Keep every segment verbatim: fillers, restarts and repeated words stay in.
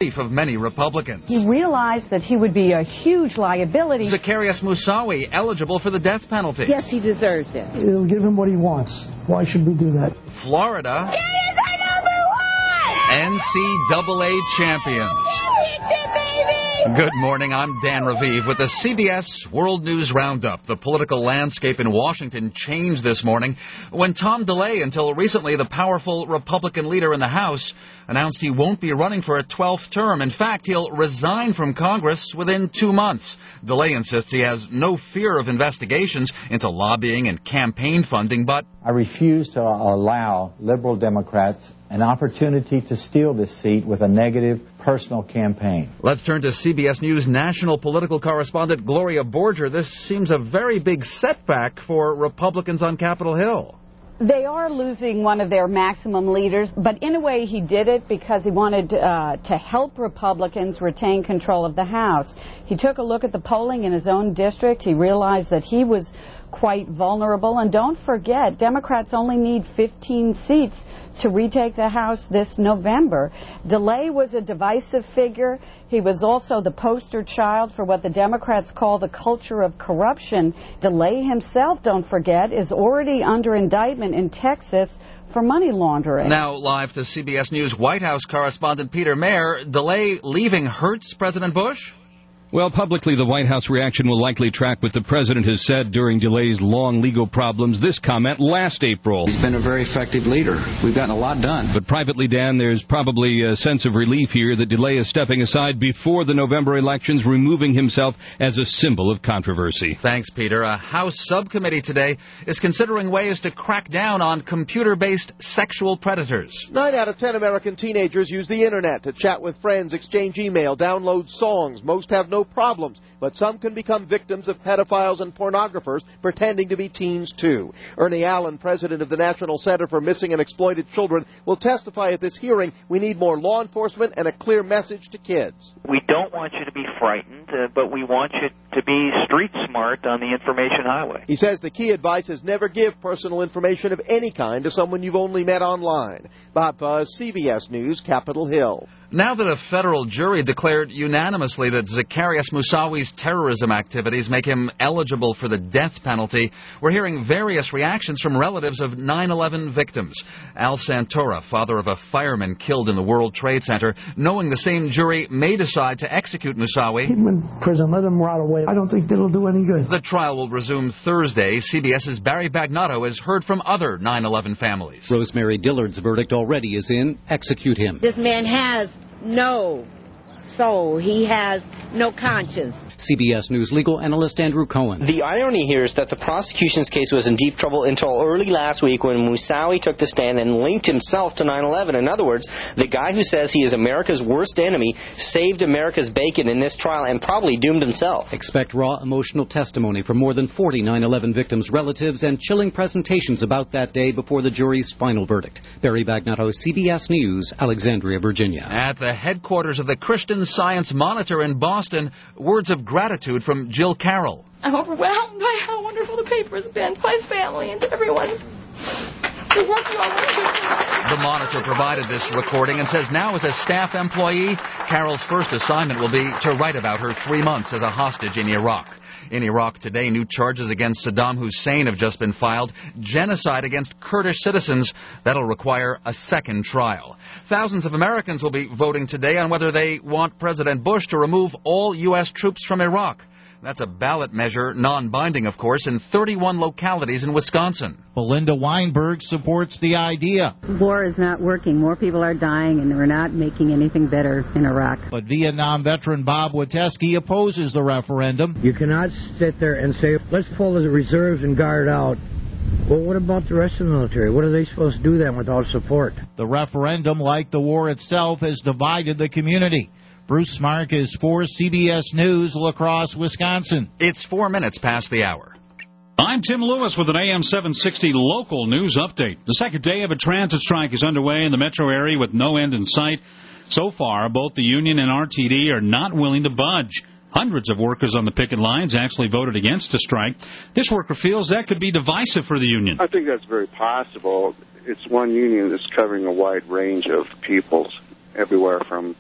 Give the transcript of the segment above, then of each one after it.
relief of many Republicans. He realized that he would be a huge liability. Zacarias Moussaoui eligible for the death penalty. Yes, he deserves it. It'll give him what he wants. Why should we do that? Florida. He is our number one! N C double A champions. Good morning, I'm Dan Raviv with the C B S World News Roundup. The political landscape in Washington changed this morning when Tom DeLay, until recently the powerful Republican leader in the House, announced he won't be running for a twelfth term. In fact, he'll resign from Congress within two months. DeLay insists he has no fear of investigations into lobbying and campaign funding, but I refuse to allow liberal Democrats an opportunity to steal this seat with a negative personal campaign. Let's turn to C B S News national political correspondent Gloria Borger. This seems a very big setback for Republicans on Capitol Hill. They are losing one of their maximum leaders, but in a way he did it because he wanted uh, to help Republicans retain control of the House. He took a look at the polling in his own district. He realized that he was quite vulnerable. And don't forget, Democrats only need fifteen seats to retake the House this November. DeLay was a divisive figure. He was also the poster child for what the Democrats call the culture of corruption. DeLay himself, don't forget, is already under indictment in Texas for money laundering. Now live to C B S News White House correspondent Peter Mayer. DeLay leaving hurts President Bush? Well, publicly, the White House reaction will likely track what the president has said during DeLay's long legal problems. This comment last April. He's been a very effective leader. We've gotten a lot done. But privately, Dan, there's probably a sense of relief here that DeLay is stepping aside before the November elections, removing himself as a symbol of controversy. Thanks, Peter. A House subcommittee today is considering ways to crack down on computer-based sexual predators. Nine out of ten American teenagers use the Internet to chat with friends, exchange email, download songs. Most have no problems, but some can become victims of pedophiles and pornographers pretending to be teens too. Ernie Allen, president of the National Center for Missing and Exploited Children, will testify at this hearing. We need more law enforcement and a clear message to kids. We don't want you to be frightened, uh, but we want you to be street smart on the information highway. He says the key advice is never give personal information of any kind to someone you've only met online. Bob Buzz, C B S News, Capitol Hill. Now that a federal jury declared unanimously that Zacarias Moussaoui's terrorism activities make him eligible for the death penalty, we're hearing various reactions from relatives of nine eleven victims. Al Santora, father of a fireman killed in the World Trade Center, knowing the same jury may decide to execute Moussaoui. Keep him in prison. Let him rot away. I don't think that'll do any good. The trial will resume Thursday. CBS's Barry Bagnotto has heard from other nine eleven families. Rosemary Dillard's verdict already is in. Execute him. This man has no soul. He has no conscience. C B S News legal analyst Andrew Cohen. The irony here is that the prosecution's case was in deep trouble until early last week when Moussaoui took the stand and linked himself to nine eleven. In other words, the guy who says he is America's worst enemy saved America's bacon in this trial and probably doomed himself. Expect raw emotional testimony from more than forty nine eleven victims' relatives and chilling presentations about that day before the jury's final verdict. Barry Bagnotto, C B S News, Alexandria, Virginia. At the headquarters of the Christian Science Monitor in Boston, words of gratitude from Jill Carroll. I'm overwhelmed by how wonderful the paper has been to my family and to everyone who worked on it. The Monitor provided this recording and says now as a staff employee, Carroll's first assignment will be to write about her three months as a hostage in Iraq. In Iraq today, new charges against Saddam Hussein have just been filed. Genocide against Kurdish citizens. That'll require a second trial. Thousands of Americans will be voting today on whether they want President Bush to remove all U S troops from Iraq. That's a ballot measure, non-binding, of course, in thirty-one localities in Wisconsin. Belinda Weinberg supports the idea. War is not working. More people are dying, and we're not making anything better in Iraq. But Vietnam veteran Bob Witesky opposes the referendum. You cannot sit there and say, let's pull the reserves and guard out. Well, what about the rest of the military? What are they supposed to do then without support? The referendum, like the war itself, has divided the community. Bruce Mark is for C B S News, La Crosse, Wisconsin. It's four minutes past the hour. I'm Tim Lewis with an A M seven sixty local news update. The second day of a transit strike is underway in the metro area with no end in sight. So far, both the union and R T D are not willing to budge. Hundreds of workers on the picket lines actually voted against a strike. This worker feels that could be divisive for the union. I think that's very possible. It's one union that's covering a wide range of peoples, everywhere from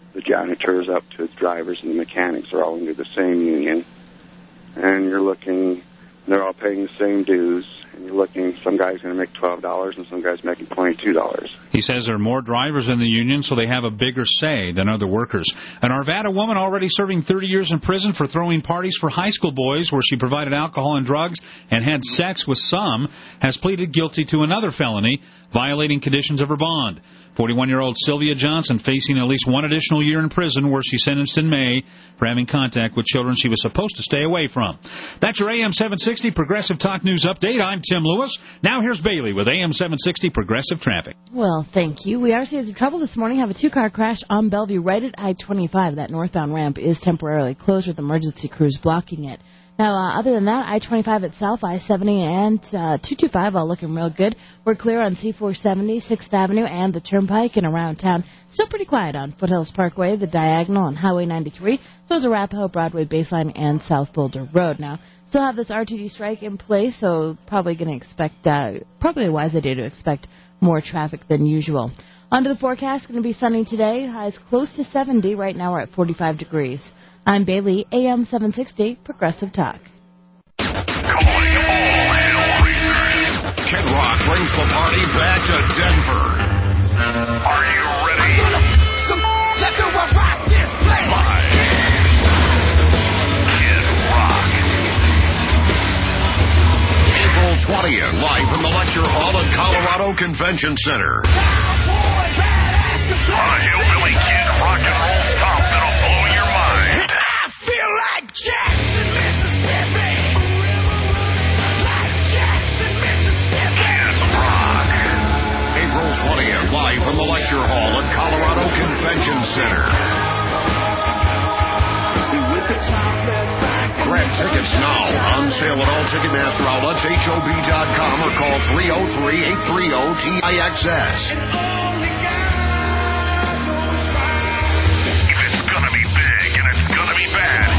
the janitors up to the drivers and the mechanics are all under the same union. And you're looking, they're all paying the same dues. And you're looking, some guy's going to make twelve dollars and some guy's making twenty-two dollars. He says there are more drivers in the union, so they have a bigger say than other workers. An Arvada woman already serving thirty years in prison for throwing parties for high school boys where she provided alcohol and drugs and had sex with some has pleaded guilty to another felony, violating conditions of her bond. forty-one-year-old Sylvia Johnson facing at least one additional year in prison, where she's sentenced in May for having contact with children she was supposed to stay away from. That's your A M seven sixty Progressive Talk News Update. I'm Tim Lewis. Now here's Bailey with A M seven sixty Progressive Traffic. Well, thank you. We are seeing some trouble this morning. Have a two-car crash on Bellevue right at I twenty-five. That northbound ramp is temporarily closed with emergency crews blocking it. Now, uh, other than that, I twenty-five itself, I seventy, and uh, two twenty-five all looking real good. We're clear on C four seventy, sixth Avenue, and the Turnpike and around town. Still pretty quiet on Foothills Parkway, the Diagonal, on Highway ninety-three. So is Arapahoe, Broadway, Baseline, and South Boulder Road. Now, still have this R T D strike in place, so probably going to expect, uh, probably a wise idea to expect more traffic than usual. Onto the forecast, going to be sunny today. Highs close to seventy. Right now we're at forty-five degrees. I'm Bailey, A M seven sixty, Progressive Talk. Calling all hail racers. Kid Rock brings the party back to Denver. Are you ready? Some let the rock this place. Live. Kid Rock. April twentieth, live from the Lecture Hall at Colorado Convention Center. A hillbilly kid rock and roll stomp that'll blow your mind. I feel like Jackson, Mississippi. Like Jackson, Mississippi. Kid Rock. April twentieth, live from the Lecture Hall at Colorado Convention Center. Grab tickets now. On sale at all Ticketmaster outlets, H O B dot com, or call three oh three, eight three oh, T I X S. If it's gonna be big and it's gonna be bad,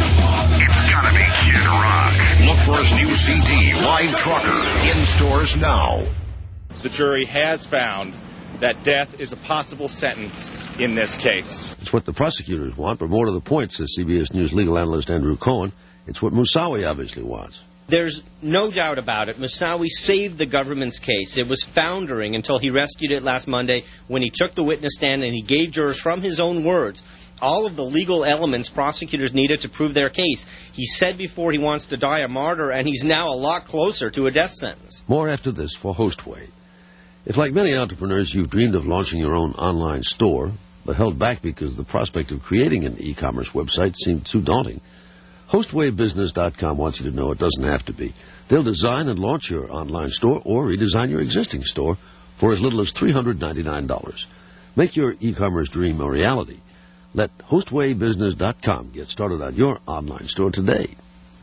it's gonna be Kid Rock. Look for his new C D, Live Trucker, in stores now. The jury has found that death is a possible sentence in this case. It's what the prosecutors want, but more to the point, says C B S News legal analyst Andrew Cohen, it's what Moussaoui obviously wants. There's no doubt about it. Moussaoui saved the government's case. It was foundering until he rescued it last Monday when he took the witness stand and he gave jurors, from his own words, all of the legal elements prosecutors needed to prove their case. He said before he wants to die a martyr, and he's now a lot closer to a death sentence. More after this for Hostway. If, like many entrepreneurs, you've dreamed of launching your own online store, but held back because the prospect of creating an e-commerce website seemed too daunting, Hostway Business dot com wants you to know it doesn't have to be. They'll design and launch your online store or redesign your existing store for as little as three hundred ninety-nine dollars. Make your e-commerce dream a reality. Let Hostway Business dot com get started on your online store today.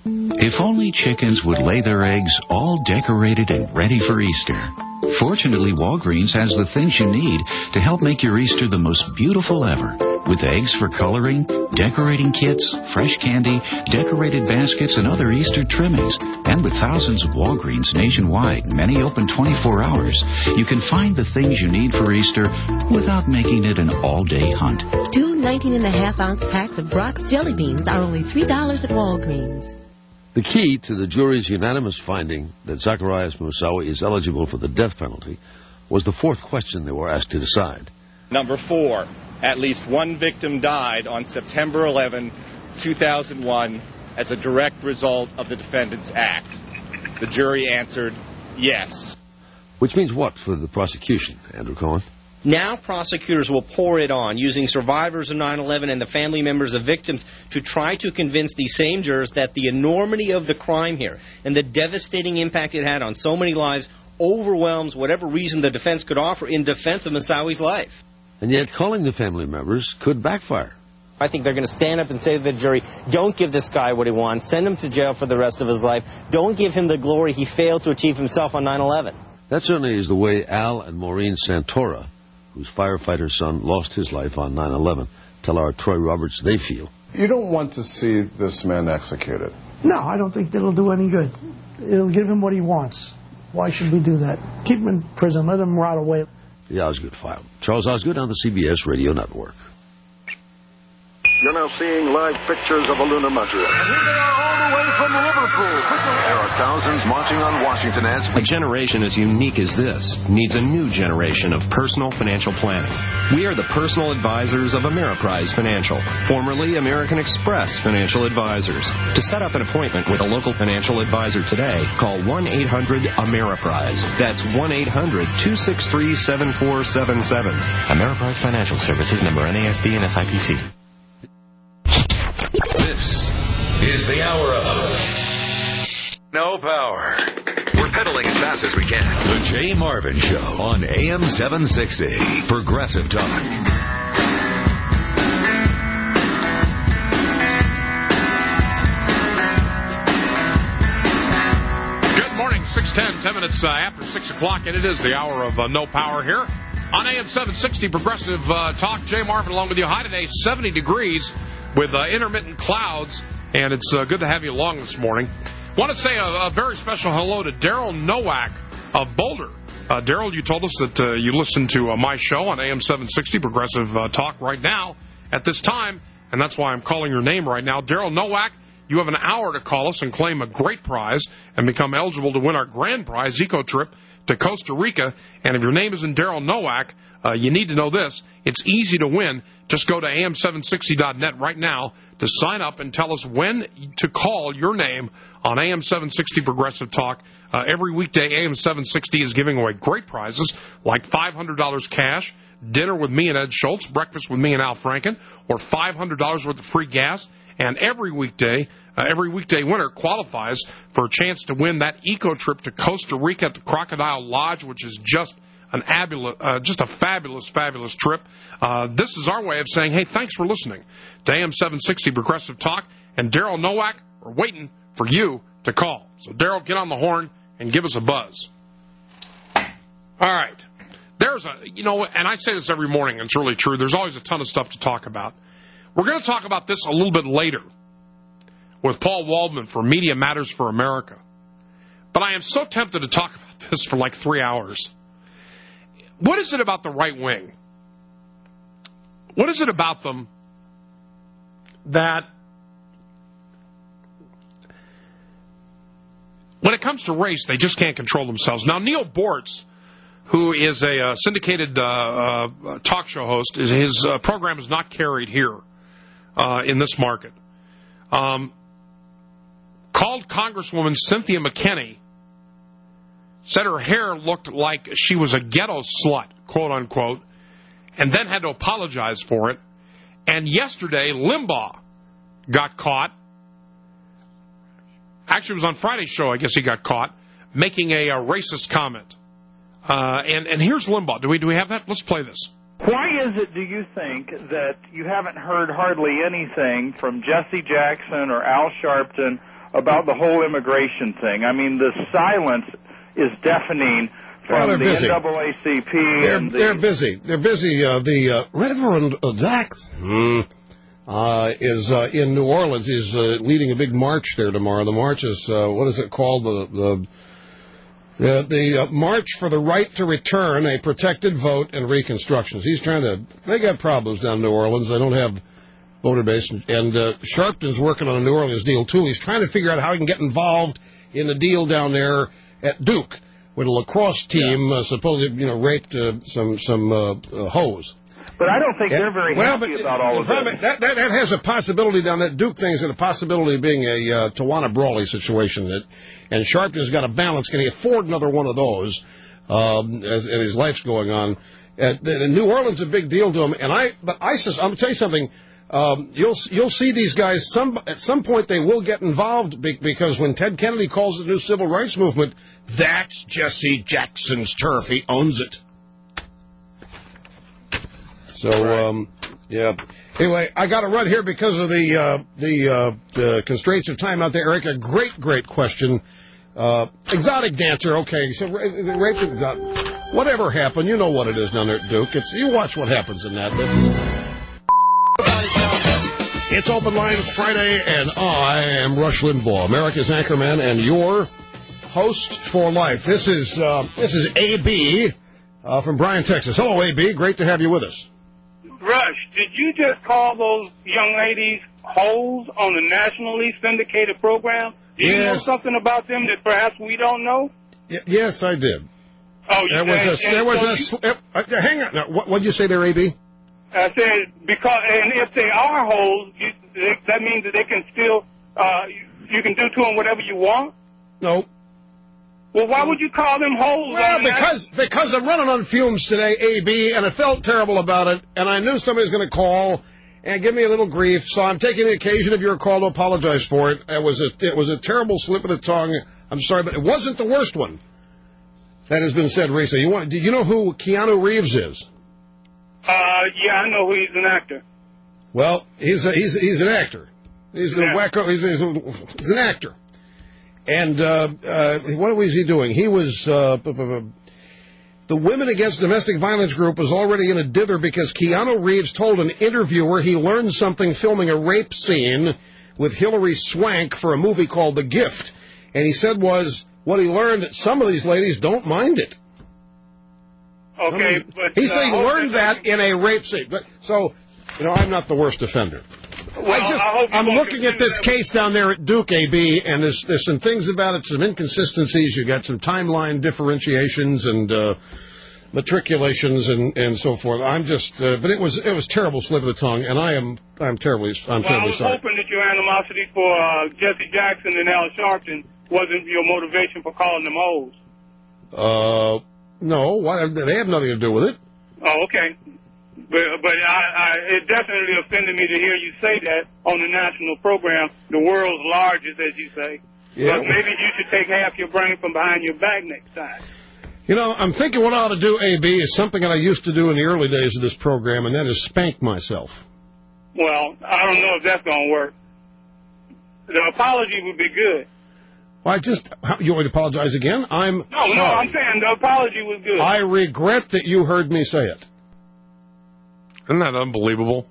If only chickens would lay their eggs all decorated and ready for Easter. Fortunately, Walgreens has the things you need to help make your Easter the most beautiful ever. With eggs for coloring, decorating kits, fresh candy, decorated baskets, and other Easter trimmings. And with thousands of Walgreens nationwide, many open twenty-four hours, you can find the things you need for Easter without making it an all-day hunt. Two nineteen and a half ounce packs of Brock's jelly beans are only three dollars at Walgreens. The key to the jury's unanimous finding that Zacarias Moussaoui is eligible for the death penalty was the fourth question they were asked to decide. Number four, at least one victim died on September eleventh, two thousand one as a direct result of the defendant's act. The jury answered yes. Which means what for the prosecution, Andrew Cohen? Now prosecutors will pour it on, using survivors of nine eleven and the family members of victims to try to convince these same jurors that the enormity of the crime here and the devastating impact it had on so many lives overwhelms whatever reason the defense could offer in defense of Moussaoui's life. And yet calling the family members could backfire. I think they're going to stand up and say to the jury, don't give this guy what he wants, send him to jail for the rest of his life, don't give him the glory he failed to achieve himself on nine eleven. That certainly is the way Al and Maureen Santora, whose firefighter son lost his life on nine eleven, tell our Troy Roberts they feel. You don't want to see this man executed. No, I don't think that'll do any good. It'll give him what he wants. Why should we do that? Keep him in prison. Let him rot away. The Osgood File. Charles Osgood on the C B S Radio Network. you're now seeing live pictures of a lunar module. And here they are all the way from Liverpool. There are thousands marching on Washington as... A generation as unique as this needs a new generation of personal financial planning. We are the personal advisors of Ameriprise Financial, formerly American Express Financial Advisors. To set up an appointment with a local financial advisor today, call one eight hundred Ameriprise. That's one eight hundred two six three seven four seven seven. Ameriprise Financial Services, member N A S D and S I P C. This is the hour of No Power. We're pedaling as fast as we can. The Jay Marvin Show on A M seven sixty. Progressive Talk. six ten, ten minutes uh, after six o'clock, and it is the hour of uh, No Power here on A M seven sixty Progressive uh, Talk. Jay Marvin along with you. High today, seventy degrees with uh, intermittent clouds, and it's uh, good to have you along this morning. Want to say a, a very special hello to Daryl Nowak of Boulder. Uh, Daryl, you told us that uh, you listen to uh, my show on A M seven sixty Progressive uh, Talk right now at this time, and that's why I'm calling your name right now. Daryl Nowak, you have an hour to call us and claim a great prize and become eligible to win our grand prize eco trip to Costa Rica. And if your name isn't Daryl Nowak, uh, you need to know this. It's easy to win. Just go to A M seven sixty dot net right now to sign up and tell us when to call your name on A M seven sixty Progressive Talk. Uh, every weekday, A M seven sixty is giving away great prizes like five hundred dollars cash, dinner with me and Ed Schultz, breakfast with me and Al Franken, or five hundred dollars worth of free gas. And every weekday, uh, every weekday winner qualifies for a chance to win that eco trip to Costa Rica at the Crocodile Lodge, which is just an abula, uh, just a fabulous, fabulous trip. Uh, this is our way of saying, hey, thanks for listening to A M seven sixty Progressive Talk. And Daryl Nowak, we're waiting for you to call. So, Daryl, get on the horn and give us a buzz. All right. There's a, you know, and I say this every morning, and it's really true. There's always a ton of stuff to talk about. We're going to talk about this a little bit later with Paul Waldman for Media Matters for America. But I am so tempted to talk about this for like three hours. What is it about the right wing? What is it about them that when it comes to race, they just can't control themselves? Now, Neil Bortz, who is a uh, syndicated uh, uh, talk show host, is, his uh, program is not carried here uh, in this market, um, called Congresswoman Cynthia McKinney, said her hair looked like she was a ghetto slut, quote unquote, and then had to apologize for it. And yesterday, Limbaugh got caught. Actually, it was on Friday's show, I guess he got caught, making a, a racist comment. Uh, and, and here's Limbaugh. Do we, do we have that? Let's play this. Why is it, do you think, that you haven't heard hardly anything from Jesse Jackson or Al Sharpton about the whole immigration thing? I mean, the silence is deafening from well, the busy. N double A C P. They're, and the, they're busy. They're busy. Uh, the uh, Reverend Jackson uh, is uh, in New Orleans. He's uh, leading a big march there tomorrow. The march is, uh, what is it called? The... the The, the uh, March for the Right to Return, a Protected Vote and Reconstructions. He's trying to, they got problems down in New Orleans. They don't have voter base. And uh, Sharpton's working on a New Orleans deal, too. He's trying to figure out how he can get involved in the deal down there at Duke, where the lacrosse team yeah. uh, supposedly, you know, raped uh, some, some uh, uh, hoes. But I don't think and, they're very well, happy but, about all of that, this. That, that, that has a possibility down that Duke thing's got a possibility of being a uh, Tawana Brawley situation. That, and Sharpton's got a balance. Can he afford another one of those um, as, as his life's going on? Uh, the, the New Orleans is a big deal to him. And I, but ISIS, I'm going to tell you something. Um, you'll you'll see these guys, some at some point they will get involved because when Ted Kennedy calls it the new civil rights movement, that's Jesse Jackson's turf. He owns it. So, um, yeah. Anyway, I got to run here because of the uh, the, uh, the constraints of time out there, Eric. A great, great question. Uh, exotic dancer, okay. So, rape, whatever happened, you know what it is down there at Duke. It's you watch what happens in that. It's Open Line Friday, and I am Rush Limbaugh, America's anchorman and your host for life. This is uh, this is A B uh, from Bryan, Texas. Hello, A B. Great to have you with us. Rush, did you just call those young ladies hoes on the nationally syndicated program? Do you know Yes. something about them that perhaps we don't know? Y- yes, I did. Oh, you There was a, and- there was and a, so sl- uh, uh, hang on. Now, what did you say there, A B? I said, because, and if they are hoes, you, that means that they can still, uh, you, you can do to them whatever you want? No. Well, why would you call them hoes? Well, on that? because because I'm running on fumes today, A B, and I felt terrible about it, and I knew somebody was going to call and give me a little grief, so I'm taking the occasion of your call to apologize for it. It was a it was a terrible slip of the tongue. I'm sorry, but it wasn't the worst one that has been said recently. You want? Do you know who Keanu Reeves is? Uh, yeah, I know who he's an actor. Well, he's a, he's he's an actor. He's a Yeah. wacko. He's, he's, a, he's an actor. And uh, uh, what was he doing? He was uh, b- b- b- the Women Against Domestic Violence group was already in a dither because Keanu Reeves told an interviewer he learned something filming a rape scene with Hilary Swank for a movie called The Gift. And he said was what he learned. Some of these ladies don't mind it. Okay, but... He said he uh, learned that in a rape scene. But so, you know, I'm not the worst offender. Well, I just, I hope you I'm won't looking at this case down there at Duke, A B, and there's there's some things about it, some inconsistencies. You got some timeline differentiations and uh, matriculations and, and so forth. I'm just, uh, but it was it was terrible slip of the tongue, and I am I'm terribly I'm Well, I terribly was sorry. hoping that your animosity for uh, Jesse Jackson and Al Sharpton wasn't your motivation for calling them hoes. Uh, no, why, they have nothing to do with it. Oh, okay. But, but I, I, it definitely offended me to hear you say that on the national program, the world's largest, as you say. Yeah. But maybe you should take half your brain from behind your back next time. You know, I'm thinking what I ought to do, A B, is something that I used to do in the early days of this program, and that is spank myself. Well, I don't know if that's going to work. The apology would be good. Well, I just, you want me to apologize again? I'm No, sorry. no, I'm saying the apology was good. I regret that you heard me say it. Isn't that unbelievable?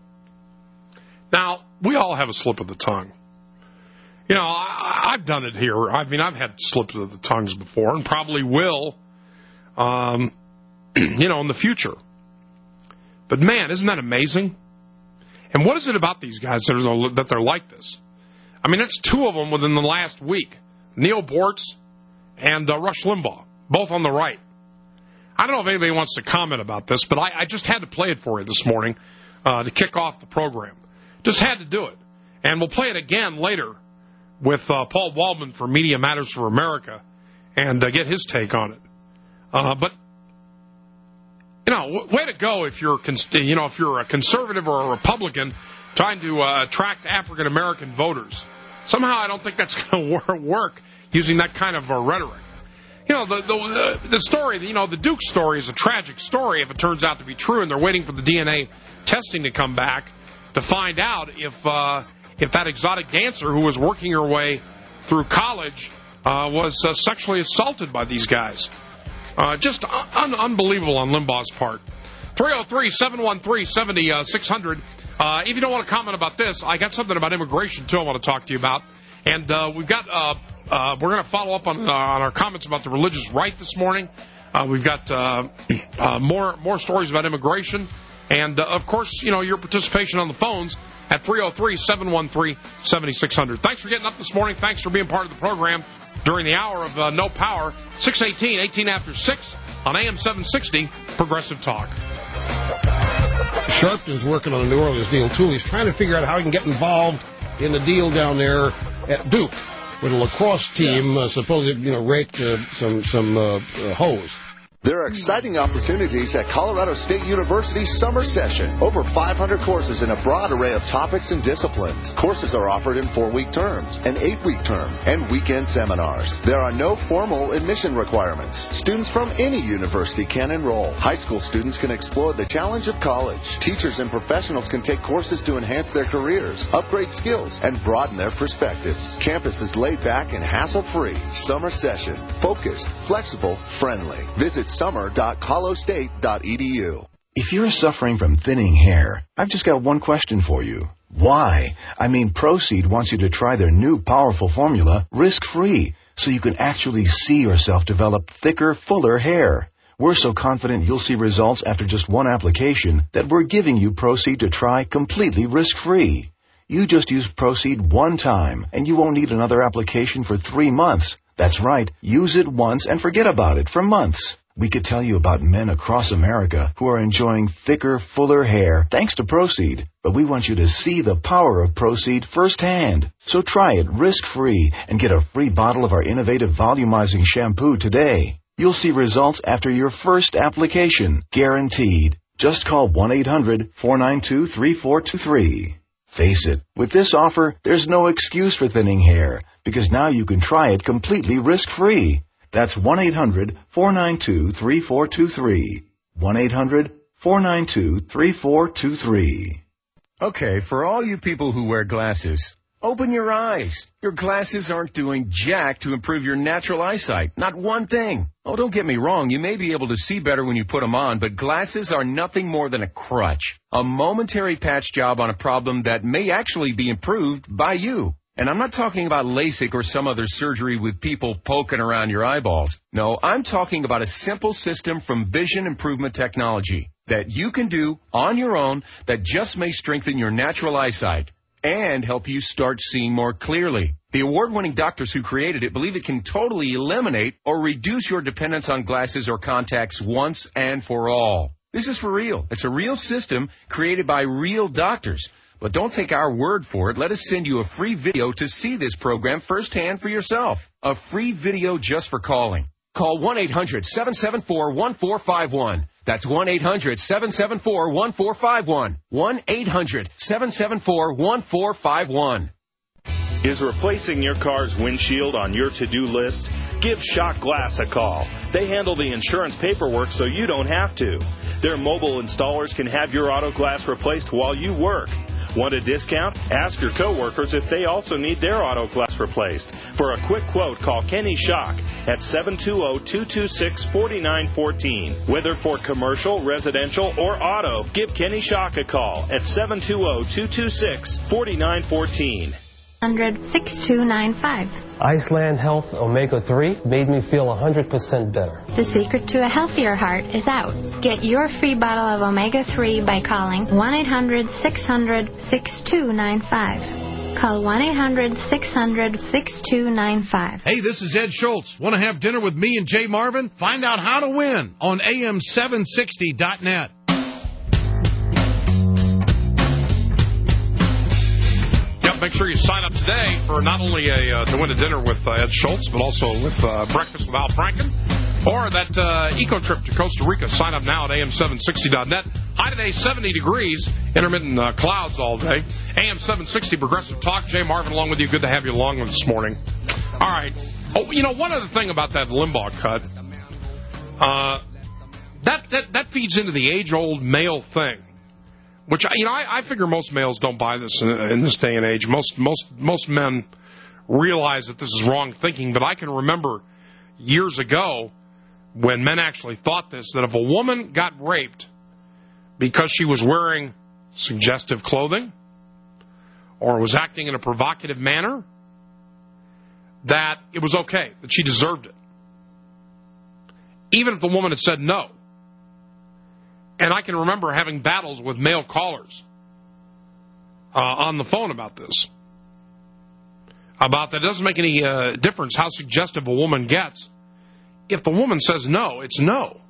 Now, we all have a slip of the tongue. You know, I, I've done it here. I mean, I've had slips of the tongues before and probably will, um, you know, in the future. But, man, isn't that amazing? And what is it about these guys that, are, that they're like this? I mean, it's two of them within the last week. Neil Bortz and uh, Rush Limbaugh, both on the right. I don't know if anybody wants to comment about this, but I, I just had to play it for you this morning uh, to kick off the program. Just had to do it. And we'll play it again later with uh, Paul Waldman for Media Matters for America and uh, get his take on it. Uh, but, you know, w- way to go if you're, cons- you know, if you're a conservative or a Republican trying to uh, attract African-American voters. Somehow I don't think that's going to work using that kind of uh, rhetoric. You know, the, the the story, you know, the Duke story is a tragic story if it turns out to be true, and they're waiting for the D N A testing to come back to find out if uh, if that exotic dancer who was working her way through college uh, was uh, sexually assaulted by these guys. Uh, just un- unbelievable on Limbaugh's part. three oh three, seven one three, seven six hundred. Uh, if you don't want to comment about this, I got something about immigration, too, I want to talk to you about. And uh, we've got, uh, uh, we're going to follow up on, uh, on our comments about the religious right this morning. Uh, we've got uh, uh, more more stories about immigration. And, uh, of course, you know, your participation on the phones at three oh three, seven one three, seven six hundred. Thanks for getting up this morning. Thanks for being part of the program during the hour of uh, No Power. six eighteen, eighteen after six on A M seven sixty, Progressive Talk. Sharpton's working on a New Orleans deal, too. He's trying to figure out how he can get involved in the deal down there at Duke, where the lacrosse team uh, supposedly, you know, raped uh, some, some uh, uh, hoes. There are exciting opportunities at Colorado State University's summer session. Over five hundred courses in a broad array of topics and disciplines. Courses are offered in four-week terms, an eight-week term, and weekend seminars. There are no formal admission requirements. Students from any university can enroll. High school students can explore the challenge of college. Teachers and professionals can take courses to enhance their careers, upgrade skills, and broaden their perspectives. Campus is laid back and hassle-free. Summer session. Focused, flexible, friendly. Visit summer dot colo state dot e d u. If you're suffering from thinning hair, I've just got one question for you. Why? I mean, Proseed wants you to try their new powerful formula risk-free, so you can actually see yourself develop thicker, fuller hair. We're so confident you'll see results after just one application that we're giving you Proceed to try completely risk-free. You just use Proceed one time, and you won't need another application for three months. That's right. Use it once and forget about it for months. We could tell you about men across America who are enjoying thicker, fuller hair thanks to Proceed, but we want you to see the power of Proceed firsthand. So try it risk-free and get a free bottle of our innovative volumizing shampoo today. You'll see results after your first application, guaranteed. Just call one eight hundred, four nine two, three four two three. Face it, with this offer, there's no excuse for thinning hair, because now you can try it completely risk-free. That's one eight hundred, four nine two, three four two three. one eight hundred, four nine two, three four two three. Okay, for all you people who wear glasses, open your eyes. Your glasses aren't doing jack to improve your natural eyesight. Not one thing. Oh, don't get me wrong. You may be able to see better when you put them on, but glasses are nothing more than a crutch. A momentary patch job on a problem that may actually be improved by you. And I'm not talking about LASIK or some other surgery with people poking around your eyeballs. No, I'm talking about a simple system from Vision Improvement Technology that you can do on your own that just may strengthen your natural eyesight and help you start seeing more clearly. The award-winning doctors who created it believe it can totally eliminate or reduce your dependence on glasses or contacts once and for all. This is for real. It's a real system created by real doctors. But don't take our word for it. Let us send you a free video to see this program firsthand for yourself. A free video just for calling. Call one eight hundred, seven seven four, one four five one. That's one eight hundred, seven seven four, one four five one. one eight hundred, seven seven four, one four five one. Is replacing your car's windshield on your to-do list? Give Shock Glass a call. They handle the insurance paperwork so you don't have to. Their mobile installers can have your auto glass replaced while you work. Want a discount? Ask your coworkers if they also need their auto glass replaced. For a quick quote, call Kenny Shock at seven two zero, two two six, four nine one four. Whether for commercial, residential, or auto, give Kenny Shock a call at seven two zero, two two six, four nine one four. one hundred, six two nine five. Iceland Health Omega three made me feel one hundred percent better. The secret to a healthier heart is out. Get your free bottle of Omega three by calling one eight hundred, six hundred, six two nine five. Call one eight hundred, six hundred, six two nine five. Hey, this is Ed Schultz. Want to have dinner with me and Jay Marvin? Find out how to win on A M seven sixty dot net. Make sure you sign up today for not only a uh, to win a dinner with uh, Ed Schultz, but also with uh, Breakfast with Al Franken, or that uh, eco trip to Costa Rica. Sign up now at A M seven sixty dot net. High today, seventy degrees, intermittent uh, clouds all day. A M seven sixty Progressive Talk. Jay Marvin along with you. Good to have you along with this morning. All right. Oh, you know, one other thing about that Limbaugh cut, uh, that, that, that feeds into the age-old male thing. Which, you know, I, I figure most males don't buy this in, in this day and age. Most most most men realize that this is wrong thinking. But I can remember years ago when men actually thought this, that if a woman got raped because she was wearing suggestive clothing or was acting in a provocative manner, that it was okay, that she deserved it. Even if the woman had said no. And I can remember having battles with male callers uh, on the phone about this. About that it doesn't make any uh, difference how suggestive a woman gets. If the woman says no, it's no.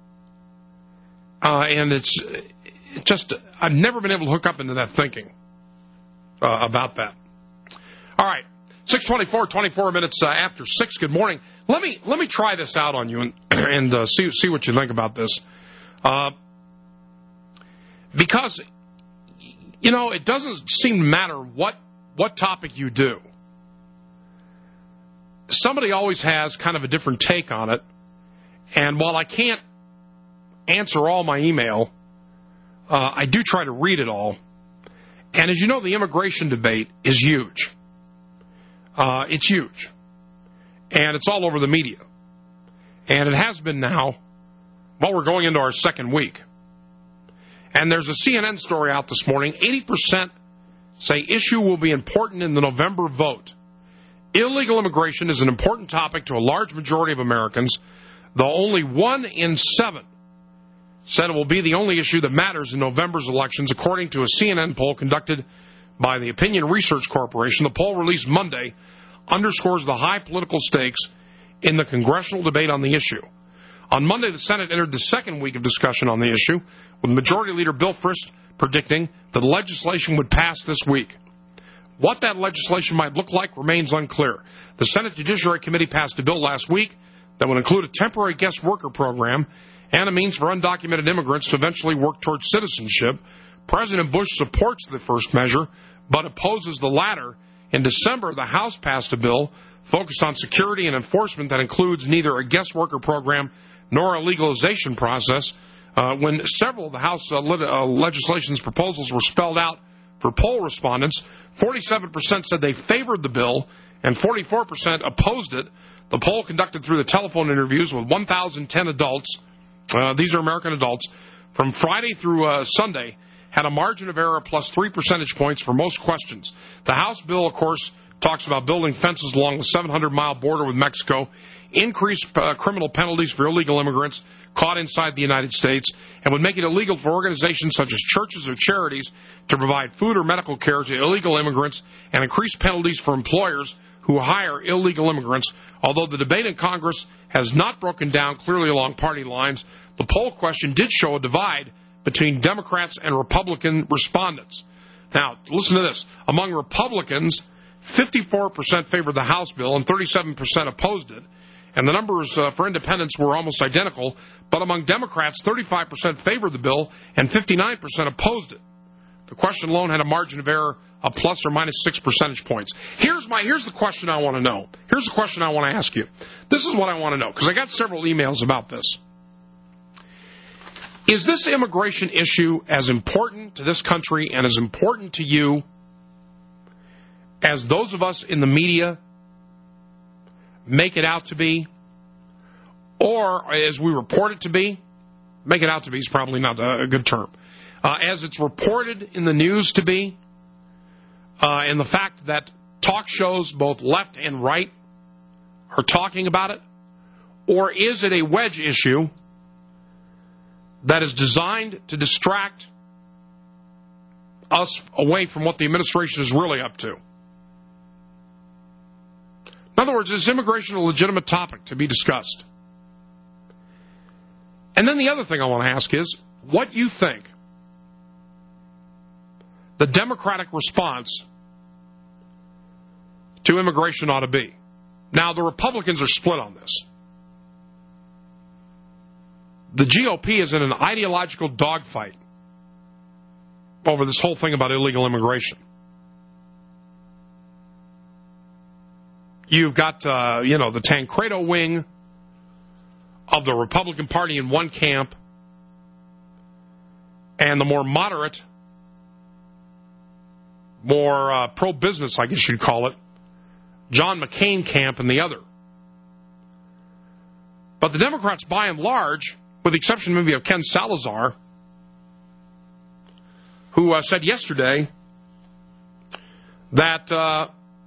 Uh, and it's it just, I've never been able to hook up into that thinking uh, about that. All right, six twenty-four, twenty-four minutes uh, after six. Good morning. Let me let me try this out on you and, and uh, see see what you think about this. Uh, Because, you know, it doesn't seem to matter what what topic you do. Somebody always has kind of a different take on it. And while I can't answer all my email, uh, I do try to read it all. And as you know, the immigration debate is huge. Uh, it's huge. And it's all over the media. And it has been now, well, we're going into our second week. And there's a C N N story out this morning. eighty percent say issue will be important in the November vote. Illegal immigration is an important topic to a large majority of Americans. though only one in seven said it will be the only issue that matters in November's elections, according to a C N N poll conducted by the Opinion Research Corporation. The poll released Monday underscores the high political stakes in the congressional debate on the issue. On Monday, the Senate entered the second week of discussion on the issue, with Majority Leader Bill Frist predicting that legislation would pass this week. What that legislation might look like remains unclear. The Senate Judiciary Committee passed a bill last week that would include a temporary guest worker program and a means for undocumented immigrants to eventually work towards citizenship. President Bush supports the first measure, but opposes the latter. In December, the House passed a bill focused on security and enforcement that includes neither a guest worker program nor a legalization process. Uh, when several of the House uh, lit- uh, legislation's proposals were spelled out for poll respondents, forty-seven percent said they favored the bill and forty-four percent opposed it. The poll, conducted through the telephone interviews with one thousand ten adults, uh, these are American adults, from Friday through uh, Sunday, had a margin of error plus three percentage points for most questions. The House bill, of course, talks about building fences along the seven hundred mile border with Mexico, increase uh, criminal penalties for illegal immigrants caught inside the United States, and would make it illegal for organizations such as churches or charities to provide food or medical care to illegal immigrants, and increase penalties for employers who hire illegal immigrants. Although the debate in Congress has not broken down clearly along party lines, the poll question did show a divide between Democrats and Republican respondents. Now, listen to this. Among Republicans, fifty-four percent favored the House bill and thirty-seven percent opposed it. And the numbers uh, for independents were almost identical. But among Democrats, thirty-five percent favored the bill and fifty-nine percent opposed it. The question alone had a margin of error of plus or minus six percentage points. Here's my here's the question I want to know. Here's the question I want to ask you. This is what I want to know, because I got several emails about this. Is this immigration issue as important to this country and as important to you as those of us in the media make it out to be, or as we report it to be? Make it out to be is probably not a good term. Uh, as it's reported in the news to be, uh, and the fact that talk shows, both left and right, are talking about it? Or is it a wedge issue that is designed to distract us away from what the administration is really up to? In other words, is immigration a legitimate topic to be discussed? And then the other thing I want to ask is, what you think the Democratic response to immigration ought to be. Now, the Republicans are split on this. The G O P is in an ideological dogfight over this whole thing about illegal immigration. You've got, uh, you know, the Tancredo wing of the Republican Party in one camp, and the more moderate, more uh, pro-business, I guess you'd call it, John McCain camp in the other. But the Democrats, by and large, with the exception maybe of Ken Salazar, who uh, said yesterday that uh,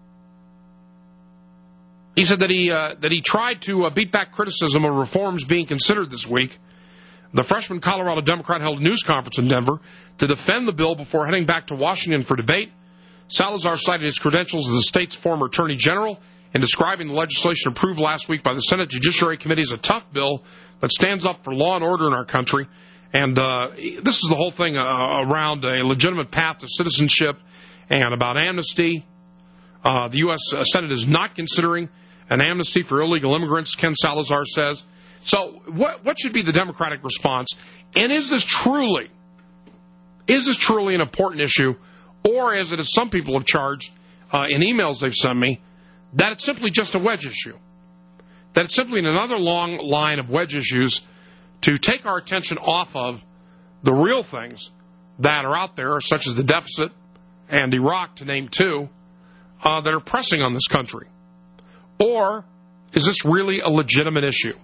he said that he uh, that he tried to uh, beat back criticism of reforms being considered this week. The freshman Colorado Democrat held a news conference in Denver to defend the bill before heading back to Washington for debate. Salazar cited his credentials as the state's former attorney general in describing the legislation approved last week by the Senate Judiciary Committee as a tough bill that stands up for law and order in our country. And uh, this is the whole thing uh, around a legitimate path to citizenship and about amnesty. Uh, the U S Senate is not considering an amnesty for illegal immigrants, Ken Salazar says. So what what should be the Democratic response? And is this truly, is this truly an important issue? Or is it, as some people have charged uh, in emails they've sent me, that it's simply just a wedge issue? That it's simply another long line of wedge issues to take our attention off of the real things that are out there, such as the deficit and Iraq, to name two, uh, that are pressing on this country? Or is this really a legitimate issue?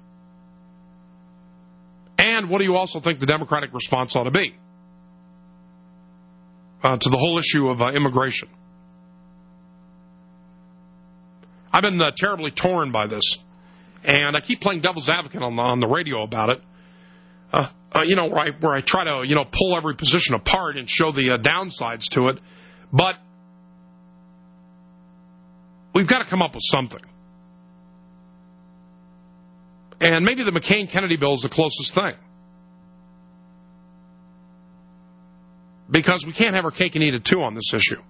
And what do you also think the Democratic response ought to be uh, to the whole issue of uh, immigration? I've been uh, terribly torn by this. And I keep playing devil's advocate on the, on the radio about it. Uh, uh, you know, where I, where I try to, you know, pull every position apart and show the uh, downsides to it. But we've got to come up with something. And maybe the McCain-Kennedy bill is the closest thing. Because we can't have our cake and eat it, too, on this issue.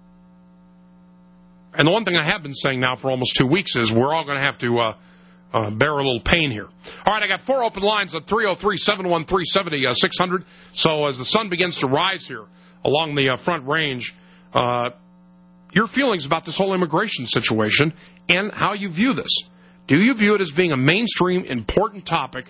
And the one thing I have been saying now for almost two weeks is we're all going to have to uh, uh, bear a little pain here. All right, I got four open lines at three oh three, seven one three, seven oh six hundred. So as the sun begins to rise here along the uh, front range, uh, your feelings about this whole immigration situation and how you view this. Do you view it as being a mainstream, important topic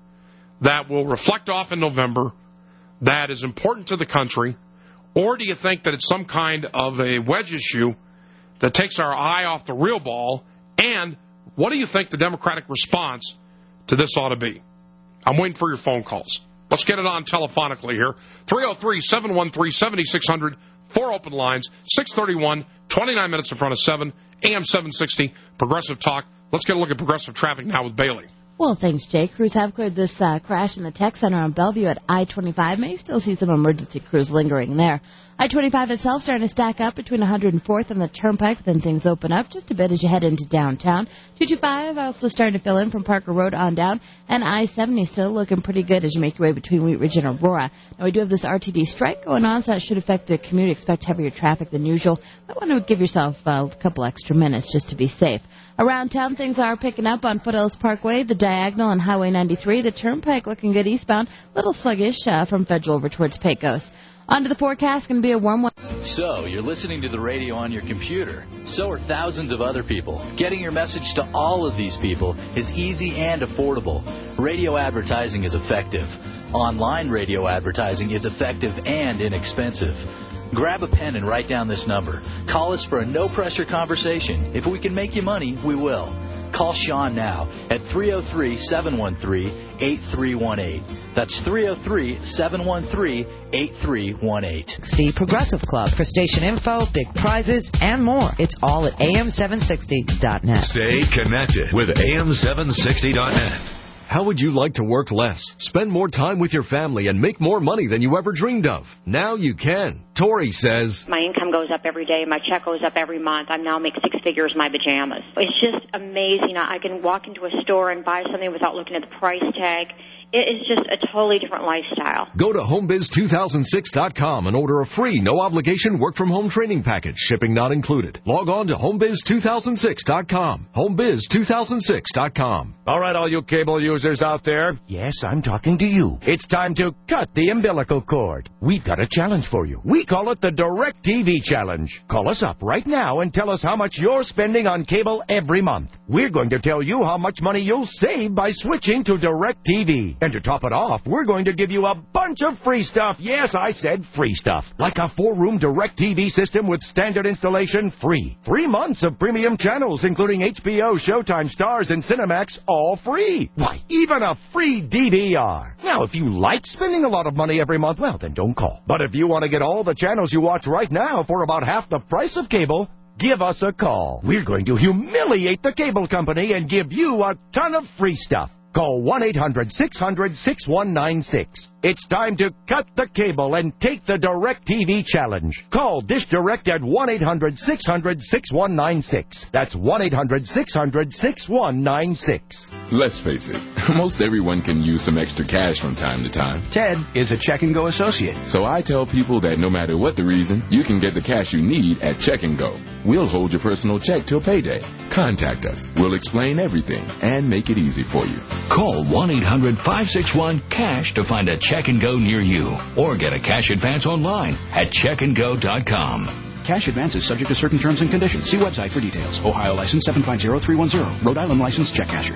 that will reflect off in November, that is important to the country, or do you think that it's some kind of a wedge issue that takes our eye off the real ball? And what do you think the Democratic response to this ought to be? I'm waiting for your phone calls. Let's get it on telephonically here. three oh three, seven one three, seven six hundred, four open lines, six thirty-one, twenty-nine minutes in front of seven, A M seven sixty, Progressive Talk. Let's get a look at Progressive traffic now with Bailey. Well, thanks, Jay. Crews have cleared this uh, crash in the tech center on Bellevue at I twenty-five. May still see some emergency crews lingering there. I twenty-five itself starting to stack up between one hundred fourth and the Turnpike, but then things open up just a bit as you head into downtown. two twenty-five also starting to fill in from Parker Road on down, and I seventy still looking pretty good as you make your way between Wheat Ridge and Aurora. Now, we do have this R T D strike going on, so that should affect the commute. Expect heavier traffic than usual. I want to give yourself uh, a couple extra minutes just to be safe. Around town, things are picking up on Foothills Parkway, the Diagonal, and Highway ninety-three. The Turnpike looking good eastbound, a little sluggish uh, from Federal over towards Pecos. On to the forecast, going to be a warm one. So, you're listening to the radio on your computer. So are thousands of other people. Getting your message to all of these people is easy and affordable. Radio advertising is effective. Online radio advertising is effective and inexpensive. Grab a pen and write down this number. Call us for a no-pressure conversation. If we can make you money, we will. Call Sean now at three oh three, seven one three, eight three one eight. That's three oh three, seven one three, eight three one eight. The Progressive Club for station info, big prizes, and more. It's all at A M seven sixty dot net. Stay connected with A M seven sixty dot net. How would you like to work less, spend more time with your family, and make more money than you ever dreamed of? Now you can. Tori says, my income goes up every day. My check goes up every month. I now make six figures in my pajamas. It's just amazing. I can walk into a store and buy something without looking at the price tag. It is just a totally different lifestyle. Go to home biz two thousand six dot com and order a free, no-obligation work-from-home training package, shipping not included. Log on to home biz two thousand six dot com. home biz two thousand six dot com. All right, all you cable users out there. Yes, I'm talking to you. It's time to cut the umbilical cord. We've got a challenge for you. We call it the DirecTV Challenge. Call us up right now and tell us how much you're spending on cable every month. We're going to tell you how much money you'll save by switching to DirecTV. And to top it off, we're going to give you a bunch of free stuff. Yes, I said free stuff. Like a four-room DirecTV system with standard installation free. Three months of premium channels, including H B O, Showtime, Stars, and Cinemax, all free. Why, even a free D V R. Now, if you like spending a lot of money every month, well, then don't call. But if you want to get all the channels you watch right now for about half the price of cable, give us a call. We're going to humiliate the cable company and give you a ton of free stuff. Call one eight hundred, six hundred, six one nine six. It's time to cut the cable and take the DirecTV Challenge. Call Dish Direct at one eight hundred, six hundred, six one nine six. That's one eight hundred, six hundred, six one nine six. Let's face it, most everyone can use some extra cash from time to time. Ted is a Check and Go associate. So I tell people that no matter what the reason, you can get the cash you need at Check and Go. We'll hold your personal check till payday. Contact us. We'll explain everything and make it easy for you. Call one eight hundred, five six one, CASH to find a Check and Go near you. Or get a cash advance online at check and go dot com. Cash advance is subject to certain terms and conditions. See website for details. Ohio license seven five zero three one zero. Rhode Island license check casher.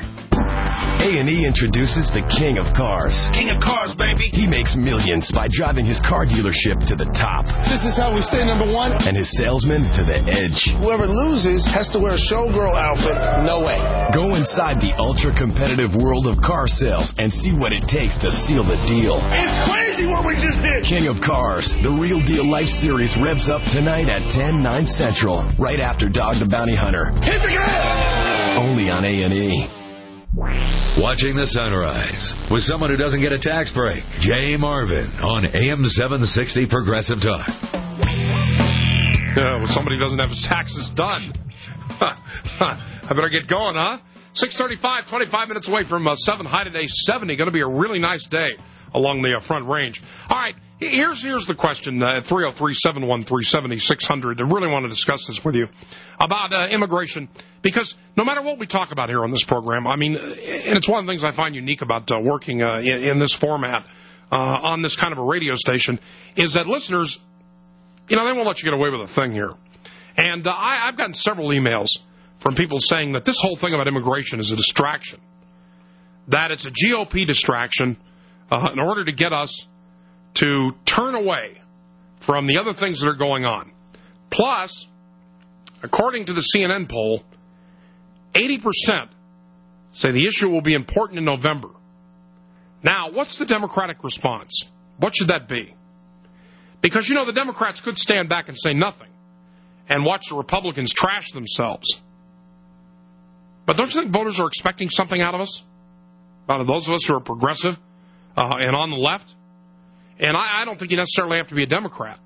A and E introduces the king of cars. King of cars, baby. He makes millions by driving his car dealership to the top. This is how we stay number one. And his salesman to the edge. Whoever loses has to wear a showgirl outfit. No way. Go inside the ultra-competitive world of car sales and see what it takes to seal the deal. It's crazy what we just did. King of Cars, the Real Deal Life Series revs up tonight at ten, nine Central, right after Dog the Bounty Hunter. Hit the gas! Only on A and E. Watching the sunrise with someone who doesn't get a tax break. Jay Marvin on A M seven sixty Progressive Talk. Yeah, well, somebody doesn't have his taxes done. I better get going, huh? six thirty-five, twenty-five minutes away from uh, seven. High today, seventy. Going to be a really nice day along the uh, Front Range. All right, here's here's the question uh, at three oh three, seven one three, seven six zero zero. I really want to discuss this with you about uh, immigration, because no matter what we talk about here on this program, I mean, and it's one of the things I find unique about uh, working uh, in, in this format uh, on this kind of a radio station, is that listeners, you know, they won't let you get away with a thing here. And uh, I, I've gotten several emails from people saying that this whole thing about immigration is a distraction, that it's a G O P distraction uh, in order to get us to turn away from the other things that are going on. Plus, according to the C N N poll, eighty percent say the issue will be important in November. Now, what's the Democratic response? What should that be? Because, you know, the Democrats could stand back and say nothing and watch the Republicans trash themselves. But don't you think voters are expecting something out of us? Out of those of us who are progressive uh, and on the left? And I, I don't think you necessarily have to be a Democrat.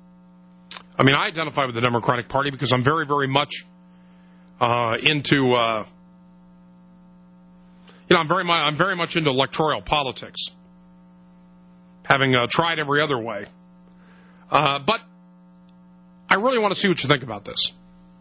I mean, I identify with the Democratic Party because I'm very, very much uh, into, uh, you know, I'm very, I'm very much into electoral politics, having uh, tried every other way. Uh, but I really want to see what you think about this.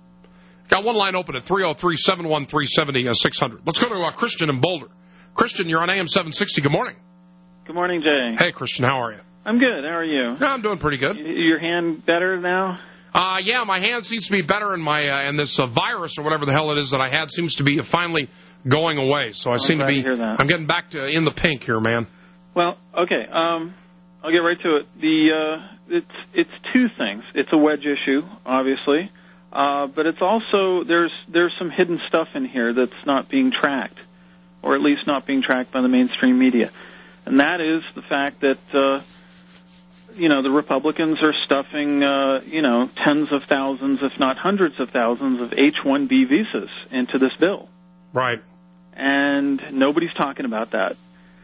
Got one line open at three oh three, seven one three, seven oh six hundred. Let's go to uh, Christian in Boulder. Christian, you're on A M seven sixty. Good morning. Good morning, Jay. Hey, Christian, how are you? I'm good. How are you? Yeah, I'm doing pretty good. Y- your hand better now? Uh, yeah, my hand seems to be better, and my uh, and this uh, virus or whatever the hell it is that I had seems to be finally going away. So I I'm seem to glad be. to hear that. I'm getting back to in the pink here, man. Well, okay. Um, I'll get right to it. The uh, it's it's two things. It's a wedge issue, obviously, uh, but it's also there's there's some hidden stuff in here that's not being tracked, or at least not being tracked by the mainstream media, and that is the fact that. Uh, You know, the Republicans are stuffing, uh, you know, tens of thousands, if not hundreds of thousands of H one B visas into this bill. Right. And nobody's talking about that.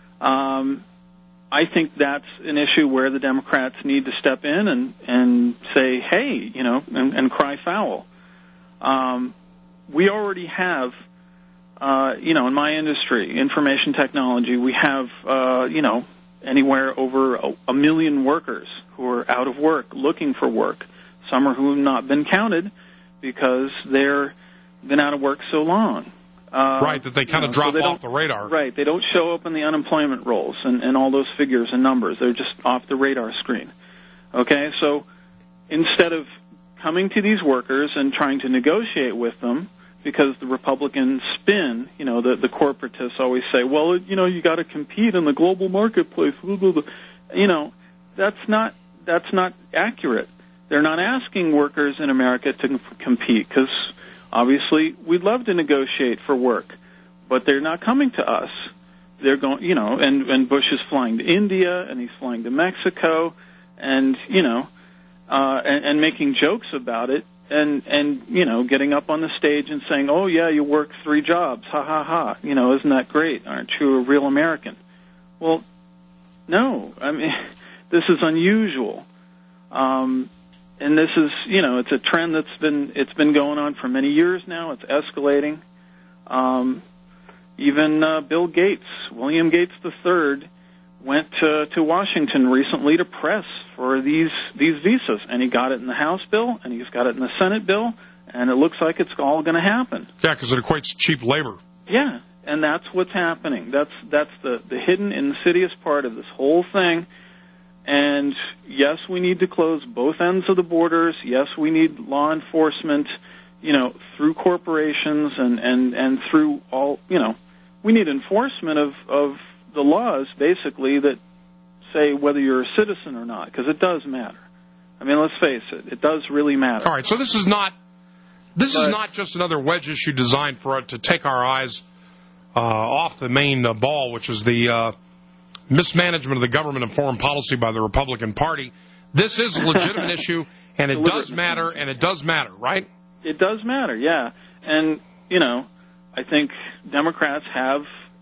Um, I think that's an issue where the Democrats need to step in and, and say, hey, you know, and, and cry foul. Um, we already have, uh, you know, in my industry, information technology, we have, uh, you know, anywhere over a, a million workers who are out of work, looking for work. Some are who have not been counted because they're been out of work so long. Uh, right, that they kind of you know, drop so off the radar. Right, they don't show up in the unemployment rolls and, and all those figures and numbers. They're just off the radar screen. Okay, so instead of coming to these workers and trying to negotiate with them, because the Republican spin, you know, the, the corporatists always say, well, you know, you got to compete in the global marketplace. You know, that's not that's not accurate. They're not asking workers in America to compete because obviously we'd love to negotiate for work, but they're not coming to us. They're going, you know, and, and Bush is flying to India and he's flying to Mexico, and you know, uh, and, and making jokes about it. And, and you know, getting up on the stage and saying, oh, yeah, you work three jobs, ha, ha, ha. You know, isn't that great? Aren't you a real American? Well, no. I mean, this is unusual. Um, and this is, you know, it's a trend that's been, it's been going on for many years now. It's escalating. Um, even uh, Bill Gates, William Gates the third, went to, to Washington recently to press for these these visas, and he got it in the House bill, and he's got it in the Senate bill, and it looks like it's all going to happen. Yeah, because it equates to cheap labor. Yeah, and that's what's happening. That's that's the, the hidden, insidious part of this whole thing. And yes, we need to close both ends of the borders. Yes, we need law enforcement, you know, through corporations and, and, and through all, you know, we need enforcement of, of the laws, basically, that say whether you're a citizen or not, because it does matter. I mean, let's face it, it does really matter. All right, so this is not this but, is not just another wedge issue designed for it to take our eyes uh, off the main uh, ball, which is the uh, mismanagement of the government and foreign policy by the Republican Party. This is a legitimate issue, and it does matter, and it does matter, right? It does matter, yeah. And, you know, I think Democrats have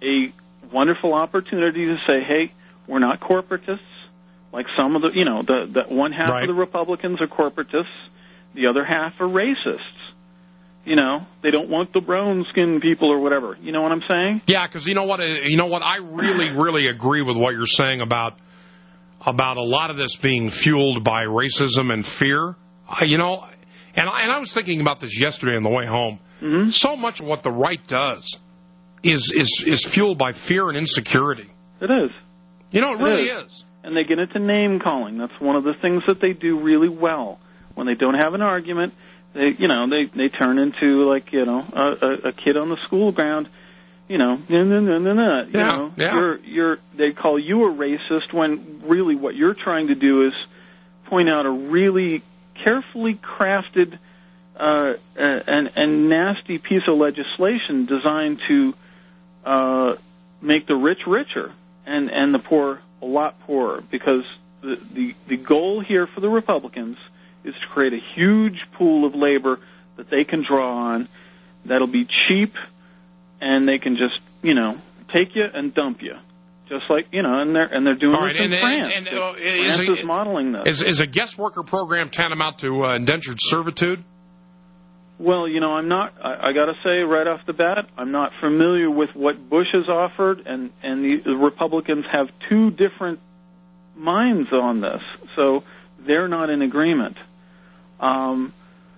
a wonderful opportunity to say, hey, we're not corporatists, like some of the, you know, the, the one half Right. of the Republicans are corporatists, the other half are racists. You know, they don't want the brown-skinned people or whatever. You know what I'm saying? Yeah, because you know what? You know what? I really, really agree with what you're saying about about a lot of this being fueled by racism and fear. Uh, you know, and I, and I was thinking about this yesterday on the way home. Mm-hmm. So much of what the right does is is is fueled by fear and insecurity. It is. You know, it, It really is. is. And they get into name-calling. That's one of the things that they do really well. When they don't have an argument, they, you know, they, they turn into, like, you know, a, a, a kid on the school ground, you know, nah, nah, nah, nah, nah, you Yeah, know, yeah. you're, you're, they call you a racist when really what you're trying to do is point out a really carefully crafted uh, and, and nasty piece of legislation designed to uh, make the rich richer and, and the poor a lot poorer, because the, the, the goal here for the Republicans is to create a huge pool of labor that they can draw on that'll be cheap, and they can just, you know, take you and dump you. Just like, you know, and they're, and they're doing All this right, in and- France. and- and, uh, France is- is modeling this. Is, is a guest worker program tantamount to uh, indentured servitude? Well, you know, I'm not, I, I got to say right off the bat, I'm not familiar with what Bush has offered, and, and the, the Republicans have two different minds on this, so they're not in agreement. Um,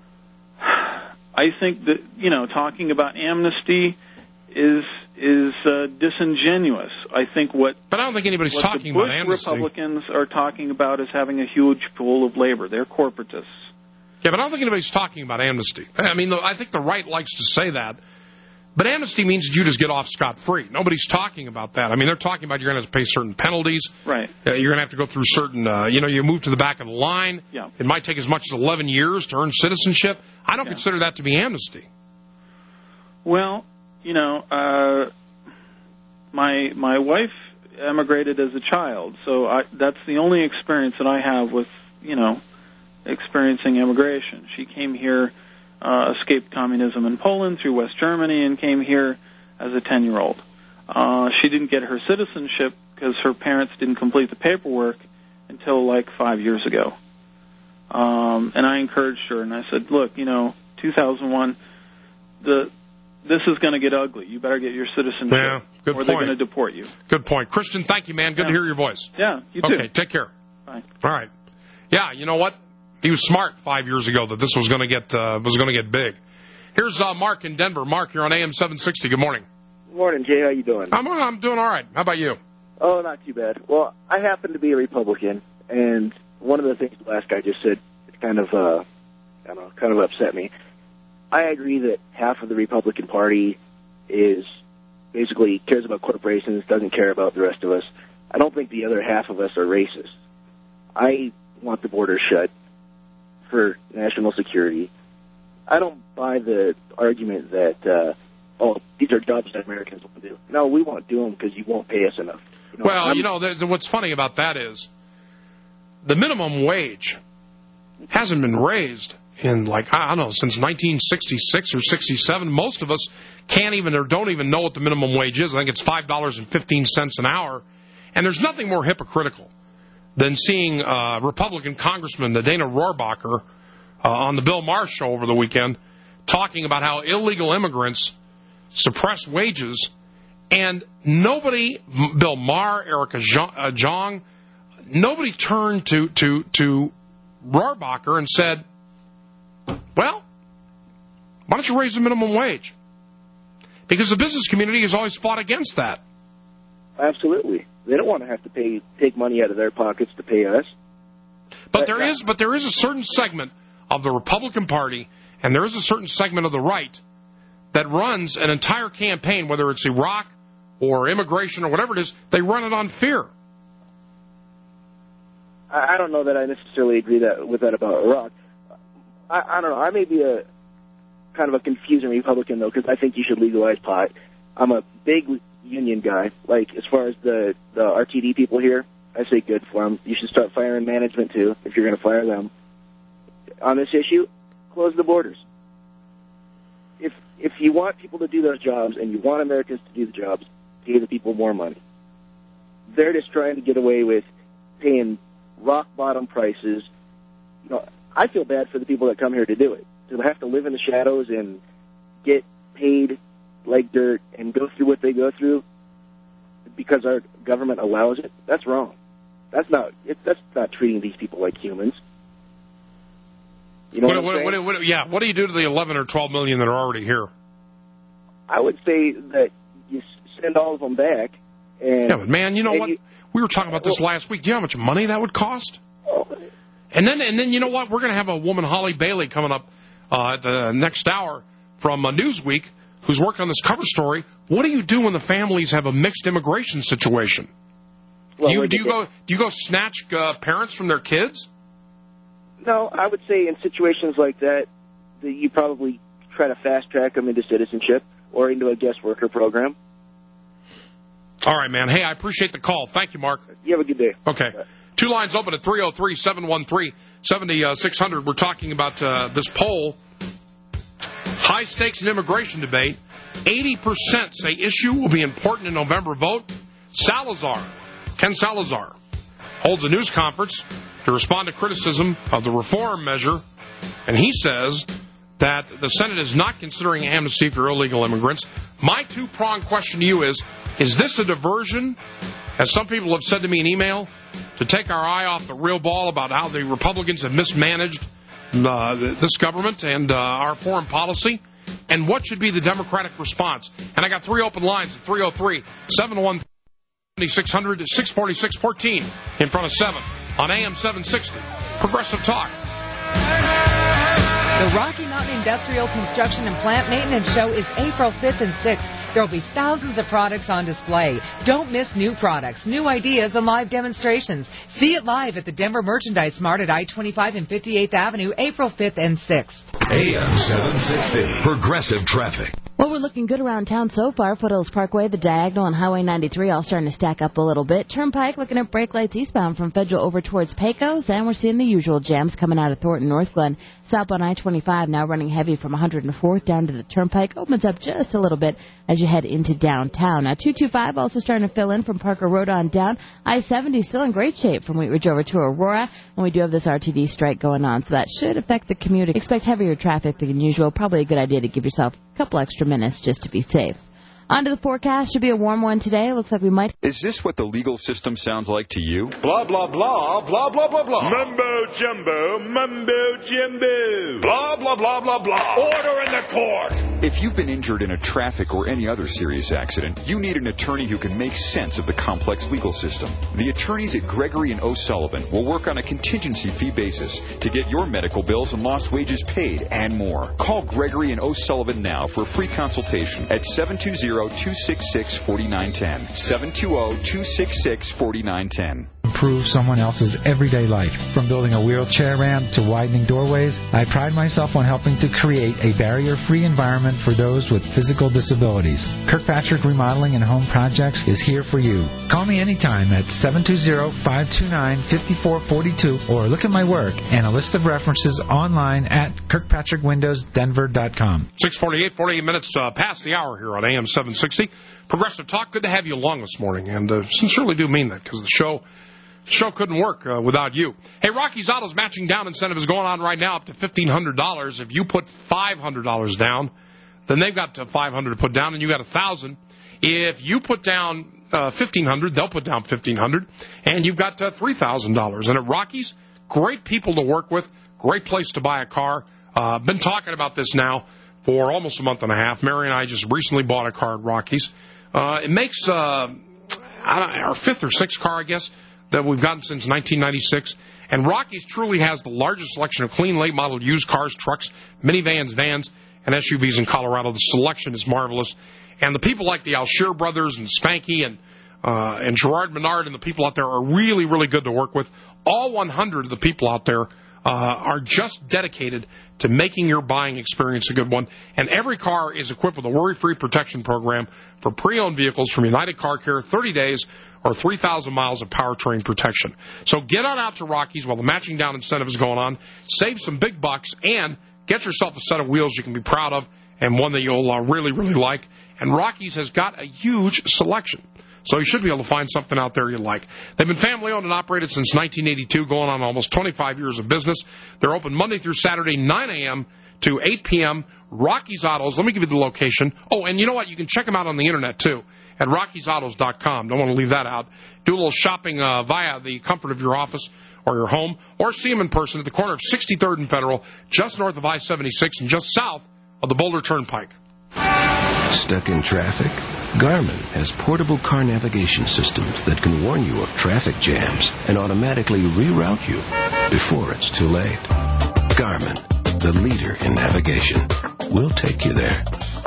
I think that, you know, talking about amnesty is is uh, disingenuous. I think what But I don't think anybody's what talking the Bush about amnesty. Republicans are talking about is having a huge pool of labor. They're corporatists. Yeah, but I don't think anybody's talking about amnesty. I mean, I think the right likes to say that. But amnesty means that you just get off scot-free. Nobody's talking about that. I mean, they're talking about you're going to have to pay certain penalties. Right. Uh, you're going to have to go through certain, uh, you know, you move to the back of the line. Yeah. It might take as much as eleven years to earn citizenship. I don't Yeah. consider that to be amnesty. Well, you know, uh, my my wife emigrated as a child, so I, that's the only experience that I have with, you know, experiencing immigration. She came here, uh, escaped communism in Poland through West Germany, and came here as a ten-year-old. Uh, she didn't get her citizenship because her parents didn't complete the paperwork until like five years ago. Um, and I encouraged her, and I said, look, you know, two thousand one, the this is going to get ugly. You better get your citizenship, Yeah, good or they're point. going to deport you. Good point. Christian, thank you, man. Good Yeah. to hear your voice. Yeah, you too. Okay, take care. Bye. All right. Yeah, you know what? He was smart five years ago that this was going to get uh, was going to get big. Here's uh, Mark in Denver. Mark, you're on A M seven sixty. Good morning. Morning, Jay. How you doing? I'm I'm doing all right. How about you? Oh, not too bad. Well, I happen to be a Republican, and one of the things the last guy just said kind of, uh, I don't know, kind of upset me. I agree that half of the Republican Party is basically cares about corporations, doesn't care about the rest of us. I don't think the other half of us are racist. I want the border shut for national security. I don't buy the argument that, uh, oh, these are jobs that Americans want to do. No, we won't do them because you won't pay us enough. You know, Well, I'm- you know, the, the, what's funny about that is the minimum wage hasn't been raised in, like, I don't know, since nineteen sixty-six or sixty-seven. Most of us can't even or don't even know what the minimum wage is. I think it's five dollars and fifteen cents an hour. And there's nothing more hypocritical than seeing uh, Republican Congressman Dana Rohrabacher uh, on the Bill Maher show over the weekend talking about how illegal immigrants suppress wages, and nobody, Bill Maher, Erica Jong, nobody turned to to to Rohrabacher and said, well, why don't you raise the minimum wage? Because the business community has always fought against that. Absolutely. They don't want to have to pay take money out of their pockets to pay us. But there is but there is a certain segment of the Republican Party, and there is a certain segment of the right that runs an entire campaign, whether it's Iraq or immigration or whatever it is, they run it on fear. I, I don't know that I necessarily agree that with that about Iraq. I, I don't know. I may be a kind of a confusing Republican, though, because I think you should legalize pot. I'm a big union guy. Like, as far as the, the R T D people here, I say good for them. You should start firing management, too, if you're going to fire them. On this issue, close the borders. If if you want people to do those jobs and you want Americans to do the jobs, gave the people more money. They're just trying to get away with paying rock-bottom prices. You know, I feel bad for the people that come here to do it. To have to live in the shadows and get paid like dirt and go through what they go through because our government allows it, that's wrong. That's not it, that's not treating these people like humans. You know what, what, what, what, what, yeah, what do you do to the eleven or twelve million that are already here? I would say that you send all of them back. And, yeah, but man, you know what? You, we were talking about this well, last week. Do you know how much money that would cost? Oh. And then, and then you know what? We're going to have a woman, Holly Bailey, coming up uh, at the next hour from uh, Newsweek, who's working on this cover story. What do you do when the families have a mixed immigration situation? Well, do you, do you go do you go snatch uh, parents from their kids? No, I would say in situations like that, that you probably try to fast track them into citizenship or into a guest worker program. All right, man. Hey, I appreciate the call. Thank you, Mark. You have a good day. Okay. Two lines open at three oh three, seven one three, seven six zero zero. We're talking about uh, this poll. High stakes in immigration debate. eighty percent say issue will be important in November vote. Salazar, Ken Salazar, holds a news conference to respond to criticism of the reform measure, and he says that the Senate is not considering amnesty for illegal immigrants. My two-pronged question to you is, is this a diversion, as some people have said to me in email, to take our eye off the real ball about how the Republicans have mismanaged uh, this government and uh, our foreign policy? And what should be the Democratic response? And I got three open lines at three oh three, seven one three, six hundred, six forty-six fourteen in front of seven on A M seven sixty. Progressive Talk. The Rocky Mountain Industrial Construction and Plant Maintenance Show is April fifth and sixth. There will be thousands of products on display. Don't miss new products, new ideas, and live demonstrations. See it live at the Denver Merchandise Mart at I twenty-five and fifty-eighth Avenue, April fifth and sixth. A M seven sixty, Progressive Traffic. Well, we're looking good around town so far. Foothills Parkway, the Diagonal, and Highway ninety-three all starting to stack up a little bit. Turnpike looking at brake lights eastbound from Federal over towards Pecos, and we're seeing the usual jams coming out of Thornton, North Glen. Southbound I twenty-five now running heavy from one hundred fourth down to the Turnpike. Opens up just a little bit as you head into downtown. Now, two two five also starting to fill in from Parker Road on down. I seventy still in great shape from Wheat Ridge over to Aurora, and we do have this R T D strike going on, so that should affect the commute. Expect heavier traffic than usual. Probably a good idea to give yourself a couple extra minutes just to be safe. On to the forecast. Should be a warm one today. Looks like we might... Is this what the legal system sounds like to you? Blah, blah, blah, blah, blah, blah, blah. Mumbo jumbo, mumbo jumbo. Blah, blah, blah, blah, blah. Order in the court. If you've been injured in a traffic or any other serious accident, you need an attorney who can make sense of the complex legal system. The attorneys at Gregory and O'Sullivan will work on a contingency fee basis to get your medical bills and lost wages paid and more. Call Gregory and O'Sullivan now for a free consultation at seven two zero, two six six, four nine one zero. seven two zero, two six six, four nine one zero. Improve someone else's everyday life. From building a wheelchair ramp to widening doorways, I pride myself on helping to create a barrier-free environment for those with physical disabilities. Kirkpatrick Remodeling and Home Projects is here for you. Call me anytime at seven two zero, five two nine, five four four two or look at my work and a list of references online at kirkpatrick windows denver dot com. six forty-eight, forty-eight minutes uh, past the hour here on A M seven sixty. Progressive Talk, good to have you along this morning, and uh, sincerely do mean that, because the show show couldn't work uh, without you. Hey, Rocky's Autos matching down incentive is going on right now up to fifteen hundred dollars. If you put five hundred dollars down, then they've got five hundred dollars to put down, and you got one thousand dollars. If you put down uh, fifteen hundred dollars, they'll put down fifteen hundred dollars, and you've got uh, three thousand dollars. And at Rocky's, great people to work with, great place to buy a car. Uh, been talking about this now for almost a month and a half. Mary and I just recently bought a car at Rocky's. Uh, it makes uh, I don't know, our fifth or sixth car, I guess, that we've gotten since nineteen ninety-six. And Rocky's truly has the largest selection of clean, late-model used cars, trucks, minivans, vans, and S U Vs in Colorado. The selection is marvelous. And the people like the Alshear brothers and Spanky and uh, and Gerard Menard and the people out there are really, really good to work with. All one hundred of the people out there uh, are just dedicated to making your buying experience a good one. And every car is equipped with a worry-free protection program for pre-owned vehicles from United Car Care, thirty days or three thousand miles of powertrain protection. So get on out to Rocky's while the matching down incentive is going on. Save some big bucks and get yourself a set of wheels you can be proud of and one that you'll uh, really, really like. And Rocky's has got a huge selection. So you should be able to find something out there you like. They've been family-owned and operated since nineteen eighty-two, going on almost twenty-five years of business. They're open Monday through Saturday, nine a.m. to eight p.m. Rocky's Autos. Let me give you the location. Oh, and you know what? You can check them out on the Internet, too, at rockies autos dot com. Don't want to leave that out. Do a little shopping uh, via the comfort of your office or your home, or see them in person at the corner of sixty-third and Federal, just north of I seventy-six and just south of the Boulder Turnpike. Stuck in traffic? Garmin has portable car navigation systems that can warn you of traffic jams and automatically reroute you before it's too late. Garmin, the leader in navigation. We'll take you there.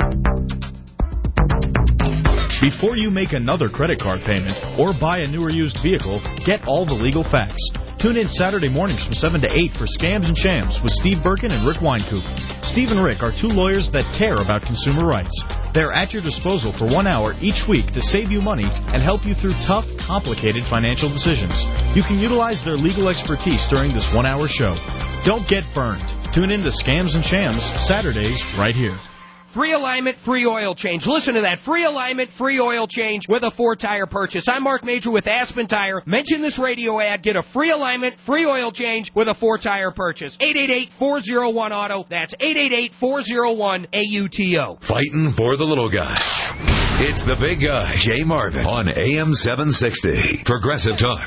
Before you make another credit card payment or buy a new or used vehicle, get all the legal facts. Tune in Saturday mornings from seven to eight for Scams and Shams with Steve Birkin and Rick Weinkoop. Steve and Rick are two lawyers that care about consumer rights. They're at your disposal for one hour each week to save you money and help you through tough, complicated financial decisions. You can utilize their legal expertise during this one-hour show. Don't get burned. Tune in to Scams and Shams Saturdays right here. Free alignment, free oil change. Listen to that. Free alignment, free oil change with a four-tire purchase. I'm Mark Major with Aspen Tire. Mention this radio ad. Get a free alignment, free oil change with a four-tire purchase. eight eight eight, four oh one, auto. That's eight eight eight, four oh one, A U T O. Fighting for the little guy. It's the big guy, Jay Marvin, on A M seven sixty. Progressive Talk.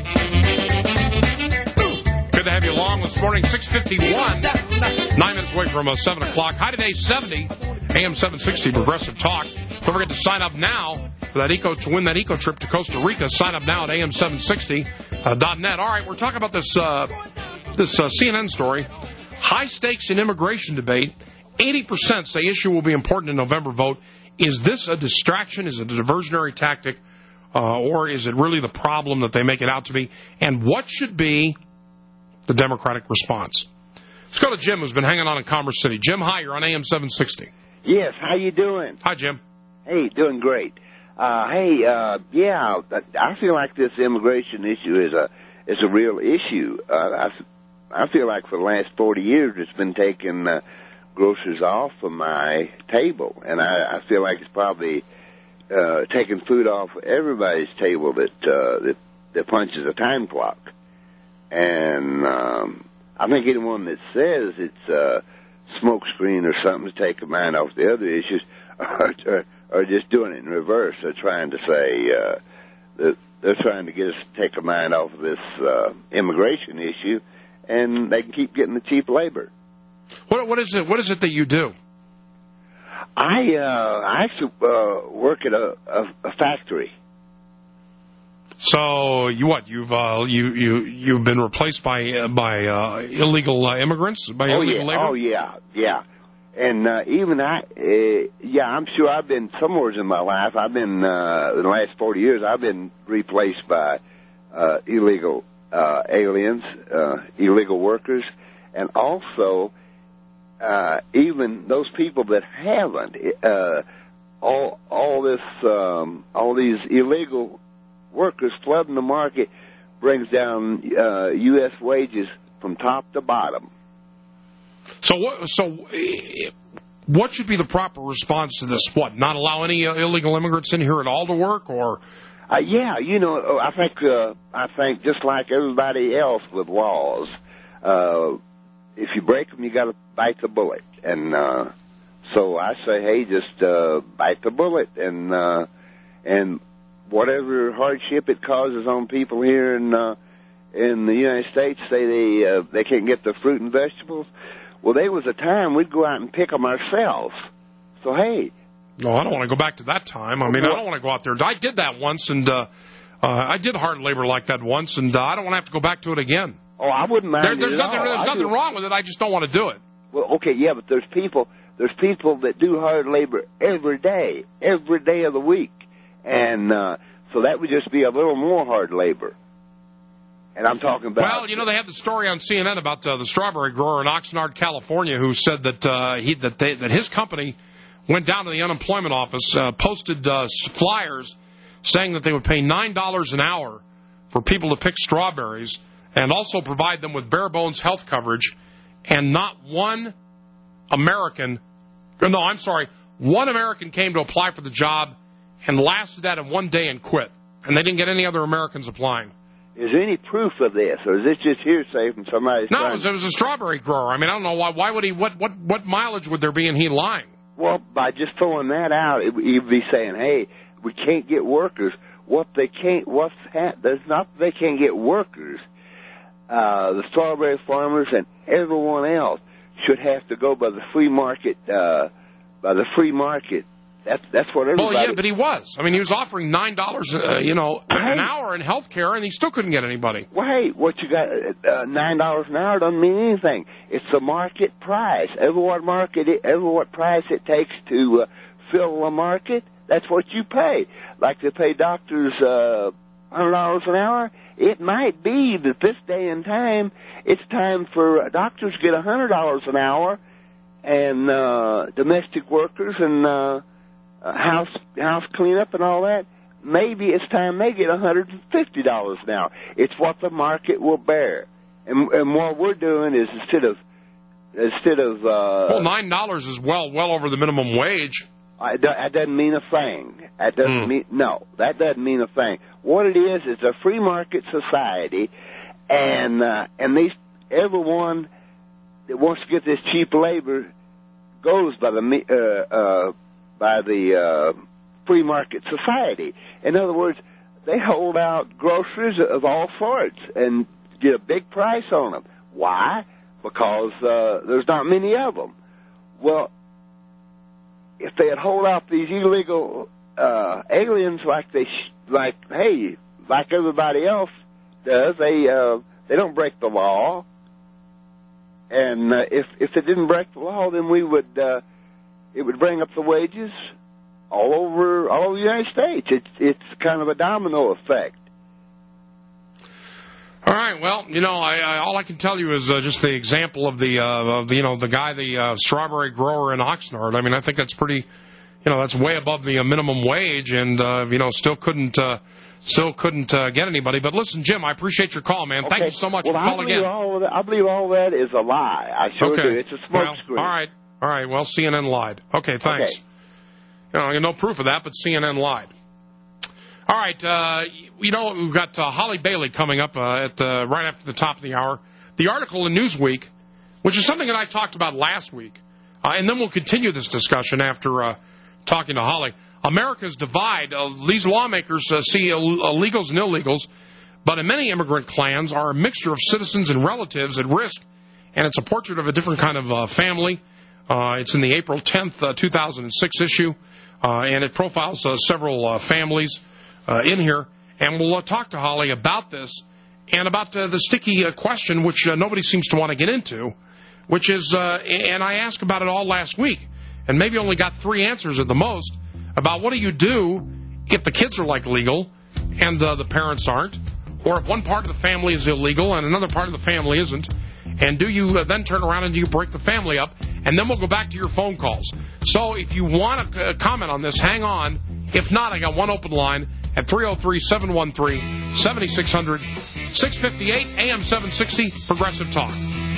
Good to have you along this morning. six fifty-one. Nine minutes away from uh, seven o'clock. High today, seventy. A M seven sixty Progressive Talk. Don't forget to sign up now for that eco to win that eco trip to Costa Rica. Sign up now at A M seven sixty dot net. All right, we're talking about this uh, this uh, C N N story. High stakes in immigration debate. eighty percent say issue will be important in November vote. Is this a distraction? Is it a diversionary tactic? Uh, or is it really the problem that they make it out to be? And what should be the Democratic response? Let's go to Jim, who's been hanging on in Commerce City. Jim, hi, you're on A M seven sixty. Yes, how you doing? Hi, Jim. Hey, doing great. Uh, hey, uh, yeah, I feel like this immigration issue is a is a real issue. Uh, I, I feel like for the last forty years it's been taking uh, groceries off of my table, and I, I feel like it's probably uh, taking food off everybody's table that, uh, that, that punches a time clock. And um, I think anyone that says it's a smokescreen or something to take a mind off the other issues are, are, are just doing it in reverse. They're trying to say uh, that they're trying to get us to take a mind off of this uh, immigration issue, and they can keep getting the cheap labor. What what is it? What is it that you do? I uh, I actually uh, work at a, a, a factory. So you what? You've uh, you you you've been replaced by uh, by uh, illegal uh, immigrants by oh, illegal yeah. labor. Oh yeah, yeah. And uh, even I, uh, yeah, I'm sure I've been somewhere in my life. I've been uh, in the last forty years. I've been replaced by uh, illegal uh, aliens, uh, illegal workers, and also uh, even those people that haven't. Uh, all all this um, all these illegal workers flooding the market brings down uh, U S wages from top to bottom. So what? So what should be the proper response to this? What? Not allow any uh, illegal immigrants in here at all to work, or? Uh, yeah, you know, I think uh, I think just like everybody else with laws, uh, if you break them, you got to bite the bullet. And uh, so I say, hey, just uh, bite the bullet, and uh, and whatever hardship it causes on people here in uh, in the United States, say they uh, they can't get the fruit and vegetables. Well, there was a time we'd go out and pick them ourselves. So, hey. No, I don't want to go back to that time. I mean, I don't want to go out there. I did that once, and uh, uh, I did hard labor like that once, and uh, I don't want to have to go back to it again. Oh, I wouldn't mind there, there's it nothing, at all. There's I nothing do. wrong with it. I just don't want to do it. Well, okay, yeah, but there's people, there's people that do hard labor every day, every day of the week. And uh, so that would just be a little more hard labor. And I'm talking about... Well, you know, they had the story on C N N about uh, the strawberry grower in Oxnard, California, who said that uh, he that they, that his company went down to the unemployment office, uh, posted uh, flyers saying that they would pay nine dollars an hour for people to pick strawberries and also provide them with bare-bones health coverage, and not one American No, I'm sorry. One American came to apply for the job and lasted that in one day and quit. And they didn't get any other Americans applying. Is there any proof of this, or is this just hearsay from somebody? No, it was, it was a strawberry grower. I mean, I don't know why. Why would he? What what what mileage would there be in he lying? Well, by just throwing that out, it, you'd be saying, "Hey, we can't get workers." What they can't, what's ha- there's not that they can't get workers. Uh, the strawberry farmers and everyone else should have to go by the free market. Uh, by the free market. That's that's what everybody. Well, yeah, but he was. I mean, he was offering nine dollars, uh, you know, an hour in health care, and he still couldn't get anybody. Well, hey, what you got? Uh, nine dollars an hour doesn't mean anything. It's the market price. Every what market, it, every what price it takes to uh, fill a market, that's what you pay. Like they pay doctors uh, hundred dollars an hour. It might be that this day and time, it's time for doctors to get a hundred dollars an hour, and uh, domestic workers and. Uh, Uh, house house cleanup and all that, maybe it's time they get one hundred fifty dollars an hour. It's what the market will bear. And, and what we're doing is instead of, instead of... Uh, well, nine dollars is well well over the minimum wage. I, that doesn't mean a thing. That doesn't mm. mean... No, that doesn't mean a thing. What it is, is a free market society, and uh, and these everyone that wants to get this cheap labor goes by the... Uh, uh, by the uh, free market society. In other words, they hold out groceries of all sorts and get a big price on them. Why? Because uh, there's not many of them. Well, if they had hold out these illegal uh, aliens like they, sh- like hey, like everybody else does, they uh, they don't break the law. And uh, if if they didn't break the law, then we would. Uh, It would bring up the wages all over all over the United States. It's it's kind of a domino effect. All right. Well, you know, I, I, all I can tell you is uh, just the example of the, uh, of the, you know, the guy, the uh, strawberry grower in Oxnard. I mean, I think that's pretty, you know, that's way above the uh, minimum wage, and uh, you know, still couldn't, uh, still couldn't uh, get anybody. But listen, Jim, I appreciate your call, man. Okay. Thank you so much well, for calling again. All of that, I believe all that is a lie. I sure okay. do. It's a smokescreen. Well, all right. All right, well, C N N lied. Okay, thanks. Okay. You know, no proof of that, but C N N lied. All right, uh, you know, we've got uh, Holly Bailey coming up uh, at uh, right after the top of the hour. The article in Newsweek, which is something that I talked about last week, uh, and then we'll continue this discussion after uh, talking to Holly. America's divide. Uh, these lawmakers uh, see Ill- illegals and illegals, but in many immigrant clans are a mixture of citizens and relatives at risk, and it's a portrait of a different kind of uh, family. Uh, it's in the April tenth, uh, two thousand six issue, uh, and it profiles uh, several uh, families uh, in here. And we'll uh, talk to Holly about this and about uh, the sticky uh, question, which uh, nobody seems to want to get into, which is, uh, and I asked about it all last week, and maybe only got three answers at the most, about what do you do if the kids are, like, legal and uh, the parents aren't, or if one part of the family is illegal and another part of the family isn't. And do you uh, then turn around and do you break the family up? And then we'll go back to your phone calls. So if you want to uh, comment on this, hang on. If not, I got one open line at three oh three, seven one three, seven six zero zero, six fifty-eight A M seven sixty, Progressive Talk.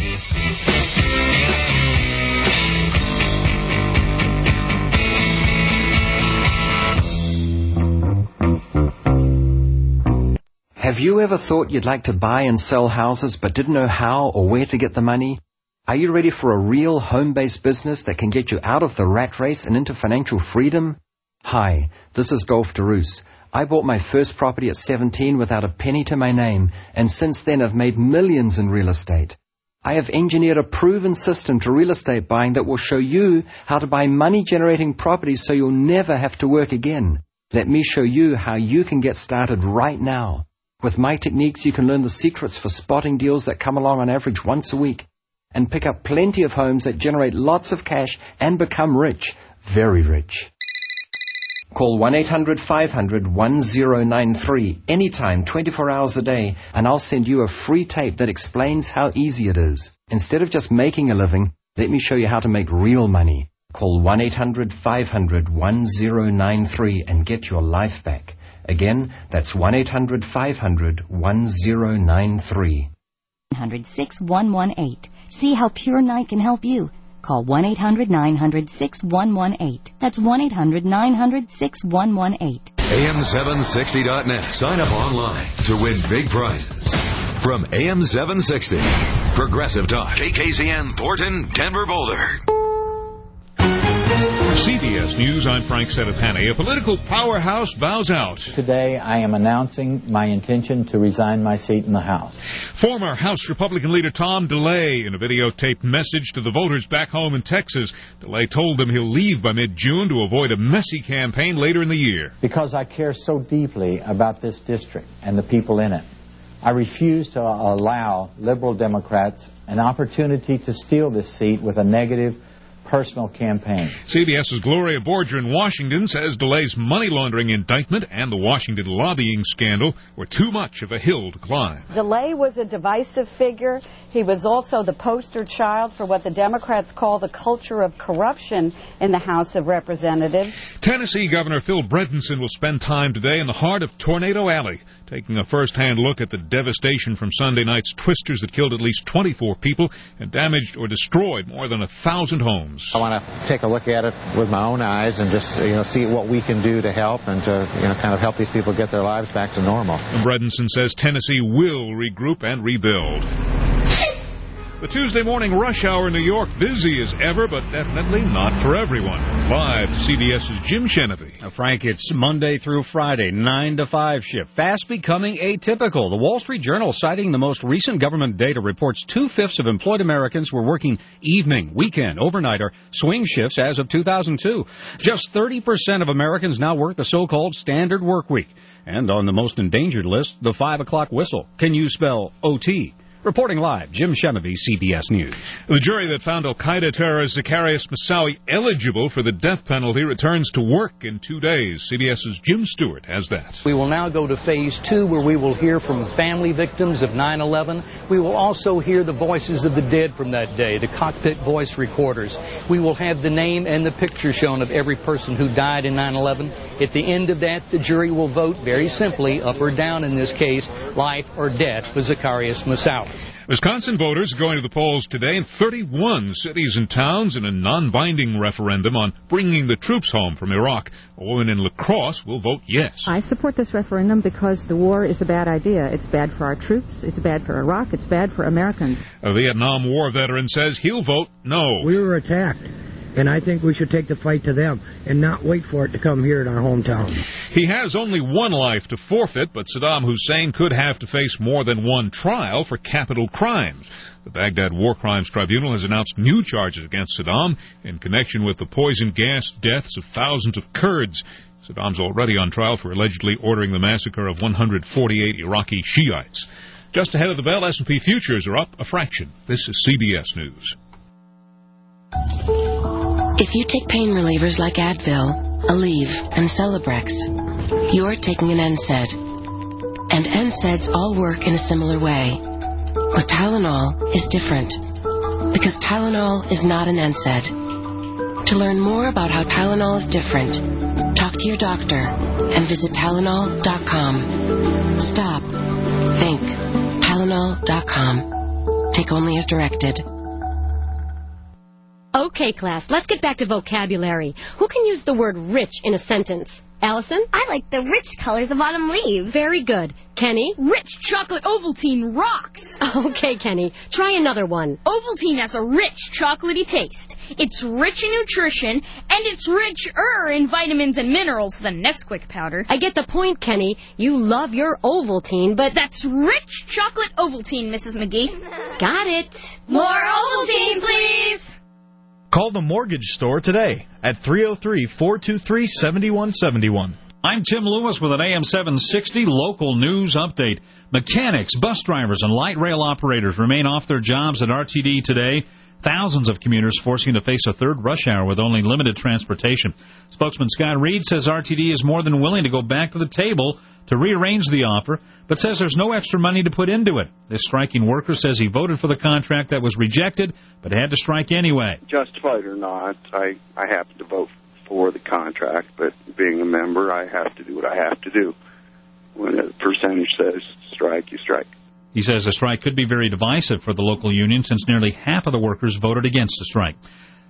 Have you ever thought you'd like to buy and sell houses but didn't know how or where to get the money? Are you ready for a real home-based business that can get you out of the rat race and into financial freedom? Hi, this is Golf DeRoos. I bought my first property at seventeen without a penny to my name, and since then I've made millions in real estate. I have engineered a proven system to real estate buying that will show you how to buy money-generating properties so you'll never have to work again. Let me show you how you can get started right now. With my techniques, you can learn the secrets for spotting deals that come along on average once a week and pick up plenty of homes that generate lots of cash and become rich, very rich. Call one eight hundred, five hundred, one oh nine three anytime, twenty-four hours a day, and I'll send you a free tape that explains how easy it is. Instead of just making a living, let me show you how to make real money. Call one eight hundred, five hundred, one oh nine three and get your life back. Again, that's one eight hundred, five hundred, one oh nine three. one hundred, six one one eight. See how Pure Night can help you. call one eight hundred nine hundred six one one eight. That's one eight hundred nine hundred six one one eight. A M seven sixty dot net. Sign up online to win big prizes. From A M seven sixty, Progressive Talk. K K Z N, Thornton, Denver, Boulder. C B S News, I'm Frank Sedapani. A political powerhouse bows out. Today, I am announcing my intention to resign my seat in the House. Former House Republican leader Tom DeLay, in a videotaped message to the voters back home in Texas, DeLay told them he'll leave by mid-June to avoid a messy campaign later in the year. Because I care so deeply about this district and the people in it, I refuse to allow liberal Democrats an opportunity to steal this seat with a negative personal campaign. CBS's Gloria Borger in Washington says DeLay's money laundering indictment and the Washington lobbying scandal were too much of a hill to climb. DeLay was a divisive figure. He was also the poster child for what the Democrats call the culture of corruption in the House of Representatives. Tennessee Governor Phil Bredesen will spend time today in the heart of Tornado Alley, taking a first-hand look at the devastation from Sunday night's twisters that killed at least twenty-four people and damaged or destroyed more than a thousand homes. I want to take a look at it with my own eyes and just, you know, see what we can do to help and to, you know, kind of help these people get their lives back to normal. Bredesen says Tennessee will regroup and rebuild. The Tuesday morning rush hour in New York, busy as ever, but definitely not for everyone. Live to CBS's Jim Shenevy. Now, Frank, it's Monday through Friday, nine to five shift. Fast becoming atypical. The Wall Street Journal, citing the most recent government data, reports two-fifths of employed Americans were working evening, weekend, overnight, or swing shifts as of two thousand two. Just thirty percent of Americans now work the so-called standard work week. And on the most endangered list, the five o'clock whistle. Can you spell O T? Reporting live, Jim Shenevy, C B S News. The jury that found Al-Qaeda terrorist Zacarias Moussaoui eligible for the death penalty returns to work in two days. CBS's Jim Stewart has that. We will now go to phase two, where we will hear from family victims of nine eleven. We will also hear the voices of the dead from that day, the cockpit voice recorders. We will have the name and the picture shown of every person who died in nine eleven. At the end of that, the jury will vote very simply, up or down in this case, life or death for Zacarias Moussaoui. Wisconsin voters are going to the polls today in thirty-one cities and towns in a non-binding referendum on bringing the troops home from Iraq. A woman in La Crosse will vote yes. I support this referendum because the war is a bad idea. It's bad for our troops. It's bad for Iraq. It's bad for Americans. A Vietnam War veteran says he'll vote no. We were attacked, and I think we should take the fight to them and not wait for it to come here in our hometown. He has only one life to forfeit, but Saddam Hussein could have to face more than one trial for capital crimes. The Baghdad War Crimes Tribunal has announced new charges against Saddam in connection with the poison gas deaths of thousands of Kurds. Saddam's already on trial for allegedly ordering the massacre of one hundred forty-eight Iraqi Shiites. Just ahead of the bell, S and P futures are up a fraction. This is C B S News. If you take pain relievers like Advil, Aleve, and Celebrex, you're taking an N SAID. And N SAIDs all work in a similar way. But Tylenol is different. Because Tylenol is not an N SAID. To learn more about how Tylenol is different, talk to your doctor and visit Tylenol dot com. Stop. Think. Tylenol dot com. Take only as directed. Okay, class, let's get back to vocabulary. Who can use the word rich in a sentence? Allison? I like the rich colors of autumn leaves. Very good. Kenny? Rich chocolate Ovaltine rocks. Okay, Kenny. Try another one. Ovaltine has a rich, chocolatey taste. It's rich in nutrition, and it's richer in vitamins and minerals than Nesquik powder. I get the point, Kenny. You love your Ovaltine, but... That's rich chocolate Ovaltine, Missus McGee. Got it. More Ovaltine, please. Call the mortgage store today at three oh three, four two three, seven one seven one. I'm Tim Lewis with an A M seven sixty local news update. Mechanics, bus drivers, and light rail operators remain off their jobs at R T D today. Thousands of commuters forcing to face a third rush hour with only limited transportation. Spokesman Scott Reed says R T D is more than willing to go back to the table to rearrange the offer, but says there's no extra money to put into it. This striking worker says he voted for the contract that was rejected, but had to strike anyway. Justified or not, I, I happen to vote for the contract, but being a member, I have to do what I have to do. When a percentage says strike, you strike. He says the strike could be very divisive for the local union since nearly half of the workers voted against the strike.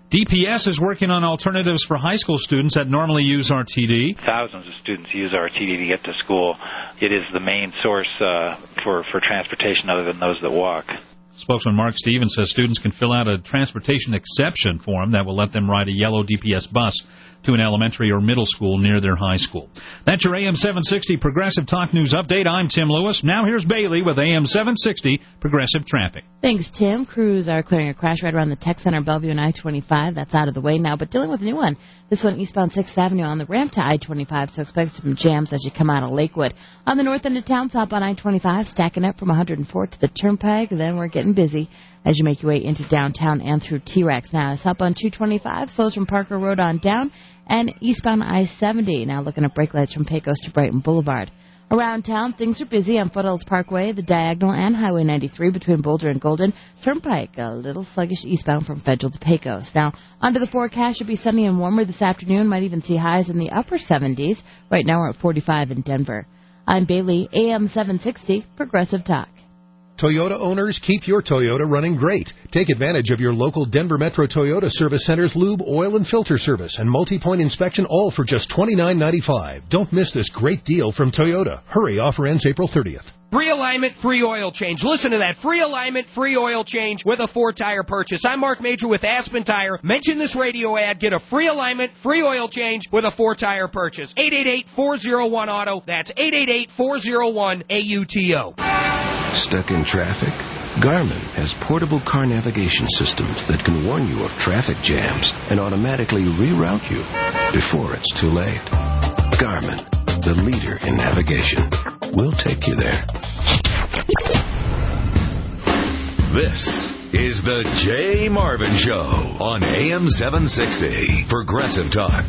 D P S is working on alternatives for high school students that normally use R T D. Thousands of students use R T D to get to school. It is the main source uh, for, for transportation other than those that walk. Spokesman Mark Stevens says students can fill out a transportation exception form that will let them ride a yellow D P S bus to an elementary or middle school near their high school. That's your A M seven sixty Progressive Talk News Update. I'm Tim Lewis. Now here's Bailey with A M seven sixty Progressive Traffic. Thanks, Tim. Crews are clearing a crash right around the Tech Center, Bellevue, and I twenty-five. That's out of the way now, but dealing with a new one. This one eastbound sixth Avenue on the ramp to I twenty-five, so expect some jams as you come out of Lakewood. On the north end of town, southbound I twenty-five, stacking up from one hundred fourth to the Turnpike. Then we're getting busy as you make your way into downtown and through T-Rex. Now, southbound two twenty-five, slows from Parker Road on down, and eastbound I seventy. Now looking at brake lights from Pecos to Brighton Boulevard. Around town, things are busy on Foothills Parkway, the Diagonal, and Highway ninety-three between Boulder and Golden. Turnpike, a little sluggish eastbound from Federal to Pecos. Now, under the forecast, should be sunny and warmer this afternoon. Might even see highs in the upper seventies. Right now we're at forty-five in Denver. I'm Bailey, A M seven sixty, Progressive Talk. Toyota owners, keep your Toyota running great. Take advantage of your local Denver Metro Toyota Service Center's lube, oil, and filter service and multi-point inspection, all for just twenty-nine ninety-five. Don't miss this great deal from Toyota. Hurry, offer ends April thirtieth. Free alignment, free oil change. Listen to that. Free alignment, free oil change with a four-tire purchase. I'm Mark Major with Aspen Tire. Mention this radio ad. Get a free alignment, free oil change with a four-tire purchase. eight eight eight, four oh one, auto. That's eight eight eight, four oh one, A U T O. Stuck in traffic? Garmin has portable car navigation systems that can warn you of traffic jams and automatically reroute you before it's too late. Garmin, the leader in navigation. We'll take you there. This is the Jay Marvin Show on A M seven sixty Progressive Talk.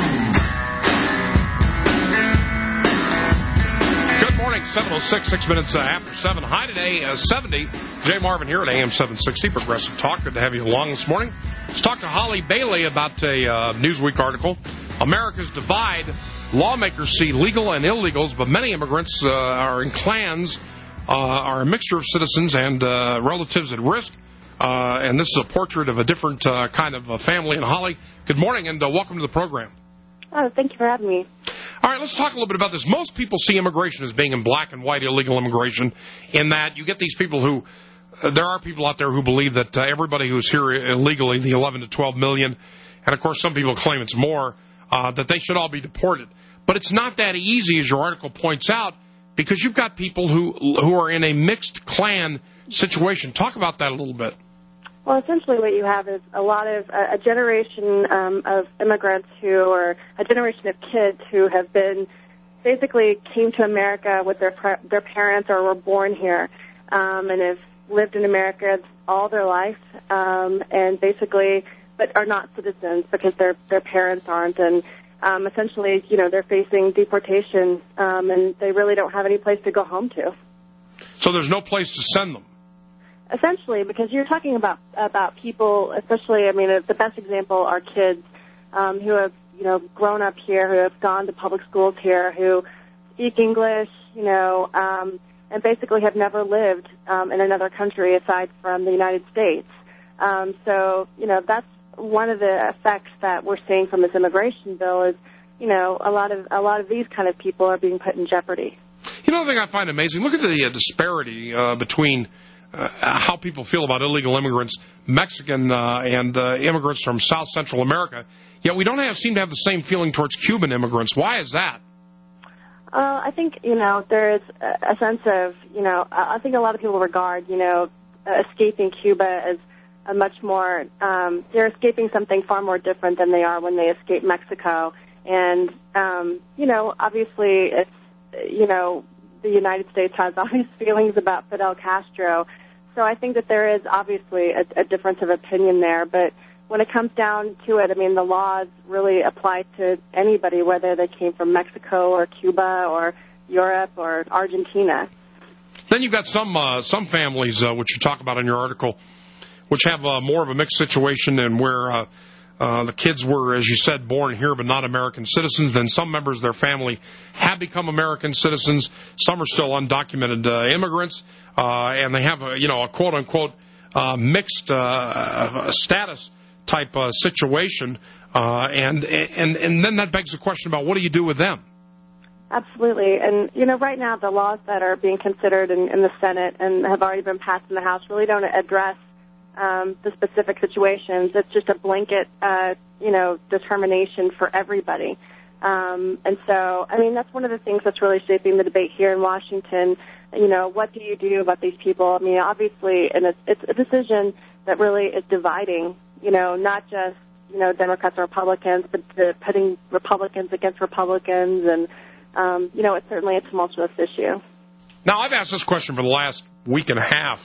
seven oh six, six minutes uh, after seven. High today, uh, seventy. Jay Marvin here at A M seven sixty, Progressive Talk. Good to have you along this morning. Let's talk to Holly Bailey about a uh, Newsweek article. America's divide. Lawmakers see legal and illegals, but many immigrants uh, are in clans, uh, are a mixture of citizens and uh, relatives at risk. Uh, and this is a portrait of a different uh, kind of uh, family. And Holly, good morning and uh, welcome to the program. Oh, thank you for having me. All right, let's talk a little bit about this. Most people see immigration as being in black and white illegal immigration, in that you get these people who, uh, there are people out there who believe that uh, everybody who's here illegally, the eleven to twelve million, and of course some people claim it's more, uh, that they should all be deported. But it's not that easy, as your article points out, because you've got people who who are in a mixed clan situation. Talk about that a little bit. Well, essentially what you have is a lot of, uh, a generation um, of immigrants who, or a generation of kids who have been, basically came to America with their their parents or were born here um, and have lived in America all their life um, and basically, but are not citizens because their their parents aren't. And um, essentially, you know, they're facing deportation um, and they really don't have any place to go home to. So there's no place to send them? Essentially, because you're talking about about people, especially, I mean, the best example are kids um, who have, you know, grown up here, who have gone to public schools here, who speak English, you know, um, and basically have never lived um, in another country aside from the United States. Um, so, you know, that's one of the effects that we're seeing from this immigration bill is, you know, a lot of a lot of these kind of people are being put in jeopardy. You know, the thing I find amazing, look at the uh, disparity uh, between Uh, how people feel about illegal immigrants, Mexican uh, and uh, immigrants from South Central America. Yet we don't have, seem to have the same feeling towards Cuban immigrants. Why is that? Uh, I think, you know, there is a sense of, you know, I think a lot of people regard, you know, escaping Cuba as a much more, um, they're escaping something far more different than they are when they escape Mexico. And, um, you know, obviously it's, you know, the United States has all these feelings about Fidel Castro. So I think that there is obviously a, a difference of opinion there. But when it comes down to it, I mean, the laws really apply to anybody, whether they came from Mexico or Cuba or Europe or Argentina. Then you've got some uh, some families, uh, which you talk about in your article, which have uh, more of a mixed situation and where uh, uh, the kids were, as you said, born here but not American citizens. Then some members of their family have become American citizens. Some are still undocumented uh, immigrants, uh, and they have, a, you know, a quote-unquote uh, mixed uh, status type uh, situation, uh, and and and then that begs the question about what do you do with them? Absolutely. And, you know, right now the laws that are being considered in, in the Senate and have already been passed in the House really don't address um, the specific situations. It's just a blanket, uh, you know, determination for everybody. Um, and so, I mean, that's one of the things that's really shaping the debate here in Washington. You know, what do you do about these people? I mean, obviously, and it's, it's a decision that really is dividing, you know, not just, you know, Democrats and Republicans, but the, putting Republicans against Republicans and, Um, you know, it's certainly a tumultuous issue. Now, I've asked this question for the last week and a half,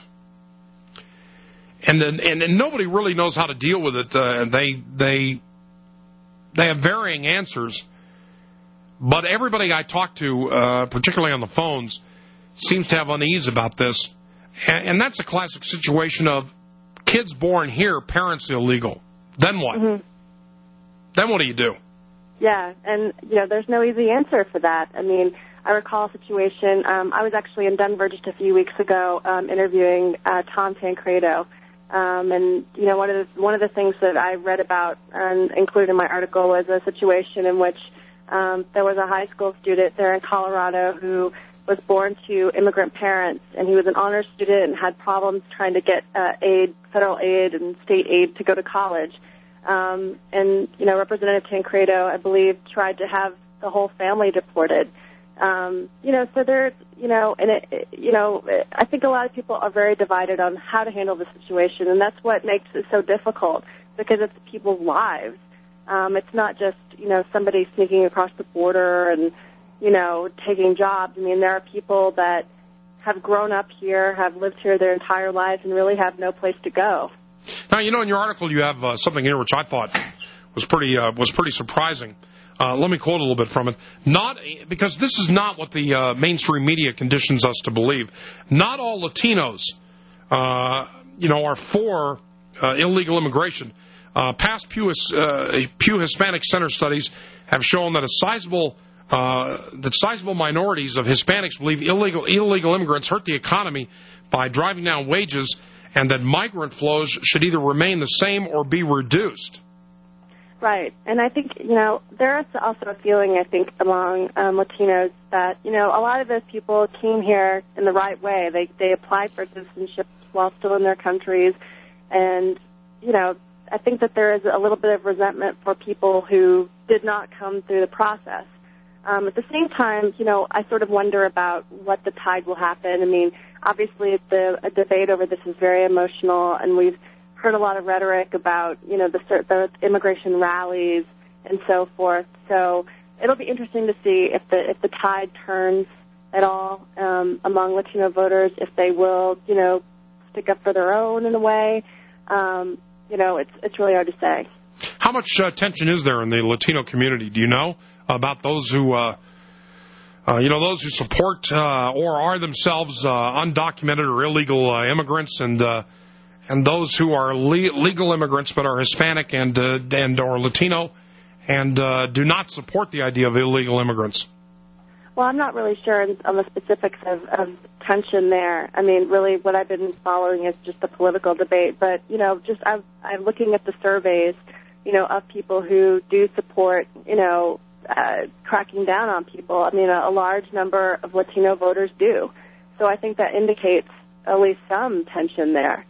and and, and nobody really knows how to deal with it. Uh, they they they have varying answers, but everybody I talk to, uh, particularly on the phones, seems to have unease about this, and, and that's a classic situation of kids born here, parents illegal. Then what? Mm-hmm. Then what do you do? Yeah, and, you know, there's no easy answer for that. I mean, I recall a situation, um, I was actually in Denver just a few weeks ago um, interviewing uh, Tom Tancredo. Um, and, you know, one of the, one of the things that I read about and included in my article was a situation in which um, there was a high school student there in Colorado who was born to immigrant parents, and he was an honors student and had problems trying to get uh, aid, federal aid and state aid to go to college. Um, and, you know, Representative Tancredo, I believe, tried to have the whole family deported. Um, you know, so there's, you know, and it, it, you know, I think a lot of people are very divided on how to handle the situation, and that's what makes it so difficult, because it's people's lives. Um, it's not just, you know, somebody sneaking across the border and, you know, taking jobs. I mean, there are people that have grown up here, have lived here their entire lives, and really have no place to go. Now, you know, in your article you have uh, something here which I thought was pretty uh, was pretty surprising. Uh, let me quote a little bit from it. Not because this is not what the uh, mainstream media conditions us to believe. Not all Latinos, uh, you know, are for uh, illegal immigration. Uh, past Pew, uh, Pew Hispanic Center studies have shown that a sizable uh, that sizable minorities of Hispanics believe illegal illegal immigrants hurt the economy by driving down wages, and that migrant flows should either remain the same or be reduced. Right. And I think, you know, there is also a feeling, I think, among um, Latinos that, you know, a lot of those people came here in the right way. They they applied for citizenship while still in their countries. And, you know, I think that there is a little bit of resentment for people who did not come through the process. Um, at the same time, you know, I sort of wonder about what the tide will happen. I mean, obviously the a debate over this is very emotional, and we've heard a lot of rhetoric about, you know, the, the immigration rallies and so forth. So it'll be interesting to see if the if the tide turns at all um, among Latino voters, if they will, you know, stick up for their own in a way. Um, you know, it's it's really hard to say. How much uh, tension is there in the Latino community? Do you know about those who, uh, uh, you know, those who support uh, or are themselves uh, undocumented or illegal uh, immigrants, and uh, and those who are le- legal immigrants but are Hispanic and uh, and or Latino and uh, do not support the idea of illegal immigrants? Well, I'm not really sure on the specifics of, of tension there. I mean, really, what I've been following is just the political debate. But, you know, just I'm, I'm looking at the surveys, you know, of people who do support, you know, uh, cracking down on people. I mean, a, a large number of Latino voters do. So I think that indicates at least some tension there.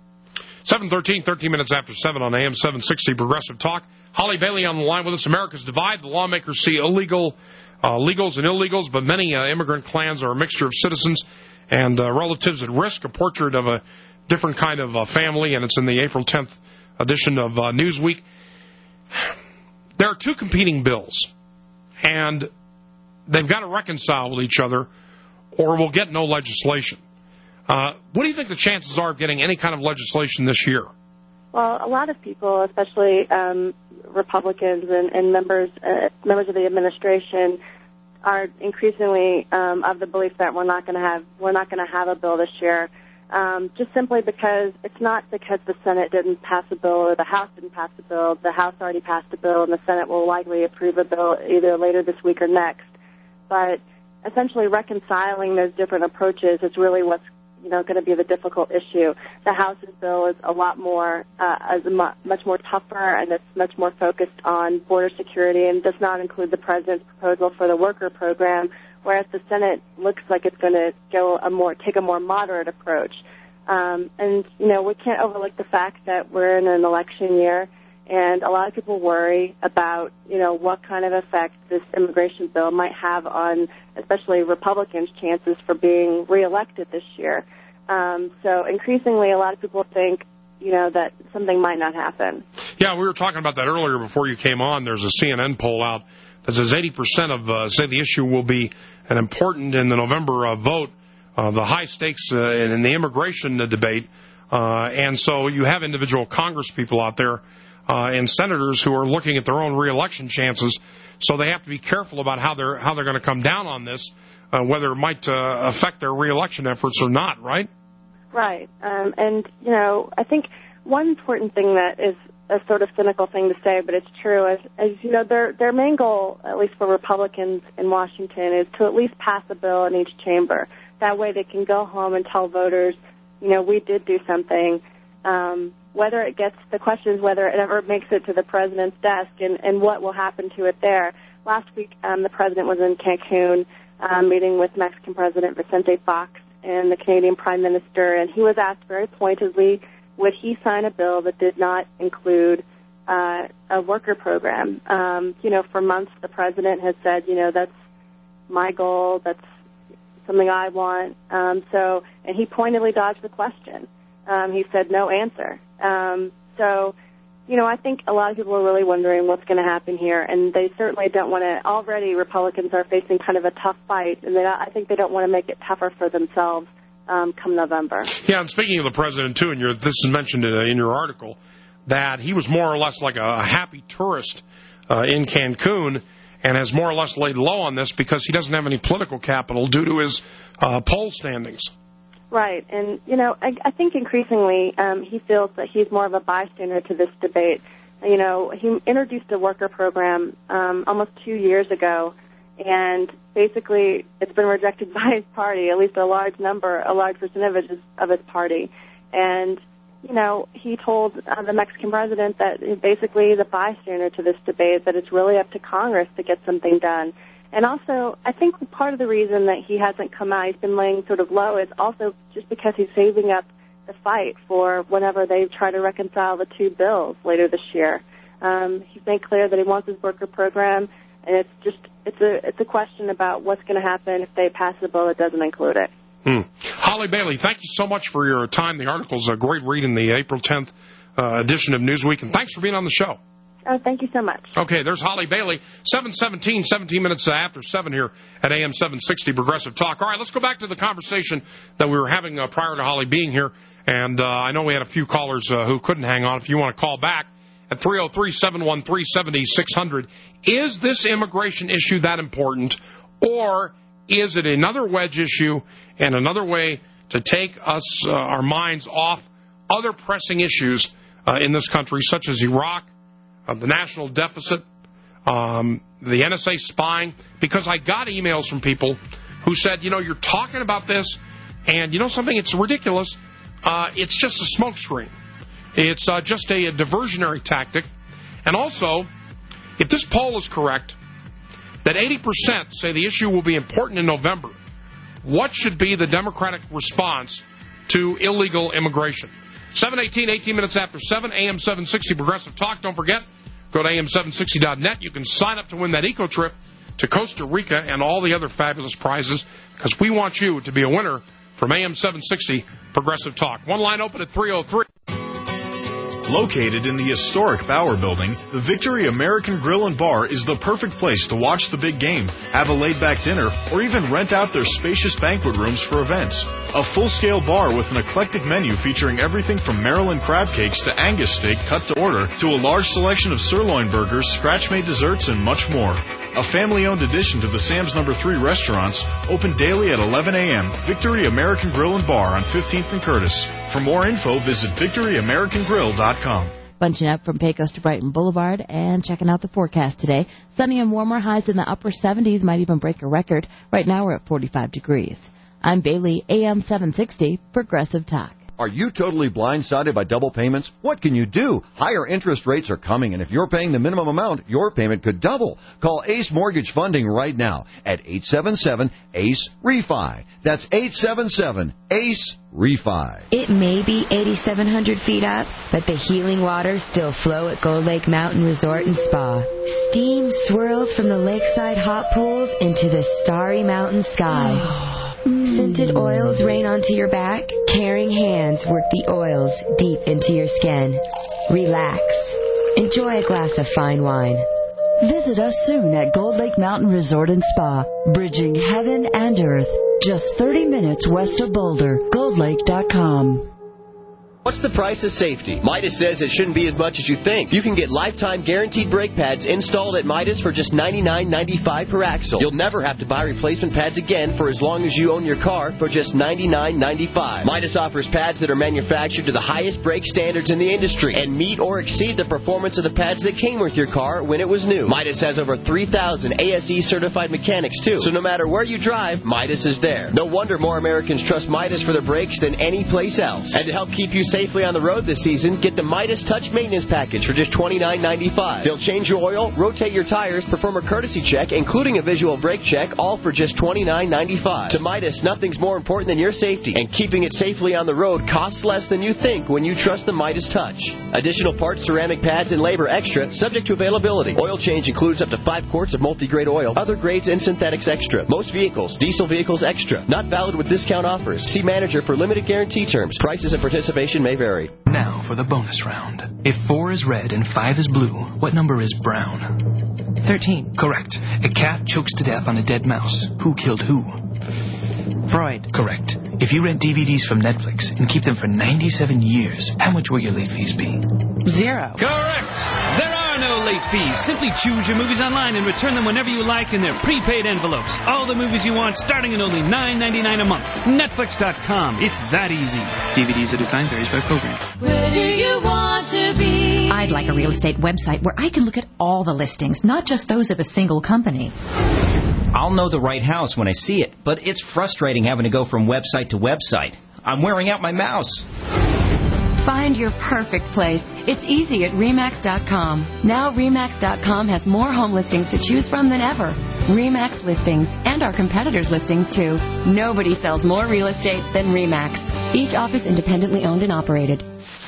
seven thirteen, thirteen minutes after seven on A M seven sixty Progressive Talk. Holly Bailey on the line with us. America's divide. The lawmakers see illegal uh, legals and illegals, but many uh, immigrant clans are a mixture of citizens and uh, relatives at risk. A portrait of a different kind of uh, family, and it's in the April tenth edition of uh, Newsweek. There are two competing bills, and they've got to reconcile with each other, or we'll get no legislation. Uh, what do you think the chances are of getting any kind of legislation this year? Well, a lot of people, especially um, Republicans and, and members uh, members of the administration, are increasingly um, of the belief that we're not going to have we're not going to have a bill this year, um, just simply because it's not because the Senate didn't pass a bill or the House didn't pass a bill. The House already passed a bill, and the Senate will likely approve a bill either later this week or next. But essentially, reconciling those different approaches is really what's you know, going to be the difficult issue. The House's bill is a lot more, uh, is mu- much more tougher, and it's much more focused on border security and does not include the president's proposal for the worker program, whereas the Senate looks like it's going to go a more, take a more moderate approach. Um, and, you know, we can't overlook the fact that we're in an election year, and a lot of people worry about, you know, what kind of effect this immigration bill might have on, especially Republicans' chances for being reelected this year. Um, so increasingly, a lot of people think, you know, that something might not happen. Yeah, we were talking about that earlier before you came on. There's a C N N poll out that says eighty percent of, uh, say, the issue will be an important in the November uh, vote, uh, the high stakes uh, in the immigration uh, debate. Uh, and so you have individual Congress people out there Uh, and senators who are looking at their own reelection chances, so they have to be careful about how they're how they're going to come down on this, uh, whether it might uh, affect their reelection efforts or not. Right? Right. Um, and you know, I think one important thing that is a sort of cynical thing to say, but it's true, is, is you know, their their main goal, at least for Republicans in Washington, is to at least pass a bill in each chamber. That way, they can go home and tell voters, you know, we did do something. Um, whether it gets, the question is whether it ever makes it to the president's desk and, and what will happen to it there. Last week, um, the president was in Cancun um, meeting with Mexican President Vicente Fox and the Canadian Prime Minister, and he was asked very pointedly, would he sign a bill that did not include uh, a worker program? Um, you know, for months, the president has said, you know, that's my goal, that's something I want. Um, so, and he pointedly dodged the question. Um, he said no answer. Um, so, you know, I think a lot of people are really wondering what's going to happen here, and they certainly don't want to. Already, Republicans are facing kind of a tough fight, and they, I think they don't want to make it tougher for themselves um, come November. Yeah, and speaking of the president, too, and your, this is mentioned in your article, that he was more or less like a happy tourist uh, in Cancun and has more or less laid low on this because he doesn't have any political capital due to his uh, poll standings. Right, and, you know, I, I think increasingly um, he feels that he's more of a bystander to this debate. You know, he introduced a worker program um, almost two years ago, and basically it's been rejected by his party, at least a large number, a large percentage of his, of his party. And, you know, he told uh, the Mexican president that basically he's a bystander to this debate, that it's really up to Congress to get something done. And also, I think part of the reason that he hasn't come out, he's been laying sort of low, is also just because he's saving up the fight for whenever they try to reconcile the two bills later this year. Um, he's made clear that he wants his worker program, and it's just it's a it's a question about what's going to happen if they pass a bill that doesn't include it. Hmm. Holly Bailey, thank you so much for your time. The article's a great read in the April tenth uh, edition of Newsweek, and thanks for being on the show. Oh, thank you so much. Okay, there's Holly Bailey, seven seventeen, seventeen minutes after seven here at A M seven sixty Progressive Talk. All right, let's go back to the conversation that we were having uh, prior to Holly being here. And uh, I know we had a few callers uh, who couldn't hang on. If you want to call back at three oh three, seven one three, seven six zero zero, is this immigration issue that important, or is it another wedge issue and another way to take us, uh, our minds off other pressing issues uh, in this country, such as Iraq, of the national deficit, um, the N S A spying? Because I got emails from people who said, you know, you're talking about this, and you know something, it's ridiculous. Uh, it's just a smokescreen. It's uh, just a, a diversionary tactic. And also, if this poll is correct, that eighty percent say the issue will be important in November, what should be the Democratic response to illegal immigration? seven eighteen, eighteen minutes after seven, A M seven sixty Progressive Talk. Don't forget, go to A M seven sixty dot net. You can sign up to win that eco trip to Costa Rica and all the other fabulous prizes, because we want you to be a winner from A M seven sixty Progressive Talk. One line open at three oh three. Located in the historic Bauer Building, the Victory American Grill and Bar is the perfect place to watch the big game, have a laid-back dinner, or even rent out their spacious banquet rooms for events. A full-scale bar with an eclectic menu featuring everything from Maryland crab cakes to Angus steak cut to order, to a large selection of sirloin burgers, scratch-made desserts, and much more. A family-owned addition to the Sam's Number three restaurants, open daily at eleven a.m., Victory American Grill and Bar on fifteenth and Curtis. For more info, visit victory american grill dot com. Bunching up from Pecos to Brighton Boulevard and checking out the forecast today. Sunny and warmer, highs in the upper seventies, might even break a record. Right now we're at forty-five degrees. I'm Bailey, A M seven sixty, Progressive Talk. Are you totally blindsided by double payments? What can you do? Higher interest rates are coming, and if you're paying the minimum amount, your payment could double. Call Ace Mortgage Funding right now at eight seven seven, A C E, REFI. That's eight seven seven, A C E, REFI. It may be eighty-seven hundred feet up, but the healing waters still flow at Gold Lake Mountain Resort and Spa. Steam swirls from the lakeside hot pools into the starry mountain sky. Scented oils rain onto your back. Caring hands work the oils deep into your skin. Relax. Enjoy a glass of fine wine. Visit us soon at Gold Lake Mountain Resort and Spa, bridging heaven and earth. Just thirty minutes west of Boulder. gold lake dot com. What's the price of safety? Midas says it shouldn't be as much as you think. You can get lifetime guaranteed brake pads installed at Midas for just ninety-nine ninety-five per axle. You'll never have to buy replacement pads again for as long as you own your car for just ninety-nine ninety-five. Midas offers pads that are manufactured to the highest brake standards in the industry and meet or exceed the performance of the pads that came with your car when it was new. Midas has over three thousand A S E certified mechanics too, so no matter where you drive, Midas is there. No wonder more Americans trust Midas for their brakes than any place else. And to help keep you safe safely on the road this season, get the Midas Touch Maintenance Package for just twenty-nine ninety-five. They'll change your oil, rotate your tires, perform a courtesy check, including a visual brake check, all for just twenty-nine ninety-five. To Midas, nothing's more important than your safety, and keeping it safely on the road costs less than you think when you trust the Midas Touch. Additional parts, ceramic pads, and labor extra, subject to availability. Oil change includes up to five quarts of multi-grade oil, other grades and synthetics extra. Most vehicles, diesel vehicles extra. Not valid with discount offers. See manager for limited guarantee terms. Prices and participation may vary. Now for the bonus round. If four is red and five is blue, what number is brown? Thirteen. Correct. A cat chokes to death on a dead mouse. Who killed who? Freud. Correct. If you rent D V Ds from Netflix and keep them for ninety-seven years, how much will your late fees be? Zero. Correct. There are no late fees. Simply choose your movies online and return them whenever you like in their prepaid envelopes. All the movies you want starting at only nine ninety-nine a month. Netflix dot com. It's that easy. D V Ds at a time, varies by program. Where do you want to be? I'd like a real estate website where I can look at all the listings, not just those of a single company. I'll know the right house when I see it, but it's frustrating having to go from website to website. I'm wearing out my mouse. Find your perfect place. It's easy at RE/MAX dot com. Now RE/MAX dot com has more home listings to choose from than ever. RE/MAX listings and our competitors' listings too. Nobody sells more real estate than RE/MAX. Each office independently owned and operated.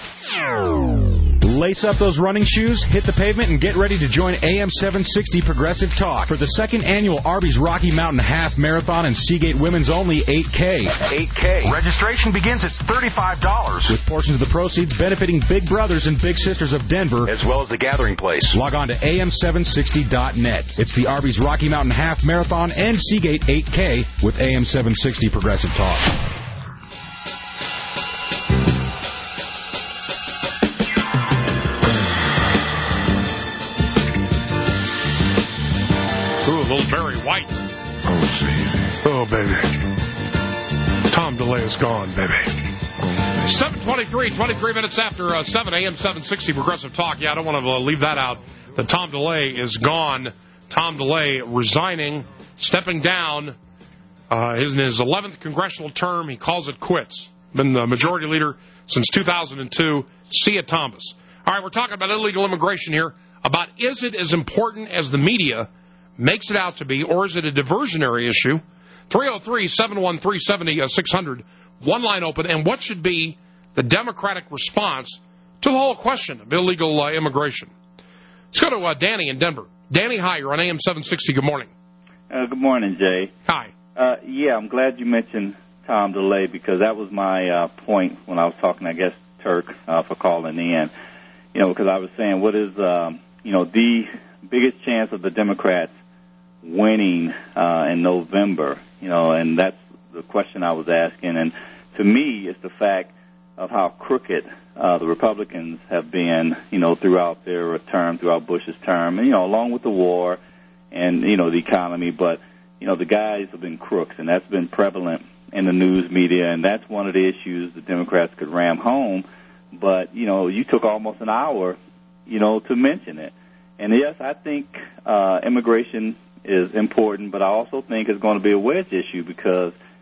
Lace up those running shoes, hit the pavement, and get ready to join A M seven sixty Progressive Talk for the second annual Arby's Rocky Mountain Half Marathon and Seagate Women's Only eight K. eight K. Registration begins at thirty-five dollars. With portions of the proceeds benefiting Big Brothers and Big Sisters of Denver, as well as the Gathering Place. Log on to A M seven sixty dot net. It's the Arby's Rocky Mountain Half Marathon and Seagate eight K with A M seven sixty Progressive Talk. Little Barry White. Oh, baby. Oh, baby. Tom DeLay is gone, baby. seven twenty-three, twenty-three minutes after uh, seven, A M seven sixty Progressive Talk. Yeah, I don't want to uh, leave that out. That Tom DeLay is gone. Tom DeLay resigning, stepping down. Uh, in his eleventh congressional term, he calls it quits. Been the majority leader since two thousand two. See ya, Thomas. All right, we're talking about illegal immigration here. About is it as important as the media makes it out to be, or is it a diversionary issue? three oh three, seven one three, seven oh six hundred. One line open. And what should be the Democratic response to the whole question of illegal uh, immigration? Let's go to uh, Danny in Denver. Danny, hi. You're on A M seven sixty. Good morning. Uh, good morning, Jay. Hi. Uh, yeah, I'm glad you mentioned Tom DeLay because that was my uh, point when I was talking, I guess, Turk, uh, for calling in. You know, because I was saying what is, um, you know, the biggest chance of the Democrats winning uh, in November, you know, and that's the question I was asking. And to me, it's the fact of how crooked uh, the Republicans have been, you know, throughout their term, throughout Bush's term, and, you know, along with the war and, you know, the economy. But, you know, the guys have been crooks, and that's been prevalent in the news media, and that's one of the issues the Democrats could ram home. But, you know, you took almost an hour, you know, to mention it. And, yes, I think uh, immigration is important, but I also think it's going to be a wedge issue because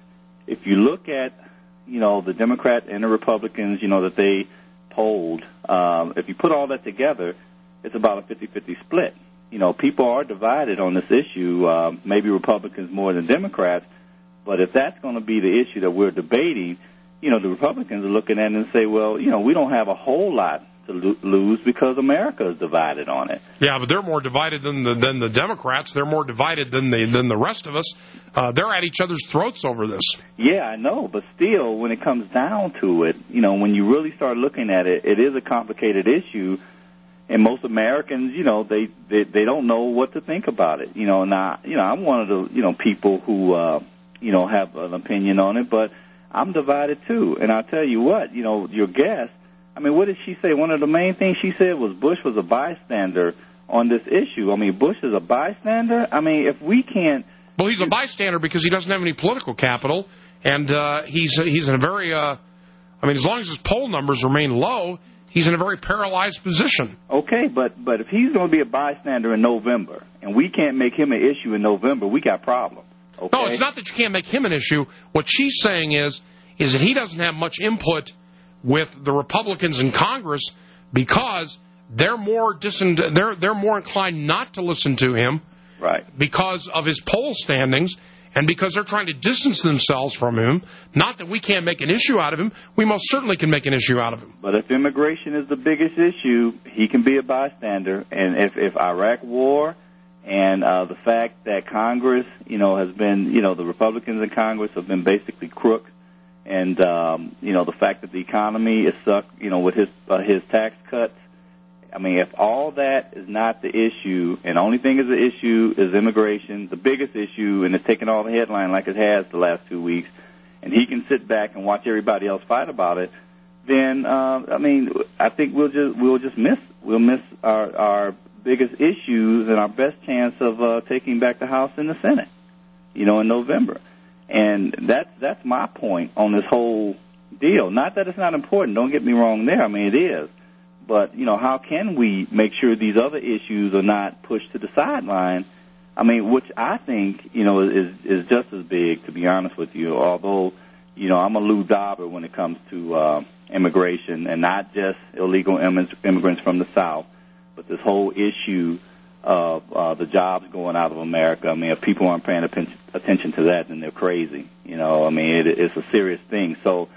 if you look at, you know, the Democrats and the Republicans, you know, that they polled, um, if you put all that together, it's about a fifty-fifty split. You know, people are divided on this issue, uh, maybe Republicans more than Democrats, but if that's going to be the issue that we're debating, you know, the Republicans are looking at it and say, well, you know, we don't have a whole lot to lo- lose because America is divided on it. Yeah, but they're more divided than the, than the Democrats. They're more divided than the than the rest of us. Uh, they're at each other's throats over this. Yeah, I know, but still, when it comes down to it, you know, when you really start looking at it, it is a complicated issue, and most Americans, you know, they they, they don't know what to think about it. You know, and I, you know, I'm one of the you know people who uh, you know have an opinion on it, but I'm divided too. And I'll tell you what, you know, your guest. I mean, what did she say? One of the main things she said was Bush was a bystander on this issue. I mean, Bush is a bystander? I mean, if we can't... Well, he's a bystander because he doesn't have any political capital, and uh, he's he's in a very... Uh, I mean, as long as his poll numbers remain low, he's in a very paralyzed position. Okay, but, but if he's going to be a bystander in November, and we can't make him an issue in November, we got problems. Okay? No, it's not that you can't make him an issue. What she's saying is, is that he doesn't have much input with the Republicans in Congress because they're more distant, they're they're more inclined not to listen to him, right? Because of his poll standings and because they're trying to distance themselves from him. Not that we can't make an issue out of him, we most certainly can make an issue out of him. But if immigration is the biggest issue, he can be a bystander. And if if Iraq war and uh, the fact that Congress, you know, has been, you know, the Republicans in Congress have been basically crooks. And, um, you know, the fact that the economy is sucked, you know, with his uh, his tax cuts. I mean, if all that is not the issue, and the only thing is the issue is immigration, the biggest issue, and it's taking all the headline like it has the last two weeks, and he can sit back and watch everybody else fight about it, then, uh, I mean, I think we'll just we'll just miss we'll miss our, our biggest issues and our best chance of uh, taking back the House and the Senate, you know, in November. And that's that's my point on this whole deal. Not that it's not important. Don't get me wrong there. I mean, it is. But, you know, how can we make sure these other issues are not pushed to the sideline? I mean, which I think, you know, is is just as big, to be honest with you, although, you know, I'm a Lou Dauber when it comes to uh, immigration, and not just illegal immigrants from the South, but this whole issue of uh, the jobs going out of America. I mean, if people aren't paying attention to that, then they're crazy. You know, I mean, it, it's a serious thing. So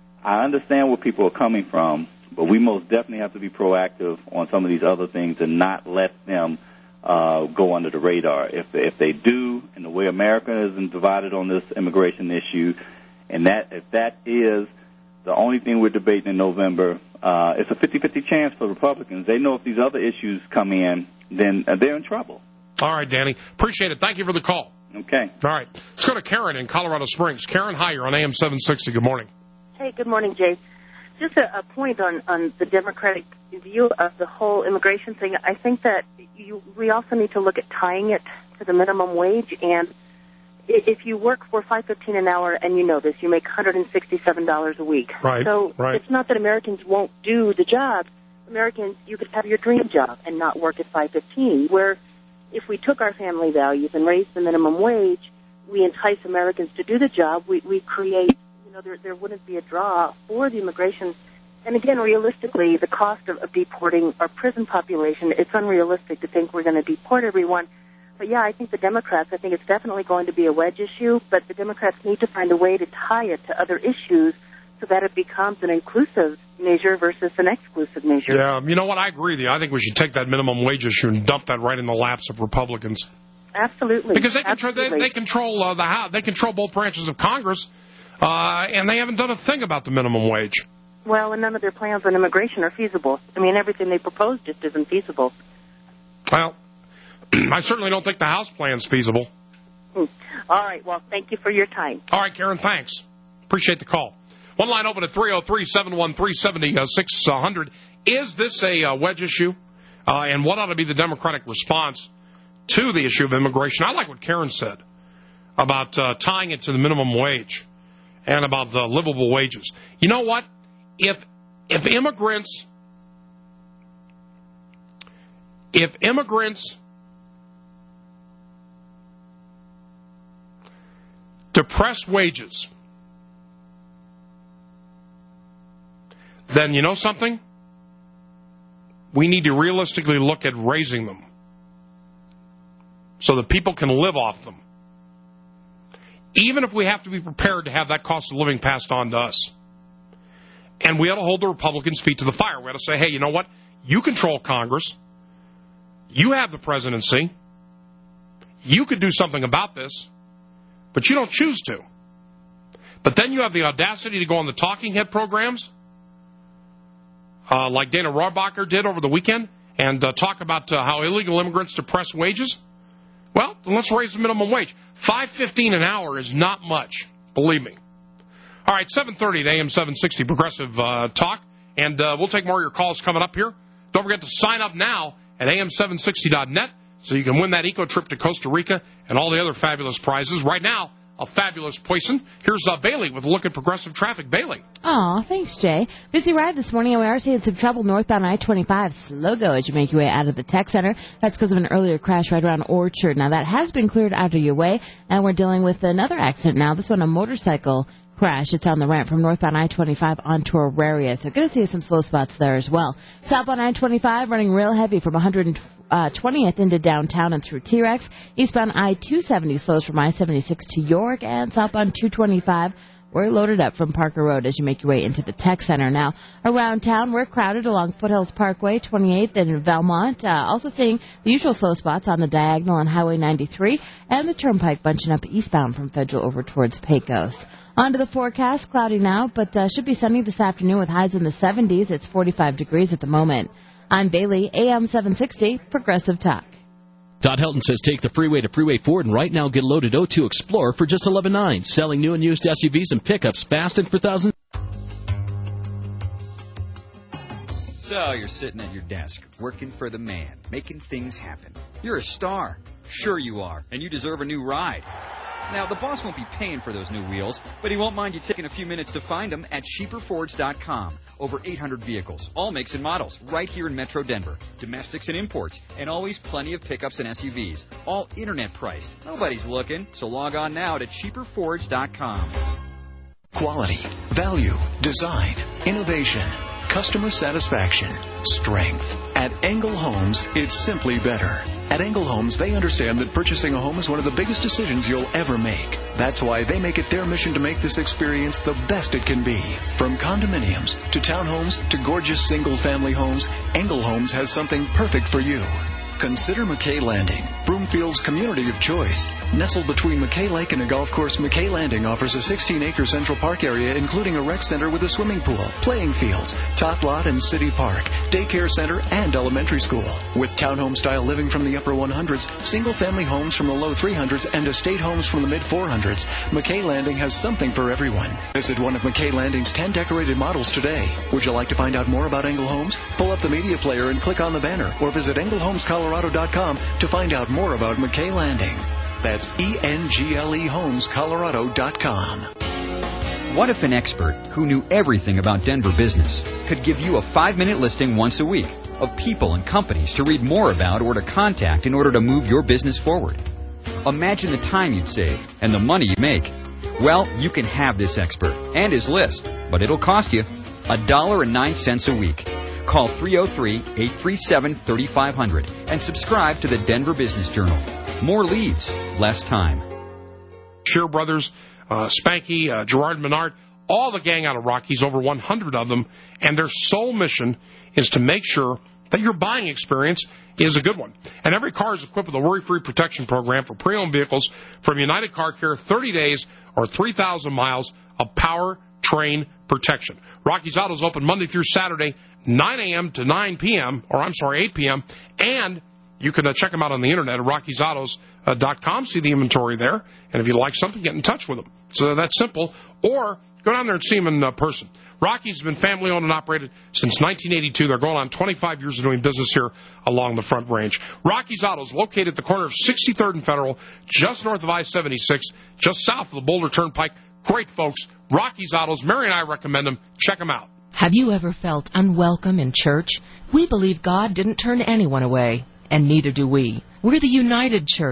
I understand where people are coming from, but we most definitely have to be proactive on some of these other things and not let them uh, go under the radar. If if they do, and the way America is divided on this immigration issue, and that if that is the only thing we're debating in November, uh, it's a fifty-fifty chance for Republicans. They know if these other issues come in, then uh, they're in trouble. All right, Danny. Appreciate it. Thank you for the call. Okay. All right. Let's go to Karen in Colorado Springs. Karen, hi. You're on A M seven sixty. Good morning. Hey, good morning, Jay. Just a, a point on, on the Democratic view of the whole immigration thing. I think that you, we also need to look at tying it to the minimum wage. And if you work for five fifteen an hour, and you know this, you make one hundred sixty-seven dollars a week. Right. So right. It's not that Americans won't do the job. Americans, you could have your dream job and not work at five fifteen. Where if we took our family values and raised the minimum wage, we entice Americans to do the job. We we create. You know, there, there wouldn't be a draw for the immigration. And again, realistically, the cost of, of deporting our prison population, it's unrealistic to think we're going to deport everyone. But, yeah, I think the Democrats, I think it's definitely going to be a wedge issue, but the Democrats need to find a way to tie it to other issues so that it becomes an inclusive measure versus an exclusive measure. Yeah, you know what? I agree with you. I think we should take that minimum wage issue and dump that right in the laps of Republicans. Absolutely. Because they control, Absolutely. They, they control uh, the House, they control both branches of Congress. Uh, and they haven't done a thing about the minimum wage. Well, and none of their plans on immigration are feasible. I mean, everything they propose just isn't feasible. Well, I certainly don't think the House plan's feasible. Hmm. All right. Well, thank you for your time. All right, Karen, thanks. Appreciate the call. One line open at three oh three, seven one three, seven six zero zero. Is this a uh, wedge issue? Uh, and what ought to be the Democratic response to the issue of immigration? I like what Karen said about uh, tying it to the minimum wage. And about the livable wages. You know what? If if immigrants if immigrants depress wages then you know something? We need to realistically look at raising them so that people can live off them. Even if we have to be prepared to have that cost of living passed on to us. And we ought to hold the Republicans' feet to the fire. We ought to say, hey, you know what? You control Congress. You have the presidency. You could do something about this, but you don't choose to. But then you have the audacity to go on the talking head programs, uh, like Dana Rohrabacher did over the weekend, and uh, talk about uh, how illegal immigrants depress wages. Well, then let's raise the minimum wage. five fifteen an hour is not much, believe me. All right, seven thirty at A M seven sixty Progressive uh, Talk, and uh, we'll take more of your calls coming up here. Don't forget to sign up now at A M seven sixty dot net so you can win that eco trip to Costa Rica and all the other fabulous prizes. Right now, a fabulous Poison. Here's uh, Bailey with a look at Progressive traffic. Bailey. Aw, thanks, Jay. Busy ride this morning, and we are seeing some trouble northbound I twenty-five. Slow go as you make your way out of the tech center. That's because of an earlier crash right around Orchard. Now, that has been cleared out of your way, and we're dealing with another accident now. This one, a motorcycle crash. It's on the ramp from northbound I twenty-five onto Auraria. So going to see some slow spots there as well. Southbound I twenty-five running real heavy from one hundred twentieth into downtown and through T-Rex. Eastbound I two seventy slows from I seventy-six to York, and southbound two twenty-five we're loaded up from Parker Road as you make your way into the tech center. Now, around town, we're crowded along Foothills Parkway, twenty-eighth, and Belmont. Uh, also seeing the usual slow spots on the diagonal on Highway ninety-three, and the Turnpike bunching up eastbound from Federal over towards Pecos. On to the forecast, cloudy now, but uh, should be sunny this afternoon with highs in the seventies. It's forty-five degrees at the moment. I'm Bailey, A M seven sixty, Progressive Talk. Todd Helton says take the freeway to Freeway Ford and right now get a loaded oh two Explorer for just eleven thousand nine hundred dollars. Selling new and used S U Vs and pickups fast and for thousands. So you're sitting at your desk, working for the man, making things happen. You're a star. Sure you are, and you deserve a new ride. Now, the boss won't be paying for those new wheels, but he won't mind you taking a few minutes to find them at cheaper fords dot com. Over eight hundred vehicles, all makes and models, right here in Metro Denver. Domestics and imports, and always plenty of pickups and S U Vs. All internet priced. Nobody's looking, so log on now to cheaper fords dot com. Quality, value, design, innovation, customer satisfaction, strength. At Engel Homes, it's simply better. At Engel Homes, they understand that purchasing a home is one of the biggest decisions you'll ever make. That's why they make it their mission to make this experience the best it can be. From condominiums to townhomes to gorgeous single-family homes, Engel Homes has something perfect for you. Consider McKay Landing, Broomfield's community of choice. Nestled between McKay Lake and a golf course, McKay Landing offers a sixteen-acre Central Park area, including a rec center with a swimming pool, playing fields, top lot and city park, daycare center, and elementary school. With townhome-style living from the upper one hundreds, single-family homes from the low three hundreds, and estate homes from the mid four hundreds, McKay Landing has something for everyone. Visit one of McKay Landing's ten decorated models today. Would you like to find out more about Engel Homes? Pull up the media player and click on the banner, or visit Engel Homes Colorado dot com to find out more about McKay Landing. That's E N G L E Homes Colorado dot com. What if an expert who knew everything about Denver business could give you a five-minute listing once a week of people and companies to read more about or to contact in order to move your business forward? Imagine the time you'd save and the money you'd make. Well, you can have this expert and his list, but it'll cost you a dollar and nine cents a week. Call three oh three, eight three seven, three five zero zero and subscribe to the Denver Business Journal. More leads, less time. Shear Brothers, uh, Spanky, uh, Gerard Menard, all the gang out of Rockies, over one hundred of them, and their sole mission is to make sure that your buying experience is a good one. And every car is equipped with a worry-free protection program for pre-owned vehicles from United Car Care, thirty days or three thousand miles of power train protection. Rockies Autos open Monday through Saturday, nine a.m. to nine p.m., or I'm sorry, eight p.m., and you can uh, check them out on the internet at rockies autos dot com, see the inventory there, and if you like something, get in touch with them. So that's simple. Or go down there and see them in uh, person. Rockies has been family-owned and operated since nineteen eighty-two. They're going on twenty-five years of doing business here along the Front Range. Rockies Autos, located at the corner of sixty-third and Federal, just north of I seventy-six, just south of the Boulder Turnpike. Great folks. Rockies Autos. Mary and I recommend them. Check them out. Have you ever felt unwelcome in church? We believe God didn't turn anyone away, and neither do we. We're the United Church.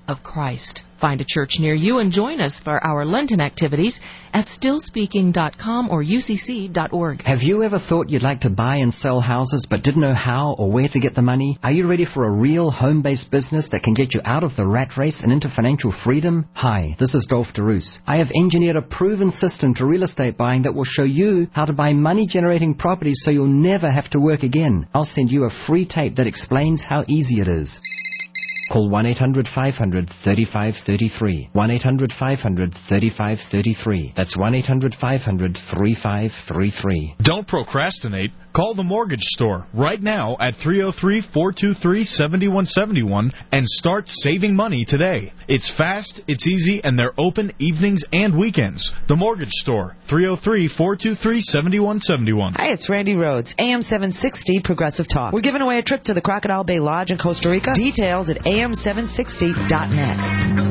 of Christ. Find a church near you and join us for our Lenten activities at still speaking dot com or U C C dot org. Have you ever thought you'd like to buy and sell houses but didn't know how or where to get the money? Are you ready for a real home-based business that can get you out of the rat race and into financial freedom? Hi, this is Dolph DeRoos. I have engineered a proven system to real estate buying that will show you how to buy money-generating properties so you'll never have to work again. I'll send you a free tape that explains how easy it is. Call one eight hundred five hundred thirty-five thirty-three. one eight hundred five hundred thirty-five thirty-three. That's one eight hundred five hundred thirty-five thirty-three. Don't procrastinate. Call the Mortgage Store right now at three oh three, four two three, seven one seven one and start saving money today. It's fast, it's easy, and they're open evenings and weekends. The Mortgage Store, three oh three, four two three, seven one seven one. Hi, it's Randy Rhodes, A M seven sixty Progressive Talk. We're giving away a trip to the Crocodile Bay Lodge in Costa Rica. Details at A M seven sixty dot net.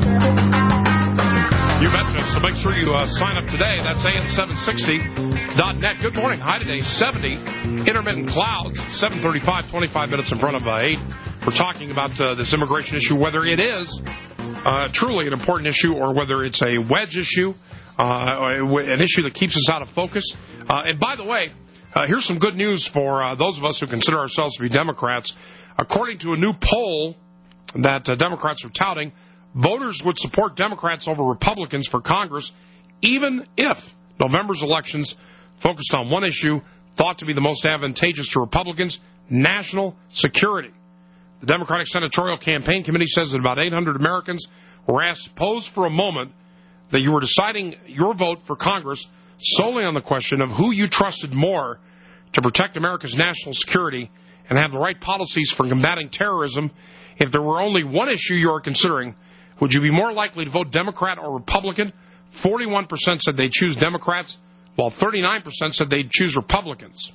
You betcha. So make sure you uh, sign up today. That's A M seven sixty dot net. Good morning. High today, seventy. Intermittent clouds, seven thirty-five, twenty-five minutes in front of uh, eight. We're talking about uh, this immigration issue, whether it is uh, truly an important issue or whether it's a wedge issue, uh, an issue that keeps us out of focus. Uh, and by the way, uh, here's some good news for uh, those of us who consider ourselves to be Democrats. According to a new poll that uh, Democrats are touting, voters would support Democrats over Republicans for Congress, even if November's elections focused on one issue thought to be the most advantageous to Republicans, national security. The Democratic Senatorial Campaign Committee says that about eight hundred Americans were asked to pose for a moment that you were deciding your vote for Congress solely on the question of who you trusted more to protect America's national security and have the right policies for combating terrorism. If there were only one issue you are considering, would you be more likely to vote Democrat or Republican? forty-one percent said they'd choose Democrats, while thirty-nine percent said they'd choose Republicans.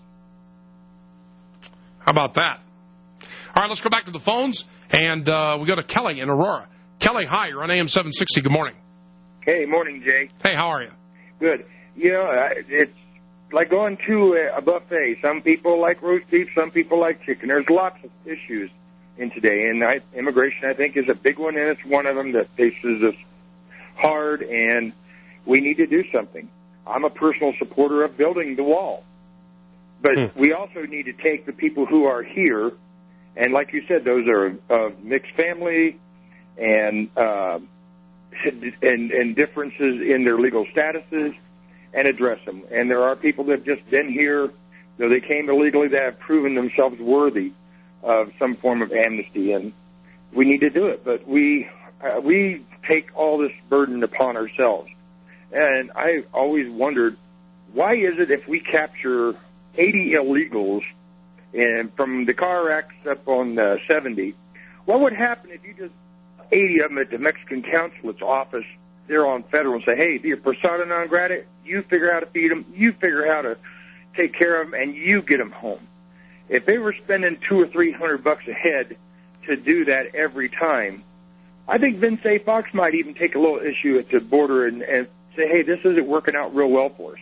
How about that? All right, let's go back to the phones, and uh, we go to Kelly in Aurora. Kelly, hi, you're on A M seven sixty. Good morning. Hey, morning, Jay. Hey, how are you? Good. You know, it's like going to a buffet. Some people like roast beef, some people like chicken. There's lots of issues in today, and I, immigration, I think, is a big one, and it's one of them that faces us hard, and we need to do something. I'm a personal supporter of building the wall, but hmm. we also need to take the people who are here, and like you said, those are of mixed family and uh, and, and differences in their legal statuses, and address them. And there are people that have just been here, though they came illegally, that have proven themselves worthy of some form of amnesty, and we need to do it. But we uh, we take all this burden upon ourselves. And I always wondered, why is it if we capture eighty illegals and from the car racks up on uh, seventy, what would happen if you just eighty of them at the Mexican consulate's office there on Federal and say, hey, you're persona non grata, you figure out how to feed them, you figure out how to take care of them, and you get them home. If they were spending two or three hundred bucks a head to do that every time, I think Vince A. Fox might even take a little issue at the border and, and say, hey, this isn't working out real well for us.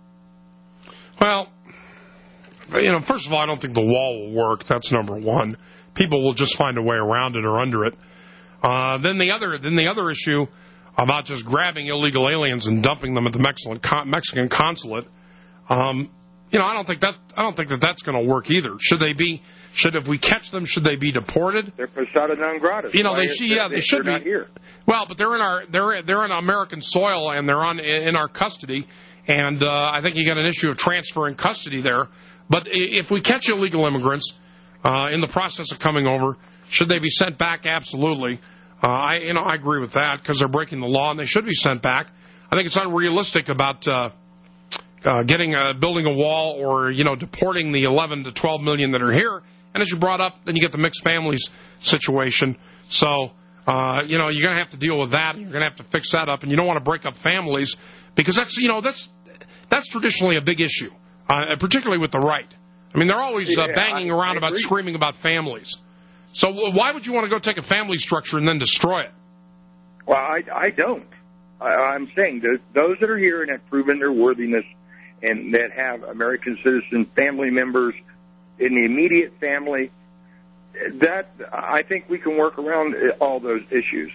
Well, you know, first of all, I don't think the wall will work. That's number one. People will just find a way around it or under it. Uh, then the other, then the other issue about just grabbing illegal aliens and dumping them at the Mexican Mexican consulate. Um, you know, I don't think that I don't think that that's going to work either. Should they be? Should if we catch them, should they be deported? They're persona non grata. You know, they should. Yeah, they, they should be. Not here. Well, but they're in our they're they're in American soil and they're on in our custody, and uh, I think you got an issue of transferring custody there. But if we catch illegal immigrants uh, in the process of coming over, should they be sent back? Absolutely. Uh, I you know I agree with that because they're breaking the law and they should be sent back. I think it's unrealistic about uh, uh, getting a, building a wall or you know deporting the eleven to twelve million that are here. And as you brought up, then you get the mixed families situation. So uh, you know you're going to have to deal with that. You're going to have to fix that up, and you don't want to break up families because that's you know that's that's traditionally a big issue, uh, particularly with the right. I mean they're always uh, banging yeah, I, around I about screaming about families. So why would you want to go take a family structure and then destroy it? Well, I, I don't. I, I'm saying that those that are here and have proven their worthiness and that have American citizen family members in the immediate family, that I think we can work around all those issues.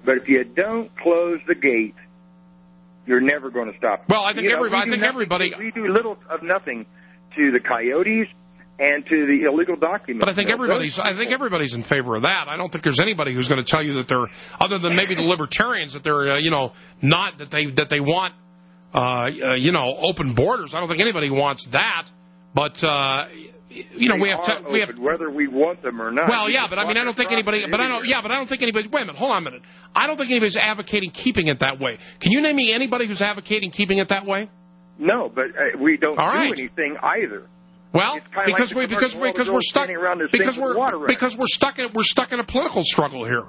But if you don't close the gate, you're never going to stop. Well, I think, you know, everybody, I think nothing, everybody... We do little of nothing to the coyotes and to the illegal documents. But I think everybody's I think everybody's in favor of that. I don't think there's anybody who's going to tell you that they're, other than maybe the libertarians, that they're, uh, you know, not, that they that they want, uh, uh, you know, open borders. I don't think anybody wants that. But, uh, you know, they we have to, open, we have whether we want them or not. Well, yeah, but I mean, I don't think anybody, but I don't, yeah, but I don't think anybody, wait a minute, hold on a minute. I don't think anybody's advocating keeping it that way. Can you name me anybody who's advocating keeping it that way? No, but uh, we don't All do right. anything either. Well, because like we because we because we're stuck because we're because we're stuck in we're stuck in a political struggle here.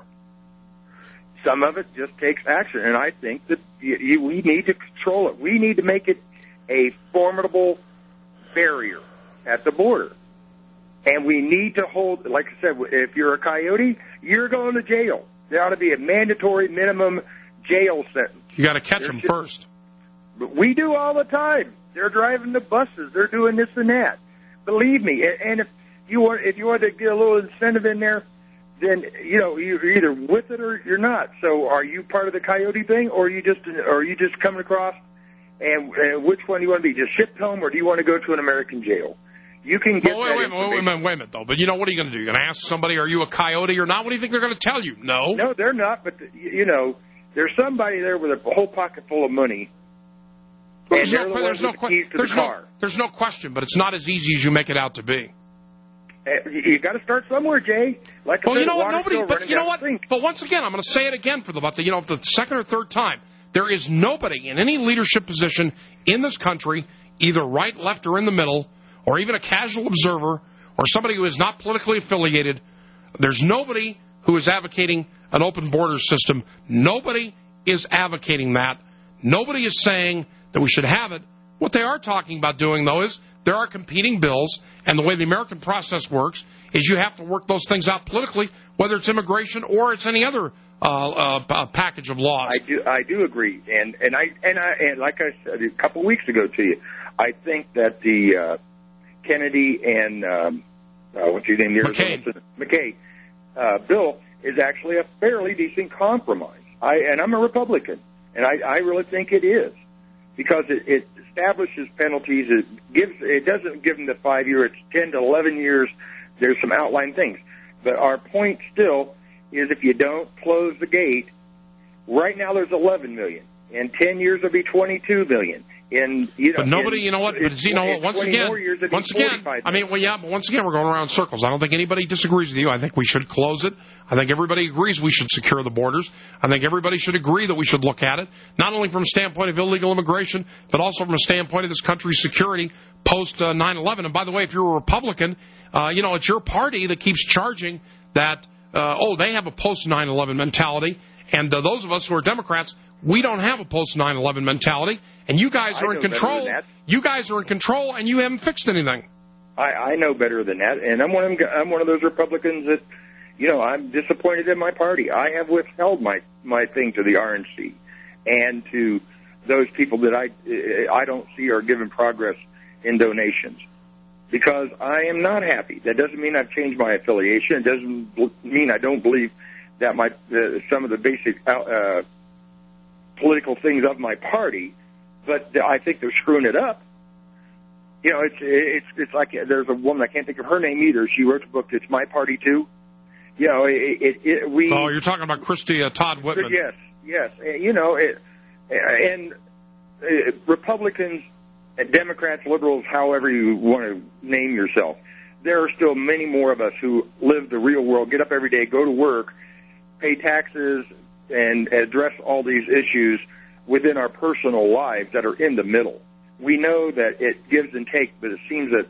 Some of it just takes action, and I think that you, you, we need to control it. We need to make it a formidable barrier at the border, and we need to hold. Like I said, if you're a coyote, you're going to jail. There ought to be a mandatory minimum jail sentence. You got to catch them first. But we do all the time. They're driving the buses. They're doing this and that. Believe me, and if you want, if you want to get a little incentive in there, then you know you're either with it or you're not. So, are you part of the coyote thing, or are you just, or are you just coming across? And, and which one do you want to be? Just shipped home, or do you want to go to an American jail? You can get. Well, wait, that wait, wait, wait, wait, wait a minute, though. But you know what are you going to do? You're going to ask somebody, "Are you a coyote or not?" What do you think they're going to tell you? No. No, they're not. But you know, there's somebody there with a whole pocket full of money. There's and no, the there's, no, the keys to there's, the no, car. there's no question, but it's not as easy as you make it out to be. Uh, you got to start somewhere, Jay. Like I well, said, you know what? water's Nobody. still But you know what? sink. But once again, I'm going to say it again for the about the you know the second or third time. There is nobody in any leadership position in this country, either right, left, or in the middle, or even a casual observer, or somebody who is not politically affiliated. There's nobody who is advocating an open border system. Nobody is advocating that. Nobody is saying that we should have it. What they are talking about doing, though, is there are competing bills, and the way the American process works is you have to work those things out politically, whether it's immigration or it's any other uh, uh, package of laws. I do, I do agree, and and I and I and like I said a couple of weeks ago to you, I think that the uh, Kennedy and um, uh, what's his name, McCain, McCain uh, bill is actually a fairly decent compromise. I and I'm a Republican, and I, I really think it is. Because it, it establishes penalties, it gives, it doesn't give them the five year, it's ten to eleven years. There's some outline things, but our point still is if you don't close the gate, right now there's eleven million. In ten years there'll be twenty-two million. In you know, but nobody, in, you know what? But you know what? Once again, years, once again, I mean, well, yeah, but once again, we're going around in circles. I don't think anybody disagrees with you. I think we should close it. I think everybody agrees we should secure the borders. I think everybody should agree that we should look at it, not only from a standpoint of illegal immigration, but also from a standpoint of this country's security post uh, nine eleven. And by the way, if you're a Republican, uh, you know, it's your party that keeps charging that, uh, oh, they have a post nine eleven mentality, and uh, those of us who are Democrats, we don't have a post nine eleven mentality, and you guys are in control. You guys are in control, and you haven't fixed anything. I, I know better than that, and I'm one of them, I'm one of those Republicans that, you know, I'm disappointed in my party. I have withheld my my thing to the R N C and to those people that I I don't see are giving progress in donations because I am not happy. That doesn't mean I've changed my affiliation. It doesn't mean I don't believe that my uh, some of the basic uh, political things of my party, but I think they're screwing it up. You know, it's it's it's like there's a woman, I can't think of her name either. She wrote a book, It's My Party Too. You know, it, it, it we. Oh, you're talking about Christy uh, Todd Whitman. Yes, yes. You know, it, and uh, Republicans, Democrats, liberals, however you want to name yourself, there are still many more of us who live the real world, get up every day, go to work, pay taxes, and address all these issues within our personal lives that are in the middle. We know that it gives and takes, but it seems that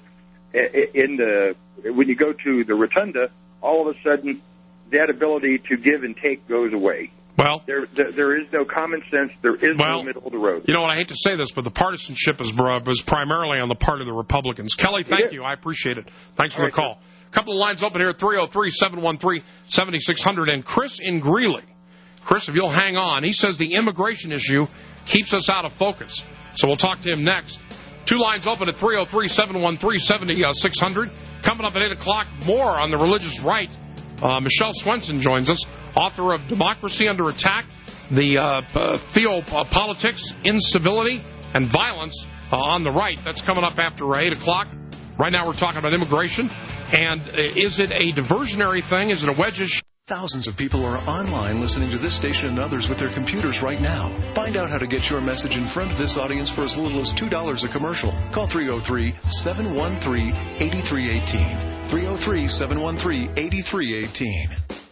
in the when you go to the rotunda, all of a sudden that ability to give and take goes away. Well, there there, there is no common sense. There is well, no middle of the road. You know what? I hate to say this, but the partisanship is, is primarily on the part of the Republicans. Kelly, thank you. I appreciate it. Thanks for all the right, call. A couple of lines open here at three oh three, seven one three, seven six zero zero. And Chris in Greeley. Chris, if you'll hang on, he says the immigration issue keeps us out of focus. So we'll talk to him next. Two lines open at three oh three, seven one three, seven six zero zero. Coming up at eight o'clock, more on the religious right Uh, Michelle Swenson joins us, author of Democracy Under Attack, the uh, uh, Theopolitics, Incivility, and Violence uh, on the Right. That's coming up after eight o'clock. Right now we're talking about immigration. And uh, is it a diversionary thing? Is it a wedge issue? Thousands of people are online listening to this station and others with their computers right now. Find out how to get your message in front of this audience for as little as two dollars a commercial. Call three oh three, seven one three, eight three one eight. three oh three, seven one three, eight three one eight.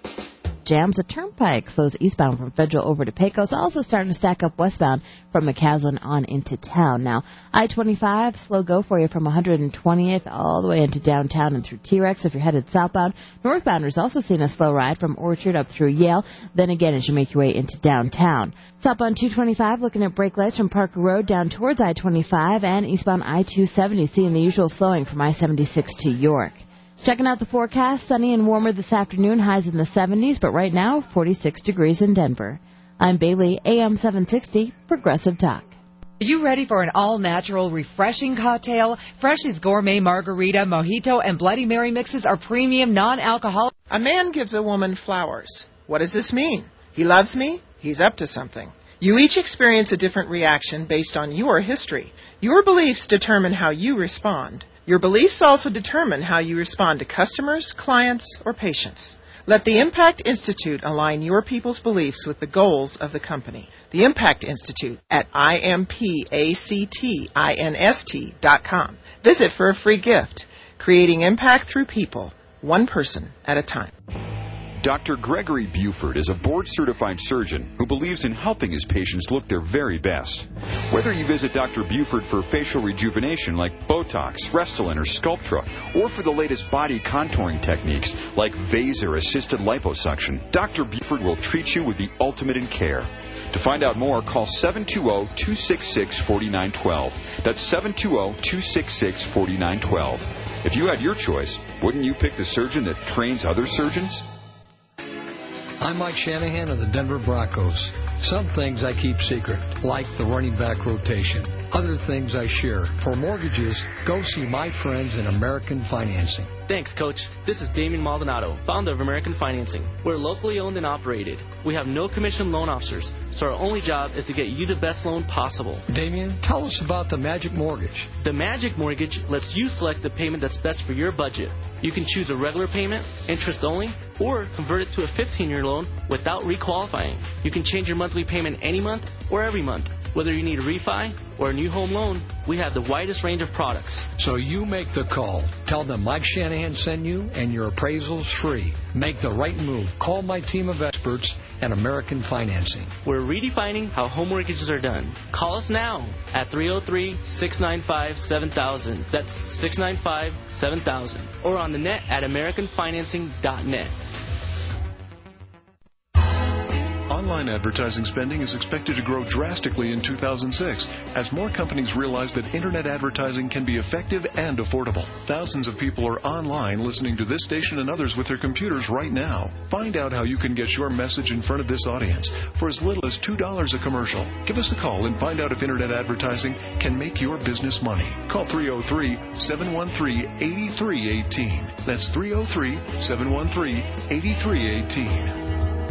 Jams a turnpike slows eastbound from Federal over to Pecos, also starting to stack up westbound from McCaslin on into town. Now, I twenty-five, slow go for you from one hundred twentieth all the way into downtown and through T-Rex if you're headed southbound. Northbounders also seeing a slow ride from Orchard up through Yale, then again as you make your way into downtown. Southbound two twenty-five looking at brake lights from Parker Road down towards I twenty-five, and eastbound I two seventy seeing the usual slowing from I seventy-six to York. Checking out the forecast, sunny and warmer this afternoon, highs in the seventies, but right now, forty-six degrees in Denver. I'm Bailey, A M seven sixty, Progressive Talk. Are you ready for an all-natural, refreshing cocktail? Fresh's gourmet margarita, mojito, and Bloody Mary mixes are premium, non-alcoholic. A man gives a woman flowers. What does this mean? He loves me? He's up to something. You each experience a different reaction based on your history. Your beliefs determine how you respond. Your beliefs also determine how you respond to customers, clients, or patients. Let the Impact Institute align your people's beliefs with the goals of the company. The Impact Institute at I M P A C T I N S T dot com. Visit for a free gift. Creating impact through people, one person at a time. Doctor Gregory Buford is a board-certified surgeon who believes in helping his patients look their very best. Whether you visit Doctor Buford for facial rejuvenation like Botox, Restylane, or Sculptra, or for the latest body contouring techniques like Vaser-assisted liposuction, Doctor Buford will treat you with the ultimate in care. To find out more, call seven two zero, two six six, four nine one two. That's seven two zero, two six six, four nine one two. If you had your choice, wouldn't you pick the surgeon that trains other surgeons? I'm Mike Shanahan of the Denver Broncos. Some things I keep secret, like the running back rotation. Other things I share. For mortgages, go see my friends in American Financing. Thanks, Coach. This is Damien Maldonado, founder of American Financing. We're locally owned and operated. We have no commission loan officers, so our only job is to get you the best loan possible. Damien, tell us about the Magic Mortgage. The Magic Mortgage lets you select the payment that's best for your budget. You can choose a regular payment, interest only, or convert it to a fifteen-year loan without requalifying. You can change your monthly payment any month or every month. Whether you need a refi or a new home loan, we have the widest range of products. So you make the call. Tell them Mike Shanahan sent you and your appraisal's free. Make the right move. Call my team of experts at American Financing. We're redefining how home mortgages are done. Call us now at three oh three, six nine five, seven thousand. That's six nine five, seven thousand. Or on the net at american financing dot net. Online advertising spending is expected to grow drastically in two thousand six as more companies realize that Internet advertising can be effective and affordable. Thousands of people are online listening to this station and others with their computers right now. Find out how you can get your message in front of this audience for as little as two dollars a commercial. Give us a call and find out if Internet advertising can make your business money. Call three oh three, seven one three, eight three one eight. That's three oh three, seven one three, eight three one eight.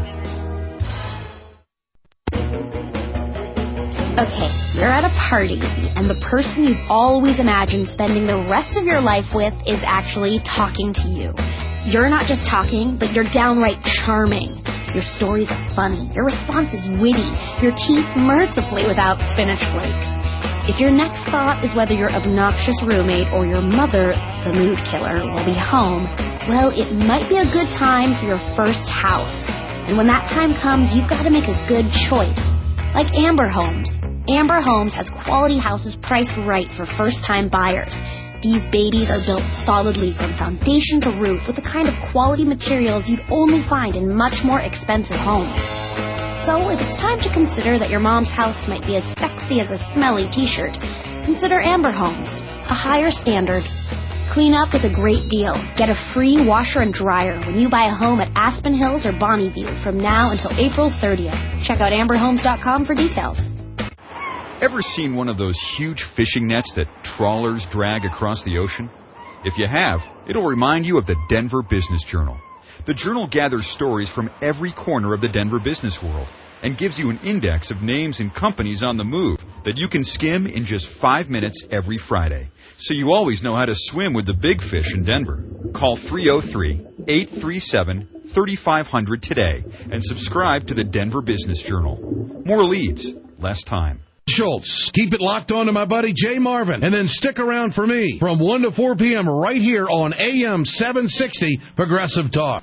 Okay, you're at a party, and the person you've always imagined spending the rest of your life with is actually talking to you. You're not just talking, but you're downright charming. Your stories are funny, your response is witty, your teeth mercifully without spinach flakes. If your next thought is whether your obnoxious roommate or your mother, the mood killer, will be home, well, it might be a good time for your first house. And when that time comes, you've got to make a good choice. Like Amber Homes. Amber Homes has quality houses priced right for first-time buyers. These babies are built solidly from foundation to roof with the kind of quality materials you'd only find in much more expensive homes. So if it's time to consider that your mom's house might be as sexy as a smelly t-shirt, consider Amber Homes. A higher standard. Clean up with a great deal. Get a free washer and dryer when you buy a home at Aspen Hills or Bonneview from now until April thirtieth. Check out amber homes dot com for details. Ever seen one of those huge fishing nets that trawlers drag across the ocean? If you have, it'll remind you of the Denver Business Journal. The Journal gathers stories from every corner of the Denver business world and gives you an index of names and companies on the move that you can skim in just five minutes every Friday. So you always know how to swim with the big fish in Denver. Call three oh three, eight three seven, three five zero zero today and subscribe to the Denver Business Journal. More leads, less time. Schultz. Keep it locked on to my buddy Jay Marvin, and then stick around for me from one to four p.m. right here on A M seven sixty Progressive Talk.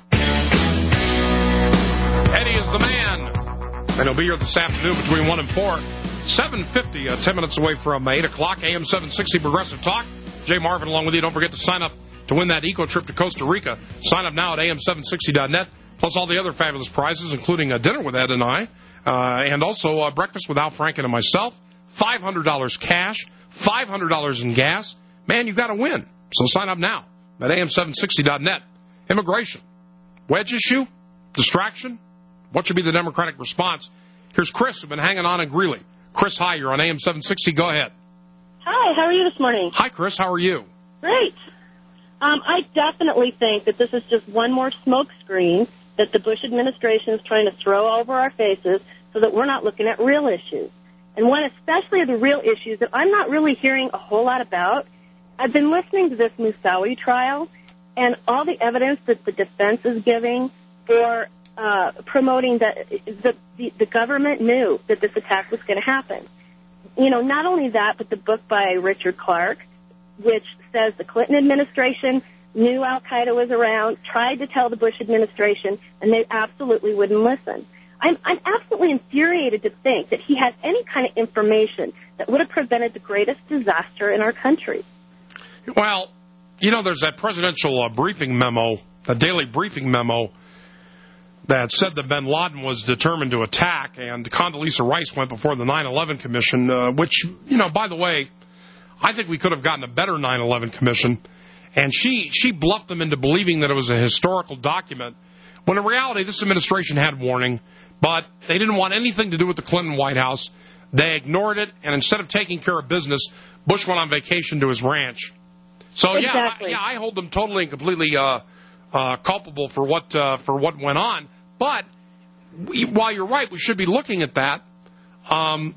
Eddie is the man, and he'll be here this afternoon between one and four. seven fifty, uh, ten minutes away from eight o'clock, A M seven sixty Progressive Talk. Jay Marvin along with you. Don't forget to sign up to win that eco trip to Costa Rica. Sign up now at A M seven sixty dot net, plus all the other fabulous prizes, including a dinner with Ed and I. Uh, and also uh, breakfast with Al Franken and myself, five hundred dollars cash, five hundred dollars in gas. Man, you've got to win. So sign up now at A M seven sixty dot net. Immigration, wedge issue, distraction. What should be the Democratic response? Here's Chris, who's been hanging on in Greeley. Chris, hi, you're on A M seven sixty. Go ahead. Hi, how are you this morning? Hi, Chris. How are you? Great. Um, I definitely think that this is just one more smokescreen that the Bush administration is trying to throw over our faces so that we're not looking at real issues. And one especially of the real issues that I'm not really hearing a whole lot about. I've been listening to this Moussaoui trial and all the evidence that the defense is giving for uh, promoting that the, the, the government knew that this attack was going to happen. You know, not only that, but the book by Richard Clark, which says the Clinton administration knew Al-Qaeda was around, tried to tell the Bush administration, and they absolutely wouldn't listen. I'm, I'm absolutely infuriated to think that he had any kind of information that would have prevented the greatest disaster in our country. Well, you know, there's that presidential uh, briefing memo, a daily briefing memo, that said that bin Laden was determined to attack, and Condoleezza Rice went before the nine eleven Commission, uh, which, you know, by the way, I think we could have gotten a better nine eleven Commission, and she, she bluffed them into believing that it was a historical document, when in reality this administration had warning, but they didn't want anything to do with the Clinton White House. They ignored it, and instead of taking care of business, Bush went on vacation to his ranch. So, exactly. yeah, I, yeah, I hold them totally and completely uh, uh, culpable for what uh, for what went on. But we, while you're right, we should be looking at that. Um,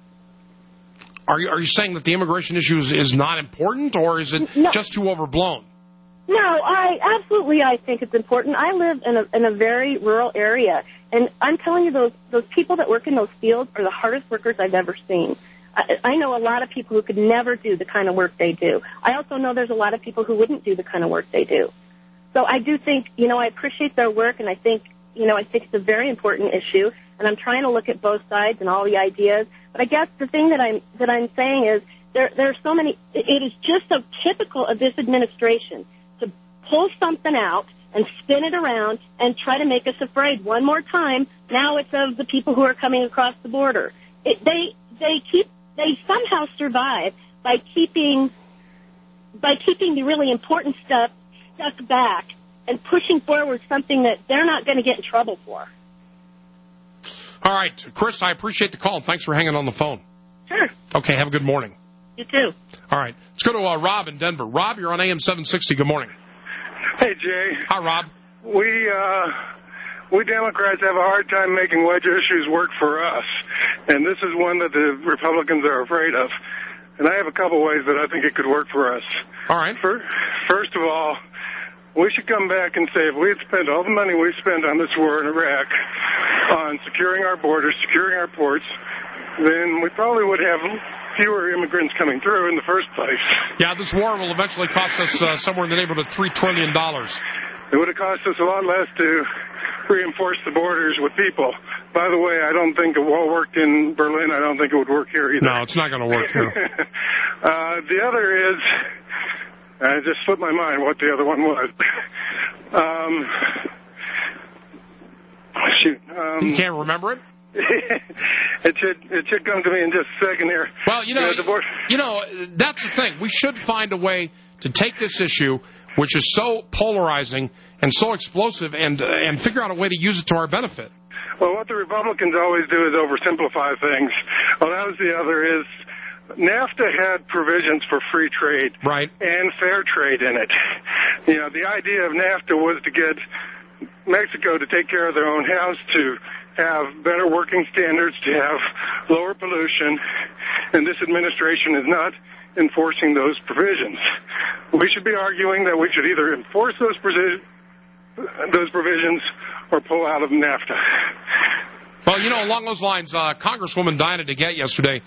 are you are you saying that the immigration issue is, is not important, or is it no. just too overblown? No, I absolutely I think it's important. I live in a in a very rural area, and I'm telling you, those those people that work in those fields are the hardest workers I've ever seen. I, I know a lot of people who could never do the kind of work they do. I also know there's a lot of people who wouldn't do the kind of work they do. So I do think, you know, I appreciate their work, and I think, you know, I think it's a very important issue, and I'm trying to look at both sides and all the ideas. But I guess the thing that I'm that I'm saying is there there are so many. It is just so typical of this administration to pull something out and spin it around and try to make us afraid one more time. Now it's of the people who are coming across the border. It, they they keep they somehow survive by keeping by keeping the really important stuff stuck back and pushing forward something that they're not going to get in trouble for. All right, Chris, I appreciate the call. Thanks for hanging on the phone. Sure. Okay, have a good morning. You too. All right, let's go to uh, Rob in Denver. Rob, you're on A M seven sixty. Good morning. Hey, Jay. Hi, Rob. We, uh, we Democrats have a hard time making wedge issues work for us, and this is one that the Republicans are afraid of. And I have a couple ways that I think it could work for us. All right. First of all, we should come back and say if we had spent all the money we spent on this war in Iraq on securing our borders, securing our ports, then we probably would have fewer immigrants coming through in the first place. Yeah, this war will eventually cost us uh, somewhere in the neighborhood of three trillion dollars. It would have cost us a lot less to reinforce the borders with people. By the way, I don't think a wall worked in Berlin. I don't think it would work here either. No, it's not going to work here. uh, the other is, I just slipped my mind what the other one was. um, shoot. Um, you can't remember it? it should it should come to me in just a second here. Well, you know, you know, you know, that's the thing. We should find a way to take this issue, which is so polarizing and so explosive, and uh, and figure out a way to use it to our benefit. Well, what the Republicans always do is oversimplify things. Well, that was the other is NAFTA had provisions for free trade right. and fair trade in it. You know, the idea of NAFTA was to get Mexico to take care of their own house, to have better working standards, to have lower pollution, and this administration is not enforcing those provisions. We should be arguing that we should either enforce those, presi- those provisions or pull out of NAFTA. Well, you know, along those lines, uh, Congresswoman Diana DeGette yesterday,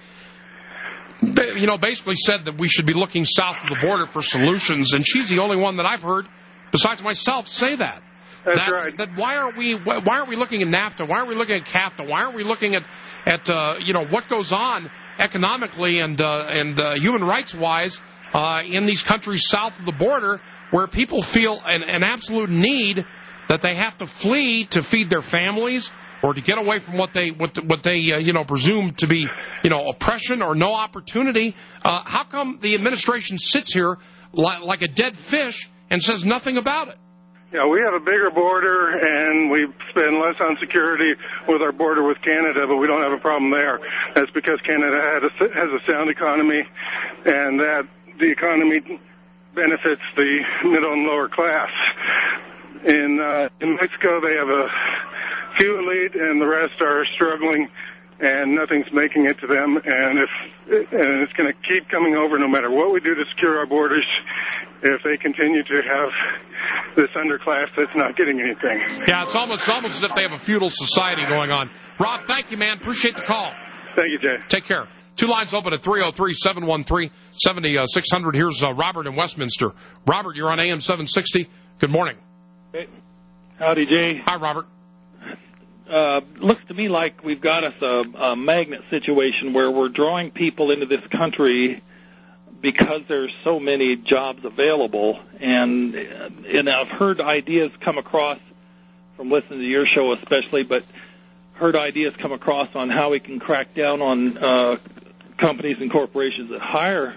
you know, basically said that we should be looking south of the border for solutions, and she's the only one that I've heard, besides myself, say that. That's that, right. That why aren't we why aren't we looking at NAFTA? Why aren't we looking at CAFTA? Why aren't we looking at at uh, you know what goes on economically and uh, and uh, human rights wise uh, in these countries south of the border, where people feel an, an absolute need that they have to flee to feed their families or to get away from what they what what they uh, you know presume to be you know oppression or no opportunity. Uh, how come the administration sits here li- like a dead fish and says nothing about it? Yeah, we have a bigger border, and we spend less on security with our border with Canada, but we don't have a problem there. That's because Canada had a, has a sound economy, and that the economy benefits the middle and lower class. In uh, in Mexico, they have a few elite, and the rest are struggling, and nothing's making it to them. And if and it's going to keep coming over, no matter what we do to secure our borders. If they continue to have this underclass that's not getting anything. Yeah, it's almost it's almost as if they have a feudal society going on. Rob, thank you, man. Appreciate the call. Thank you, Jay. Take care. Two lines open at three oh three, seven one three, seven six hundred. Here's uh, Robert in Westminster. Robert, you're on A M seven sixty. Good morning. Hey. Howdy, Jay. Hi, Robert. Uh, looks to me like we've got us a, a magnet situation where we're drawing people into this country because there's so many jobs available, and and I've heard ideas come across from listening to your show especially, but heard ideas come across on how we can crack down on uh, companies and corporations that hire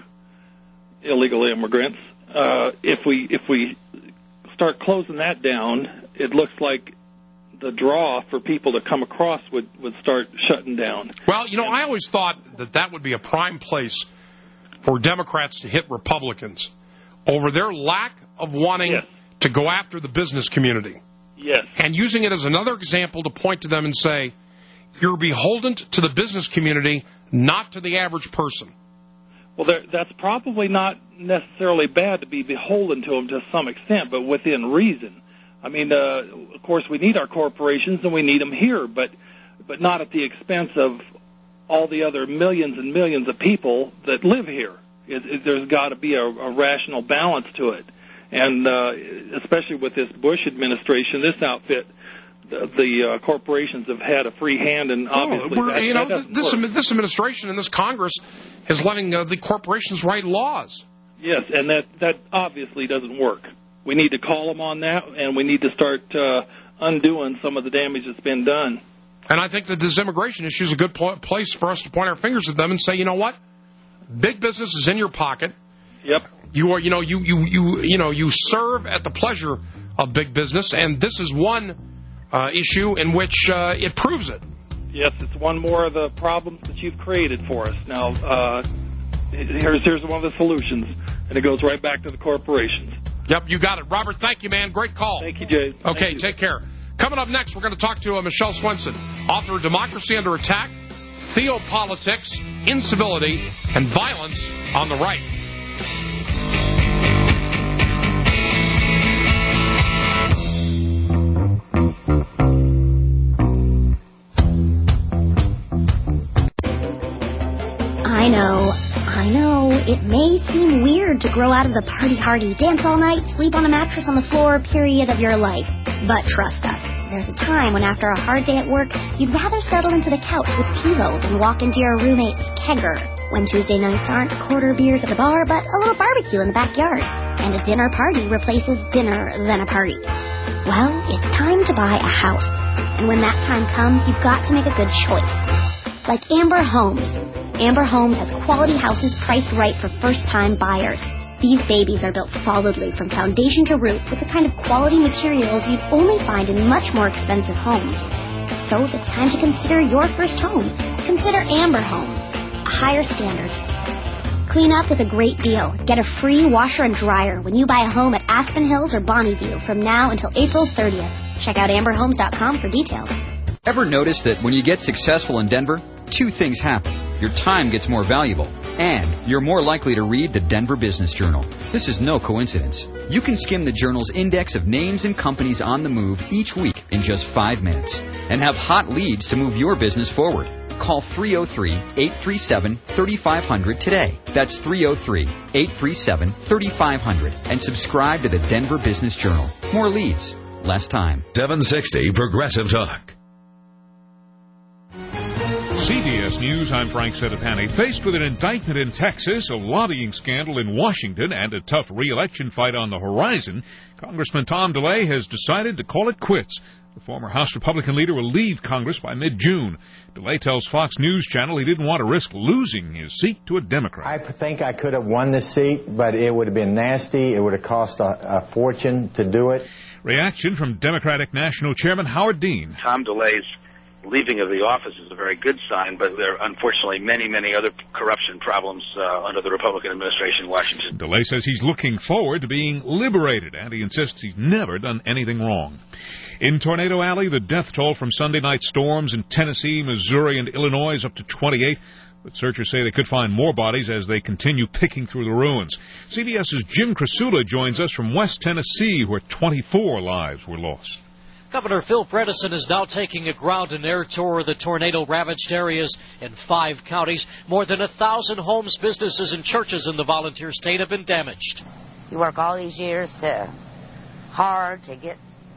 illegal immigrants. Uh, if we if we start closing that down, it looks like the draw for people to come across would, would start shutting down. Well, you know, I always thought that that would be a prime place for Democrats to hit Republicans over their lack of wanting yes. to go after the business community. Yes. And using it as another example to point to them and say, you're beholden to the business community, not to the average person. Well, there, that's probably not necessarily bad to be beholden to them to some extent, but within reason. I mean, uh, of course, we need our corporations and we need them here, but but not at the expense of all the other millions and millions of people that live here. It, it, there's got to be a, a rational balance to it. And uh, especially with this Bush administration, this outfit, the, the uh, corporations have had a free hand, and obviously oh, that, you know, that this, work. this administration and this Congress is letting uh, the corporations write laws. Yes, and that, that obviously doesn't work. We need to call them on that, and we need to start uh, undoing some of the damage that's been done. And I think that this immigration issue is a good pl- place for us to point our fingers at them and say, you know what? Big business is in your pocket. Yep. You are, you know, you you you you know, you serve at the pleasure of big business, and this is one uh, issue in which uh, it proves it. Yes, it's one more of the problems that you've created for us. Now, uh, here's here's one of the solutions, and it goes right back to the corporations. Yep, you got it. Robert, thank you, man. Great call. Thank you, Jay. Okay, you. Take care. Coming up next, we're going to talk to uh, Michelle Swenson, author of Democracy Under Attack, Theopolitics, Incivility, and Violence on the Right. I know, I know, it may seem weird to grow out of the party-hardy, dance-all-night, sleep-on a mattress on the floor period of your life. But trust us, there's a time when after a hard day at work, you'd rather settle into the couch with TiVo than walk into your roommate's kegger. When Tuesday nights aren't quarter beers at the bar, but a little barbecue in the backyard. And a dinner party replaces dinner than a party. Well, it's time to buy a house. And when that time comes, you've got to make a good choice. Like Amber Homes. Amber Homes has quality houses priced right for first-time buyers. These babies are built solidly from foundation to roof with the kind of quality materials you'd only find in much more expensive homes. So if it's time to consider your first home, consider Amber Homes. A higher standard, clean up with a great deal. Get a free washer and dryer when you buy a home at Aspen Hills or Bonneview from now until April thirtieth. Check out amber homes dot com for details. Ever notice that when you get successful in Denver, two things happen. Your time gets more valuable, and you're more likely to read the Denver Business Journal. This is no coincidence. You can skim the journal's index of names and companies on the move each week in just five minutes and have hot leads to move your business forward. Call three oh three, eight three seven, three five zero zero today. That's three oh three, eight three seven, three five zero zero and subscribe to the Denver Business Journal. More leads, less time. seven sixty Progressive Talk. C B S News, I'm Frank Sedapani. Faced with an indictment in Texas, a lobbying scandal in Washington, and a tough re-election fight on the horizon, Congressman Tom DeLay has decided to call it quits. The former House Republican leader will leave Congress by mid-June. DeLay tells Fox News Channel he didn't want to risk losing his seat to a Democrat. I think I could have won this seat, but it would have been nasty. It would have cost a, a fortune to do it. Reaction from Democratic National Chairman Howard Dean. Tom DeLay's leaving of the office is a very good sign, but there are unfortunately many, many other corruption problems uh, under the Republican administration in Washington. DeLay says he's looking forward to being liberated, and he insists he's never done anything wrong. In Tornado Alley, the death toll from Sunday night storms in Tennessee, Missouri, and Illinois is up to twenty-eight, but searchers say they could find more bodies as they continue picking through the ruins. CBS's Jim Krasula joins us from West Tennessee, where twenty-four lives were lost. Governor Phil Bredesen is now taking a ground and air tour of the tornado-ravaged areas in five counties. More than a thousand homes, businesses, and churches in the volunteer state have been damaged. You work all these years to hard to get,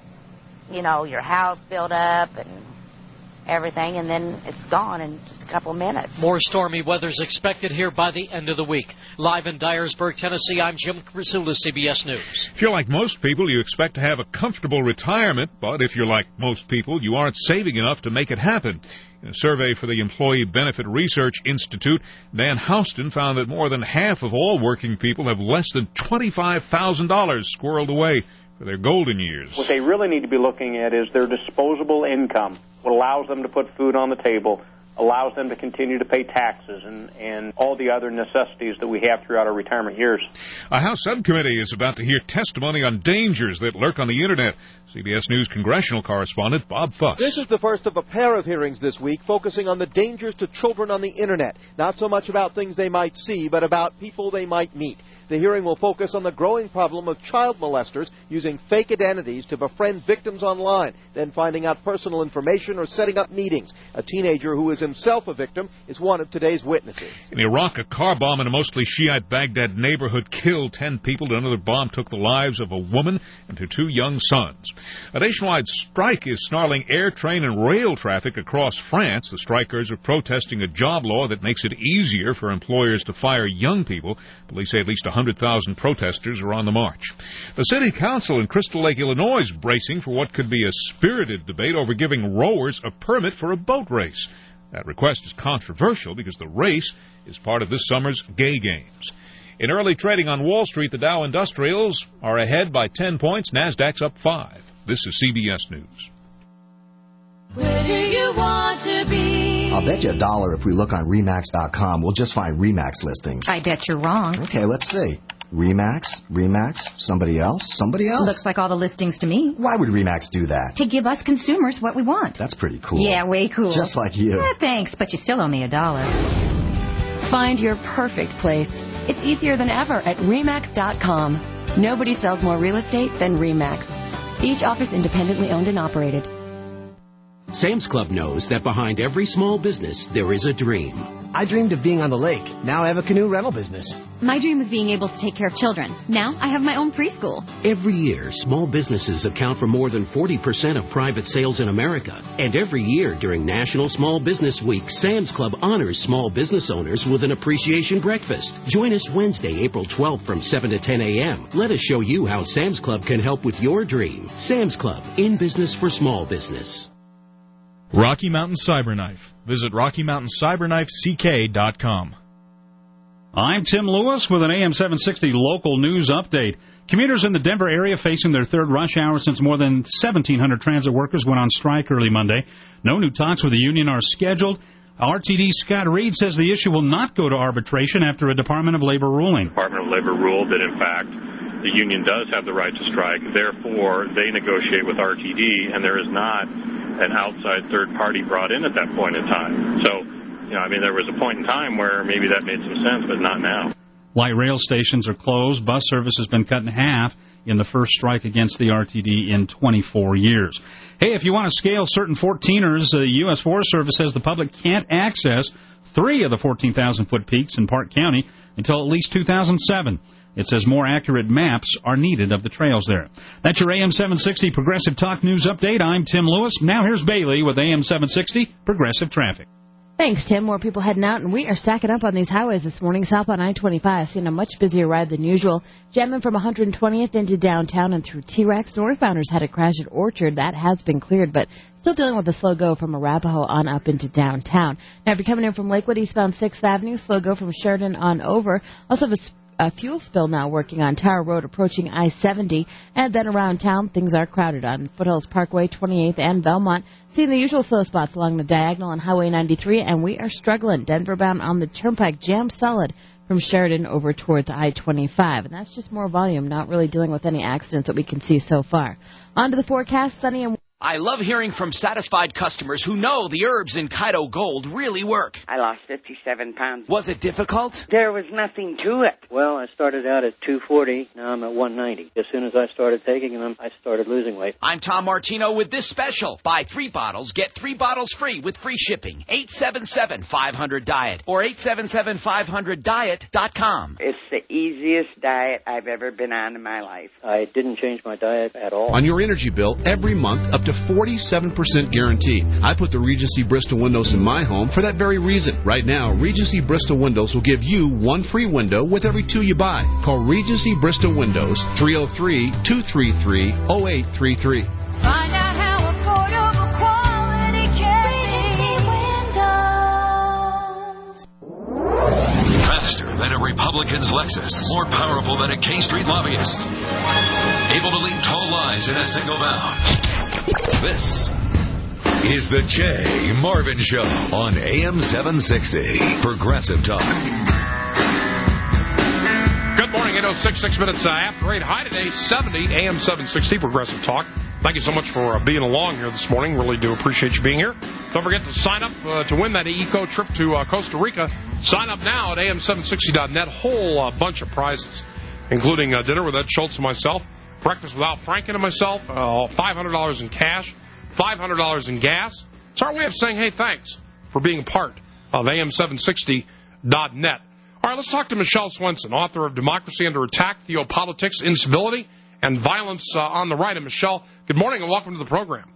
you know, your house built up and everything, and then it's gone in just a couple of minutes. More stormy weather's expected here by the end of the week. Live in Dyersburg, Tennessee, I'm Jim Krasula, C B S News. If you're like most people, you expect to have a comfortable retirement, but if you're like most people, you aren't saving enough to make it happen. In a survey for the Employee Benefit Research Institute, Dan Houston found that more than half of all working people have less than twenty-five thousand dollars squirreled away for their golden years. What they really need to be looking at is their disposable income, what allows them to put food on the table, allows them to continue to pay taxes and, and all the other necessities that we have throughout our retirement years. A House subcommittee is about to hear testimony on dangers that lurk on the Internet. C B S News congressional correspondent Bob Fuss. This is the first of a pair of hearings this week focusing on the dangers to children on the Internet. Not so much about things they might see, but about people they might meet. The hearing will focus on the growing problem of child molesters using fake identities to befriend victims online, then finding out personal information or setting up meetings. A teenager who is himself a victim is one of today's witnesses. In Iraq, a car bomb in a mostly Shiite Baghdad neighborhood killed ten people. Another bomb took the lives of a woman and her two young sons. A nationwide strike is snarling air, train, and rail traffic across France. The strikers are protesting a job law that makes it easier for employers to fire young people. Police say at least one hundred thousand protesters are on the march. The city council in Crystal Lake, Illinois is bracing for what could be a spirited debate over giving rowers a permit for a boat race. That request is controversial because the race is part of this summer's Gay Games. In early trading on Wall Street, the Dow Industrials are ahead by ten points. Nasdaq's up five. This is C B S News. Where do you want to be? I'll bet you a dollar if we look on Remax dot com, we'll just find Remax listings. I bet you're wrong. Okay, let's see. Remax? Remax? Somebody else? Somebody else? Looks like all the listings to me. Why would Remax do that? To give us consumers what we want. That's pretty cool. Yeah, way cool. Just like you. Yeah, thanks, but you still owe me a dollar. Find your perfect place. It's easier than ever at Remax dot com. Nobody sells more real estate than Remax. Each office independently owned and operated. Sam's Club knows that behind every small business, there is a dream. I dreamed of being on the lake. Now I have a canoe rental business. My dream was being able to take care of children. Now I have my own preschool. Every year, small businesses account for more than forty percent of private sales in America. And every year during National Small Business Week, Sam's Club honors small business owners with an appreciation breakfast. Join us Wednesday, April twelfth from seven to ten a.m. Let us show you how Sam's Club can help with your dream. Sam's Club, in business for small business. Rocky Mountain Cyberknife. Visit Rocky Mountain Cyberknife C K dot com. I'm Tim Lewis with an A M seven sixty local news update. Commuters in the Denver area facing their third rush hour since more than seventeen hundred transit workers went on strike early Monday. No new talks with the union are scheduled. R T D's Scott Reed says the issue will not go to arbitration after a Department of Labor ruling. Department of Labor ruled that, in fact, the union does have the right to strike. Therefore, they negotiate with R T D, and there is not an outside third party brought in at that point in time. So, you know, I mean, there was a point in time where maybe that made some sense, but not now. Light rail stations are closed. Bus service has been cut in half in the first strike against the R T D in twenty-four years. Hey, if you want to scale certain fourteeners, the U S Forest Service says the public can't access three of the fourteen thousand foot peaks in Park County until at least two thousand seven. It says more accurate maps are needed of the trails there. That's your A M seven sixty Progressive Talk News Update. I'm Tim Lewis. Now here's Bailey with A M seven sixty Progressive Traffic. Thanks, Tim. More people heading out, and we are stacking up on these highways this morning. Southbound I twenty-five seeing a much busier ride than usual. Jamming from one hundred twentieth into downtown and through T-Rex. Northbounders had a crash at Orchard. That has been cleared, but still dealing with a slow go from Arapahoe on up into downtown. Now, if you're coming in from Lakewood, eastbound sixth Avenue, slow go from Sheridan on over. Also have a A fuel spill now working on Tower Road approaching I seventy. And then around town, things are crowded on Foothills Parkway, twenty-eighth, and Belmont. Seeing the usual slow spots along the diagonal on Highway ninety-three, and we are struggling. Denver bound on the Turnpike, jam solid from Sheridan over towards I twenty-five. And that's just more volume, not really dealing with any accidents that we can see so far. On to the forecast, sunny and... I love hearing from satisfied customers who know the herbs in Kaido Gold really work. I lost fifty-seven pounds. Was it difficult? There was nothing to it. Well, I started out at two forty. Now I'm at one ninety. As soon as I started taking them, I started losing weight. I'm Tom Martino with this special. Buy three bottles, get three bottles free with free shipping. eight seven seven, five hundred, diet or eight seven seven, five hundred, diet dot com. It's the easiest diet I've ever been on in my life. I didn't change my diet at all. On your energy bill, every month, up to forty-seven percent guarantee. I put the Regency Bristol windows in my home for that very reason. Right now, Regency Bristol Windows will give you one free window with every two you buy. Call Regency Bristol Windows, three oh three, two three three, oh eight three three. Find out how affordable quality can be. Faster than a Republican's Lexus. More powerful than a K Street lobbyist. Able to leap tall lines in a single bound. This is the Jay Marvin Show on A M seven sixty Progressive Talk. Good morning, eight oh six, six minutes uh, after eight. High today, seventy, A M seven sixty Progressive Talk. Thank you so much for uh, being along here this morning. Really do appreciate you being here. Don't forget to sign up uh, to win that eco trip to uh, Costa Rica. Sign up now at A M seven sixty dot net. Whole uh, bunch of prizes, including uh, dinner with Ed Schultz and myself. Breakfast with Al Franken and myself, uh, five hundred dollars in cash, five hundred dollars in gas. It's our way of saying, hey, thanks for being a part of A M seven sixty dot net. All right, let's talk to Michelle Swenson, author of Democracy Under Attack, Theopolitics, Instability, and Violence uh, on the Right. And Michelle, good morning and welcome to the program.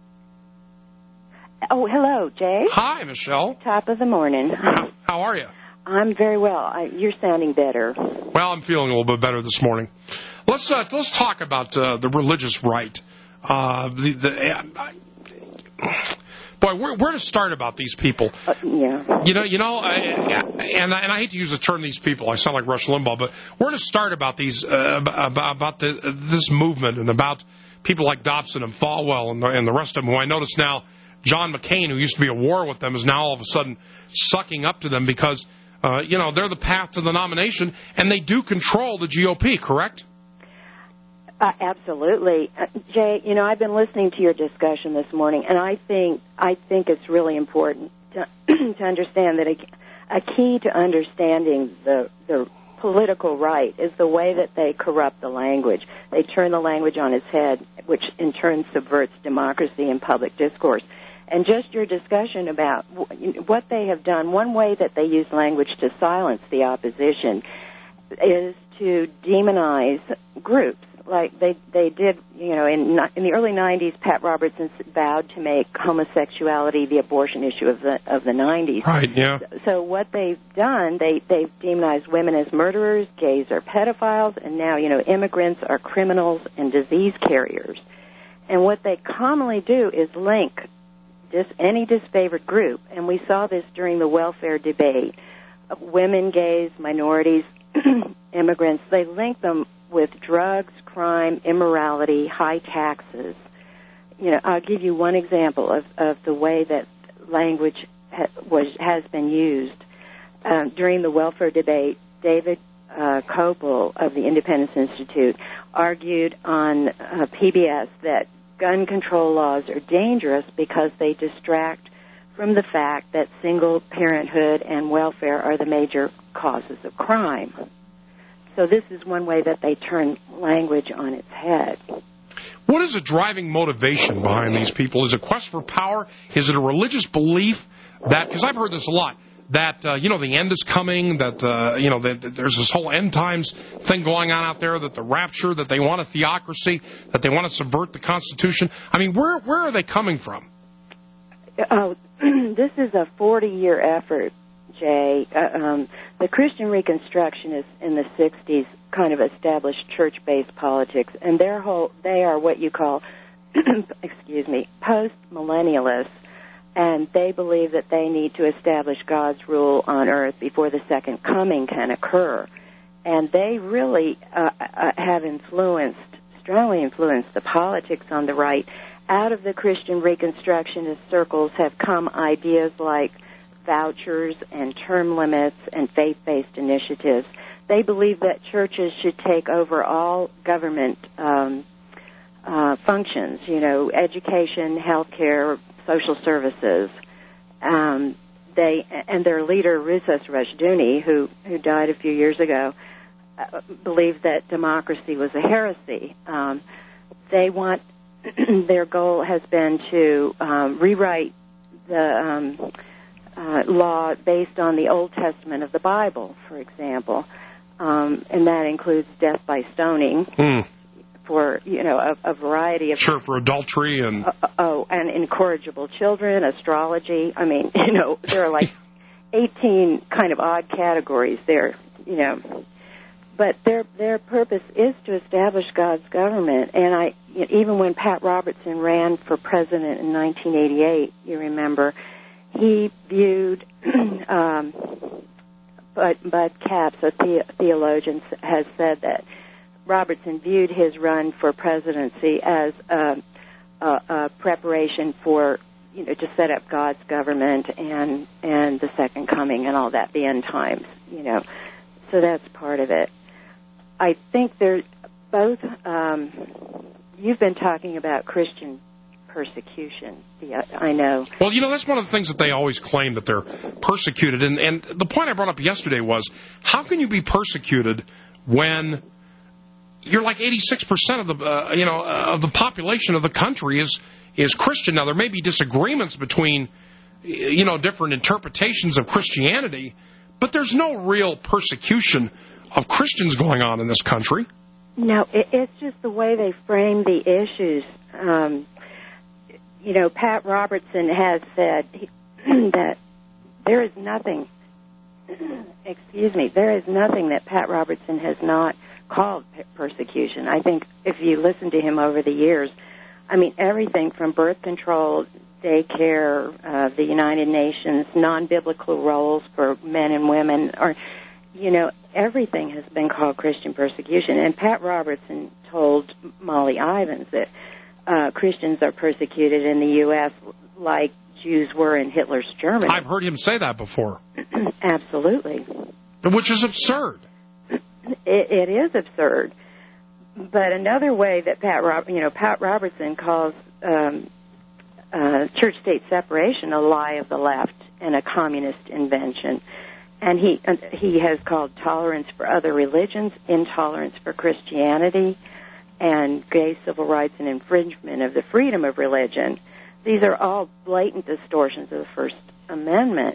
Oh, hello, Jay. Hi, Michelle. Top of the morning. How, how are you? I'm very well. I, you're sounding better. Well, I'm feeling a little bit better this morning. Let's uh, let's talk about uh, the religious right. Uh, the, the uh, boy, where, where to start about these people? Uh, yeah. You know, you know, I, and and I hate to use the term "these people." I sound like Rush Limbaugh, but where to start about these uh, about, about the, this movement and about people like Dobson and Falwell and the, and the rest of them, who I notice now John McCain, who used to be at war with them, is now all of a sudden sucking up to them because uh, you know they're the path to the nomination and they do control the G O P. Correct? Uh, absolutely, uh, Jay. You know, I've been listening to your discussion this morning, and I think I think it's really important to, to understand that a, a key to understanding the the political right is the way that they corrupt the language. They turn the language on its head, which in turn subverts democracy and public discourse. And just your discussion about what they have done, one way that they use language to silence the opposition is to demonize groups. Like they they did, you know, in in the early nineties, Pat Robertson vowed to make homosexuality the abortion issue of the of the nineties. Right. Yeah. So what they've done, they they've demonized women as murderers, gays are pedophiles, and now you know immigrants are criminals and disease carriers. And what they commonly do is link dis, any disfavored group, and we saw this during the welfare debate. Women, gays, minorities, immigrants, they link them with drugs, crime, immorality, high taxes. You know, I'll give you one example of, of the way that language ha- was has been used. Uh, during the welfare debate, David uh, Kopel of the Independence Institute argued on uh, P B S that gun control laws are dangerous because they distract from the fact that single parenthood and welfare are the major causes of crime. So this is one way that they turn language on its head. What is the driving motivation behind these people? Is it a quest for power? Is it a religious belief that, because I've heard this a lot, that, uh, you know, the end is coming, that, uh, you know, that, that there's this whole end times thing going on out there, that the rapture, that they want a theocracy, that they want to subvert the Constitution. I mean, where where are they coming from? Oh, this is a forty-year effort, Jay. Uh, um, the Christian Reconstructionists in the sixties kind of established church-based politics, and their whole they are what you call, excuse me, post-millennialists, and they believe that they need to establish God's rule on earth before the second coming can occur. And they really uh, uh, have influenced, strongly influenced the politics on the right. Out of the Christian Reconstructionist circles have come ideas like vouchers and term limits and faith-based initiatives. They believe that churches should take over all government um, uh, functions, you know, education, healthcare, social services. Um, they and their leader, Rusas Rajduni, who who died a few years ago, uh, believed that democracy was a heresy. Um, they want their goal has been to um, rewrite the um, uh, law based on the Old Testament of the Bible, for example, um, and that includes death by stoning. Mm. For, you know, a, a variety of... Sure, for adultery and... Uh, oh, and incorrigible children, astrology. I mean, you know, there are like eighteen kind of odd categories there, you know. But their their purpose is to establish God's government. And I, even when Pat Robertson ran for president in nineteen eighty-eight, you remember, he viewed... um, Bud, Bud Capps, a the, theologian, has said that Robertson viewed his run for presidency as a, a, a preparation for, you know, to set up God's government and and the second coming and all that, the end times, you know. So that's part of it. I think they're both. Um, you've been talking about Christian persecution. Yeah, I know. Well, you know, that's one of the things that they always claim, that they're persecuted. And, and the point I brought up yesterday was, how can you be persecuted when you're like eighty-six percent of the, uh, you know, uh, of the population of the country is is Christian? Now, there may be disagreements between, you know, different interpretations of Christianity, but there's no real persecution of Christians going on in this country. No, it, it's just the way they frame the issues. Um, you know, Pat Robertson has said he, that there is nothing, excuse me, there is nothing that Pat Robertson has not called persecution. I think if you listen to him over the years, I mean, everything from birth control, daycare, uh, the United Nations, non-biblical roles for men and women, or, you know, everything has been called Christian persecution. And Pat Robertson told Molly Ivins that uh, Christians are persecuted in the U S like Jews were in Hitler's Germany. I've heard him say that before. Absolutely. Which is absurd. It, it is absurd. But another way that Pat, Rob, you know, Pat Robertson calls um, uh, church-state separation a lie of the left and a communist invention. And he uh, he has called tolerance for other religions intolerance for Christianity, and gay civil rights an infringement of the freedom of religion. These are all blatant distortions of the First Amendment.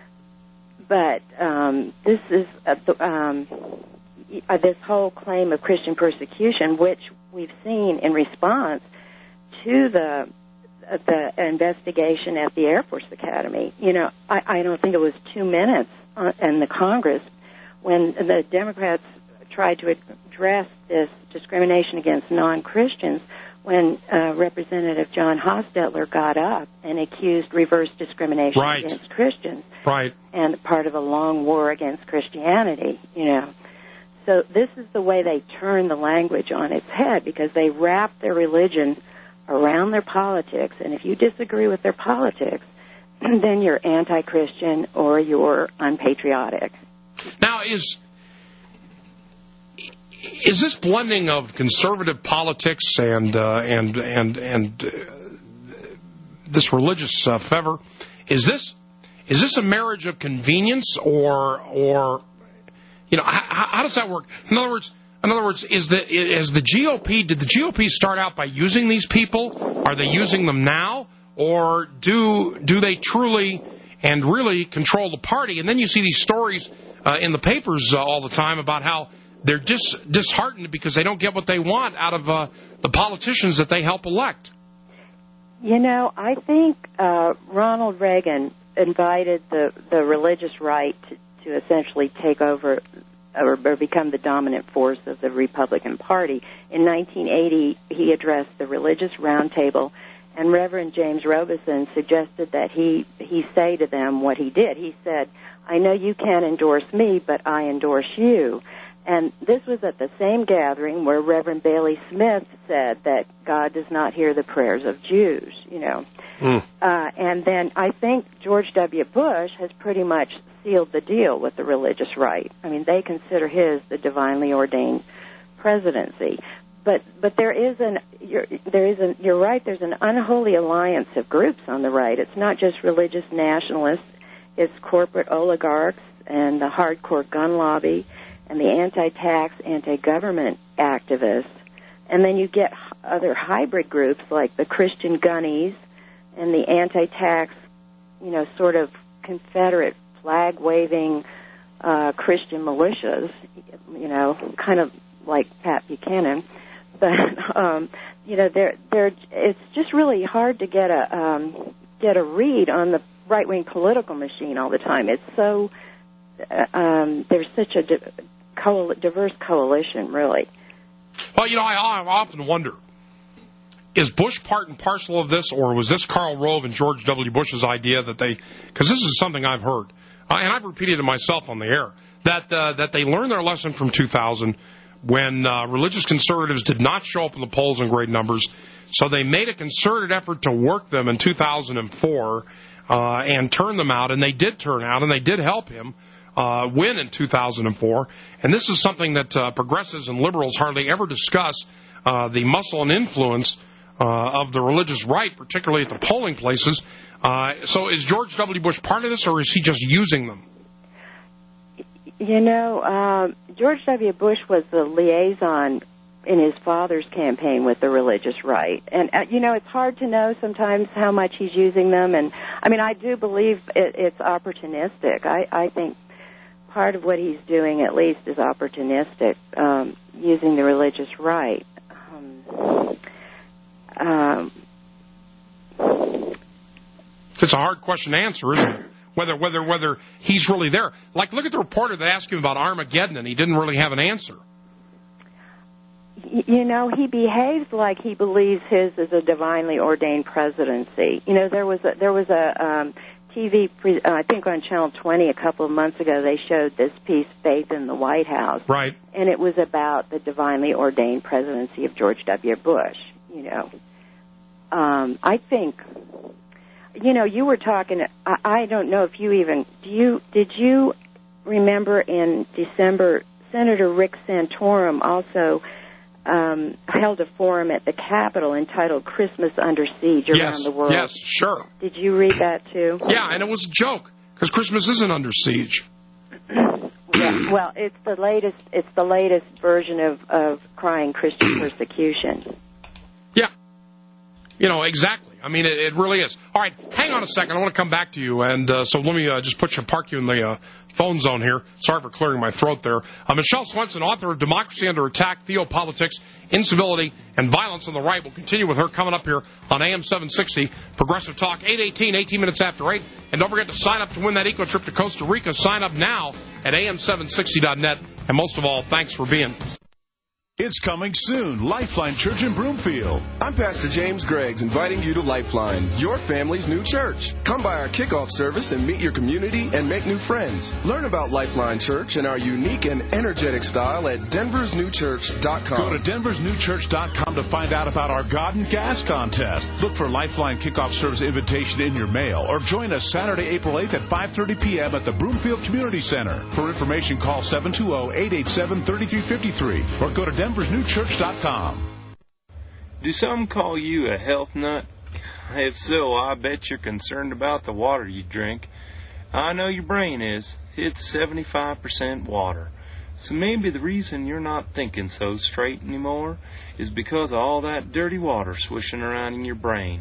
But um, this is uh, um, uh, this whole claim of Christian persecution, which we've seen in response to the uh, the investigation at the Air Force Academy. You know, I, I don't think it was two minutes uh, in the Congress when the Democrats tried to address this discrimination against non-Christians, when uh, Representative John Hostetler got up and accused reverse discrimination right. against Christians. Right. And part of a long war against Christianity, you know. So this is the way they turn the language on its head, because they wrap their religion around their politics, and if you disagree with their politics, then you're anti-Christian or you're unpatriotic. Now, is is this blending of conservative politics and uh, and and and uh, this religious uh, fervor, is this is this a marriage of convenience, or or you know how, how does that work? In other words, in other words, is the is the G O P did the G O P start out by using these people? Are they using them now, or do do they truly and really control the party? And then you see these stories uh, in the papers uh, all the time about how they're dis- disheartened because they don't get what they want out of uh, the politicians that they help elect. You know, I think uh, Ronald Reagan invited the, the religious right to, to essentially take over or, or become the dominant force of the Republican Party. In nineteen eighty, he addressed the Religious Roundtable, and Reverend James Robeson suggested that he, he say to them what he did. He said, I know you can't endorse me, but I endorse you. And this was at the same gathering where Reverend Bailey Smith said that God does not hear the prayers of Jews, you know. Mm. Uh, and then I think George W. Bush has pretty much sealed the deal with the religious right. I mean, they consider his the divinely ordained presidency. But but there is an you're, there is an you're right. There's an unholy alliance of groups on the right. It's not just religious nationalists. It's corporate oligarchs and the hardcore gun lobby and the anti-tax, anti-government activists. And then you get other hybrid groups like the Christian gunnies and the anti-tax, you know, sort of Confederate flag-waving uh, Christian militias, you know, kind of like Pat Buchanan. But um, you know, they're they're it's just really hard to get a um, get a read on the right-wing political machine all the time. It's so uh, um, there's such a di- co- diverse coalition, really. Well, you know, I, I often wonder, is Bush part and parcel of this, or was this Karl Rove and George W. Bush's idea that they? Because this is something I've heard, uh, and I've repeated it myself on the air, that uh, that they learned their lesson from two thousand. When uh, religious conservatives did not show up in the polls in great numbers. So they made a concerted effort to work them in two thousand four uh, and turn them out, and they did turn out, and they did help him uh, win in two thousand four. And this is something that uh, progressives and liberals hardly ever discuss, uh, the muscle and influence uh, of the religious right, particularly at the polling places. Uh, so is George W. Bush part of this, or is he just using them? You know, uh, George W. Bush was the liaison in his father's campaign with the religious right. And, uh, you know, it's hard to know sometimes how much he's using them. And, I mean, I do believe it, it's opportunistic. I, I think part of what he's doing, at least, is opportunistic, um, using the religious right. Um, um, it's a hard question to answer, isn't it? Whether whether whether he's really there. Like, look at the reporter that asked him about Armageddon, and he didn't really have an answer. You know, he behaves like he believes his is a divinely ordained presidency. You know, there was a, there was a um, T V, pre, uh, I think on Channel twenty a couple of months ago, they showed this piece, Faith in the White House. Right. And it was about the divinely ordained presidency of George W. Bush, you know. Um, I think... You know, you were talking, I, I don't know if you even, do you, did you remember in December, Senator Rick Santorum also um, held a forum at the Capitol entitled Christmas Under Siege around yes, the world? Yes, sure. Did you read that too? Yeah, and it was a joke, because Christmas isn't under siege. Yeah, well, it's the latest, it's the latest version of, of crying Christian persecution. Yeah. You know, exactly. I mean, it, it really is. All right, hang on a second. I want to come back to you, and uh, so let me uh, just put you, park you in the uh, phone zone here. Sorry for clearing my throat there. Uh, Michelle Swenson, author of Democracy Under Attack, Theopolitics, Incivility, and Violence on the Right. We'll continue with her coming up here on A M seven sixty, Progressive Talk, eight eighteen, eighteen minutes after eight. And don't forget to sign up to win that eco trip to Costa Rica. Sign up now at A M seven sixty dot net. And most of all, thanks for being It's coming soon. Lifeline Church in Broomfield. I'm Pastor James Greggs, inviting you to Lifeline, your family's new church. Come by our kickoff service and meet your community and make new friends. Learn about Lifeline Church and our unique and energetic style at denvers new church dot com. Go to denvers new church dot com to find out about our God and Gas contest. Look for Lifeline kickoff service invitation in your mail or join us Saturday, April eighth at five thirty p.m. at the Broomfield Community Center. For information, call seven two zero, eight eight seven, three three five three or go to denvers new church dot com. Do some call you a health nut? If so, I bet you're concerned about the water you drink. I know your brain is. It's seventy-five percent water. So maybe the reason you're not thinking so straight anymore is because of all that dirty water swishing around in your brain.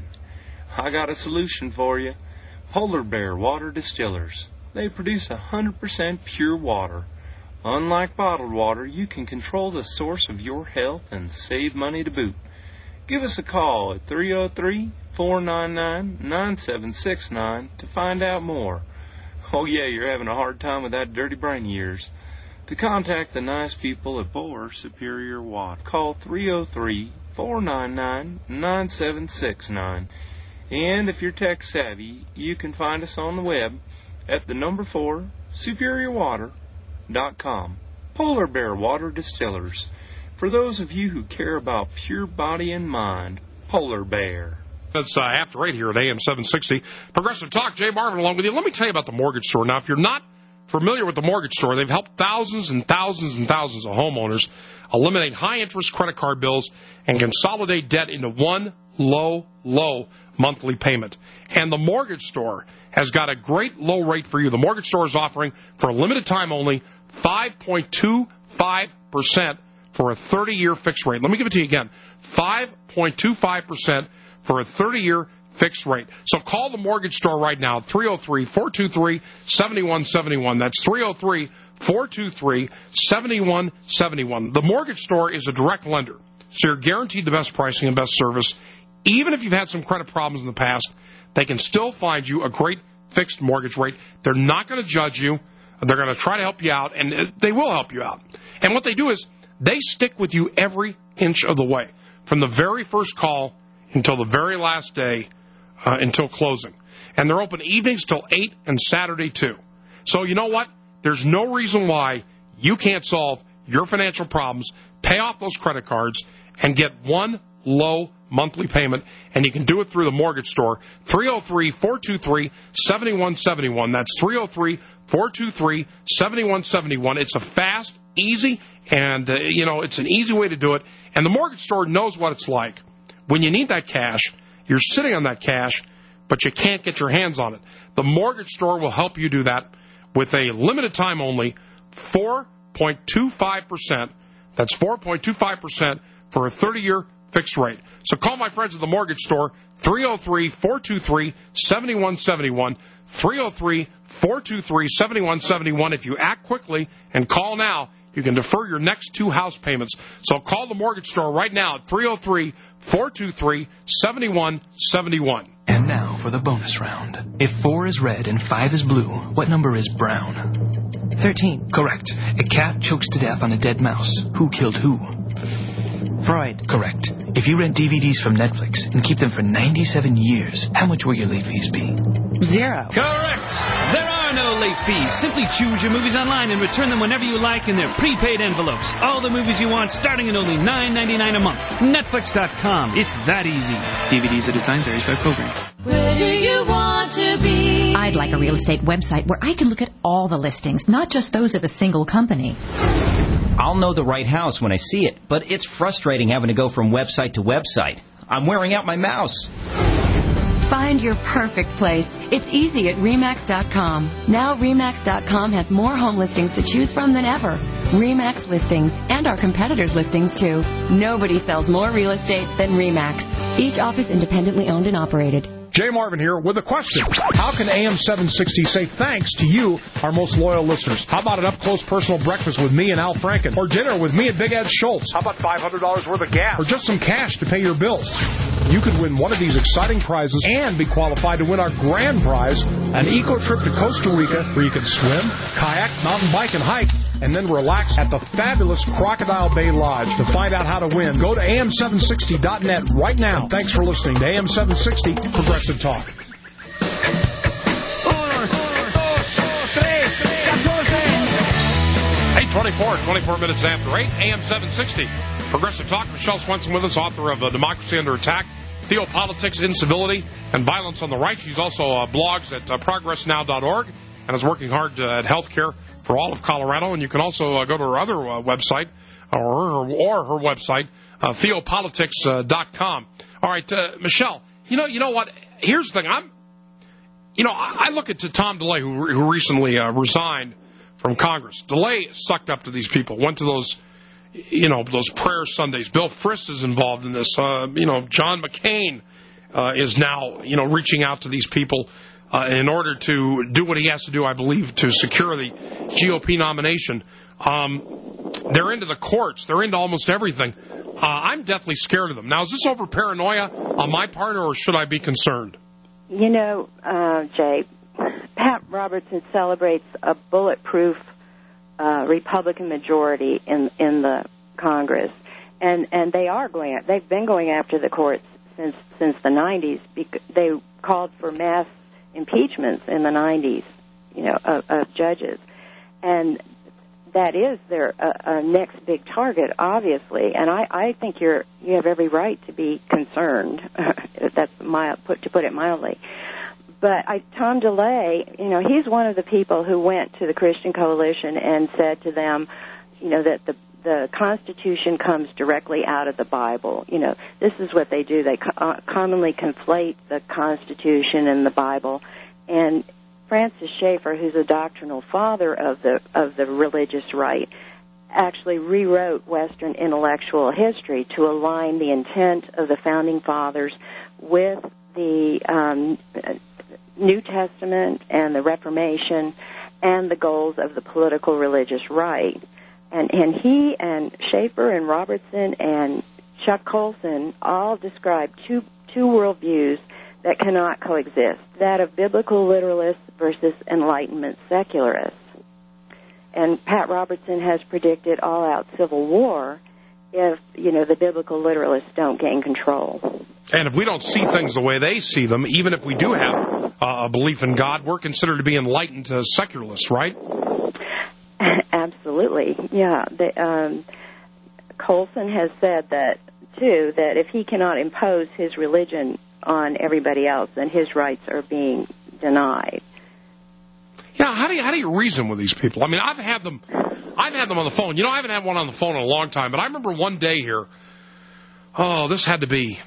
I got a solution for you. Polar Bear Water Distillers. They produce one hundred percent pure water. Unlike bottled water, you can control the source of your health and save money to boot. Give us a call at three oh three, four nine nine, nine seven six nine to find out more. Oh yeah, you're having a hard time with that dirty brain of yours. To contact the nice people at Boer Superior Water, call three oh three, four nine nine, nine seven six nine. And if you're tech savvy, you can find us on the web at the number four, superior water dot com. Polar Bear Water Distillers. For those of you who care about pure body and mind, Polar Bear. That's uh, after eight here at A M seven sixty. Progressive Talk, Jay Marvin along with you. Let me tell you about the Mortgage Store. Now, if you're not familiar with the Mortgage Store, they've helped thousands and thousands and thousands of homeowners eliminate high-interest credit card bills and consolidate debt into one low, low monthly payment. And the Mortgage Store has got a great low rate for you. The Mortgage Store is offering, for a limited time only, five point two five percent for a thirty-year fixed rate. Let me give it to you again. five point two five percent for a thirty-year fixed rate. So call the Mortgage Store right now, three oh three, four two three, seven one seven one. That's three oh three, four two three, seven one seven one. The Mortgage Store is a direct lender, so you're guaranteed the best pricing and best service. Even if you've had some credit problems in the past, they can still find you a great fixed mortgage rate. They're not going to judge you. They're going to try to help you out, and they will help you out. And what they do is they stick with you every inch of the way, from the very first call until the very last day, uh, until closing. And they're open evenings till eight and Saturday too. So you know what? There's no reason why you can't solve your financial problems, pay off those credit cards, and get one low monthly payment, and you can do it through the Mortgage Store. three oh three, four two three, seven one seven one. That's three oh three, four two three, seven one seven one. It's a fast, easy, and, uh, you know, it's an easy way to do it. And the Mortgage Store knows what it's like. When you need that cash, you're sitting on that cash, but you can't get your hands on it. The Mortgage Store will help you do that with a limited time only, four point two five percent. That's four point two five percent for a thirty-year fixed rate. So call my friends at the Mortgage Store, three oh three, four two three, seven one seven one, three oh three, four two three, seven one seven one. If you act quickly and call now, you can defer your next two house payments. So call the Mortgage Store right now at three oh three, four two three, seven one seven one. And now for the bonus round. If four is red and five is blue, what number is brown? thirteen. Correct. A cat chokes to death on a dead mouse. Who killed who? Freud. Correct. If you rent D V Ds from Netflix and keep them for ninety-seven years, how much will your late fees be? Zero. Correct. There are no late fees. Simply choose your movies online and return them whenever you like in their prepaid envelopes. All the movies you want starting at only nine ninety-nine a month. Netflix dot com. It's that easy. D V Ds at a time varies by program. Where do you want to be? I'd like a real estate website where I can look at all the listings, not just those of a single company. I'll know the right house when I see it, but it's frustrating having to go from website to website. I'm wearing out my mouse. Find your perfect place. It's easy at RE/MAX dot com. Now RE/MAX dot com has more home listings to choose from than ever. RE/MAX listings and our competitors' listings, too. Nobody sells more real estate than RE/MAX. Each office independently owned and operated. Jay Marvin here with a question. How can A M seven sixty say thanks to you, our most loyal listeners? How about an up-close personal breakfast with me and Al Franken? Or dinner with me and Big Ed Schultz? How about five hundred dollars worth of gas? Or just some cash to pay your bills? You could win one of these exciting prizes and be qualified to win our grand prize, an eco trip to Costa Rica where you can swim, kayak, mountain bike, and hike and then relax at the fabulous Crocodile Bay Lodge. To find out how to win, go to A M seven sixty dot net right now. Thanks for listening to A M seven sixty Progressive Talk. eight twenty-four, twenty-four minutes after eight, A M seven sixty. Progressive Talk. Michelle Swenson with us, author of uh, Democracy Under Attack, Theopolitics, Incivility, and Violence on the Right. She's also uh, blogs at uh, progress now dot org and is working hard uh, at healthcare for all of Colorado. And you can also uh, go to her other uh, website, or, or her website, uh, theopolitics dot com. All right, uh, Michelle, you know, you know what? Here's the thing. I'm, you know, I look at Tom DeLay, who, who recently uh, resigned from Congress. DeLay sucked up to these people, went to those, you know, those prayer Sundays. Bill Frist is involved in this. Uh, you know, John McCain uh, is now, you know, reaching out to these people uh, in order to do what he has to do, I believe, to secure the G O P nomination. Um, they're into the courts. They're into almost everything. Uh, I'm deathly scared of them. Now, is this over paranoia on my part, or should I be concerned? You know, uh, Jay, Pat Robertson celebrates a bulletproof uh, Republican majority in in the Congress, and and they are going. They've been going after the courts since since the nineties. They called for mass impeachments in the nineties, you know, of, of judges, and that is their uh, uh, next big target, obviously. And I, I think you're you have every right to be concerned. That's mild, put to put it mildly. But I, Tom DeLay, you know, he's one of the people who went to the Christian Coalition and said to them, you know, that the the Constitution comes directly out of the Bible. You know, this is what they do. They co- uh, commonly conflate the Constitution and the Bible. And Francis Schaeffer, who's a doctrinal father of the of the religious right, actually rewrote Western intellectual history to align the intent of the Founding Fathers with the um, New Testament and the Reformation and the goals of the political religious right. And, and he and Schaeffer and Robertson and Chuck Colson all describe two two worldviews that cannot coexist, that of biblical literalists versus Enlightenment secularists. And Pat Robertson has predicted all-out civil war if, you know, the biblical literalists don't gain control. And if we don't see things the way they see them, even if we do have uh, a belief in God, we're considered to be enlightened uh, secularists, right? Absolutely, yeah. The, um, Colson has said that, too, that if he cannot impose his religion on everybody else, then his rights are being denied. Yeah, how do you how do you reason with these people? I mean, I've had them, I've had them on the phone. You know, I haven't had one on the phone in a long time, but I remember one day here. Oh, this had to be,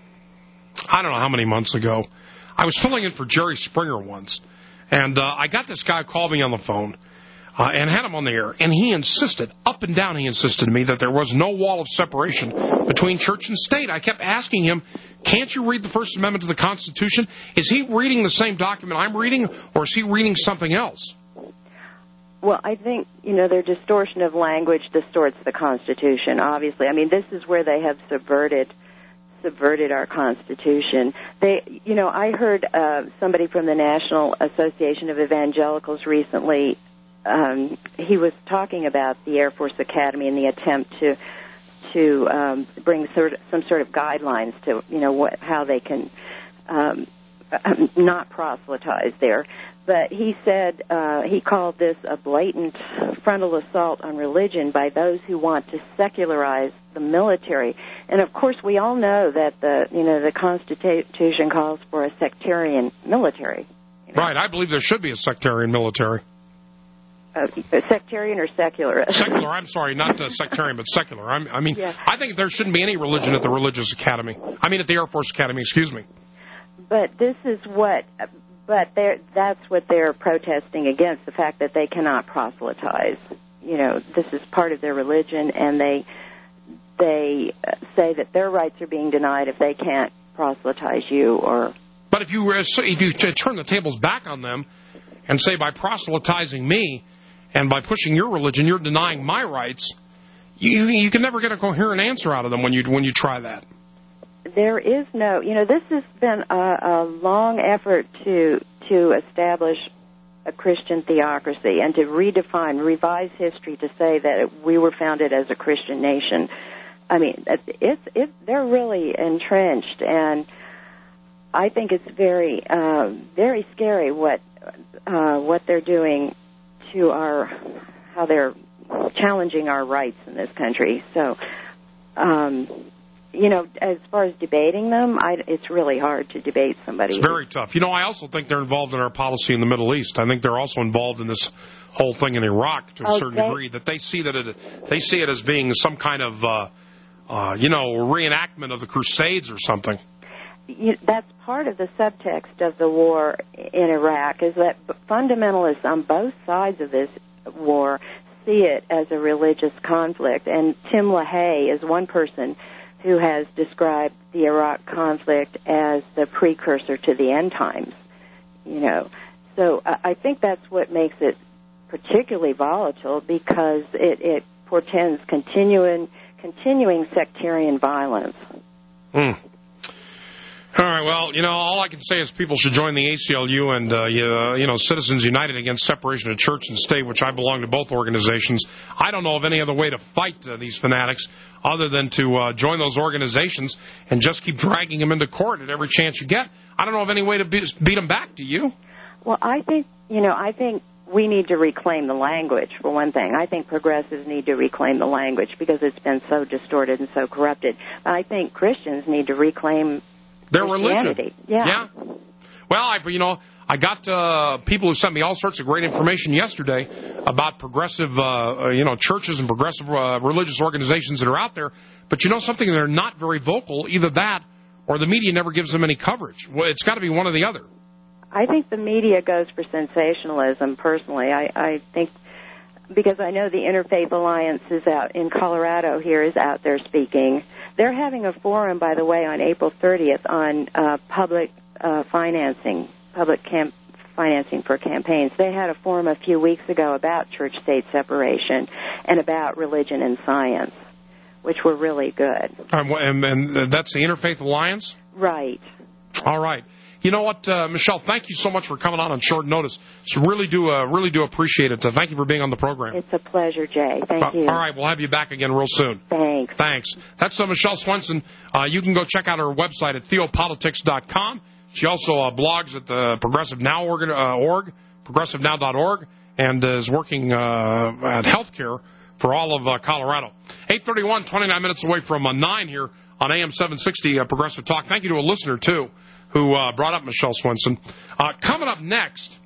I don't know how many months ago. I was filling in for Jerry Springer once, and uh, I got this guy call me on the phone. Uh, and had him on the air, and he insisted, up and down he insisted to me, that there was no wall of separation between church and state. I kept asking him, can't you read the First Amendment to the Constitution? Is he reading the same document I'm reading, or is he reading something else? Well, I think, you know, their distortion of language distorts the Constitution, obviously. I mean, this is where they have subverted subverted our Constitution. They, you know, I heard uh, somebody from the National Association of Evangelicals recently. Um, he was talking about the Air Force Academy and the attempt to to um, bring sort of, some sort of guidelines to, you know, what, how they can um, not proselytize there. But he said uh, he called this a blatant frontal assault on religion by those who want to secularize the military. And of course, we all know that the you know the Constitution calls for a sectarian military. You know? Right. I believe there should be a sectarian military. Uh, sectarian or secular? Secular, I'm sorry, not uh, sectarian, but secular. I'm, I mean, yeah. I think there shouldn't be any religion at the religious academy. I mean, at the Air Force Academy, excuse me. But this is what, but they're, that's what they're protesting against, the fact that they cannot proselytize. You know, this is part of their religion, and they they say that their rights are being denied if they can't proselytize you. Or. But if you, if you turn the tables back on them and say, by proselytizing me, and by pushing your religion, you're denying my rights, you you can never get a coherent answer out of them when you when you try that. There is no, you know, this has been a, a long effort to to establish a Christian theocracy and to redefine, revise history to say that we were founded as a Christian nation. I mean, it's it's they're really entrenched, and I think it's very uh, very scary what uh, what they're doing to our how they're challenging our rights in this country. So, um, you know, as far as debating them, I, it's really hard to debate somebody. It's very tough. You know, I also think they're involved in our policy in the Middle East. I think they're also involved in this whole thing in Iraq to a okay. certain degree. That they see that it they see it as being some kind of uh, uh, you know reenactment of the Crusades or something. You, that's part of the subtext of the war in Iraq, is that fundamentalists on both sides of this war see it as a religious conflict. And Tim LaHaye is one person who has described the Iraq conflict as the precursor to the end times. You know, so I think that's what makes it particularly volatile, because it, it portends continuing continuing sectarian violence. Hmm. All right, well, you know, all I can say is people should join the A C L U and, uh, you, uh, you know, Citizens United Against Separation of Church and State, which I belong to both organizations. I don't know of any other way to fight uh, these fanatics other than to uh, join those organizations and just keep dragging them into court at every chance you get. I don't know of any way to be, beat them back, do you? Well, I think, you know, I think we need to reclaim the language, for one thing. I think progressives need to reclaim the language because it's been so distorted and so corrupted. But I think Christians need to reclaim their religion. Yeah. yeah. Well, I, you know, I got uh, people who sent me all sorts of great information yesterday about progressive, uh, you know, churches and progressive uh, religious organizations that are out there. But you know something? They're not very vocal. Either that or the media never gives them any coverage. Well, it's got to be one or the other. I think the media goes for sensationalism, personally. I, I think, because I know the Interfaith Alliance is out in Colorado here, is out there speaking. They're having a forum, by the way, on April thirtieth on uh, public uh, financing, public camp financing for campaigns. They had a forum a few weeks ago about church-state separation and about religion and science, which were really good. Um, and, and that's the Interfaith Alliance? Right. All right. You know what, uh, Michelle, thank you so much for coming on on short notice. So really do uh, really do appreciate it. Uh, thank you for being on the program. It's a pleasure, Jay. Thank uh, you. All right, we'll have you back again real soon. Thanks. Thanks. That's uh, Michelle Swenson. Uh, you can go check out her website at theopolitics dot com. She also uh, blogs at the Progressive Now org, uh, org progressive now dot org, and uh, is working uh, at healthcare for all of uh, Colorado. eight thirty-one, twenty-nine minutes away from uh, nine here on A M seven sixty uh, Progressive Talk. Thank you to a listener, too, who uh, brought up Michelle Swenson. Uh, coming up next,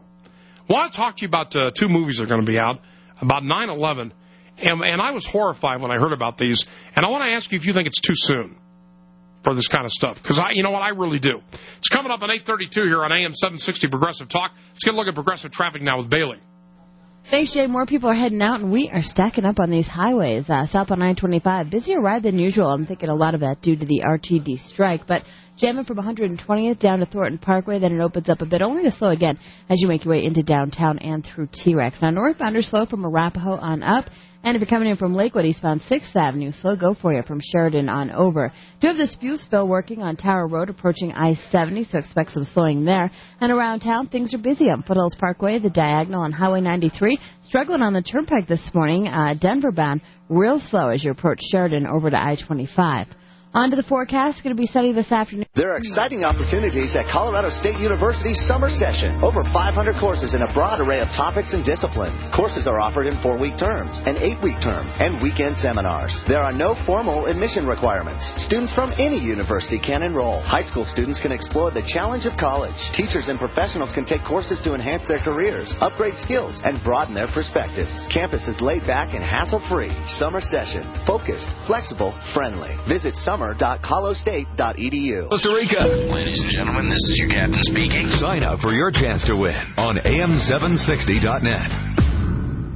I want to talk to you about uh, two movies that are going to be out, about nine eleven, and, and I was horrified when I heard about these, and I want to ask you if you think it's too soon for this kind of stuff, because I, you know what, I really do. It's coming up at eight thirty-two here on A M seven sixty Progressive Talk. Let's get a look at progressive traffic now with Bailey. Thanks, Jay. More people are heading out, and we are stacking up on these highways. Uh, south on nine twenty-five, busier ride than usual. I'm thinking a lot of that due to the R T D strike, but jamming from one hundred twentieth down to Thornton Parkway, then it opens up a bit, only to slow again as you make your way into downtown and through T-Rex. Now, northbound are slow from Arapahoe on up, and if you're coming in from Lakewood, eastbound sixth Avenue, slow go for you from Sheridan on over. Do have this fuel spill working on Tower Road approaching I seventy, so expect some slowing there. And around town, things are busy on Foothills Parkway, the Diagonal on Highway ninety-three, struggling on the Turnpike this morning, uh, Denver bound, real slow as you approach Sheridan over to I twenty-five. On to the forecast. Going to be sunny this afternoon. There are exciting opportunities at Colorado State University's summer session. Over five hundred courses in a broad array of topics and disciplines. Courses are offered in four-week terms, an eight-week term, and weekend seminars. There are no formal admission requirements. Students from any university can enroll. High school students can explore the challenge of college. Teachers and professionals can take courses to enhance their careers, upgrade skills, and broaden their perspectives. Campus is laid back and hassle-free. Summer session. Focused, flexible, friendly. Visit summer dot colo state dot e d u. Costa Rica. Ladies and gentlemen, this is your captain speaking. Sign up for your chance to win on A M seven sixty dot net.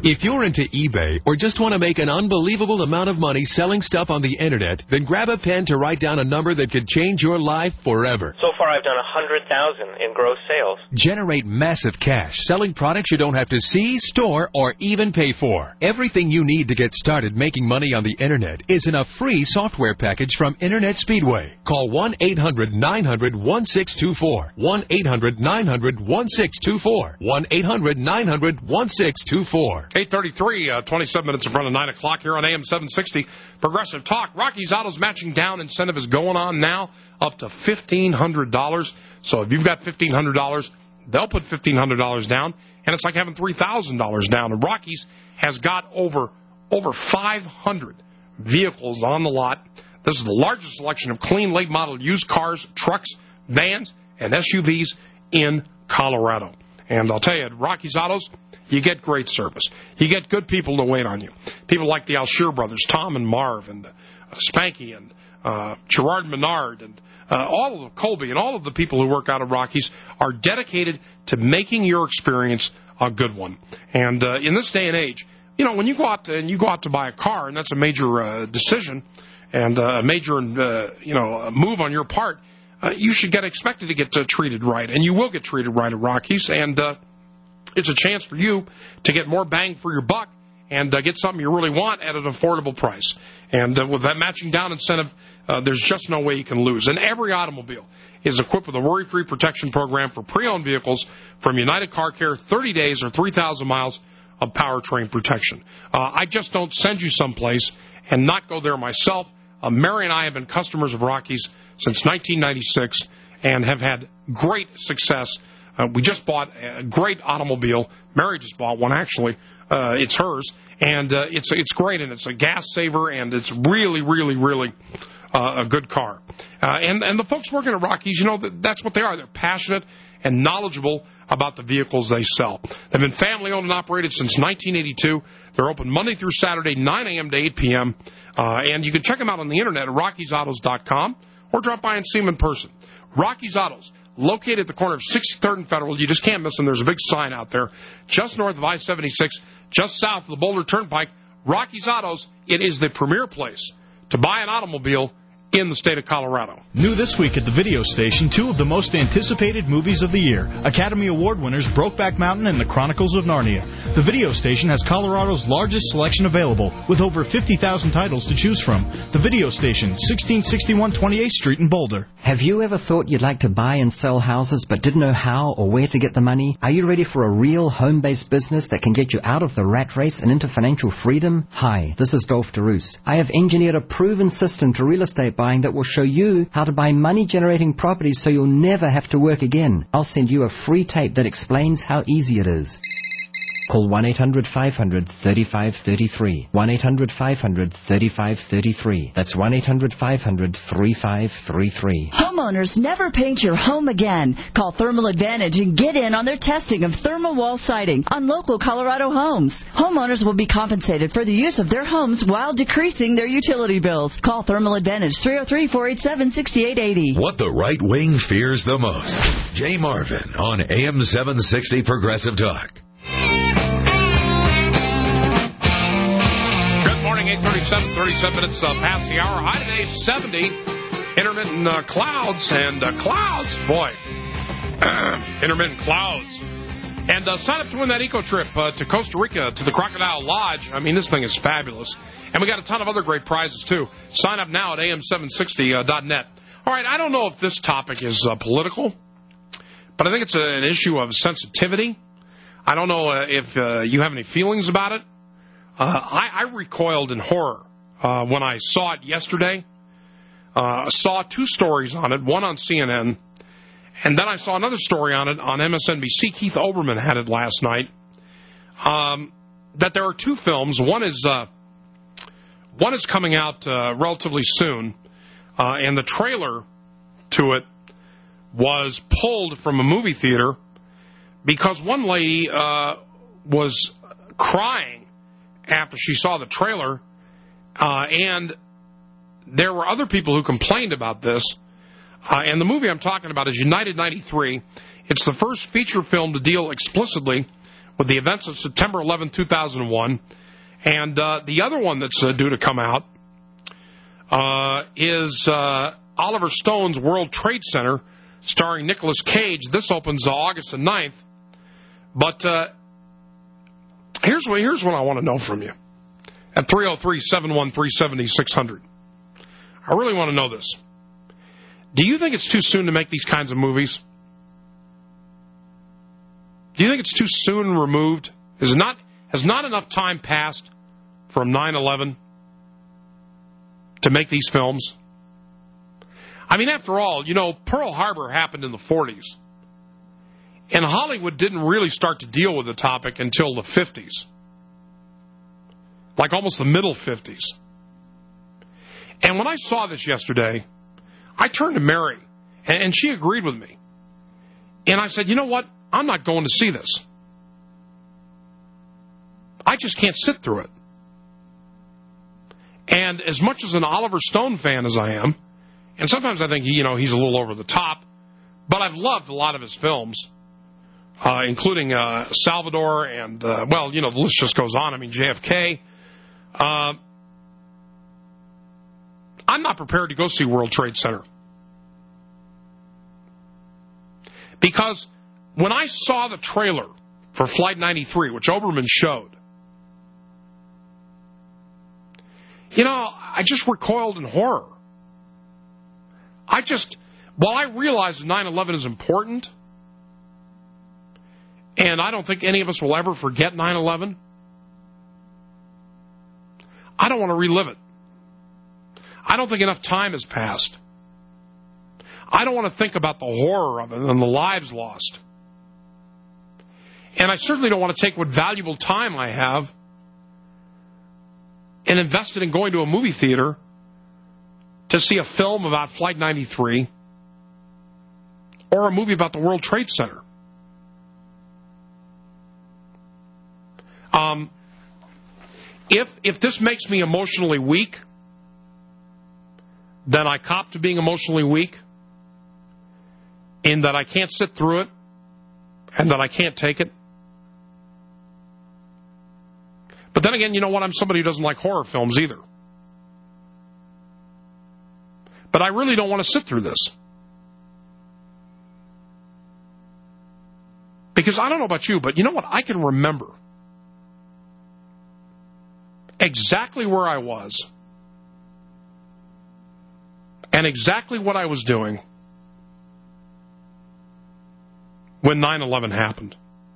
If you're into eBay or just want to make an unbelievable amount of money selling stuff on the internet, then grab a pen to write down a number that could change your life forever. So far, I've done one hundred thousand dollars in gross sales. Generate massive cash selling products you don't have to see, store, or even pay for. Everything you need to get started making money on the internet is in a free software package from Internet Speedway. Call one eight hundred nine hundred one six two four. one eight hundred nine hundred one six two four. one eight hundred nine hundred one six two four. eight thirty-three, uh, twenty-seven minutes in front of nine o'clock here on A M seven sixty. Progressive Talk. Rocky's Autos matching down incentive is going on now up to fifteen hundred dollars. So if you've got fifteen hundred dollars, they'll put fifteen hundred dollars down, and it's like having three thousand dollars down. And Rocky's has got over, over five hundred vehicles on the lot. This is the largest selection of clean, late-model used cars, trucks, vans, and S U Vs in Colorado. And I'll tell you, at Rocky's Autos, you get great service. You get good people to wait on you. People like the Alshear brothers, Tom and Marv, and uh, Spanky, and uh, Gerard Menard, and uh, all of the Colby, and all of the people who work out of Rocky's are dedicated to making your experience a good one. And uh, in this day and age, you know, when you go out to, and you go out to buy a car, and that's a major uh, decision and uh, a major, uh, you know, move on your part, uh, you should get expected to get uh, treated right, and you will get treated right at Rocky's. And uh, it's a chance for you to get more bang for your buck and uh, get something you really want at an affordable price. And uh, with that matching down incentive, uh, there's just no way you can lose. And every automobile is equipped with a worry-free protection program for pre-owned vehicles from United Car Care, thirty days or three thousand miles of powertrain protection. Uh, I just don't send you someplace and not go there myself. Uh, Mary and I have been customers of Rocky's since nineteen ninety-six and have had great success. Uh, we just bought a great automobile. Mary just bought one, actually. Uh, it's hers, and uh, it's it's great, and it's a gas saver, and it's really, really, really uh, a good car. Uh, and, and the folks working at Rocky's, you know, that's what they are. They're passionate and knowledgeable about the vehicles they sell. They've been family-owned and operated since nineteen eighty-two. They're open Monday through Saturday, nine a.m. to eight p.m., uh, and you can check them out on the internet at rockies autos dot com or drop by and see them in person. Rocky's Autos, located at the corner of sixty-third and Federal. You just can't miss them. There's a big sign out there just north of I seventy-six, just south of the Boulder Turnpike. Rocky's Autos, it is the premier place to buy an automobile in the state of Colorado. New this week at the video station, two of the most anticipated movies of the year. Academy Award winners Brokeback Mountain and The Chronicles of Narnia. The video station has Colorado's largest selection available, with over fifty thousand titles to choose from. The video station, sixteen sixty-one twenty-eighth Street in Boulder. Have you ever thought you'd like to buy and sell houses but didn't know how or where to get the money? Are you ready for a real home-based business that can get you out of the rat race and into financial freedom? Hi, this is Dolph DeRoos. I have engineered a proven system to real estate buying that will show you how to buy money-generating properties so you'll never have to work again. I'll send you a free tape that explains how easy it is. Call one eight hundred five hundred thirty-five thirty-three. one eight hundred five hundred thirty-five thirty-three. That's one eight hundred five hundred thirty-five thirty-three. Homeowners never paint your home again. Call Thermal Advantage and get in on their testing of thermal wall siding on local Colorado homes. Homeowners will be compensated for the use of their homes while decreasing their utility bills. Call Thermal Advantage three oh three, four eight seven, six eight eight oh. What the right wing fears the most. Jay Marvin on A M seven sixty Progressive Talk. eight thirty-seven, thirty-seven minutes uh, past the hour. High today, seventy. Intermittent uh, clouds and uh, clouds. Boy, intermittent clouds. And uh, sign up to win that eco trip uh, to Costa Rica to the Crocodile Lodge. I mean, this thing is fabulous. And we got a ton of other great prizes, too. Sign up now at A M seven sixty dot net. All right, I don't know if this topic is uh, political, but I think it's a, an issue of sensitivity. I don't know uh, if uh, you have any feelings about it. Uh, I, I recoiled in horror uh, when I saw it yesterday. Uh, saw two stories on it, one on C N N, and then I saw another story on it on M S N B C. Keith Olbermann had it last night. Um, that there are two films. One is uh, one is coming out uh, relatively soon, uh, and the trailer to it was pulled from a movie theater because one lady uh, was crying after she saw the trailer, uh, and there were other people who complained about this. Uh, and the movie I'm talking about is United ninety-three. It's the first feature film to deal explicitly with the events of September eleventh, two thousand one. And uh, the other one that's uh, due to come out uh, is uh, Oliver Stone's World Trade Center, starring Nicolas Cage. This opens uh, August the ninth. But uh, here's, what, here's what I want to know from you. At three oh three, seven one three, seven six zero zero. I really want to know this. Do you think it's too soon to make these kinds of movies? Do you think it's too soon removed? Is it not, has not enough time passed from nine eleven to make these films? I mean, after all, you know, Pearl Harbor happened in the forties. And Hollywood didn't really start to deal with the topic until the fifties. Like almost the middle fifties. And when I saw this yesterday, I turned to Mary, and she agreed with me. And I said, you know what? I'm not going to see this. I just can't sit through it. And as much as an Oliver Stone fan as I am, and sometimes I think, you know, he's a little over the top, but I've loved a lot of his films, uh, including uh, Salvador and, uh, well, you know, the list just goes on. I mean, J F K. Uh, I'm not prepared to go see World Trade Center. Because when I saw the trailer for Flight ninety-three, which Oberman showed, you know, I just recoiled in horror. I just, while I realize nine eleven is important, and I don't think any of us will ever forget nine eleven, I don't want to relive it. I don't think enough time has passed. I don't want to think about the horror of it and the lives lost. And I certainly don't want to take what valuable time I have and invest it in going to a movie theater to see a film about Flight ninety-three or a movie about the World Trade Center. Um, if if this makes me emotionally weak, then I cop to being emotionally weak, in that I can't sit through it and that I can't take it. But then again, you know what? I'm somebody who doesn't like horror films either. But I really don't want to sit through this. Because I don't know about you, but you know what? I can remember exactly where I was and exactly what I was doing when nine eleven happened.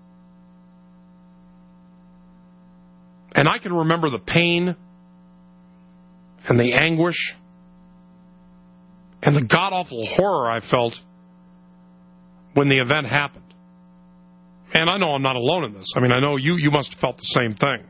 And I can remember the pain and the anguish and the god-awful horror I felt when the event happened. And I know I'm not alone in this. I mean, I know you, you must have felt the same thing.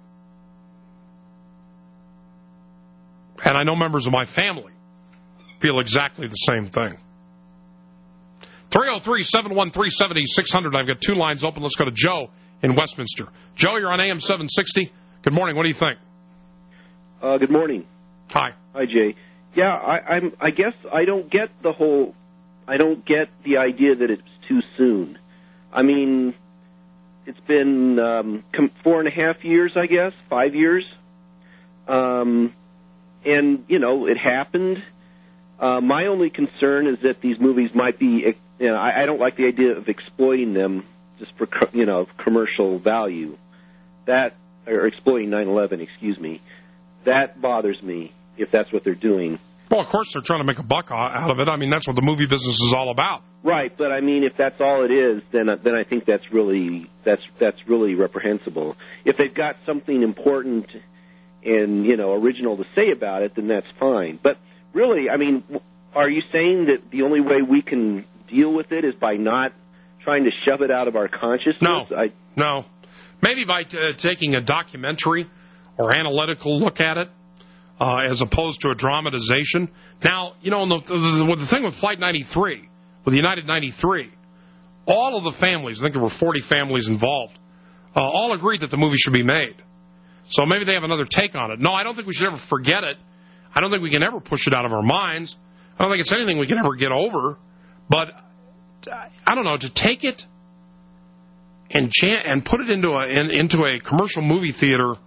And I know members of my family feel exactly the same thing. three oh three, seven one three, seven six zero zero. I've got two lines open. Let's go to Joe in Westminster. Joe, you're on A M seven sixty. Good morning. What do you think? Uh, good morning. Hi. Hi, Jay. Yeah, I, I'm. I guess I don't get the whole. I don't get the idea that it's too soon. I mean, it's been um, four and a half years, I guess, five years, um, and you know, it happened. Uh, my only concern is that these movies might be. You know, I, I don't like the idea of exploiting them just for you know commercial value. That. Or exploiting nine eleven, excuse me. That bothers me if that's what they're doing. Well, of course they're trying to make a buck out of it. I mean, that's what the movie business is all about. Right, but I mean, if that's all it is, then then I think that's really that's that's really reprehensible. If they've got something important and you know original to say about it, then that's fine. But really, I mean, are you saying that the only way we can deal with it is by not trying to shove it out of our consciousness? No, I, no. Maybe by t- taking a documentary or analytical look at it, uh, as opposed to a dramatization. Now, you know, the, the, the thing with Flight ninety-three, with United ninety-three, all of the families, I think there were forty families involved, uh, all agreed that the movie should be made. So maybe they have another take on it. No, I don't think we should ever forget it. I don't think we can ever push it out of our minds. I don't think it's anything we can ever get over. But, I don't know, to take it and cha- and put it into a in, into a commercial movie theater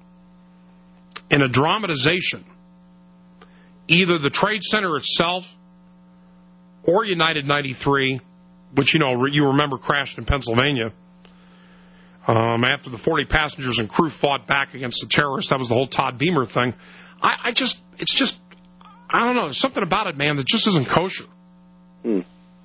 in a dramatization, either the Trade Center itself or United ninety-three, which, you know, you remember crashed in Pennsylvania, um, after the forty passengers and crew fought back against the terrorists. That was the whole Todd Beamer thing. I, I just, it's just, I don't know, there's something about it, man, that just isn't kosher. Hmm.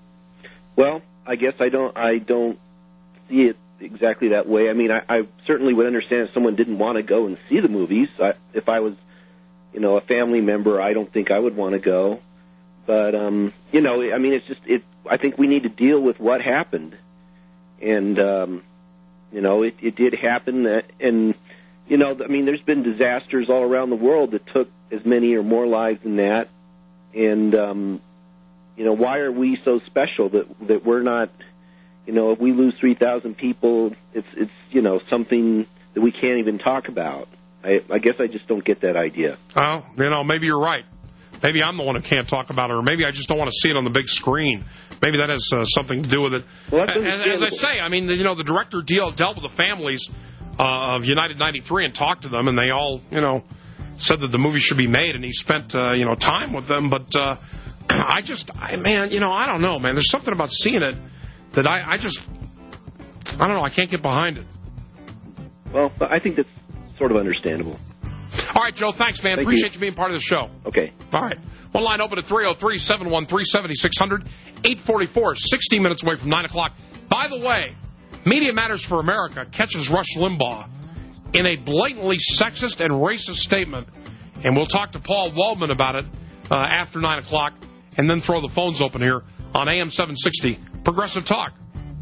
Well, I guess I don't, I don't see it exactly that way. I mean, I, I certainly would understand if someone didn't want to go and see the movies. I, if I was, you know, a family member, I don't think I would want to go. But, um, you know, I mean, it's just, it. I think we need to deal with what happened. And, um, you know, it, it did happen. That, and, you know, I mean, there's been disasters all around the world that took as many or more lives than that. And, um, you know, why are we so special that that we're not, you know, if we lose three thousand people, it's, it's you know, something that we can't even talk about. I, I guess I just don't get that idea. Oh, you know, maybe you're right. Maybe I'm the one who can't talk about it, or maybe I just don't want to see it on the big screen. Maybe that has uh, something to do with it. Well, that's as, as I say, I mean, you know, the director deal dealt with the families uh, of United ninety-three and talked to them, and they all, you know, said that the movie should be made, and he spent, uh, you know, time with them. But uh, I just, I, man, you know, I don't know, man. There's something about seeing it that I, I just, I don't know, I can't get behind it. Well, I think that's sort of understandable. All right, Joe, thanks, man. Thank Appreciate you. you being part of the show. Okay. All right. One line open at three oh three, seven one three, seven six zero zero, eight forty-four, sixteen minutes away from nine o'clock. By the way, Media Matters for America catches Rush Limbaugh in a blatantly sexist and racist statement, and we'll talk to Paul Waldman about it uh, after nine o'clock, and then throw the phones open here on A M seven sixty Progressive Talk.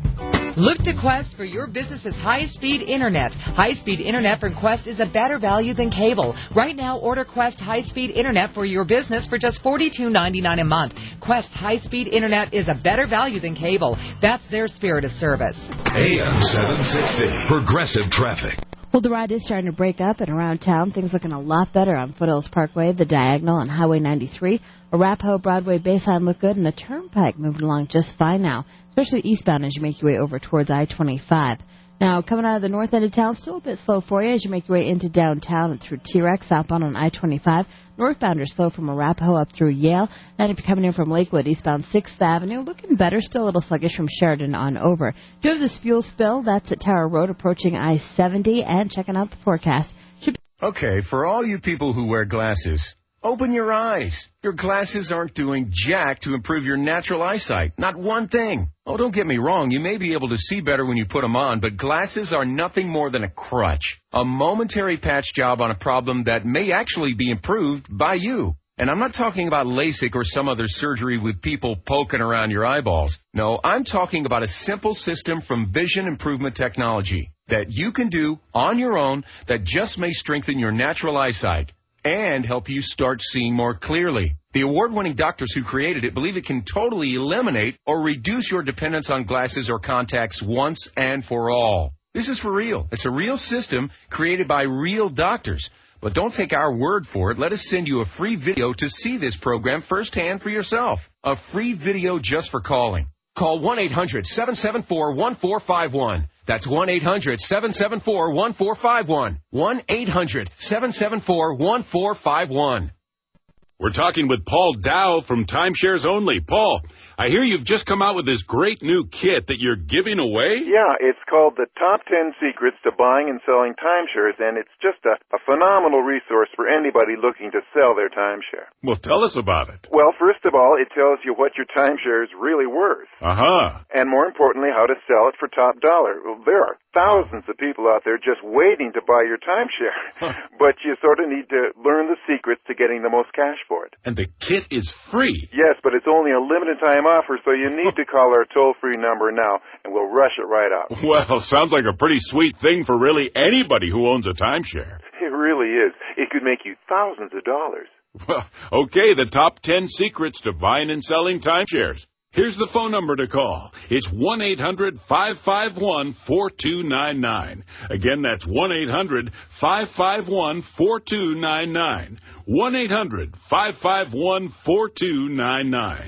Look to Quest for your business's high-speed internet. High-speed internet from Quest is a better value than cable. Right now, order Quest high-speed internet for your business for just forty-two ninety-nine a month. Quest high-speed internet is a better value than cable. That's their spirit of service. A M seven sixty Progressive Traffic. Well, the ride is starting to break up and around town. Things looking a lot better on Foothills Parkway, the Diagonal, and Highway ninety-three. Arapahoe, Broadway, Bayside look good, and the Turnpike moving along just fine now, especially eastbound as you make your way over towards I twenty-five. Now, coming out of the north end of town, still a bit slow for you as you make your way into downtown and through T-Rex, southbound on I twenty-five. Northbound are slow from Arapahoe up through Yale. And if you're coming in from Lakewood, eastbound sixth Avenue, looking better, still a little sluggish from Sheridan on over. Do you have this fuel spill? That's at Tower Road approaching I seventy. And checking out the forecast. Should be- okay, for all you people who wear glasses, open your eyes. Your glasses aren't doing jack to improve your natural eyesight. Not one thing. Oh, don't get me wrong. You may be able to see better when you put them on, but glasses are nothing more than a crutch. A momentary patch job on a problem that may actually be improved by you. And I'm not talking about LASIK or some other surgery with people poking around your eyeballs. No, I'm talking about a simple system from Vision Improvement Technology that you can do on your own that just may strengthen your natural eyesight and help you start seeing more clearly. The award-winning doctors who created it believe it can totally eliminate or reduce your dependence on glasses or contacts once and for all. This is for real. It's a real system created by real doctors. But don't take our word for it. Let us send you a free video to see this program firsthand for yourself. A free video just for calling. Call one eight hundred, seven seven four, one four five one. That's one eight hundred, seven seven four, one four five one. one eight hundred, seven seven four, one four five one. We're talking with Paul Dow from Timeshares Only. Paul, I hear you've just come out with this great new kit that you're giving away? Yeah, it's called the Top ten Secrets to Buying and Selling Timeshares, and it's just a, a phenomenal resource for anybody looking to sell their timeshare. Well, tell us about it. Well, first of all, it tells you what your timeshare is really worth. Uh-huh. And more importantly, how to sell it for top dollar. Well, there are thousands of people out there just waiting to buy your timeshare, but you sort of need to learn the secrets to getting the most cash for it. And the kit is free. Yes, but it's only a limited time offer, so you need to call our toll-free number now, and we'll rush it right out. Well, sounds like a pretty sweet thing for really anybody who owns a timeshare. It really is. It could make you thousands of dollars. Well, okay, the top ten secrets to buying and selling timeshares. Here's the phone number to call. It's one eight hundred, five five one, four two nine nine. Again, that's one eight hundred, five five one, four two nine nine. one eight hundred, five five one, four two nine nine.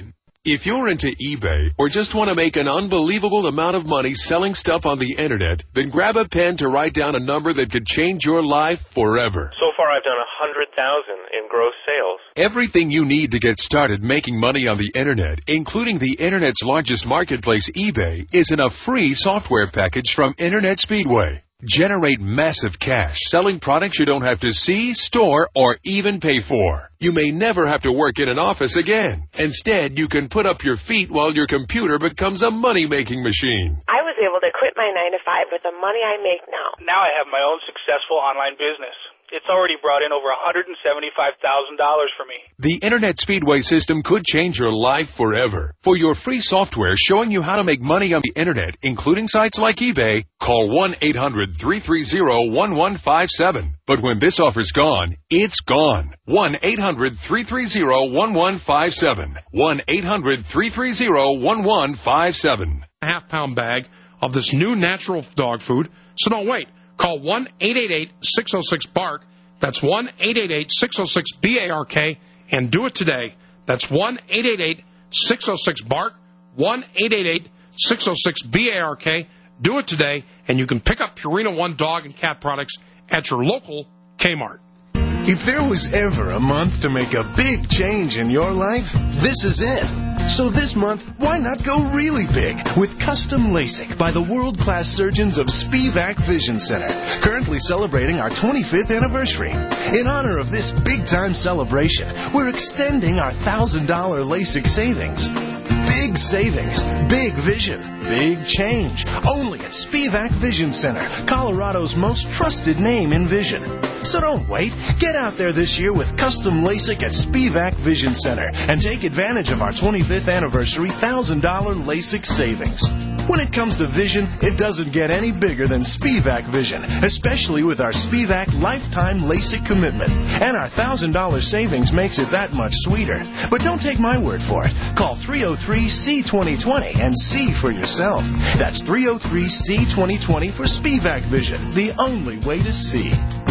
If you're into eBay or just want to make an unbelievable amount of money selling stuff on the internet, then grab a pen to write down a number that could change your life forever. So far, I've done one hundred thousand dollars in gross sales. Everything you need to get started making money on the internet, including the internet's largest marketplace, eBay, is in a free software package from Internet Speedway. Generate massive cash selling products you don't have to see, store, or even pay for. You may never have to work in an office again. Instead, you can put up your feet while your computer becomes a money-making machine. I was able to quit my nine to five with the money I make now. Now I have my own successful online business. It's already brought in over one hundred seventy-five thousand dollars for me. The Internet Speedway system could change your life forever. For your free software showing you how to make money on the internet, including sites like eBay, call one eight hundred three three zero one one five seven. But when this offer's gone, it's gone. one eight hundred three three zero one one five seven. one eight hundred three three zero one one five seven. A half pound bag of this new natural dog food. So don't wait. Call one eight eight eight six oh six bark. That's one eight eight eight six oh six B A R K and do it today. That's one eight eight eight six oh six bark. one eight eight eight six oh six B A R K. Do it today, and you can pick up Purina One dog and cat products at your local Kmart. If there was ever a month to make a big change in your life, this is it. So this month, why not go really big with Custom LASIK by the world-class surgeons of Spivak Vision Center, currently celebrating our twenty-fifth anniversary. In honor of this big-time celebration, we're extending our one thousand dollars LASIK savings. Big savings, big vision, big change. Only at Spivak Vision Center, Colorado's most trusted name in vision. So don't wait. Get out there this year with Custom LASIK at Spivak Vision Center and take advantage of our twenty-fifth anniversary one thousand dollars LASIK savings. When it comes to vision, it doesn't get any bigger than Spivak Vision, especially with our Spivak Lifetime LASIK commitment. And our one thousand dollars savings makes it that much sweeter. But don't take my word for it. Call three oh three C twenty twenty and see for yourself. That's three oh three C twenty twenty for Spivak Vision, the only way to see.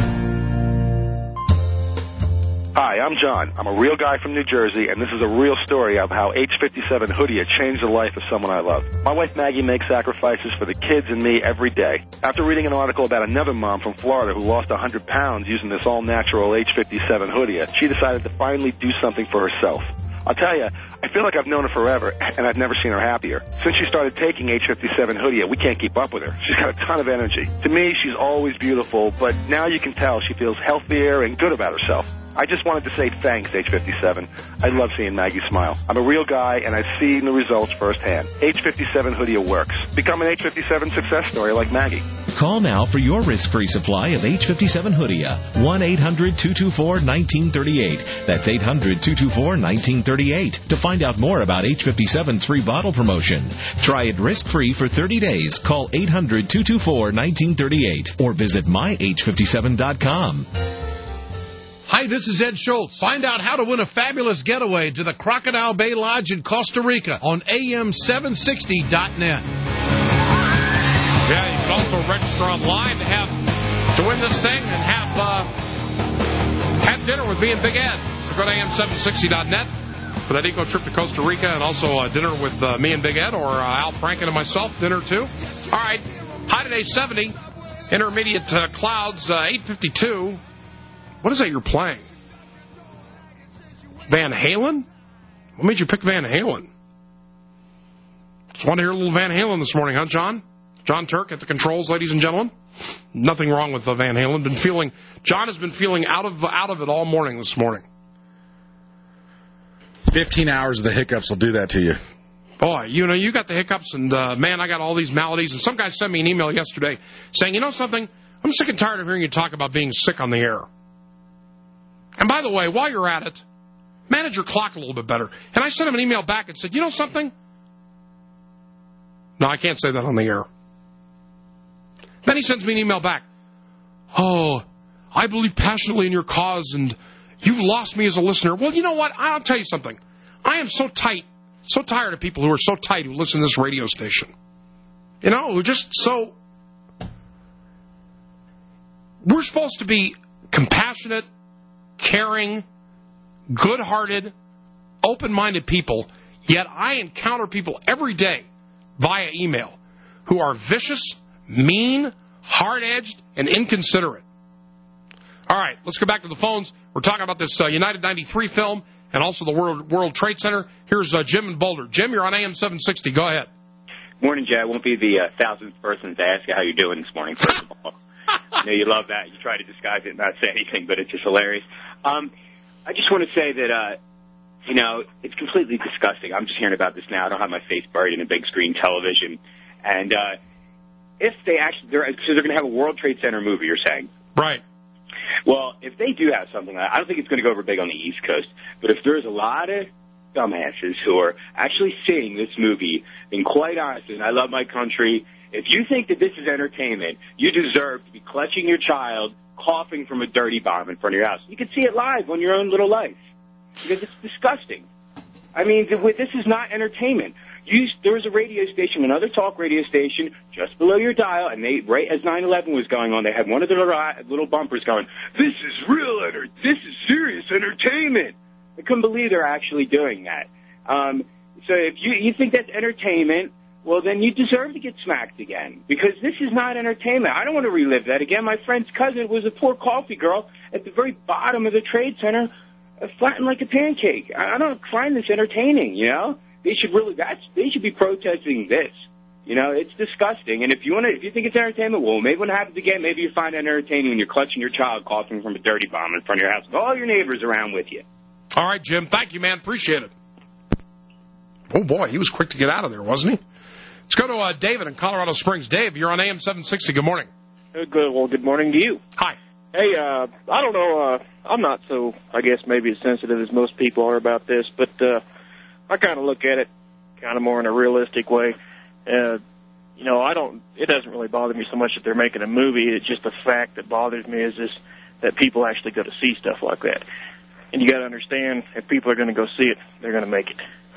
Hi, I'm John. I'm a real guy from New Jersey, and this is a real story of how H fifty-seven Hoodia changed the life of someone I love. My wife Maggie makes sacrifices for the kids and me every day. After reading an article about another mom from Florida who lost one hundred pounds using this all-natural H fifty-seven Hoodia, she decided to finally do something for herself. I'll tell you, I feel like I've known her forever, and I've never seen her happier. Since she started taking H fifty-seven Hoodia, we can't keep up with her. She's got a ton of energy. To me, she's always beautiful, but now you can tell she feels healthier and good about herself. I just wanted to say thanks, H fifty-seven. I love seeing Maggie smile. I'm a real guy, and I've seen the results firsthand. H fifty-seven Hoodia works. Become an H fifty-seven success story like Maggie. Call now for your risk-free supply of H fifty-seven Hoodia. one eight hundred two two four one nine three eight. That's eight hundred two two four one nine three eight. To find out more about H fifty-seven's free bottle promotion, try it risk-free for thirty days. Call eight hundred two two four one nine three eight or visit my H fifty-seven dot com. Hi, this is Ed Schultz. Find out how to win a fabulous getaway to the Crocodile Bay Lodge in Costa Rica on A M seven sixty dot net. Yeah, you can also register online to have to win this thing and have uh, have dinner with me and Big Ed. So go to A M seven sixty dot net for that eco trip to Costa Rica and also uh, dinner with uh, me and Big Ed, or uh, Al Franken and myself, dinner too. All right, high today seventy, intermediate uh, clouds uh, eight fifty-two. What is that you're playing? Van Halen? What made you pick Van Halen? Just want to hear a little Van Halen this morning, huh, John? John Turk at the controls, ladies and gentlemen. Nothing wrong with the Van Halen. Been feeling, John has been feeling out of out of it all morning this morning. Fifteen hours of the hiccups will do that to you. Boy, you know, you got the hiccups, and uh, man, I got all these maladies. And some guy sent me an email yesterday saying, you know something? I'm sick and tired of hearing you talk about being sick on the air. And by the way, while you're at it, manage your clock a little bit better. And I sent him an email back and said, you know something? No, I can't say that on the air. Then he sends me an email back. Oh, I believe passionately in your cause, and you've lost me as a listener. Well, you know what? I'll tell you something. I am so tight, so tired of people who are so tight who listen to this radio station. You know, who just so... We're supposed to be compassionate, caring, good-hearted, open-minded people, Yet I encounter people every day via email who are vicious, mean, hard-edged, and inconsiderate. All right, let's go back to the phones. We're talking about this uh, United ninety-three film and also the World World Trade Center. Here's uh, Jim in Boulder. Jim, you're on A M seven sixty. Go ahead. Morning, Jay. I won't be the uh, thousandth person to ask you how you're doing this morning, first of all. I know you love that. You try to disguise it and not say anything, but it's just hilarious. Um, I just want to say that, uh, you know, it's completely disgusting. I'm just hearing about this now. I don't have my face buried in a big screen television. And uh, if they actually, they're, so they're going to have a World Trade Center movie, you're saying? Right. Well, if they do have something like that, I don't think it's going to go over big on the East Coast. But if there's a lot of dumbasses who are actually seeing this movie, then quite honestly, and I love my country, if you think that this is entertainment, you deserve to be clutching your child, coughing from a dirty bomb in front of your house. You can see it live on your own little life. Because it's disgusting. I mean, this is not entertainment. You, there was a radio station, another talk radio station, just below your dial, and they, right as nine eleven was going on, they had one of their little, little bumpers going, "This is real, enter- this is serious entertainment." I couldn't believe they're actually doing that. Um, so if you, you think that's entertainment, well, then you deserve to get smacked again, because this is not entertainment. I don't want to relive that again. My friend's cousin was a poor coffee girl at the very bottom of the Trade Center, flattened like a pancake. I don't find this entertaining, you know? They should really, that's, they should be protesting this. You know, it's disgusting. And if you want to, if you think it's entertainment, well, maybe when it happens again, maybe you find it entertaining when you're clutching your child coughing from a dirty bomb in front of your house with all your neighbors around with you. All right, Jim. Thank you, man. Appreciate it. Oh, boy, he was quick to get out of there, wasn't he? Let's go to uh, David in Colorado Springs. Dave, you're on A M seven sixty. Good morning. Uh, good. Well, good morning to you. Hi. Hey, uh, I don't know, uh, I'm not so, I guess, maybe as sensitive as most people are about this, but uh, I kind of look at it kind of more in a realistic way. Uh, you know, I don't, it doesn't really bother me so much that they're making a movie. It's just the fact that bothers me is this, that people actually go to see stuff like that. And you got to understand, if people are going to go see it, they're going to make it.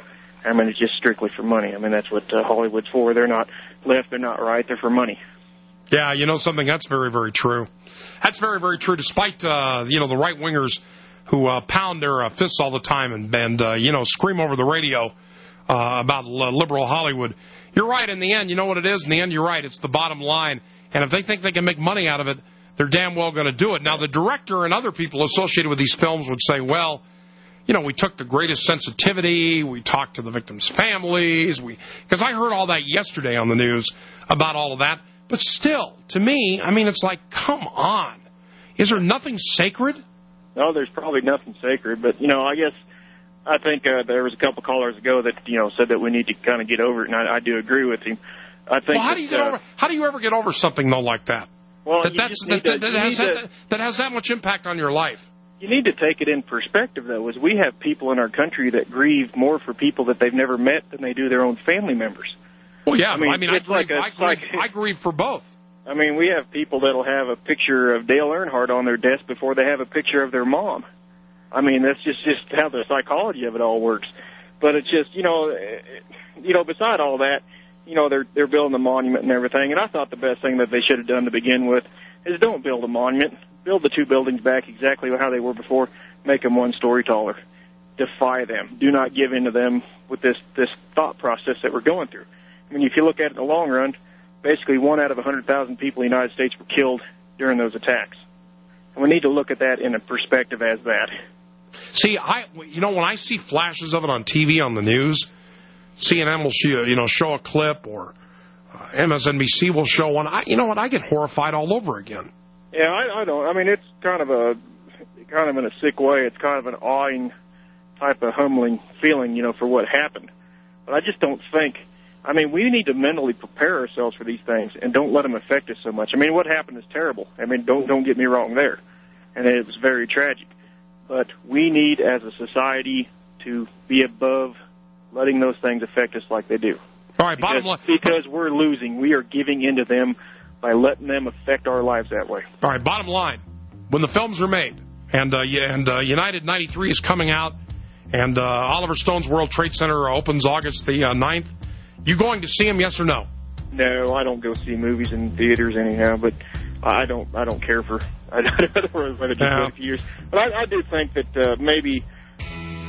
I mean, it's just strictly for money. I mean, that's what uh, Hollywood's for. They're not left, they're not right, they're for money. Yeah, you know something, that's very, very true. That's very, very true, despite, uh, you know, the right-wingers who uh, pound their uh, fists all the time and, and uh, you know, scream over the radio uh, about uh, liberal Hollywood. You're right, in the end, you know what it is? In the end, you're right. It's the bottom line. And if they think they can make money out of it, they're damn well going to do it. Now, the director and other people associated with these films would say, well, you know, we took the greatest sensitivity. We talked to the victims' families. We, because I heard all that yesterday on the news about all of that. But still, to me, I mean, it's like, come on. Is there nothing sacred? No, there's probably nothing sacred. But, you know, I guess I think uh, there was a couple callers ago that, you know, said that we need to kind of get over it, and I, I do agree with him. I think well, how that, do you get uh, over? How do you ever get over something, though, like that? Well, that, you that's, just that, need to, that, you has need that, to, that has that much impact on your life. You need to take it in perspective, though, is we have people in our country that grieve more for people that they've never met than they do their own family members. Well, yeah, I mean, I, mean, I, it's grieve, like a, I, grieve, like, I grieve for both. I mean, we have people that'll have a picture of Dale Earnhardt on their desk before they have a picture of their mom. I mean, that's just, just how the psychology of it all works. But it's just, you know, you know, beside all that, you know, they're they're building a monument and everything. And I thought the best thing that they should have done to begin with is don't build a monument. Build the two buildings back exactly how they were before. Make them one story taller. Defy them. Do not give in to them with this, this thought process that we're going through. I mean, if you look at it in the long run, basically one out of one hundred thousand people in the United States were killed during those attacks. And we need to look at that in a perspective as that. See, I, you know, when I see flashes of it on T V, on the news, C N N will show, you know, show a clip, or uh, M S N B C will show one, I, you know what, I get horrified all over again. Yeah, I, I don't. I mean, it's kind of a, kind of in a sick way, it's kind of an awing type of humbling feeling, you know, for what happened. But I just don't think, I mean, we need to mentally prepare ourselves for these things and don't let them affect us so much. I mean, what happened is terrible. I mean, don't don't get me wrong there. And it was very tragic. But we need, as a society, to be above letting those things affect us like they do. All right, because, bottom line. Because we're losing. We are giving into them by letting them affect our lives that way. All right, bottom line. When the films are made, and uh, and uh, United ninety-three is coming out, and uh, Oliver Stone's World Trade Center opens August the uh, ninth, you going to see them, yes or no? No, I don't go see movies in theaters anyhow, but I don't I don't care for, I don't know whether it's just yeah. a few years. But I, I do think that uh, maybe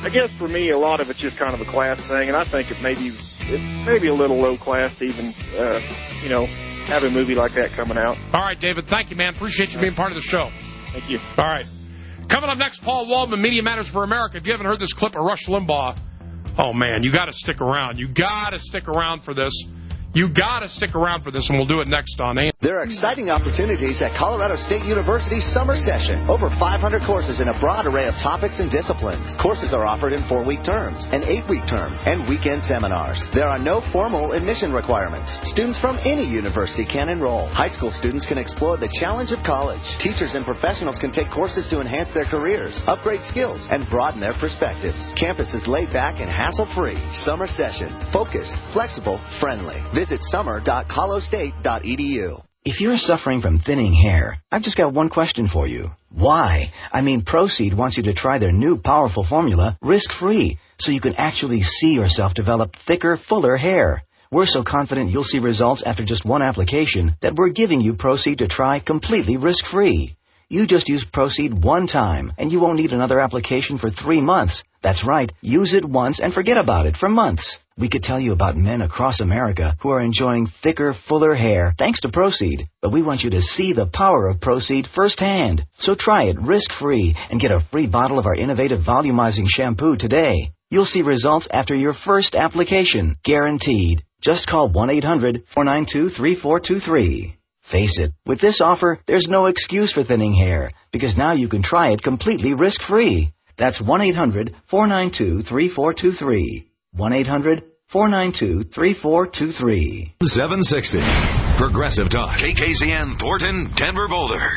I guess for me, a lot of it's just kind of a class thing, and I think it maybe it's maybe a little low class to even, uh, you know, have a movie like that coming out. All right, David. Thank you, man. Appreciate you being part of the show. Thank you. All right. Coming up next, Paul Waldman, Media Matters for America. If you haven't heard this clip of Rush Limbaugh, oh, man, you got to stick around. You got to stick around for this. You got to stick around for this, and we'll do it next on A M. There are exciting opportunities at Colorado State University's summer session. Over five hundred courses in a broad array of topics and disciplines. Courses are offered in four-week terms, an eight-week term, and weekend seminars. There are no formal admission requirements. Students from any university can enroll. High school students can explore the challenge of college. Teachers and professionals can take courses to enhance their careers, upgrade skills, and broaden their perspectives. Campus is laid back and hassle-free. Summer session. Focused, flexible, friendly. Visit summer dot colo state dot e d u. If you're suffering from thinning hair, I've just got one question for you. Why? I mean, Proceed wants you to try their new powerful formula risk-free, so you can actually see yourself develop thicker, fuller hair. We're so confident you'll see results after just one application that we're giving you Proceed to try completely risk-free. You just use Proceed one time, and you won't need another application for three months. That's right. Use it once and forget about it for months. We could tell you about men across America who are enjoying thicker, fuller hair thanks to Proceed. But we want you to see the power of Proceed firsthand. So try it risk-free and get a free bottle of our innovative volumizing shampoo today. You'll see results after your first application. Guaranteed. Just call one eight hundred four nine two three four two three. Face it, with this offer, there's no excuse for thinning hair, because now you can try it completely risk-free. That's one eight hundred four nine two three four two three. one eight hundred four nine two three four two three. seven sixty. Progressive Talk. K K Z N, Thornton, Denver, Boulder.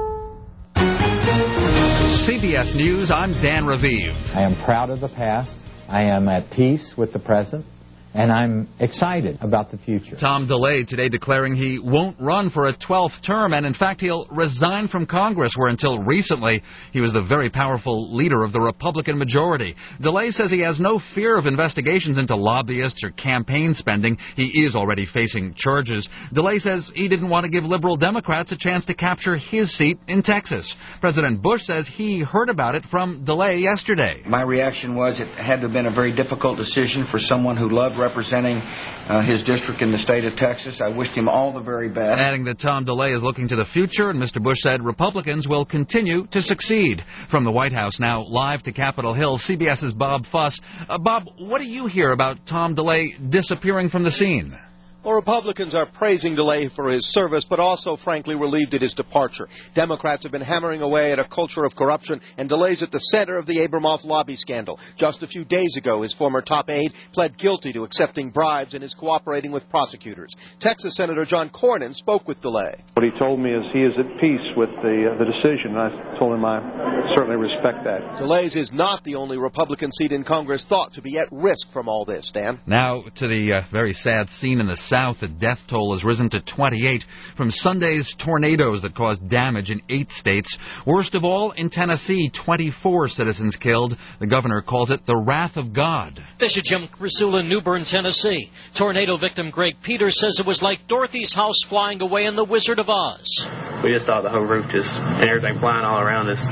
C B S News, I'm Dan Raviv. I am proud of the past. I am at peace with the present. And I'm excited about the future. Tom DeLay today declaring he won't run for a twelfth term, and in fact he'll resign from Congress, where until recently he was the very powerful leader of the Republican majority. DeLay says he has no fear of investigations into lobbyists or campaign spending. He is already facing charges. DeLay says he didn't want to give liberal Democrats a chance to capture his seat in Texas. President Bush says he heard about it from DeLay yesterday. My reaction was it had to have been a very difficult decision for someone who loved representing uh, his district in the state of Texas. I wished him all the very best. Adding that Tom DeLay is looking to the future, and Mister Bush said Republicans will continue to succeed. From the White House now, live to Capitol Hill, CBS's Bob Fuss. Uh, Bob, what do you hear about Tom DeLay disappearing from the scene? Well, Republicans are praising DeLay for his service, but also, frankly, relieved at his departure. Democrats have been hammering away at a culture of corruption, and DeLay's at the center of the Abramoff lobby scandal. Just a few days ago, his former top aide pled guilty to accepting bribes and is cooperating with prosecutors. Texas Senator John Cornyn spoke with DeLay. What he told me is he is at peace with the uh, the decision, and I told him I certainly respect that. DeLay's is not the only Republican seat in Congress thought to be at risk from all this, Dan. Now to the uh, very sad scene in the South. The death toll has risen to twenty-eight from Sunday's tornadoes that caused damage in eight states. Worst of all, in Tennessee, twenty-four citizens killed. The governor calls it the wrath of God. This is Jim Crisula in New Bern, Tennessee. Tornado victim Greg Peters says it was like Dorothy's house flying away in The Wizard of Oz. We just saw the whole roof just, and everything flying all around us.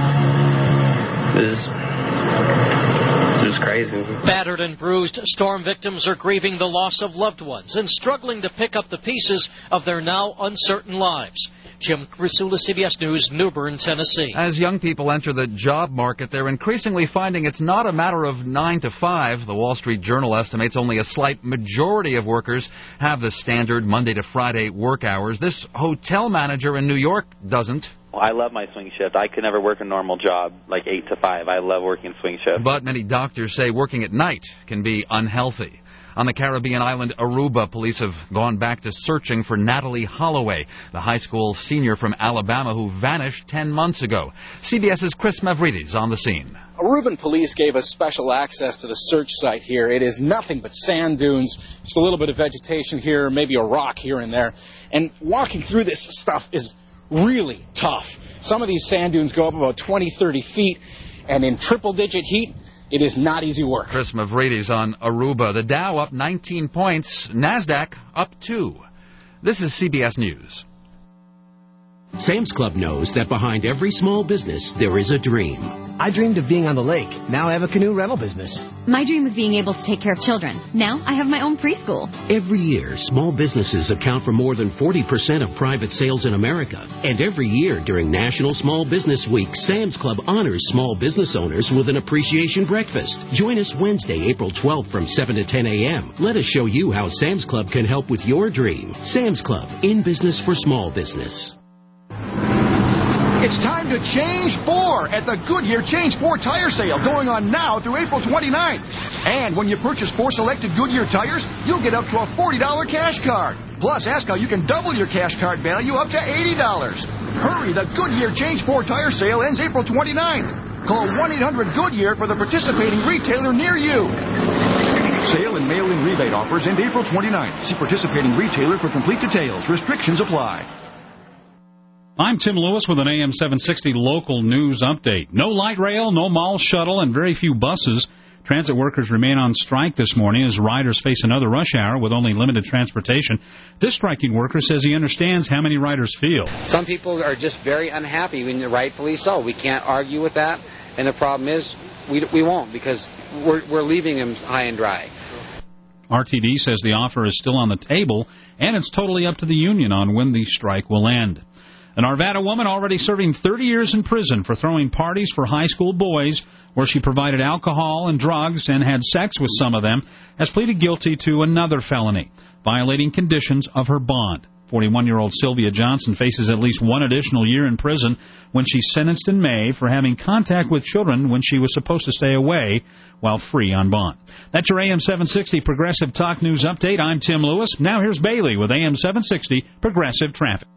It was... It's crazy. Battered and bruised, storm victims are grieving the loss of loved ones and struggling to pick up the pieces of their now uncertain lives. Jim Crisula, C B S News, New Bern, Tennessee. As young people enter the job market, they're increasingly finding it's not a matter of nine to five. The Wall Street Journal estimates only a slight majority of workers have the standard Monday to Friday work hours. This hotel manager in New York doesn't. I love my swing shift. I could never work a normal job like eight to five. I love working swing shift. But many doctors say working at night can be unhealthy. On the Caribbean island Aruba, police have gone back to searching for Natalie Holloway, the high school senior from Alabama who vanished ten months ago. CBS's Chris Mavridis on the scene. Aruban police gave us special access to the search site here. It is nothing but sand dunes, just a little bit of vegetation here, maybe a rock here and there. And walking through this stuff is really tough. Some of these sand dunes go up about twenty, thirty feet, and in triple-digit heat, it is not easy work. Chris Mavridis on Aruba. The Dow up nineteen points, NASDAQ up two. This is C B S News. Sam's Club knows that behind every small business, there is a dream. I dreamed of being on the lake. Now I have a canoe rental business. My dream was being able to take care of children. Now I have my own preschool. Every year, small businesses account for more than forty percent of private sales in America. And every year during National Small Business Week, Sam's Club honors small business owners with an appreciation breakfast. Join us Wednesday, April twelfth from seven to ten a.m. Let us show you how Sam's Club can help with your dream. Sam's Club, in business for small business. It's time to change four at the Goodyear Change four tire sale going on now through April twenty-ninth. And when you purchase four selected Goodyear tires, you'll get up to a forty dollars cash card. Plus, ask how you can double your cash card value up to eighty dollars. Hurry, the Goodyear Change four tire sale ends April twenty-ninth. Call one eight hundred Goodyear for the participating retailer near you. Sale and mail-in rebate offers end April twenty-ninth. See participating retailer for complete details. Restrictions apply. I'm Tim Lewis with an A M seven sixty local news update. No light rail, no mall shuttle, and very few buses. Transit workers remain on strike this morning as riders face another rush hour with only limited transportation. This striking worker says he understands how many riders feel. Some people are just very unhappy, and rightfully so. We can't argue with that, and the problem is we we won't because we're, we're leaving them high and dry. R T D says the offer is still on the table, and it's totally up to the union on when the strike will end. An Arvada woman already serving thirty years in prison for throwing parties for high school boys where she provided alcohol and drugs and had sex with some of them has pleaded guilty to another felony, violating conditions of her bond. forty-one-year-old Sylvia Johnson faces at least one additional year in prison when she's sentenced in May for having contact with children when she was supposed to stay away while free on bond. That's your A M seven sixty Progressive Talk News Update. I'm Tim Lewis. Now here's Bailey with A M seven sixty Progressive Traffic.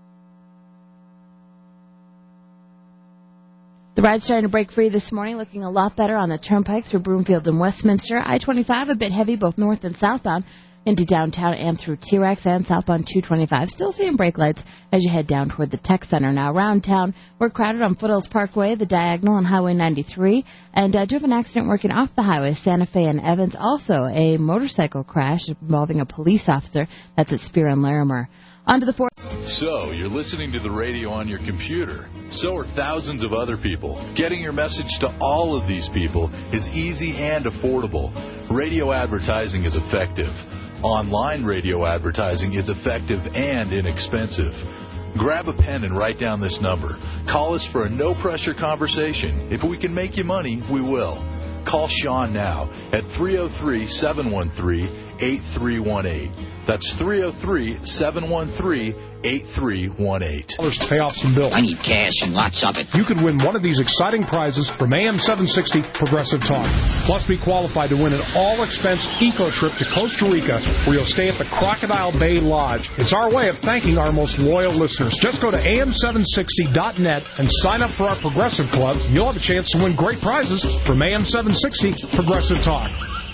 The ride's starting to break free this morning, looking a lot better on the Turnpike through Broomfield and Westminster. I twenty-five a bit heavy both north and southbound into downtown and through T-Rex and southbound two twenty-five. Still seeing brake lights as you head down toward the Tech Center. Now around town, we're crowded on Foothills Parkway, the Diagonal, on Highway ninety-three. And I uh, do have an accident working off the highway, Santa Fe and Evans. Also a motorcycle crash involving a police officer. That's at Spear and Larimer. On to the fourth. So, you're listening to the radio on your computer. So are thousands of other people. Getting your message to all of these people is easy and affordable. Radio advertising is effective. Online radio advertising is effective and inexpensive. Grab a pen and write down this number. Call us for a no-pressure conversation. If we can make you money, we will. Call Sean now at three oh three, seven one three, eight three one eight. That's three oh three, seven one three, eight three one eight. To pay off some bills. I need cash and lots of it. You could win one of these exciting prizes from A M seven sixty Progressive Talk. Plus, be qualified to win an all-expense eco trip to Costa Rica, where you'll stay at the Crocodile Bay Lodge. It's our way of thanking our most loyal listeners. Just go to A M seven sixty dot net and sign up for our Progressive Club. You'll have a chance to win great prizes from A M seven sixty Progressive Talk.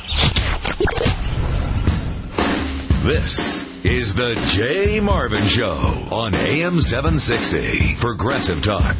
This is the Jay Marvin Show on A M seven sixty Progressive Talk.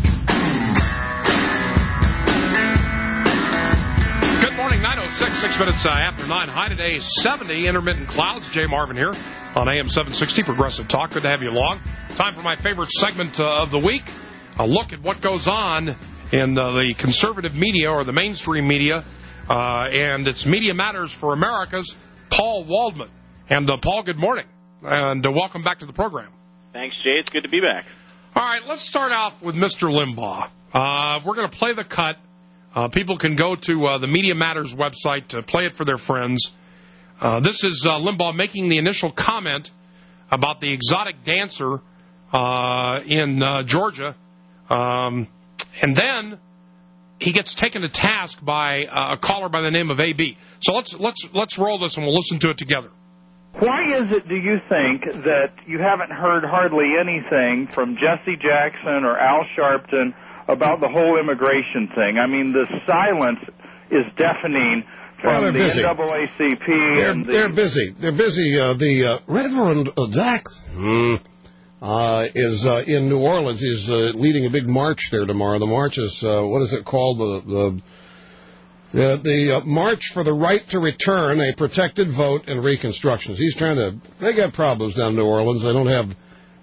Good morning, nine oh six, six minutes uh, after nine. High today, seventy, intermittent clouds. Jay Marvin here on A M seven sixty Progressive Talk. Good to have you along. Time for my favorite segment uh, of the week, a look at what goes on in uh, the conservative media or the mainstream media, uh, and it's Media Matters for America's Paul Waldman. And, uh, Paul, good morning, and uh, welcome back to the program. Thanks, Jay. It's good to be back. All right, let's start off with Mister Limbaugh. Uh, we're going to play the cut. Uh, people can go to uh, the Media Matters website to play it for their friends. Uh, this is uh, Limbaugh making the initial comment about the exotic dancer uh, in uh, Georgia. Um, and then he gets taken to task by uh, a caller by the name of A B. So let's let's let's roll this and we'll listen to it together. Why is it, do you think, that you haven't heard hardly anything from Jesse Jackson or Al Sharpton about the whole immigration thing? I mean, the silence is deafening from well, the busy. N double A C P. They're, and the, they're busy. They're busy. Uh, the uh, Reverend Jackson uh, is uh, in New Orleans. He's uh, leading a big march there tomorrow. The march is, uh, what is it called? The... the The, the uh, March for the Right to Return, a Protected Vote and Reconstructions. He's trying to, they got problems down in New Orleans. They don't have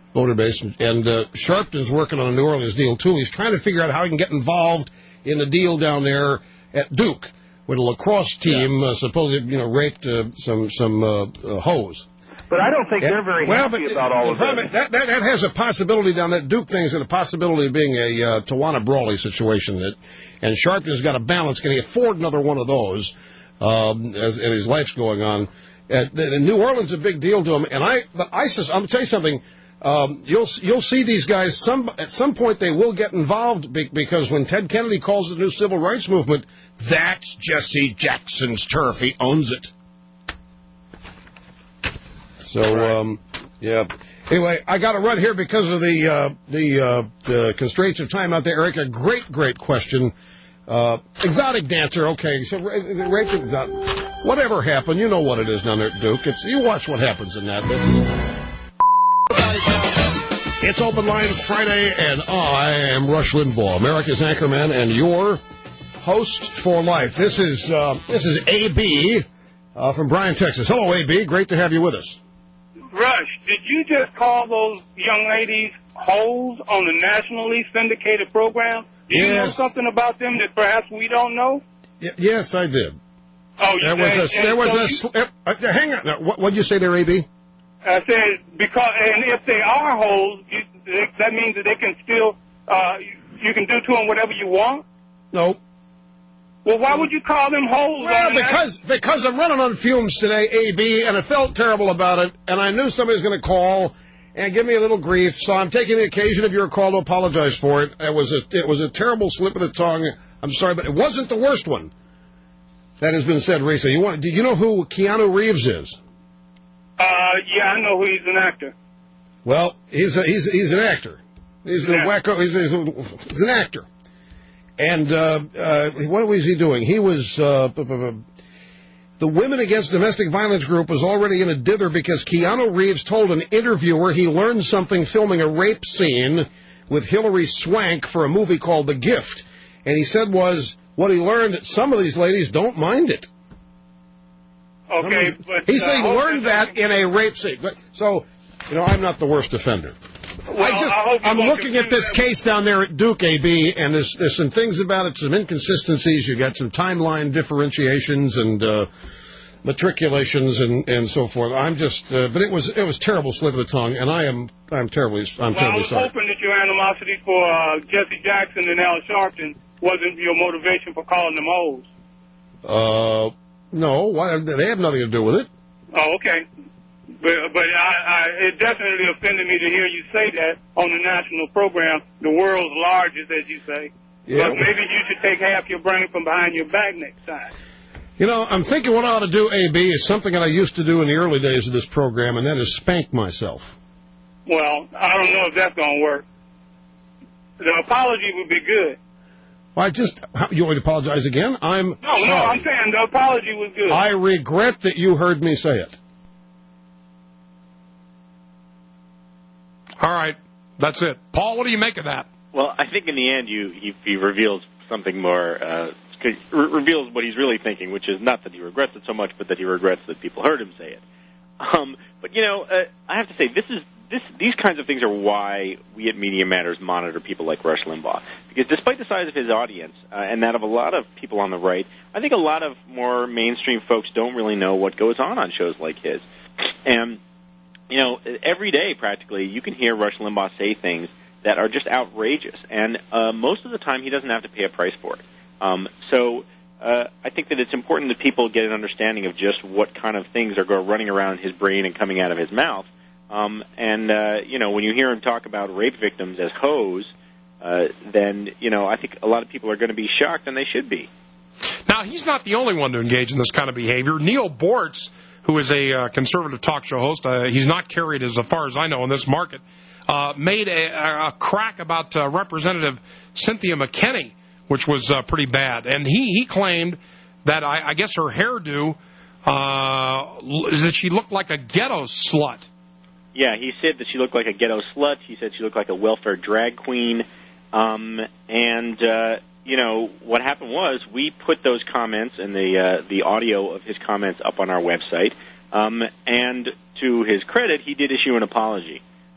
motor base. And uh, Sharpton's working on a New Orleans deal, too. He's trying to figure out how he can get involved in the deal down there at Duke, where the lacrosse team yeah. uh, supposedly, you know, raped uh, some some uh, uh, hoes. But I don't think yeah. they're very well, happy but, about all of that. That, that. That has a possibility down that Duke thing is a possibility of being a uh, Tawana Brawley situation. That, and Sharpton's got a balance. Can he afford another one of those um, as, as his life's going on? Uh, the, New Orleans is a big deal to him. And I, but ISIS, I'm going to tell you something. Um, you'll you'll see these guys, some at some point they will get involved be, because when Ted Kennedy calls the new civil rights movement, that's Jesse Jackson's turf. He owns it. So, um, yeah. Anyway, I got to run here because of the uh, the, uh, the constraints of time out there. Eric, a great, great question. Uh, exotic dancer, okay. So, rape, whatever happened, you know what it is down there at Duke. It's, you watch what happens in that. It's Open Line Friday, and I am Rush Limbaugh, America's anchorman and your host for life. This is uh, this is A B uh, from Bryan, Texas. Hello, A B. Great to have you with us. Rush, did you just call those young ladies hoes on the nationally syndicated program? Do you yes. know something about them that perhaps we don't know? Y yes, I did. Oh, you there was said, a, there was so a, uh, hang on. Now, what did you say there, A B? I said, because, and if they are hoes, you, that means that they can still, uh, you can do to them whatever you want? No. Well, why would you call them hoes? Well, because because I'm running on fumes today, A B, and I felt terrible about it, and I knew somebody was going to call and give me a little grief, so I'm taking the occasion of your call to apologize for it. It was a, it was a terrible slip of the tongue. I'm sorry, but it wasn't the worst one that has been said recently. You want? Do you know who Keanu Reeves is? Uh, yeah, I know who he's an actor. Well, he's a, he's he's an actor. He's a yeah. wacko. He's, he's, a, he's an actor. And uh, uh, what was he doing? He was uh, the Women Against Domestic Violence group was already in a dither because Keanu Reeves told an interviewer he learned something filming a rape scene with Hilary Swank for a movie called The Gift, and he said was what he learned. Some of these ladies don't mind it. Okay, but he said uh, he learned that in a rape scene. But, so, you know, I'm not the worst offender. Well, I just, I I'm looking at this case down there at Duke, A B, and there's, there's some things about it, some inconsistencies. You got some timeline differentiations and uh, matriculations and, and so forth. I'm just, uh, but it was it was terrible slip of the tongue, and I am I'm terribly I'm well, terribly I was sorry. hoping that your animosity for uh, Jesse Jackson and Al Sharpton wasn't your motivation for calling them hoes. Uh, no, why, they have nothing to do with it. Oh, okay. But, but I, I, it definitely offended me to hear you say that on the national program, the world's largest, as you say. Yeah. But maybe you should take half your brain from behind your back next time. You know, I'm thinking what I ought to do, A B, is something that I used to do in the early days of this program, and that is spank myself. Well, I don't know if that's going to work. The apology would be good. Well, I just, you want me to apologize again? I'm No, sorry. no, I'm saying the apology was good. I regret that you heard me say it. All right, that's it. Paul, what do you make of that? Well, I think in the end, you he, he reveals something more, uh, re reveals what he's really thinking, which is not that he regrets it so much, but that he regrets that people heard him say it. Um, but you know, uh, I have to say, this is this these kinds of things are why we at Media Matters monitor people like Rush Limbaugh, because despite the size of his audience uh, and that of a lot of people on the right, I think a lot of more mainstream folks don't really know what goes on on shows like his, and. You know, every day practically you can hear Rush Limbaugh say things that are just outrageous, and uh, most of the time he doesn't have to pay a price for it. Um, so uh, I think that it's important that people get an understanding of just what kind of things are going running around his brain and coming out of his mouth. Um, and, uh, you know, when you hear him talk about rape victims as hoes, uh, then, you know, I think a lot of people are going to be shocked, and they should be. Now, he's not the only one to engage in this kind of behavior. Neil Bortz, who is a uh, conservative talk show host, uh, he's not carried as far as I know in this market, uh, made a, a crack about uh, Representative Cynthia McKinney, which was uh, pretty bad. And he, he claimed that, I, I guess her hairdo, uh, is that she looked like a ghetto slut. Yeah, he said that she looked like a ghetto slut. He said she looked like a welfare drag queen. Um, and, uh, you know, what happened was we put those comments and the uh, the audio of his comments up on our website. Um, and to his credit, he did issue an apology.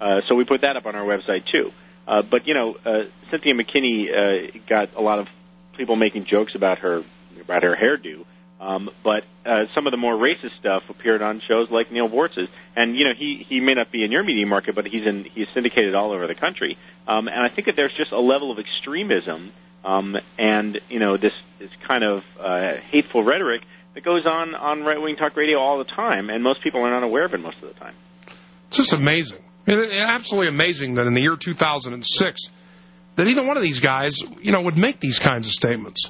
Uh, so we put that up on our website, too. Uh, but, you know, uh, Cynthia McKinney uh, got a lot of people making jokes about her about her hairdo. Um, but uh, some of the more racist stuff appeared on shows like Neil Bortz's. And, you know, he, he may not be in your media market, but he's in he's syndicated all over the country. Um, and I think that there's just a level of extremism um, and, you know, this, this kind of uh, hateful rhetoric that goes on on right-wing talk radio all the time, and most people are not aware of it most of the time. It's just amazing. It, absolutely amazing that in the year two thousand six that either one of these guys, you know, would make these kinds of statements.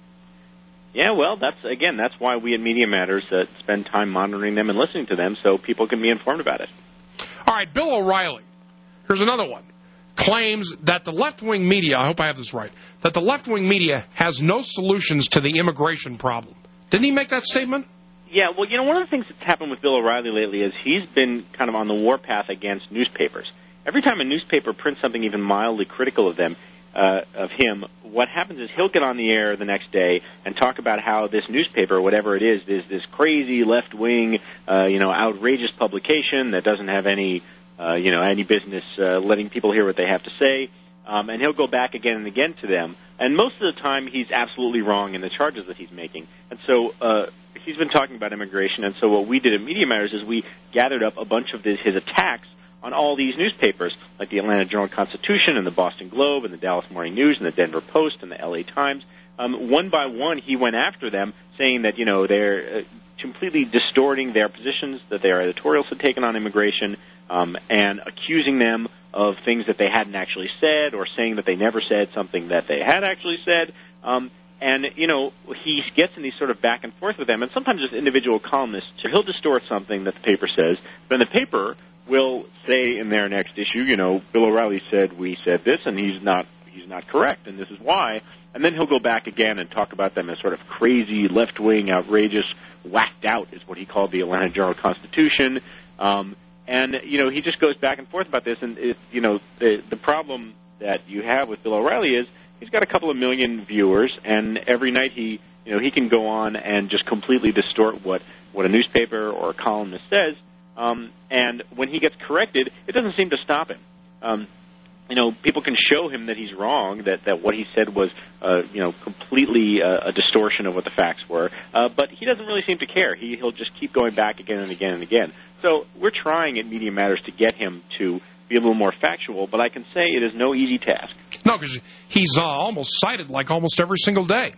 Yeah, well, that's again, that's why we at Media Matters uh, spend time monitoring them and listening to them so people can be informed about it. All right, Bill O'Reilly. Here's another one. Claims that the left-wing media, I hope I have this right, that the left-wing media has no solutions to the immigration problem. Didn't he make that statement? Yeah, well, you know, one of the things that's happened with Bill O'Reilly lately is he's been kind of on the warpath against newspapers. Every time a newspaper prints something even mildly critical of them, Uh, of him, what happens is he'll get on the air the next day and talk about how this newspaper, whatever it is, is this crazy left-wing, uh, you know, outrageous publication that doesn't have any, uh, you know, any business uh, letting people hear what they have to say. Um, and he'll go back again and again to them. And most of the time, he's absolutely wrong in the charges that he's making. And so uh, he's been talking about immigration. And so what we did at Media Matters is we gathered up a bunch of this, his attacks on all these newspapers, like the Atlanta Journal-Constitution and the Boston Globe and the Dallas Morning News and the Denver Post and the L A Times. Um, one by one, he went after them, saying that, you know, they're uh, completely distorting their positions that their editorials had taken on immigration, um, and accusing them of things that they hadn't actually said, or saying that they never said something that they had actually said. Um, and, you know, he gets in these sort of back and forth with them, and sometimes as individual columnists, he'll distort something that the paper says, but the paper will say in their next issue, you know, Bill O'Reilly said we said this, and he's not he's not correct, and this is why. And then he'll go back again and talk about them as sort of crazy, left-wing, outrageous, whacked out is what he called the Atlanta Journal-Constitution. Um, and, you know, he just goes back and forth about this. And, it, you know, the, the problem that you have with Bill O'Reilly is he's got a couple of million viewers, and every night he, you know, he can go on and just completely distort what, what a newspaper or a columnist says. Um, and when he gets corrected, it doesn't seem to stop him. Um, you know, people can show him that he's wrong, that, that what he said was, uh, you know, completely uh, a distortion of what the facts were. Uh, but he doesn't really seem to care. He, he'll just keep going back again and again and again. So we're trying at Media Matters to get him to be a little more factual, but I can say it is no easy task. No, because he's uh, almost cited like almost every single day.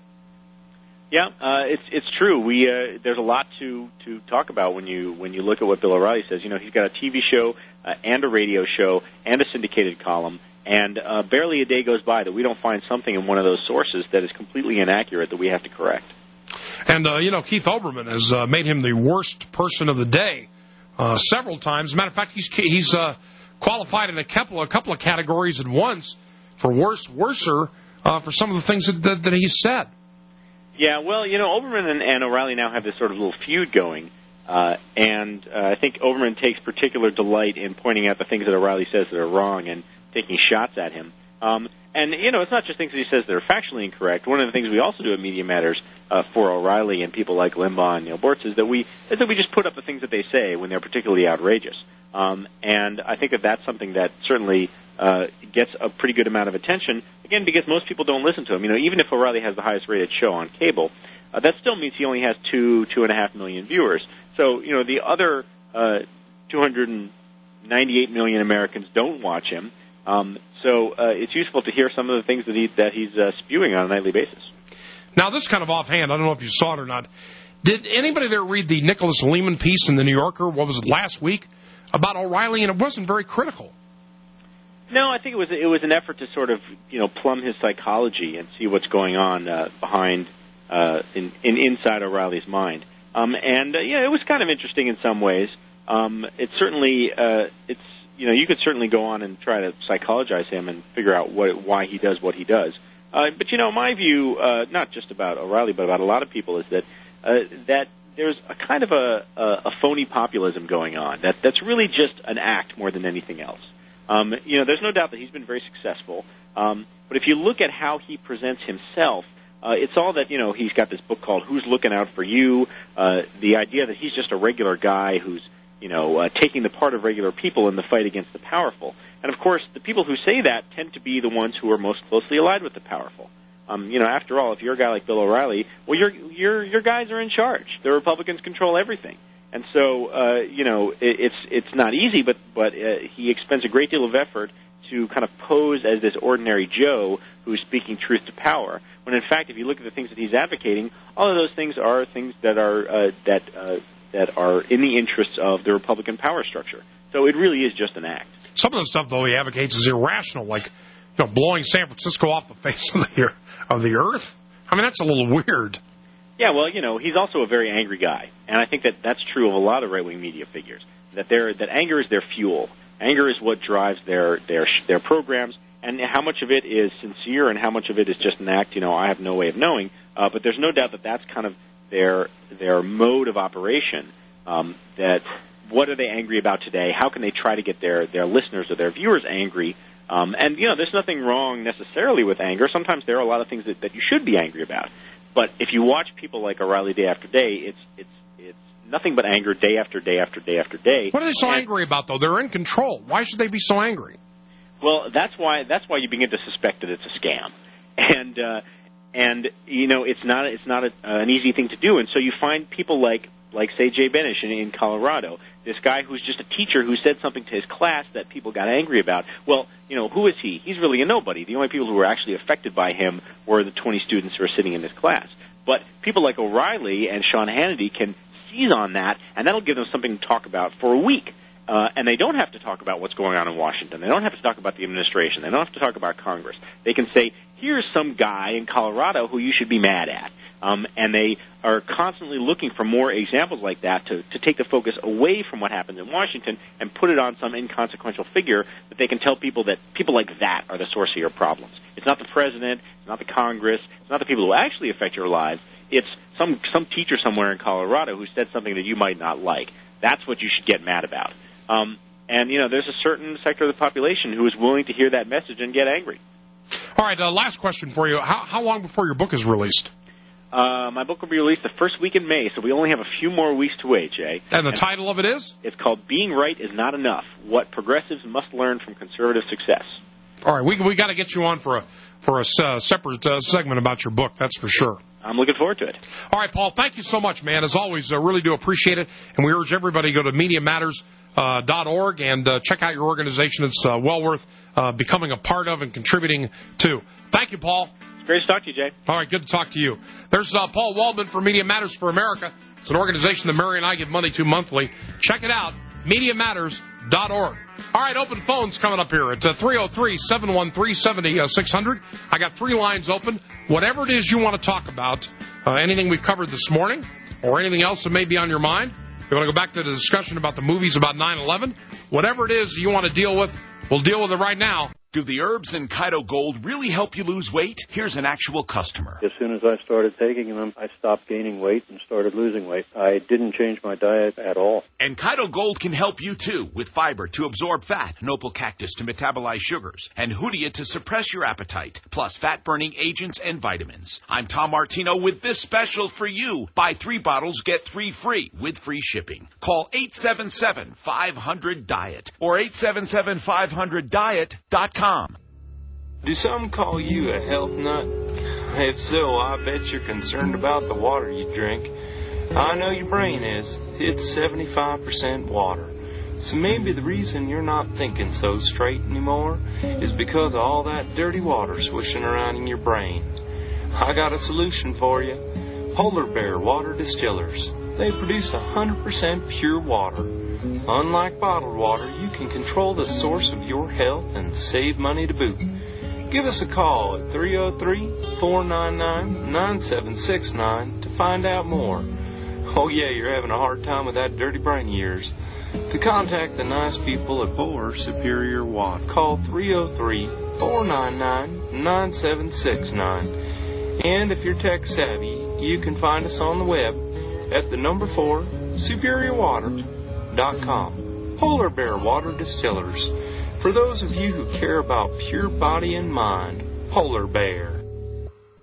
Yeah, uh, it's it's true. We uh, there's a lot to, to talk about when you when you look at what Bill O'Reilly says. You know, he's got a T V show uh, and a radio show and a syndicated column, and uh, barely a day goes by that we don't find something in one of those sources that is completely inaccurate that we have to correct. And uh, you know, Keith Olbermann has uh, made him the worst person of the day uh, several times. As a matter of fact, he's he's uh, qualified in a couple a couple of categories at once for worse, worser uh, for some of the things that that, that he's said. Yeah, well, you know, Olbermann and, and O'Reilly now have this sort of little feud going, uh, and uh, I think Olbermann takes particular delight in pointing out the things that O'Reilly says that are wrong and taking shots at him. Um, and, you know, it's not just things that he says that are factually incorrect. One of the things we also do at Media Matters uh, for O'Reilly and people like Limbaugh and Neil Bortz is that we is that we just put up the things that they say when they're particularly outrageous. Um, and I think that that's something that certainly uh, gets a pretty good amount of attention, again, because most people don't listen to him. You know, even if O'Reilly has the highest-rated show on cable, uh, that still means he only has two, two and a half million viewers. So, you know, the other uh, two hundred ninety-eight million Americans don't watch him. Um, so uh, it's useful to hear some of the things that, he, that he's uh, spewing on a nightly basis. Now, this is kind of offhand. I don't know if you saw it or not. Did anybody there read the Nicholas Lehman piece in the New Yorker, what was it, last week, about O'Reilly? And it wasn't very critical. No, I think it was it was an effort to sort of, you know, plumb his psychology and see what's going on uh, behind, uh, in, in inside O'Reilly's mind. Um, and, uh, yeah, it was kind of interesting in some ways. Um, it's certainly, uh, it's, you know, you could certainly go on and try to psychologize him and figure out what, why he does what he does. Uh, but, you know, my view, uh, not just about O'Reilly, but about a lot of people, is that uh, that there's a kind of a, a, a phony populism going on. That that's really just an act more than anything else. Um, you know, there's no doubt that he's been very successful. Um, but if you look at how he presents himself, uh, it's all that, you know, he's got this book called Who's Looking Out for You, uh, the idea that he's just a regular guy who's, you know, uh, taking the part of regular people in the fight against the powerful. And, of course, the people who say that tend to be the ones who are most closely allied with the powerful. Um, you know, after all, if you're a guy like Bill O'Reilly, well, your your your guys are in charge. The Republicans control everything. And so, uh, you know, it, it's it's not easy, but, but uh, he expends a great deal of effort to kind of pose as this ordinary Joe who's speaking truth to power, when in fact, if you look at the things that he's advocating, all of those things are things that are uh, that uh, that are in the interests of the Republican power structure. So it really is just an act. Some of the stuff, though, he advocates is irrational, like, you know, blowing San Francisco off the face of the of the earth. I mean, that's a little weird. Yeah, well, you know, he's also a very angry guy, and I think that that's true of a lot of right-wing media figures. That they're, that anger is their fuel. Anger is what drives their their their programs, and how much of it is sincere and how much of it is just an act. You know, I have no way of knowing, uh, but there's no doubt that that's kind of their their mode of operation. Um, that what are they angry about today? How can they try to get their their listeners or their viewers angry? Um, and you know, there's nothing wrong necessarily with anger. Sometimes there are a lot of things that, that you should be angry about. But if you watch people like O'Reilly day after day, it's it's it's nothing but anger day after day after day after day. What are they so and, angry about, though? They're in control. Why should they be so angry? Well, that's why that's why you begin to suspect that it's a scam, and uh, and you know it's not it's not a, uh, an easy thing to do. And so you find people like like say Jay Benish in, in Colorado, this guy who's just a teacher who said something to his class that people got angry about. Well, you know, who is he? He's really a nobody. The only people who were actually affected by him were the twenty students who are sitting in this class. But people like O'Reilly and Sean Hannity can seize on that, and that'll give them something to talk about for a week. Uh, and they don't have to talk about what's going on in Washington. They don't have to talk about the administration. They don't have to talk about Congress. They can say, here's some guy in Colorado who you should be mad at. Um, and they are constantly looking for more examples like that to, to take the focus away from what happens in Washington and put it on some inconsequential figure that they can tell people that people like that are the source of your problems. It's not the president. It's not the Congress. It's not the people who actually affect your lives. It's some some teacher somewhere in Colorado who said something that you might not like. That's what you should get mad about. Um, and, you know, there's a certain sector of the population who is willing to hear that message and get angry. All right, uh, last question for you. How, how long before your book is released? Uh, my book will be released the first week in May, so we only have a few more weeks to wait, Jay. And the and title of it is? It's called Being Right is Not Enough, What Progressives Must Learn from Conservative Success. All right, we we got to get you on for a for a uh, separate uh, segment about your book, that's for sure. I'm looking forward to it. All right, Paul, thank you so much, man. As always, I uh, really do appreciate it, and we urge everybody to go to media matters dot org and uh, check out your organization. It's uh, well worth uh, becoming a part of and contributing to. Thank you, Paul. Great to talk to you, Jay. All right, good to talk to you. There's uh, Paul Waldman for Media Matters for America. It's an organization that Mary and I give money to monthly. Check it out, media matters dot org. All right, open phones coming up here. It's uh, three oh three, seven one three, seven six zero zero. I got three lines open. Whatever it is you want to talk about, uh, anything we've covered this morning or anything else that may be on your mind, if you want to go back to the discussion about the movies about nine eleven, whatever it is you want to deal with, we'll deal with it right now. Do the herbs in Kaido Gold really help you lose weight? Here's an actual customer. As soon as I started taking them, I stopped gaining weight and started losing weight. I didn't change my diet at all. And Kaido Gold can help you, too, with fiber to absorb fat, Noble Cactus to metabolize sugars, and Hoodia to suppress your appetite, plus fat-burning agents and vitamins. I'm Tom Martino with this special for you. Buy three bottles, get three free with free shipping. Call eight seven seven, five hundred, diet or eight seven seven, five hundred, diet dot com. Do some call you a health nut? If so, I bet you're concerned about the water you drink. I know your brain is. It's seventy-five percent water. So maybe the reason you're not thinking so straight anymore is because of all that dirty water swishing around in your brain. I got a solution for you. Polar Bear Water Distillers. They produce one hundred percent pure water. Unlike bottled water, you can control the source of your health and save money to boot. Give us a call at three oh three, four nine nine, nine seven six nine to find out more. Oh yeah, you're having a hard time with that dirty brain of yours. To contact the nice people at Boer Superior Watt, call three oh three, four nine nine, nine seven six nine. And if you're tech savvy, you can find us on the web at the number four, superior water dot com. Polar Bear Water Distillers. For those of you who care about pure body and mind, Polar Bear.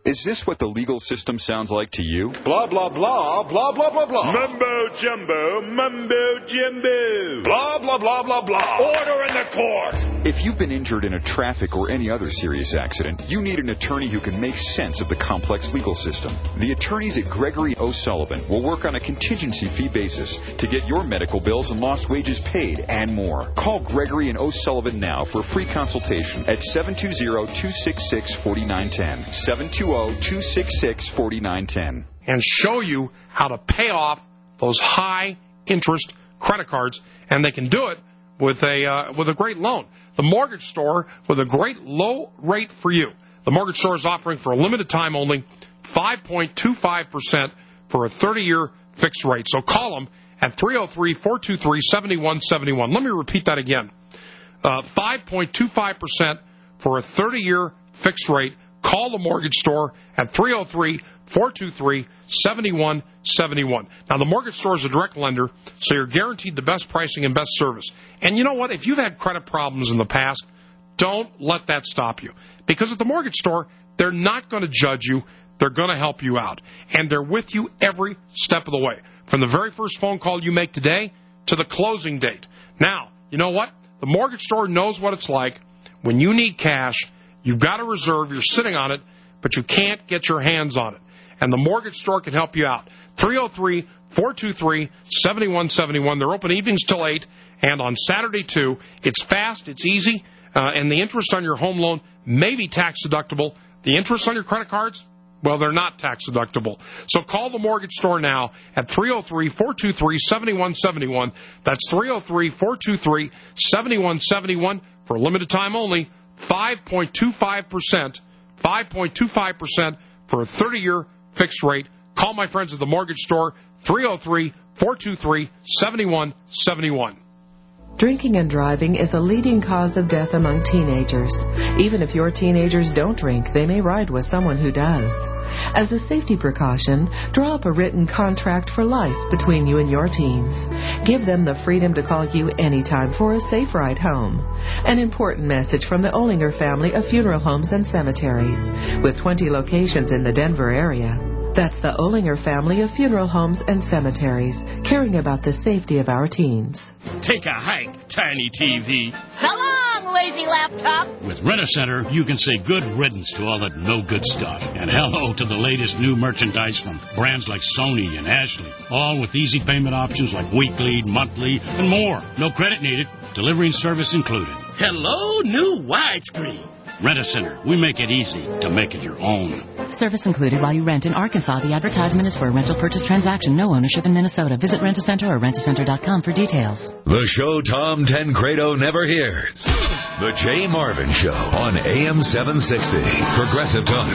Is this what the legal system sounds like to you? Blah, blah, blah, blah, blah, blah, blah. Mumbo jumbo, mumbo jumbo. Blah, blah, blah, blah, blah. Order in the court. If you've been injured in a traffic or any other serious accident, you need an attorney who can make sense of the complex legal system. The attorneys at Gregory O'Sullivan will work on a contingency fee basis to get your medical bills and lost wages paid and more. Call Gregory and O'Sullivan now for a free consultation at seven two zero, two six six, four nine one zero. seven two zero, two six six, four nine one zero. And show you how to pay off those high-interest credit cards, and they can do it with a uh, with a great loan. The Mortgage Store with a great low rate for you. The Mortgage Store is offering for a limited time only five point two five percent for a thirty-year fixed rate. So call them at three oh three, four two three, seven one seven one. Let me repeat that again. Uh, five point two five percent for a thirty-year fixed rate. Call the Mortgage Store at three oh three, four two three, seven one seven one. Now, the Mortgage Store is a direct lender, so you're guaranteed the best pricing and best service. And you know what? If you've had credit problems in the past, don't let that stop you. Because at the Mortgage Store, they're not going to judge you. They're going to help you out. And they're with you every step of the way, from the very first phone call you make today to the closing date. Now, you know what? The Mortgage Store knows what it's like when you need cash. You've got a reserve, you're sitting on it, but you can't get your hands on it. And the Mortgage Store can help you out. three oh three, four two three, seven one seven one. They're open evenings till eight, and on Saturday, too. It's fast, it's easy, uh, and the interest on your home loan may be tax-deductible. The interest on your credit cards, well, they're not tax-deductible. So call the Mortgage Store now at three oh three, four two three, seven one seven one. That's three oh three, four two three, seven one seven one for a limited time only. five point two five percent, five point two five percent for a thirty-year fixed rate. Call my friends at the Mortgage Store, three oh three, four two three, seven one seven one. Drinking and driving is a leading cause of death among teenagers. Even if your teenagers don't drink, they may ride with someone who does. As a safety precaution, draw up a written contract for life between you and your teens. Give them the freedom to call you anytime for a safe ride home. An important message from the Olinger family of funeral homes and cemeteries, with twenty locations in the Denver area. That's the Olinger family of funeral homes and cemeteries, caring about the safety of our teens. Take a hike, Tiny T V. So long, lazy laptop. With Rent-A-Center, you can say good riddance to all that no-good stuff. And hello to the latest new merchandise from brands like Sony and Ashley. All with easy payment options like weekly, monthly, and more. No credit needed. Delivery and service included. Hello, new widescreen. Rent-A-Center. We make it easy to make it your own. Service included while you rent in Arkansas. The advertisement is for a rental purchase transaction. No ownership in Minnesota. Visit Rent-A-Center or rent a center dot com for details. The show Tom Tancredo never hears. The Jay Marvin Show on A M seven sixty. Progressive Talk.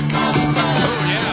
Oh, yeah.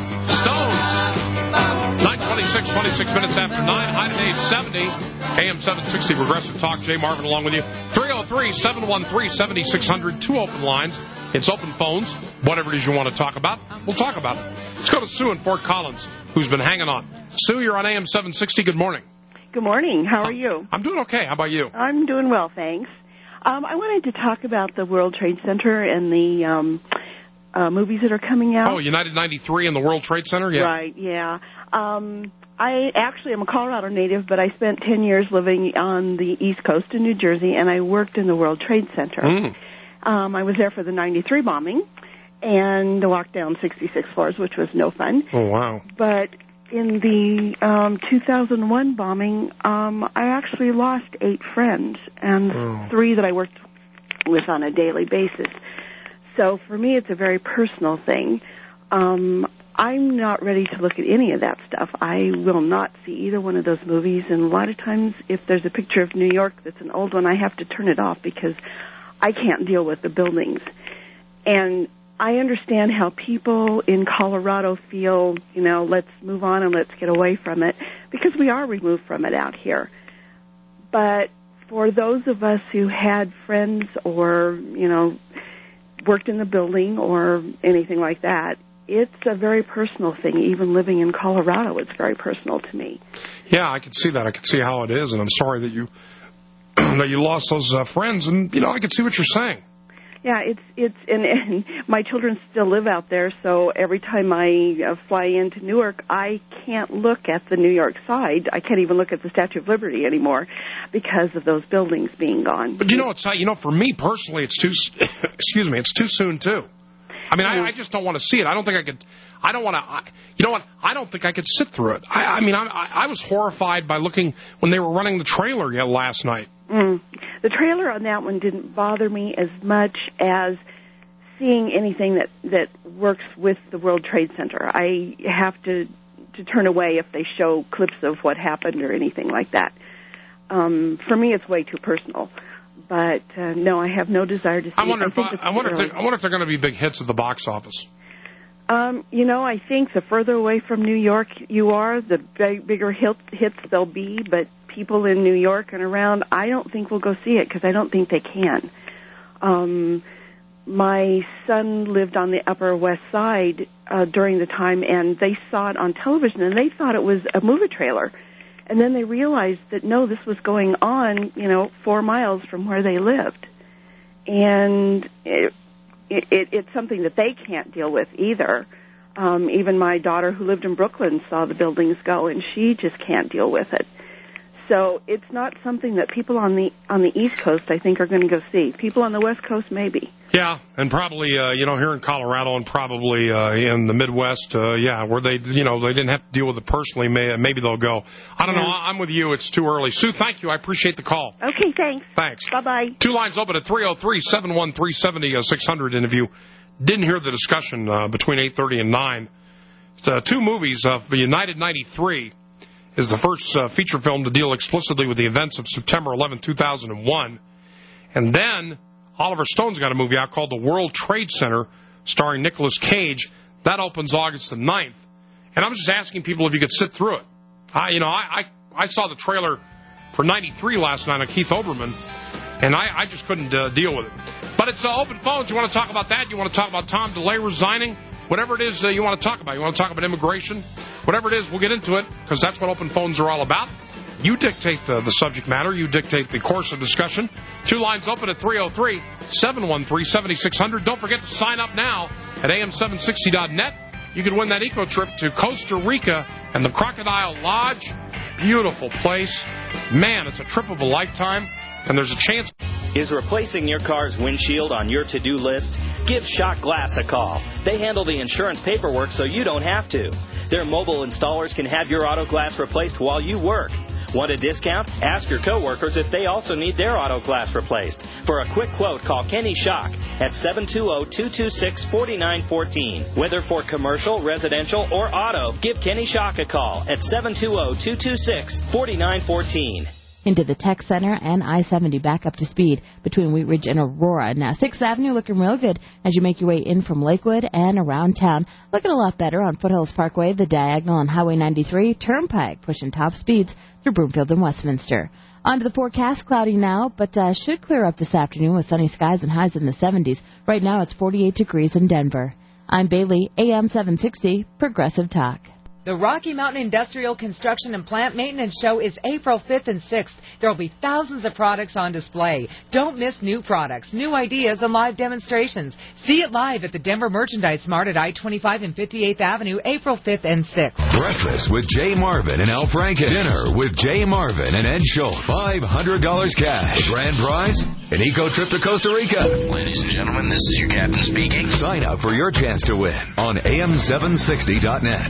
Stones. nine twenty-six, twenty-six minutes after nine. High today, seventy. A M seven sixty Progressive Talk. Jay Marvin along with you. three oh three, seven one three, seven six zero zero. Two open lines. It's open phones. Whatever it is you want to talk about, we'll talk about it. Let's go to Sue in Fort Collins, who's been hanging on. Sue, you're on A M seven sixty. Good morning. Good morning. How are you? I'm doing okay. How about you? I'm doing well, thanks. Um, I wanted to talk about the World Trade Center and the um, uh, movies that are coming out. Oh, United ninety-three and the World Trade Center? Yeah. Right, yeah. Um, I actually am a Colorado native, but I spent ten years living on the East Coast in New Jersey, and I worked in the World Trade Center. Mm. Um, I was there for the ninety-three bombing and walked down sixty-six floors, which was no fun. Oh, wow. But in the um, two thousand one bombing, um, I actually lost eight friends and oh. three that I worked with on a daily basis. So for me, it's a very personal thing. Um, I'm not ready to look at any of that stuff. I will not see either one of those movies. And a lot of times, if there's a picture of New York that's an old one, I have to turn it off because I can't deal with the buildings. And I understand how people in Colorado feel, you know, let's move on and let's get away from it, because we are removed from it out here. But for those of us who had friends or, you know, worked in the building or anything like that, it's a very personal thing. Even living in Colorado, it's very personal to me. Yeah, I can see that. I can see how it is, and I'm sorry that you that you lost those uh, friends. And, you know, I can see what you're saying. Yeah, it's it's and, and my children still live out there, so every time I uh, fly into Newark, I can't look at the New York side. I can't even look at the Statue of Liberty anymore because of those buildings being gone. But you know, it's you know, for me personally, it's too. Excuse me, it's too soon too. I mean, I, I just don't want to see it. I don't think I could. I don't want to. You know what? I don't think I could sit through it. I, I mean, I, I was horrified by looking when they were running the trailer yet last night. Mm. The trailer on that one didn't bother me as much as seeing anything that, that works with the World Trade Center. I have to to turn away if they show clips of what happened or anything like that. Um, for me, it's way too personal. But uh, no, I have no desire to see. I wonder it. if I, I wonder if they, I wonder if they're going to be big hits at the box office. Um, you know, I think the further away from New York you are, the big, bigger hit, hits there'll be. But people in New York and around, I don't think will go see it because I don't think they can. Um, my son lived on the Upper West Side uh, during the time, and they saw it on television, and they thought it was a movie trailer. And then they realized that, no, this was going on, you know, four miles from where they lived. And it, it, it's something that they can't deal with either. Um, even my daughter who lived in Brooklyn saw the buildings go, and she just can't deal with it. So it's not something that people on the on the East Coast, I think, are going to go see. People on the West Coast, maybe. Yeah, and probably, uh, you know, here in Colorado and probably uh, in the Midwest, uh, yeah, where they, you know, they didn't have to deal with it personally, may, maybe they'll go. I don't yeah. know. I'm with you. It's too early. Sue, thank you. I appreciate the call. Okay, thanks. Thanks. Bye-bye. Two lines open at three oh three, seven one three, seven oh six hundred, and if you didn't hear the discussion uh, between eight thirty and nine, it's, uh, two movies of the United ninety-three is the first uh, feature film to deal explicitly with the events of September eleventh, two thousand one. And then Oliver Stone's got a movie out called The World Trade Center, starring Nicolas Cage. That opens August the ninth. And I'm just asking people if you could sit through it. I, you know, I, I, I saw the trailer for ninety-three last night on Keith Olbermann, and I, I just couldn't uh, deal with it. But it's uh, open phones. You want to talk about that? You want to talk about Tom DeLay resigning? Whatever it is uh, you want to talk about. You want to talk about immigration? Whatever it is, we'll get into it, because that's what open phones are all about. You dictate the, the subject matter. You dictate the course of discussion. Two lines open at three oh three, seven one three, seven six hundred. Don't forget to sign up now at A M seven sixty dot net. You could win that eco trip to Costa Rica and the Crocodile Lodge. Beautiful place. Man, it's a trip of a lifetime, and there's a chance. Is replacing your car's windshield on your to-do list? Give Shock Glass a call. They handle the insurance paperwork so you don't have to. Their mobile installers can have your auto glass replaced while you work. Want a discount? Ask your coworkers if they also need their auto glass replaced. For a quick quote, call Kenny Shock at seven two zero, two two six, four nine one four. Whether for commercial, residential, or auto, give Kenny Shock a call at seven two zero, two two six, four nine one four. Into the Tech Center and I seventy back up to speed between Wheat Ridge and Aurora. Now, sixth Avenue looking real good as you make your way in from Lakewood and around town. Looking a lot better on Foothills Parkway, the Diagonal on Highway ninety-three, Turnpike pushing top speeds through Broomfield and Westminster. On to the forecast, cloudy now, but uh, should clear up this afternoon with sunny skies and highs in the seventies. Right now it's forty-eight degrees in Denver. I'm Bailey, A M seven sixty, Progressive Talk. The Rocky Mountain Industrial Construction and Plant Maintenance Show is April fifth and sixth. There will be thousands of products on display. Don't miss new products, new ideas, and live demonstrations. See it live at the Denver Merchandise Mart at I twenty-five and fifty-eighth Avenue, April fifth and sixth. Breakfast with Jay Marvin and Al Franken. Dinner with Jay Marvin and Ed Schultz. five hundred dollars cash. The grand prize? An eco trip to Costa Rica. Ladies and gentlemen, this is your captain speaking. Sign up for your chance to win on A M seven sixty dot net.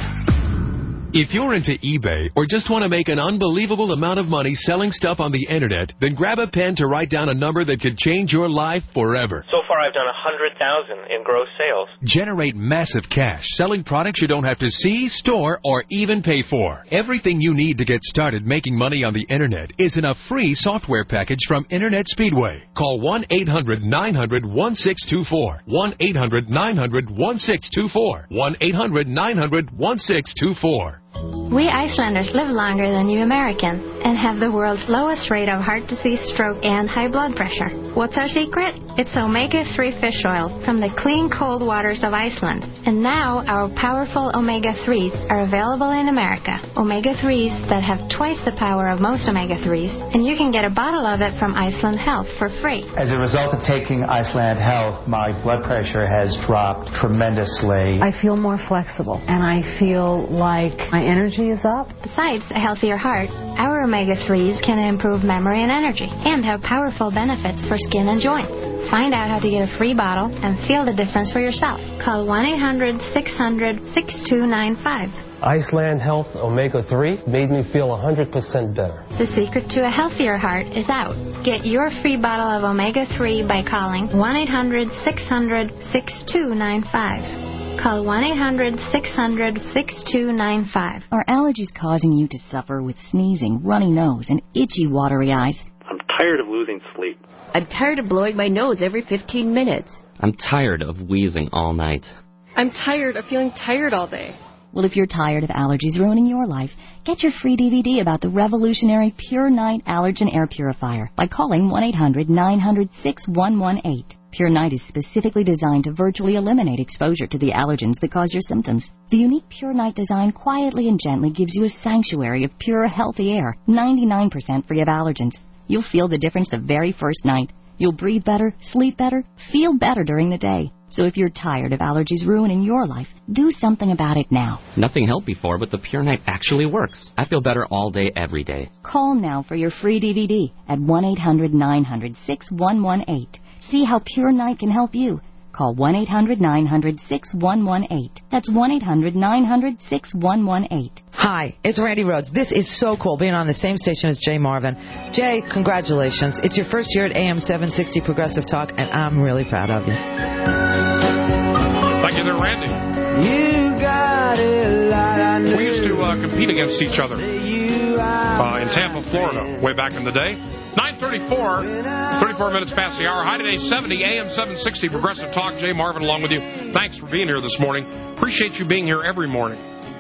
If you're into eBay or just want to make an unbelievable amount of money selling stuff on the Internet, then grab a pen to write down a number that could change your life forever. So far, I've done one hundred thousand dollars in gross sales. Generate massive cash selling products you don't have to see, store, or even pay for. Everything you need to get started making money on the Internet is in a free software package from Internet Speedway. Call one eight hundred nine hundred one six two four. one eight hundred nine hundred one six two four. one eight hundred nine hundred one six two four. We Icelanders live longer than you Americans and have the world's lowest rate of heart disease, stroke, and high blood pressure. What's our secret? It's omega three fish oil from the clean, cold waters of Iceland. And now our powerful omega threes are available in America. omega threes that have twice the power of most omega threes, and you can get a bottle of it from Iceland Health for free. As a result of taking Iceland Health, my blood pressure has dropped tremendously. I feel more flexible, and I feel like my energy is up. Besides a healthier heart, our omega threes can improve memory and energy and have powerful benefits for skin and joints. Find out how to get a free bottle and feel the difference for yourself. Call one eight hundred six hundred six two nine five. Iceland Health omega three made me feel one hundred percent better. The secret to a healthier heart is out. Get your free bottle of omega three by calling one eight hundred six hundred six two nine five. Call one eight hundred six hundred six two nine five. Are allergies causing you to suffer with sneezing, runny nose, and itchy, watery eyes? I'm tired of losing sleep. I'm tired of blowing my nose every fifteen minutes. I'm tired of wheezing all night. I'm tired of feeling tired all day. Well, if you're tired of allergies ruining your life, get your free D V D about the revolutionary Pure Night Allergen Air Purifier by calling one eight hundred nine hundred six one one eight. Pure Night is specifically designed to virtually eliminate exposure to the allergens that cause your symptoms. The unique Pure Night design quietly and gently gives you a sanctuary of pure, healthy air, ninety-nine percent free of allergens. You'll feel the difference the very first night. You'll breathe better, sleep better, feel better during the day. So if you're tired of allergies ruining your life, do something about it now. Nothing helped before, but the Pure Night actually works. I feel better all day, every day. Call now for your free D V D at one eight hundred nine hundred six one one eight. See how Pure Night can help you. Call one eight hundred nine hundred six one one eight. That's one eight hundred nine hundred six one one eight. Hi, it's Randy Rhodes. This is so cool, being on the same station as Jay Marvin. Jay, congratulations. It's your first year at A M seven sixty Progressive Talk, and I'm really proud of you. Thank you there, Randy. You got a lot I know. We used to uh, compete against each other uh, in Tampa, Florida, way back in the day. nine thirty-four, thirty-four minutes past the hour. High today, seventy, A M seven sixty, Progressive Talk. Jay Marvin along with you. Thanks for being here this morning. Appreciate you being here every morning.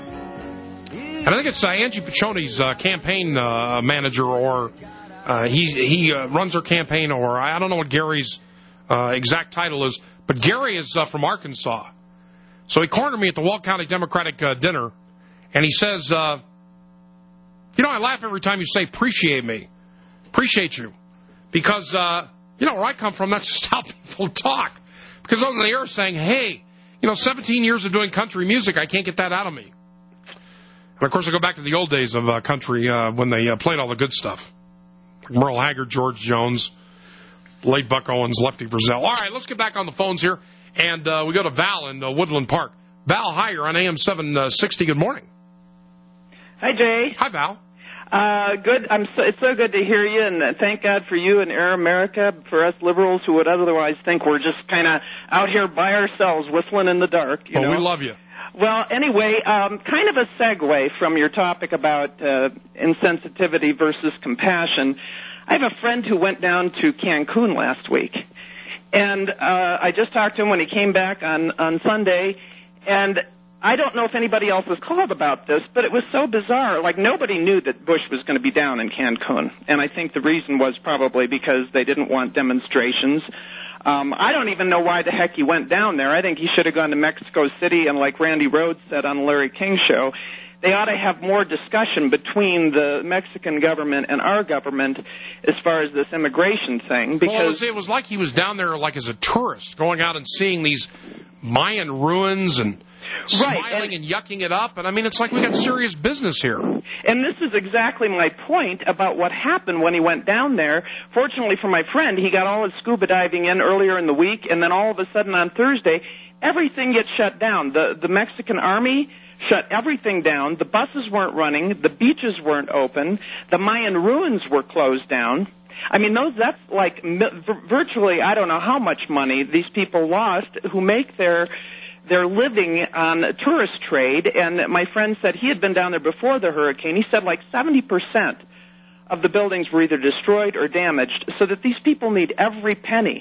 And I think it's uh, Angie Piccioni's uh, campaign uh, manager, or uh, he he uh, runs her campaign, or I don't know what Gary's uh, exact title is, but Gary is uh, from Arkansas. So he cornered me at the Walt County Democratic uh, dinner, and he says, uh, you know, I laugh every time you say appreciate me. Appreciate you. Because, uh, you know, where I come from, that's just how people talk. Because on the air saying, hey, you know, seventeen years of doing country music, I can't get that out of me. And, of course, I go back to the old days of uh, country uh, when they uh, played all the good stuff. Like Merle Haggard, George Jones, late Buck Owens, Lefty Brazil. All right, let's get back on the phones here. And uh, we go to Val in uh, Woodland Park. Val, hi, you're on A M seven sixty. Good morning. Hi, Jay. Hi, Val. Uh, good. I'm so, it's so good to hear you, and thank God for you and Air America, for us liberals who would otherwise think we're just kind of out here by ourselves whistling in the dark. You well, know? we love you. Well, anyway, um, kind of a segue from your topic about uh, insensitivity versus compassion. I have a friend who went down to Cancun last week, and uh, I just talked to him when he came back on, on Sunday, and I don't know if anybody else has called about this, but it was so bizarre. Like, nobody knew that Bush was going to be down in Cancun, and I think the reason was probably because they didn't want demonstrations. Um, I don't even know why the heck he went down there. I think he should have gone to Mexico City, and like Randy Rhodes said on the Larry King Show, they ought to have more discussion between the Mexican government and our government as far as this immigration thing. Because well, it was, it was like he was down there like as a tourist, going out and seeing these Mayan ruins and right, smiling and, and yucking it up. And, I mean, it's like we got serious business here. And this is exactly my point about what happened when he went down there. Fortunately for my friend, he got all his scuba diving in earlier in the week, and then all of a sudden on Thursday, everything gets shut down. The, the Mexican army shut everything down. The buses weren't running. The beaches weren't open. The Mayan ruins were closed down. I mean, those that's like virtually, I don't know how much money these people lost who make their their living on tourist trade. And my friend said he had been down there before the hurricane. He said like seventy percent of the buildings were either destroyed or damaged, so that these people need every penny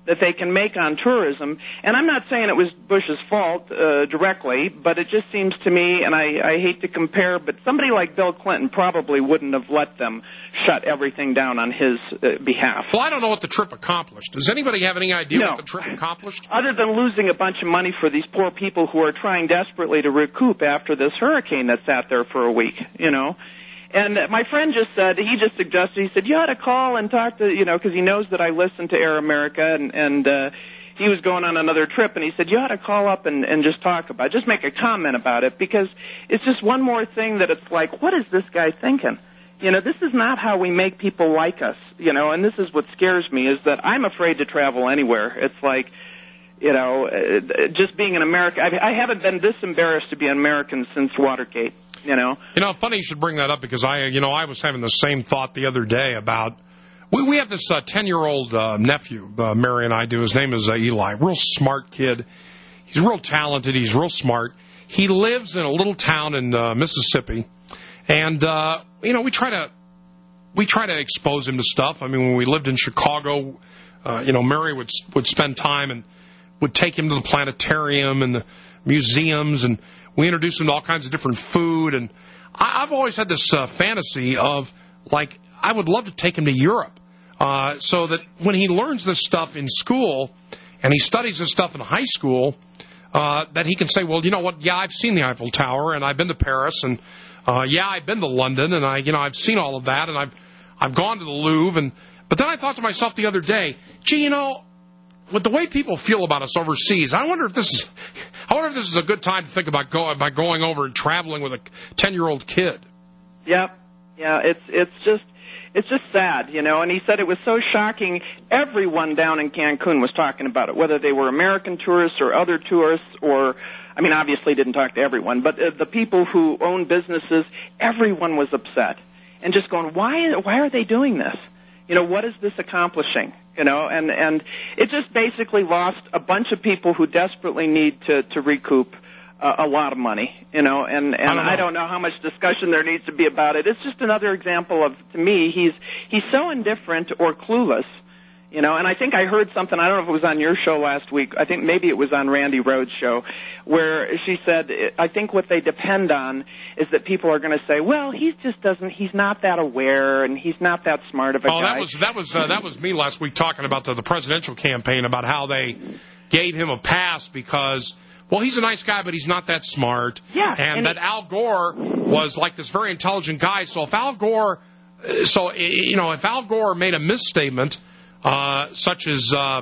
that they can make on tourism. And I'm not saying it was Bush's fault uh, directly, but it just seems to me, and I, I hate to compare, but somebody like Bill Clinton probably wouldn't have let them shut everything down on his uh, behalf. Well, I don't know what the trip accomplished. Does anybody have any idea no. what the trip accomplished? Other than losing a bunch of money for these poor people who are trying desperately to recoup after this hurricane that sat there for a week, you know. And my friend just said, he just suggested, he said, you ought to call and talk to, you know, because he knows that I listen to Air America, and, and uh, he was going on another trip, and he said, you ought to call up and, and just talk about it, just make a comment about it, because it's just one more thing that it's like, what is this guy thinking? You know, this is not how we make people like us, you know, and this is what scares me, is that I'm afraid to travel anywhere. It's like, you know, uh, just being an American, I, I haven't been this embarrassed to be an American since Watergate. You know, you know, funny you should bring that up, because I, you know, I was having the same thought the other day about, we, we have this ten-year-old uh, uh, nephew, uh, Mary and I do. His name is uh, Eli, real smart kid. He's real talented. He's real smart. He lives in a little town in uh, Mississippi, and uh, you know, we try to we try to expose him to stuff. I mean, when we lived in Chicago, uh, you know, Mary would would spend time and would take him to the planetarium and the museums, and we introduced him to all kinds of different food. And I, I've always had this uh, fantasy of, like, I would love to take him to Europe uh, so that when he learns this stuff in school and he studies this stuff in high school, uh, that he can say, well, you know what, yeah, I've seen the Eiffel Tower, and I've been to Paris, and uh, yeah, I've been to London, and I, you know, I've seen all of that, and I've I've gone to the Louvre. And but then I thought to myself the other day, gee, you know, with the way people feel about us overseas, I wonder if this is, I wonder if this is a good time to think about going by going over and traveling with a ten-year-old kid. Yeah, yeah, it's it's just it's just sad, you know. And he said it was so shocking. Everyone down in Cancun was talking about it, whether they were American tourists or other tourists, or I mean, obviously didn't talk to everyone, but uh, the people who own businesses, everyone was upset and just going, why why are they doing this? You know, what is this accomplishing? You know, and, and it just basically lost a bunch of people who desperately need to, to recoup uh, a lot of money, you know, and, and I, don't know. I don't know how much discussion there needs to be about it. It's just another example of, to me, he's he's so indifferent or clueless, you know, and I think I heard something, I don't know if it was on your show last week, I think maybe it was on Randy Rhodes' show, where she said, I think what they depend on is that people are going to say, well, he just doesn't, he's not that aware, and he's not that smart of a oh, guy. Oh, that was that was uh, that was me last week talking about the, the presidential campaign, about how they gave him a pass because, well, he's a nice guy, but he's not that smart. Yeah. And, and that Al Gore was like this very intelligent guy. So if Al Gore, so, you know, if Al Gore made a misstatement, uh, such as, uh,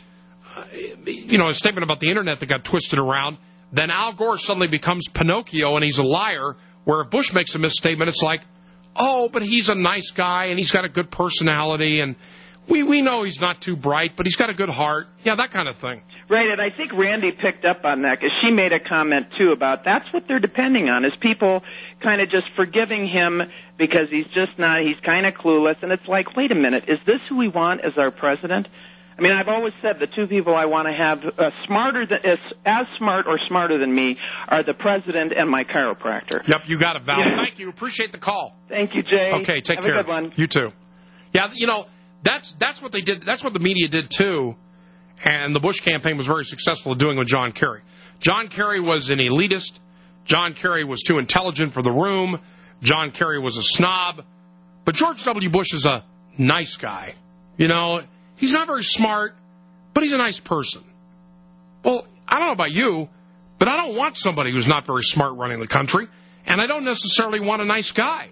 you know, a statement about the Internet that got twisted around, then Al Gore suddenly becomes Pinocchio and he's a liar, where if Bush makes a misstatement, it's like, oh, but he's a nice guy and he's got a good personality and we, we know he's not too bright, but he's got a good heart. Yeah, that kind of thing. Right, and I think Randy picked up on that because she made a comment, too, about that's what they're depending on, is people kind of just forgiving him because he's just not, he's kind of clueless. And it's like, wait a minute, is this who we want as our president? I mean, I've always said the two people I want to have uh, smarter than, as, as smart or smarter than me are the president and my chiropractor. Yep, you got it, Val. Yeah. Thank you. Appreciate the call. Thank you, Jay. Okay, take have care. Have a good one. You too. Yeah, you know, that's that's what they did. That's what the media did, too. And the Bush campaign was very successful at doing with John Kerry. John Kerry was an elitist. John Kerry was too intelligent for the room. John Kerry was a snob. But George W. Bush is a nice guy. You know, he's not very smart, but he's a nice person. Well, I don't know about you, but I don't want somebody who's not very smart running the country, and I don't necessarily want a nice guy.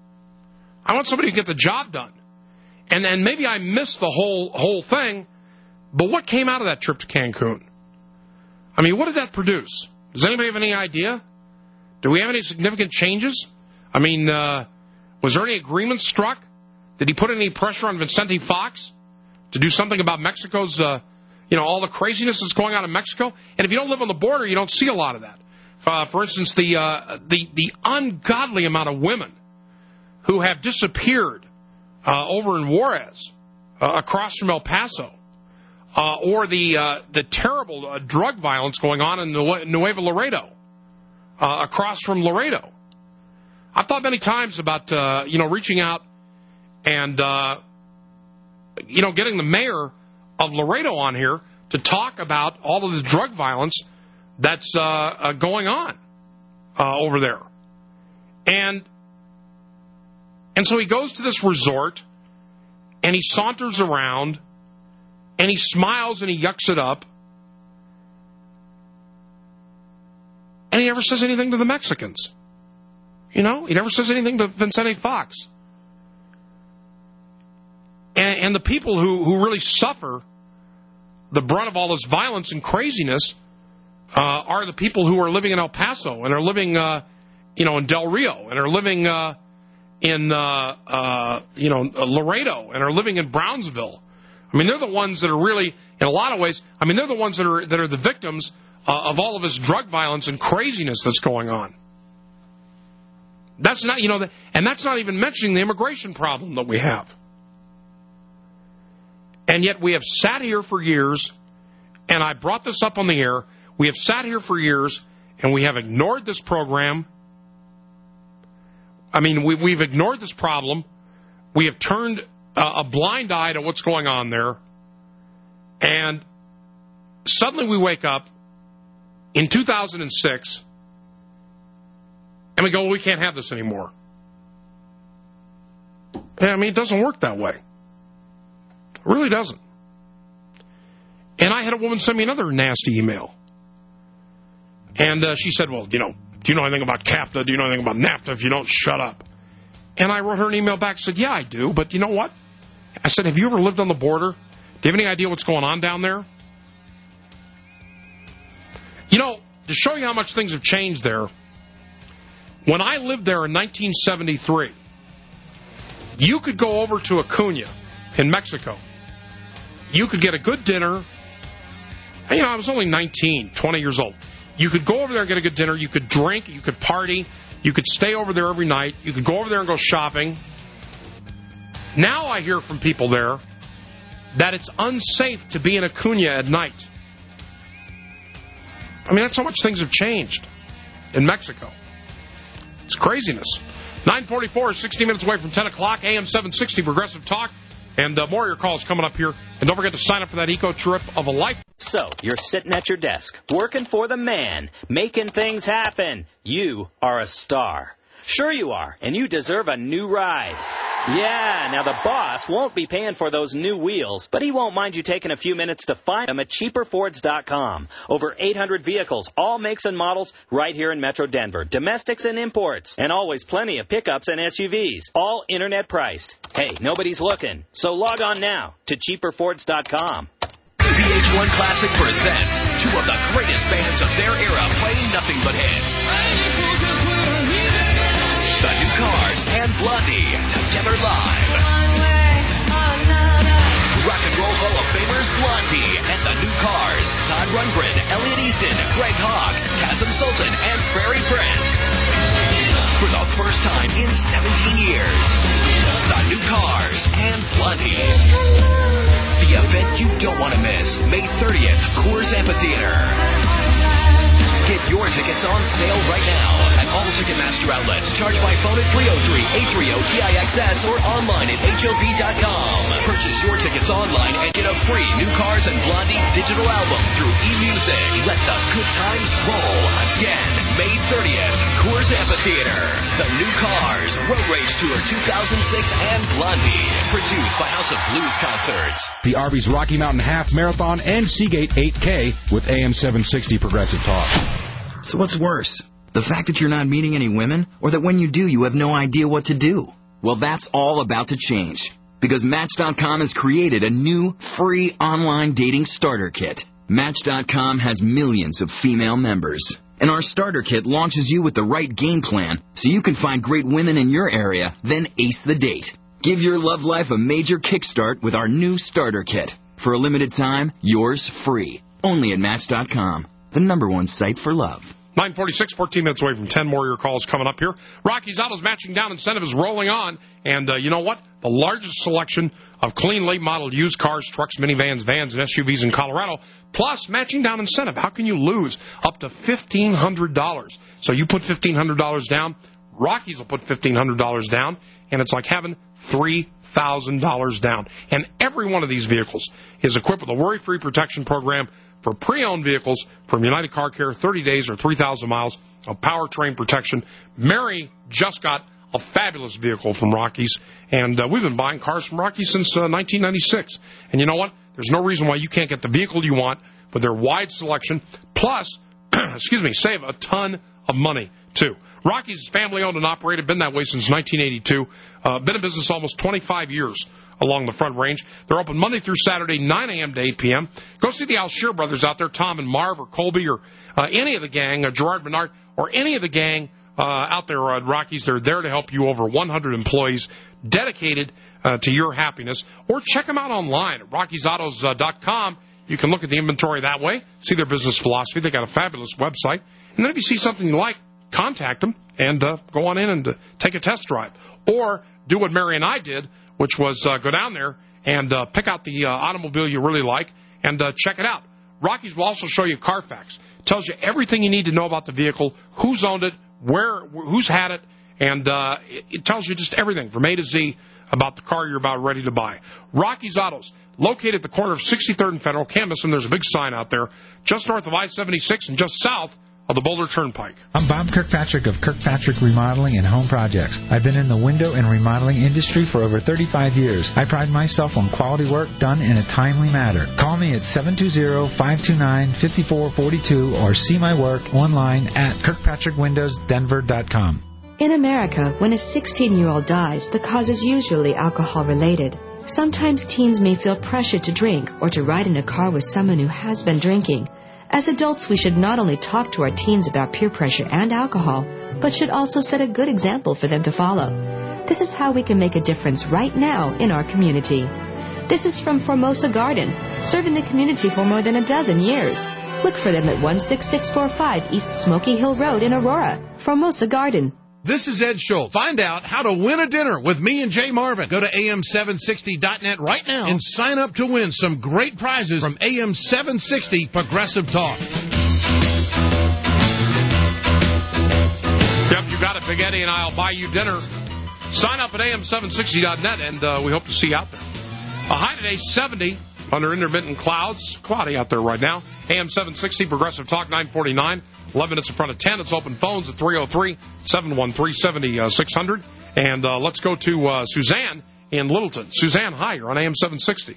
I want somebody who can get the job done. And and maybe I missed the whole whole thing, but what came out of that trip to Cancun? I mean, what did that produce? Does anybody have any idea? Do we have any significant changes? I mean, uh, was there any agreement struck? Did he put any pressure on Vicente Fox to do something about Mexico's, uh, you know, all the craziness that's going on in Mexico? And if you don't live on the border, you don't see a lot of that. Uh, for instance, the, uh, the the ungodly amount of women who have disappeared uh, over in Juarez, uh, across from El Paso, uh, or the uh, the terrible uh, drug violence going on in Nuevo Laredo, uh, across from Laredo. I've thought many times about, uh, you know, reaching out and, uh, you know, getting the mayor of Laredo on here to talk about all of the drug violence that's uh, uh, going on uh, over there. And and so he goes to this resort, and he saunters around, and he smiles, and he yucks it up, and he never says anything to the Mexicans. You know, he never says anything to Vicente Fox. And, and the people who, who really suffer the brunt of all this violence and craziness uh, are the people who are living in El Paso and are living, uh, you know, in Del Rio and are living uh, in, uh, uh, you know, Laredo and are living in Brownsville. I mean, they're the ones that are really, in a lot of ways, I mean, they're the ones that are that are the victims uh, of all of this drug violence and craziness that's going on. That's not, you know, the, and that's not even mentioning the immigration problem that we have. And yet we have sat here for years, and I brought this up on the air, we have sat here for years, and we have ignored this program. I mean, we, we've ignored this problem. We have turned uh, a blind eye to what's going on there. And suddenly we wake up in two thousand six, and we go, well, we can't have this anymore. I mean, it doesn't work that way. It really doesn't. And I had a woman send me another nasty email. And uh, she said, well, you know, do you know anything about CAFTA? Do you know anything about NAFTA? If you don't, shut up. And I wrote her an email back and said, yeah, I do. But you know what? I said, have you ever lived on the border? Do you have any idea what's going on down there? You know, to show you how much things have changed there, when I lived there in nineteen seventy-three, you could go over to Acuña in Mexico. You could get a good dinner. You know, I was only nineteen, twenty years old. You could go over there and get a good dinner. You could drink. You could party. You could stay over there every night. You could go over there and go shopping. Now I hear from people there that it's unsafe to be in Acuña at night. I mean, that's how much things have changed in Mexico. It's craziness. nine forty-four, sixty minutes away from ten o'clock, A M seven sixty Progressive Talk. And uh, more of your calls coming up here. And don't forget to sign up for that Eco Trip of a Life. So, you're sitting at your desk, working for the man, making things happen. You are a star. Sure you are, and you deserve a new ride. Yeah, now the boss won't be paying for those new wheels, but he won't mind you taking a few minutes to find them at cheaper fords dot com. Over eight hundred vehicles, all makes and models, right here in Metro Denver. Domestics and imports, and always plenty of pickups and S U Vs, all internet priced. Hey, nobody's looking, so log on now to cheaper fords dot com. V H one Classic presents two of the greatest bands of their era playing nothing but hits. The New Cars and Blondie together live. Rock and Roll Hall of Famers Blondie and the New Cars. Todd Rundgren, Elliot Easton, Greg Hawkes, Chasm Sultan, and Prairie Prince. For the first time in seventeen years, the New Cars and Blondie. The event you don't want to miss, May thirtieth, Coors Amphitheater. Get your tickets on sale right now at all Ticketmaster outlets. Charge by phone at three oh three, eight three oh, T I X S or online at H O B dot com. Purchase your tickets online and get a free New Cars and Blondie digital album through eMusic. Let the good times roll again. May thirtieth, Coors Amphitheater. The New Cars, Road Rage Tour two thousand six and Blondie. Produced by House of Blues Concerts. The Arby's Rocky Mountain Half Marathon and Seagate eight K with A M seven sixty Progressive Talk. So what's worse? The fact that you're not meeting any women, or that when you do, you have no idea what to do? Well, that's all about to change. Because Match dot com has created a new, free online dating starter kit. Match dot com has millions of female members. And our starter kit launches you with the right game plan so you can find great women in your area, then ace the date. Give your love life a major kickstart with our new starter kit. For a limited time, yours free. Only at Match dot com, the number one site for love. nine forty-six, fourteen minutes away from ten. More of your calls coming up here. Rocky's Autos Matching Down incentive is rolling on. And uh, you know what? The largest selection of clean, late-model used cars, trucks, minivans, vans, and S U Vs in Colorado, plus matching down incentive. How can you lose? Up to fifteen hundred dollars. So you put fifteen hundred dollars down, Rocky's will put fifteen hundred dollars down, and it's like having three thousand dollars down. And every one of these vehicles is equipped with a worry-free protection program for pre-owned vehicles from United Car Care, thirty days or three thousand miles of powertrain protection. Mary just got a fabulous vehicle from Rockies, and uh, we've been buying cars from Rockies since uh, nineteen ninety-six. And you know what? There's no reason why you can't get the vehicle you want with their wide selection, plus, excuse me, save a ton of money, too. Rockies is family-owned and operated, been that way since nineteen eighty-two, uh, been in business almost twenty-five years along the Front Range. They're open Monday through Saturday, nine a.m. to eight p.m. Go see the Alshear brothers out there, Tom and Marv or Colby or uh, any of the gang, uh, Gerard Bernard, or any of the gang uh, out there at Rockies. They're there to help you. Over one hundred employees dedicated uh, to your happiness. Or check them out online at rockies autos dot com. You can look at the inventory that way, see their business philosophy. They got a fabulous website. And then if you see something you like, contact them and uh, go on in and uh, take a test drive. Or do what Mary and I did, which was uh, go down there and uh, pick out the uh, automobile you really like and uh, check it out. Rockies will also show you Carfax. It tells you everything you need to know about the vehicle, who's owned it, where, who's had it, and uh, it, it tells you just everything from A to Z about the car you're about ready to buy. Rockies Autos, located at the corner of sixty-third and Federal. Can't miss them. There's a big sign out there just north of I seventy-six and just south of the Boulder Turnpike. I'm Bob Kirkpatrick of Kirkpatrick Remodeling and Home Projects. I've been in the window and remodeling industry for over thirty-five years. I pride myself on quality work done in a timely manner. Call me at seven two zero, five two nine, five four four two or see my work online at kirkpatrick windows denver dot com. In America, when a sixteen-year-old dies, the cause is usually alcohol-related. Sometimes teens may feel pressure to drink or to ride in a car with someone who has been drinking. As adults, we should not only talk to our teens about peer pressure and alcohol, but should also set a good example for them to follow. This is how we can make a difference right now in our community. This is from Formosa Garden, serving the community for more than a dozen years. Look for them at one six six four five East Smoky Hill Road in Aurora. Formosa Garden. This is Ed Schultz. Find out how to win a dinner with me and Jay Marvin. Go to A M seven sixty dot net right now and sign up to win some great prizes from A M seven sixty Progressive Talk. Yep, you got it, Big Eddie, and I'll buy you dinner. Sign up at A M seven sixty dot net, and uh, we hope to see you out there. A high today, seventy, under intermittent clouds. Cloudy out there right now. A M seven sixty Progressive Talk, nine forty-nine. eleven minutes in front of ten. It's open phones at three oh three, seven one three, seven six zero zero. And uh, let's go to uh, Suzanne in Littleton. Suzanne, hi. You're on A M seven sixty.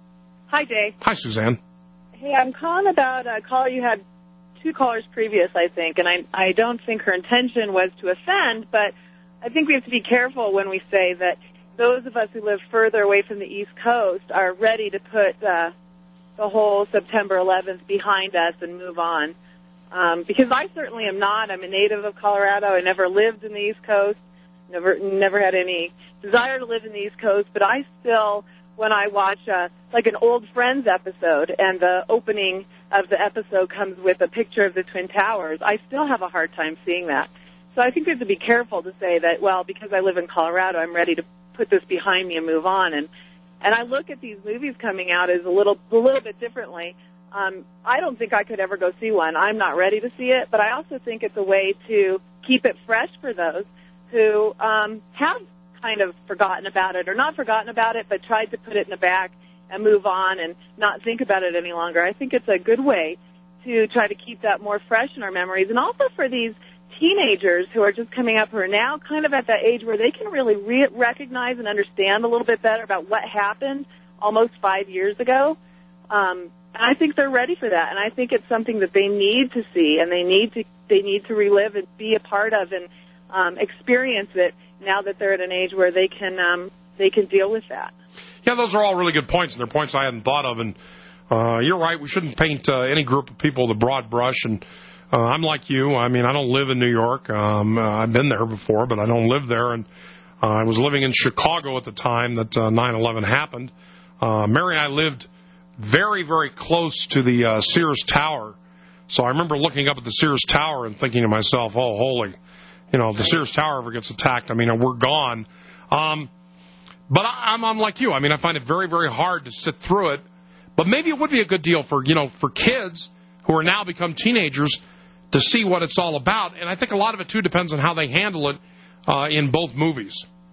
Hi, Jay. Hi, Suzanne. Hey, I'm calling about a caller. You had two callers previous, I think, and I, I don't think her intention was to offend, but I think we have to be careful when we say that those of us who live further away from the East Coast are ready to put uh, the whole September eleventh behind us and move on. Um, because I certainly am not. I'm a native of Colorado. I never lived in the East Coast, never never had any desire to live in the East Coast, but I still, when I watch uh, like an Old Friends episode and the opening of the episode comes with a picture of the Twin Towers, I still have a hard time seeing that. So I think we have to be careful to say that, well, because I live in Colorado, I'm ready to put this behind me and move on. And and I look at these movies coming out as a little a little bit differently. Um, I don't think I could ever go see one. I'm not ready to see it, but I also think it's a way to keep it fresh for those who um, have kind of forgotten about it, or not forgotten about it, but tried to put it in the back and move on and not think about it any longer. I think it's a good way to try to keep that more fresh in our memories, and also for these teenagers who are just coming up, who are now kind of at that age where they can really re- recognize and understand a little bit better about what happened almost five years ago. Um, and I think they're ready for that, and I think it's something that they need to see, and they need to they need to relive and be a part of and um, experience it now that they're at an age where they can um, they can deal with that. Yeah, those are all really good points, and they're points I hadn't thought of. And uh, you're right, we shouldn't paint uh, any group of people with a broad brush. And uh, I'm like you. I mean, I don't live in New York. Um, uh, I've been there before, but I don't live there. And uh, I was living in Chicago at the time that uh, nine eleven happened. Uh, Mary and I lived very, very close to the uh, Sears Tower. So I remember looking up at the Sears Tower and thinking to myself, oh, holy, you know, if the Sears Tower ever gets attacked, I mean, we're gone. Um, but I, I'm, I'm like you. I mean, I find it very, very hard to sit through it. But maybe it would be a good deal for, you know, for kids who are now become teenagers to see what it's all about. And I think a lot of it, too, depends on how they handle it uh, in both movies.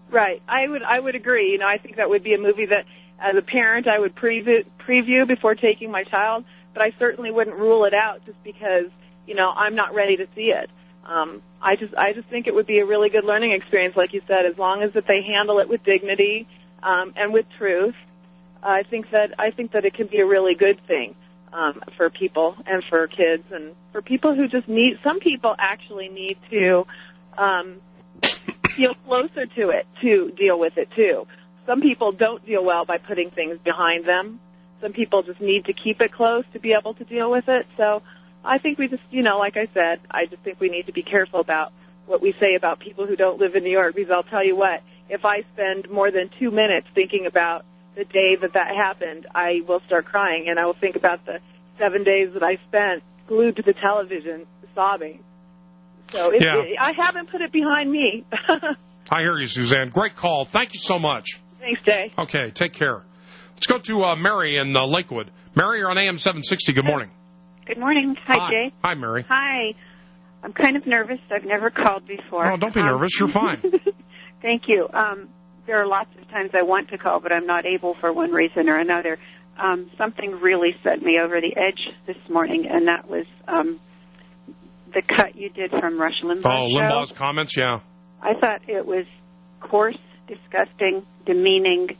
Right. I would I would agree. You know, I think that would be a movie that, as a parent, I would preview, preview before taking my child, but I certainly wouldn't rule it out just because, you know, I'm not ready to see it. Um, I just I just think it would be a really good learning experience, like you said, as long as that they handle it with dignity um, and with truth. I think that I think that it can be a really good thing um, for people and for kids and for people who just need. Some people actually need to um, feel closer to it to deal with it too. Some people don't deal well by putting things behind them. Some people just need to keep it close to be able to deal with it. So I think we just, you know, like I said, I just think we need to be careful about what we say about people who don't live in New York, because I'll tell you what, if I spend more than two minutes thinking about the day that that happened, I will start crying, and I will think about the seven days that I spent glued to the television sobbing. So it, yeah. it, I haven't put it behind me. I hear you, Suzanne. Great call. Thank you so much. Thanks, Jay. Okay, take care. Let's go to uh, Mary in uh, Lakewood. Mary, you're on A M seven sixty. Good morning. Good morning. Hi, Hi. Jay. Hi, Mary. Hi. I'm kind of nervous. I've never called before. Oh, don't be um, nervous. You're fine. Thank you. Um, there are lots of times I want to call, but I'm not able for one reason or another. Um, something really set me over the edge this morning, and that was um, the cut you did from Rush Limbaugh's Oh, show. Limbaugh's comments, yeah. I thought it was coarse, disgusting, demeaning.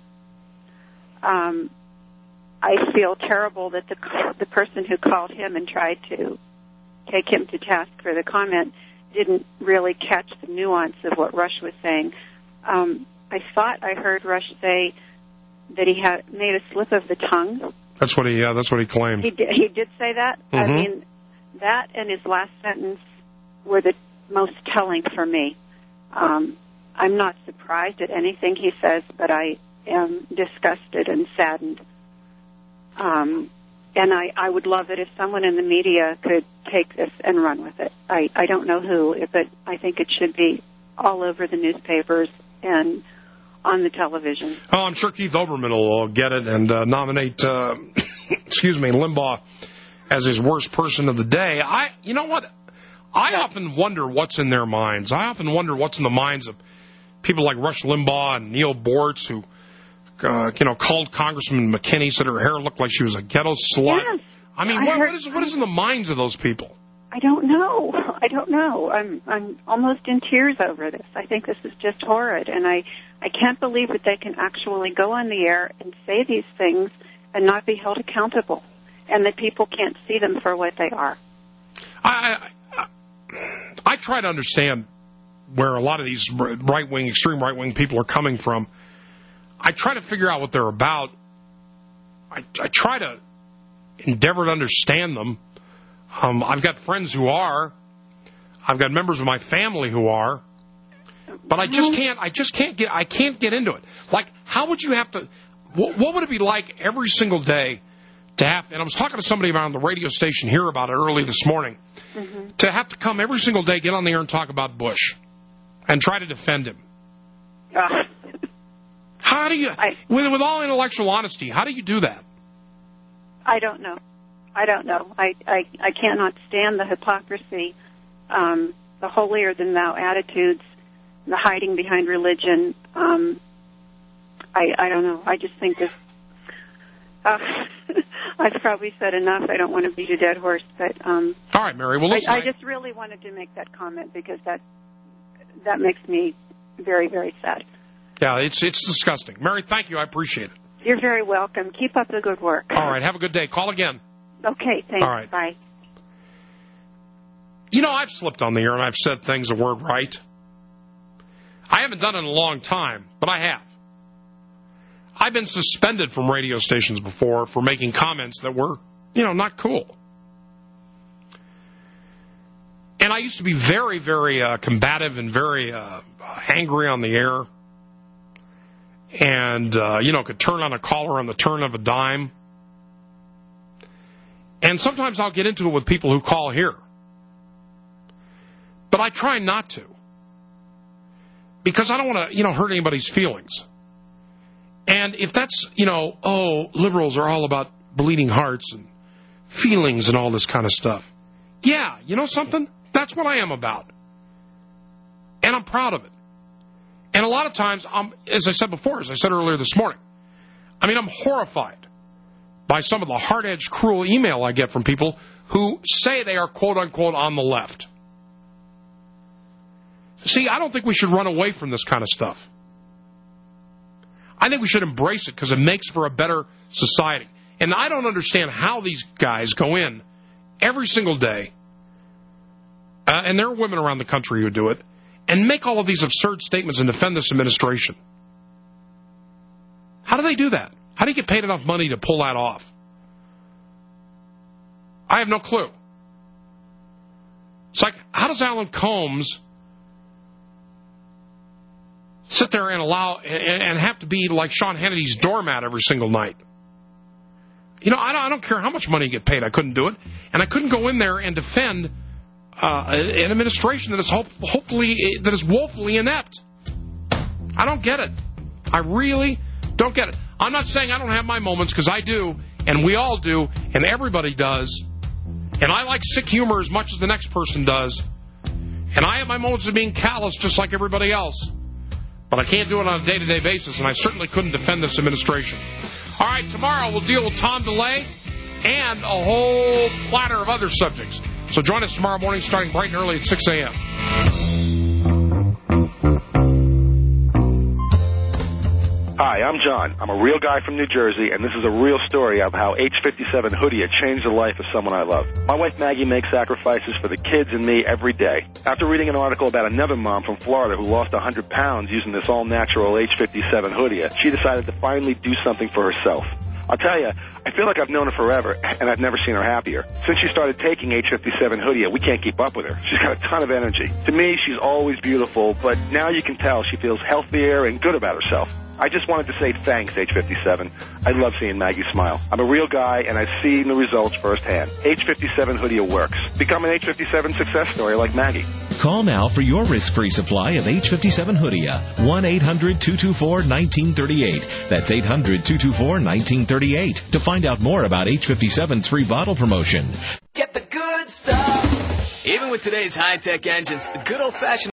Um, I feel terrible that the the person who called him and tried to take him to task for the comment didn't really catch the nuance of what Rush was saying. Um, I thought I heard Rush say that he had made a slip of the tongue. That's what he. Yeah, that's what he claimed. He did, he did say that. Mm-hmm. I mean, that and his last sentence were the most telling for me. Um, I'm not surprised at anything he says, but I am disgusted and saddened. Um, and I, I would love it if someone in the media could take this and run with it. I, I don't know who, but I think it should be all over the newspapers and on the television. Oh, I'm sure Keith Olbermann will uh, get it and uh, nominate, uh, excuse me, Limbaugh as his worst person of the day. I, you know what? I yeah. often wonder what's in their minds. I often wonder what's in the minds of people like Rush Limbaugh and Neil Bortz, who, uh, you know, called Congressman McKinney, said her hair looked like she was a ghetto slut. Yes. I mean, I what, heard, what is what is in the minds of those people? I don't know. I don't know. I'm I'm almost in tears over this. I think this is just horrid, and I I can't believe that they can actually go on the air and say these things and not be held accountable, and that people can't see them for what they are. I I, I try to understand where a lot of these right-wing, extreme right-wing people are coming from. I try to figure out what they're about. I, I try to endeavor to understand them. Um, I've got friends who are. I've got members of my family who are. But I just can't. I just can't get. I can't get into it. Like, how would you have to? What, what would it be like every single day to have? And I was talking to somebody on the radio station here about it early this morning. Mm-hmm. To have to come every single day, get on the air and talk about Bush, and try to defend him. Uh, how do you, I, with with all intellectual honesty, how do you do that? I don't know. I don't know. I, I, I cannot stand the hypocrisy, um, the holier-than-thou attitudes, the hiding behind religion. Um, I, I don't know. I just think this... Uh, I've probably said enough. I don't want to beat a dead horse, but... Um, All right, Mary. Well, listen, I, I just really wanted to make that comment because that that makes me very, very sad. Yeah, it's it's disgusting. Mary, thank you. I appreciate it. You're very welcome. Keep up the good work. All right. Have a good day. Call again. Okay, thanks. All right. Bye. You know, I've slipped on the air and I've said things that weren't right. I haven't done it in a long time, but I have. I've been suspended from radio stations before for making comments that were, you know, not cool. And I used to be very, very uh, combative and very uh, angry on the air. And, uh, you know, could turn on a caller on the turn of a dime. And sometimes I'll get into it with people who call here. But I try not to. Because I don't want to, you know, hurt anybody's feelings. And if that's, you know, oh, liberals are all about bleeding hearts and feelings and all this kind of stuff. Yeah, you know something? That's what I am about. And I'm proud of it. And a lot of times, I'm, as I said before, as I said earlier this morning, I mean, I'm horrified by some of the hard-edged, cruel email I get from people who say they are, quote-unquote, on the left. See, I don't think we should run away from this kind of stuff. I think we should embrace it because it makes for a better society. And I don't understand how these guys go in every single day, uh, and there are women around the country who do it, and make all of these absurd statements and defend this administration. How do they do that? How do you get paid enough money to pull that off? I have no clue. It's like, how does Alan Combs sit there and allow and have to be like Sean Hannity's doormat every single night? You know, I don't, I don't care how much money you get paid. I couldn't do it. And I couldn't go in there and defend uh, an administration that is hope, hopefully, that is woefully inept. I don't get it. I really don't get it. I'm not saying I don't have my moments, because I do, and we all do, and everybody does. And I like sick humor as much as the next person does. And I have my moments of being callous just like everybody else. But I can't do it on a day-to-day basis, and I certainly couldn't defend this administration. All right, tomorrow we'll deal with Tom DeLay and a whole platter of other subjects. So join us tomorrow morning starting bright and early at six a.m. Hi, I'm John. I'm a real guy from New Jersey, and this is a real story of how H fifty-seven Hoodie changed the life of someone I love. My wife Maggie makes sacrifices for the kids and me every day. After reading an article about another mom from Florida who lost one hundred pounds using this all-natural H fifty-seven Hoodie, she decided to finally do something for herself. I'll tell you, I feel like I've known her forever, and I've never seen her happier. Since she started taking H fifty-seven Hoodie, we can't keep up with her. She's got a ton of energy. To me, she's always beautiful, but now you can tell she feels healthier and good about herself. I just wanted to say thanks, H fifty-seven. I love seeing Maggie smile. I'm a real guy, and I've seen the results firsthand. H fifty-seven Hoodie works. Become an H fifty-seven success story like Maggie. Call now for your risk-free supply of H fifty-seven Hoodie. one eight hundred two two four one nine three eight. That's eight hundred two two four one nine three eight to find out more about H fifty-seven's free bottle promotion. Get the good stuff. Even with today's high-tech engines, the good old-fashioned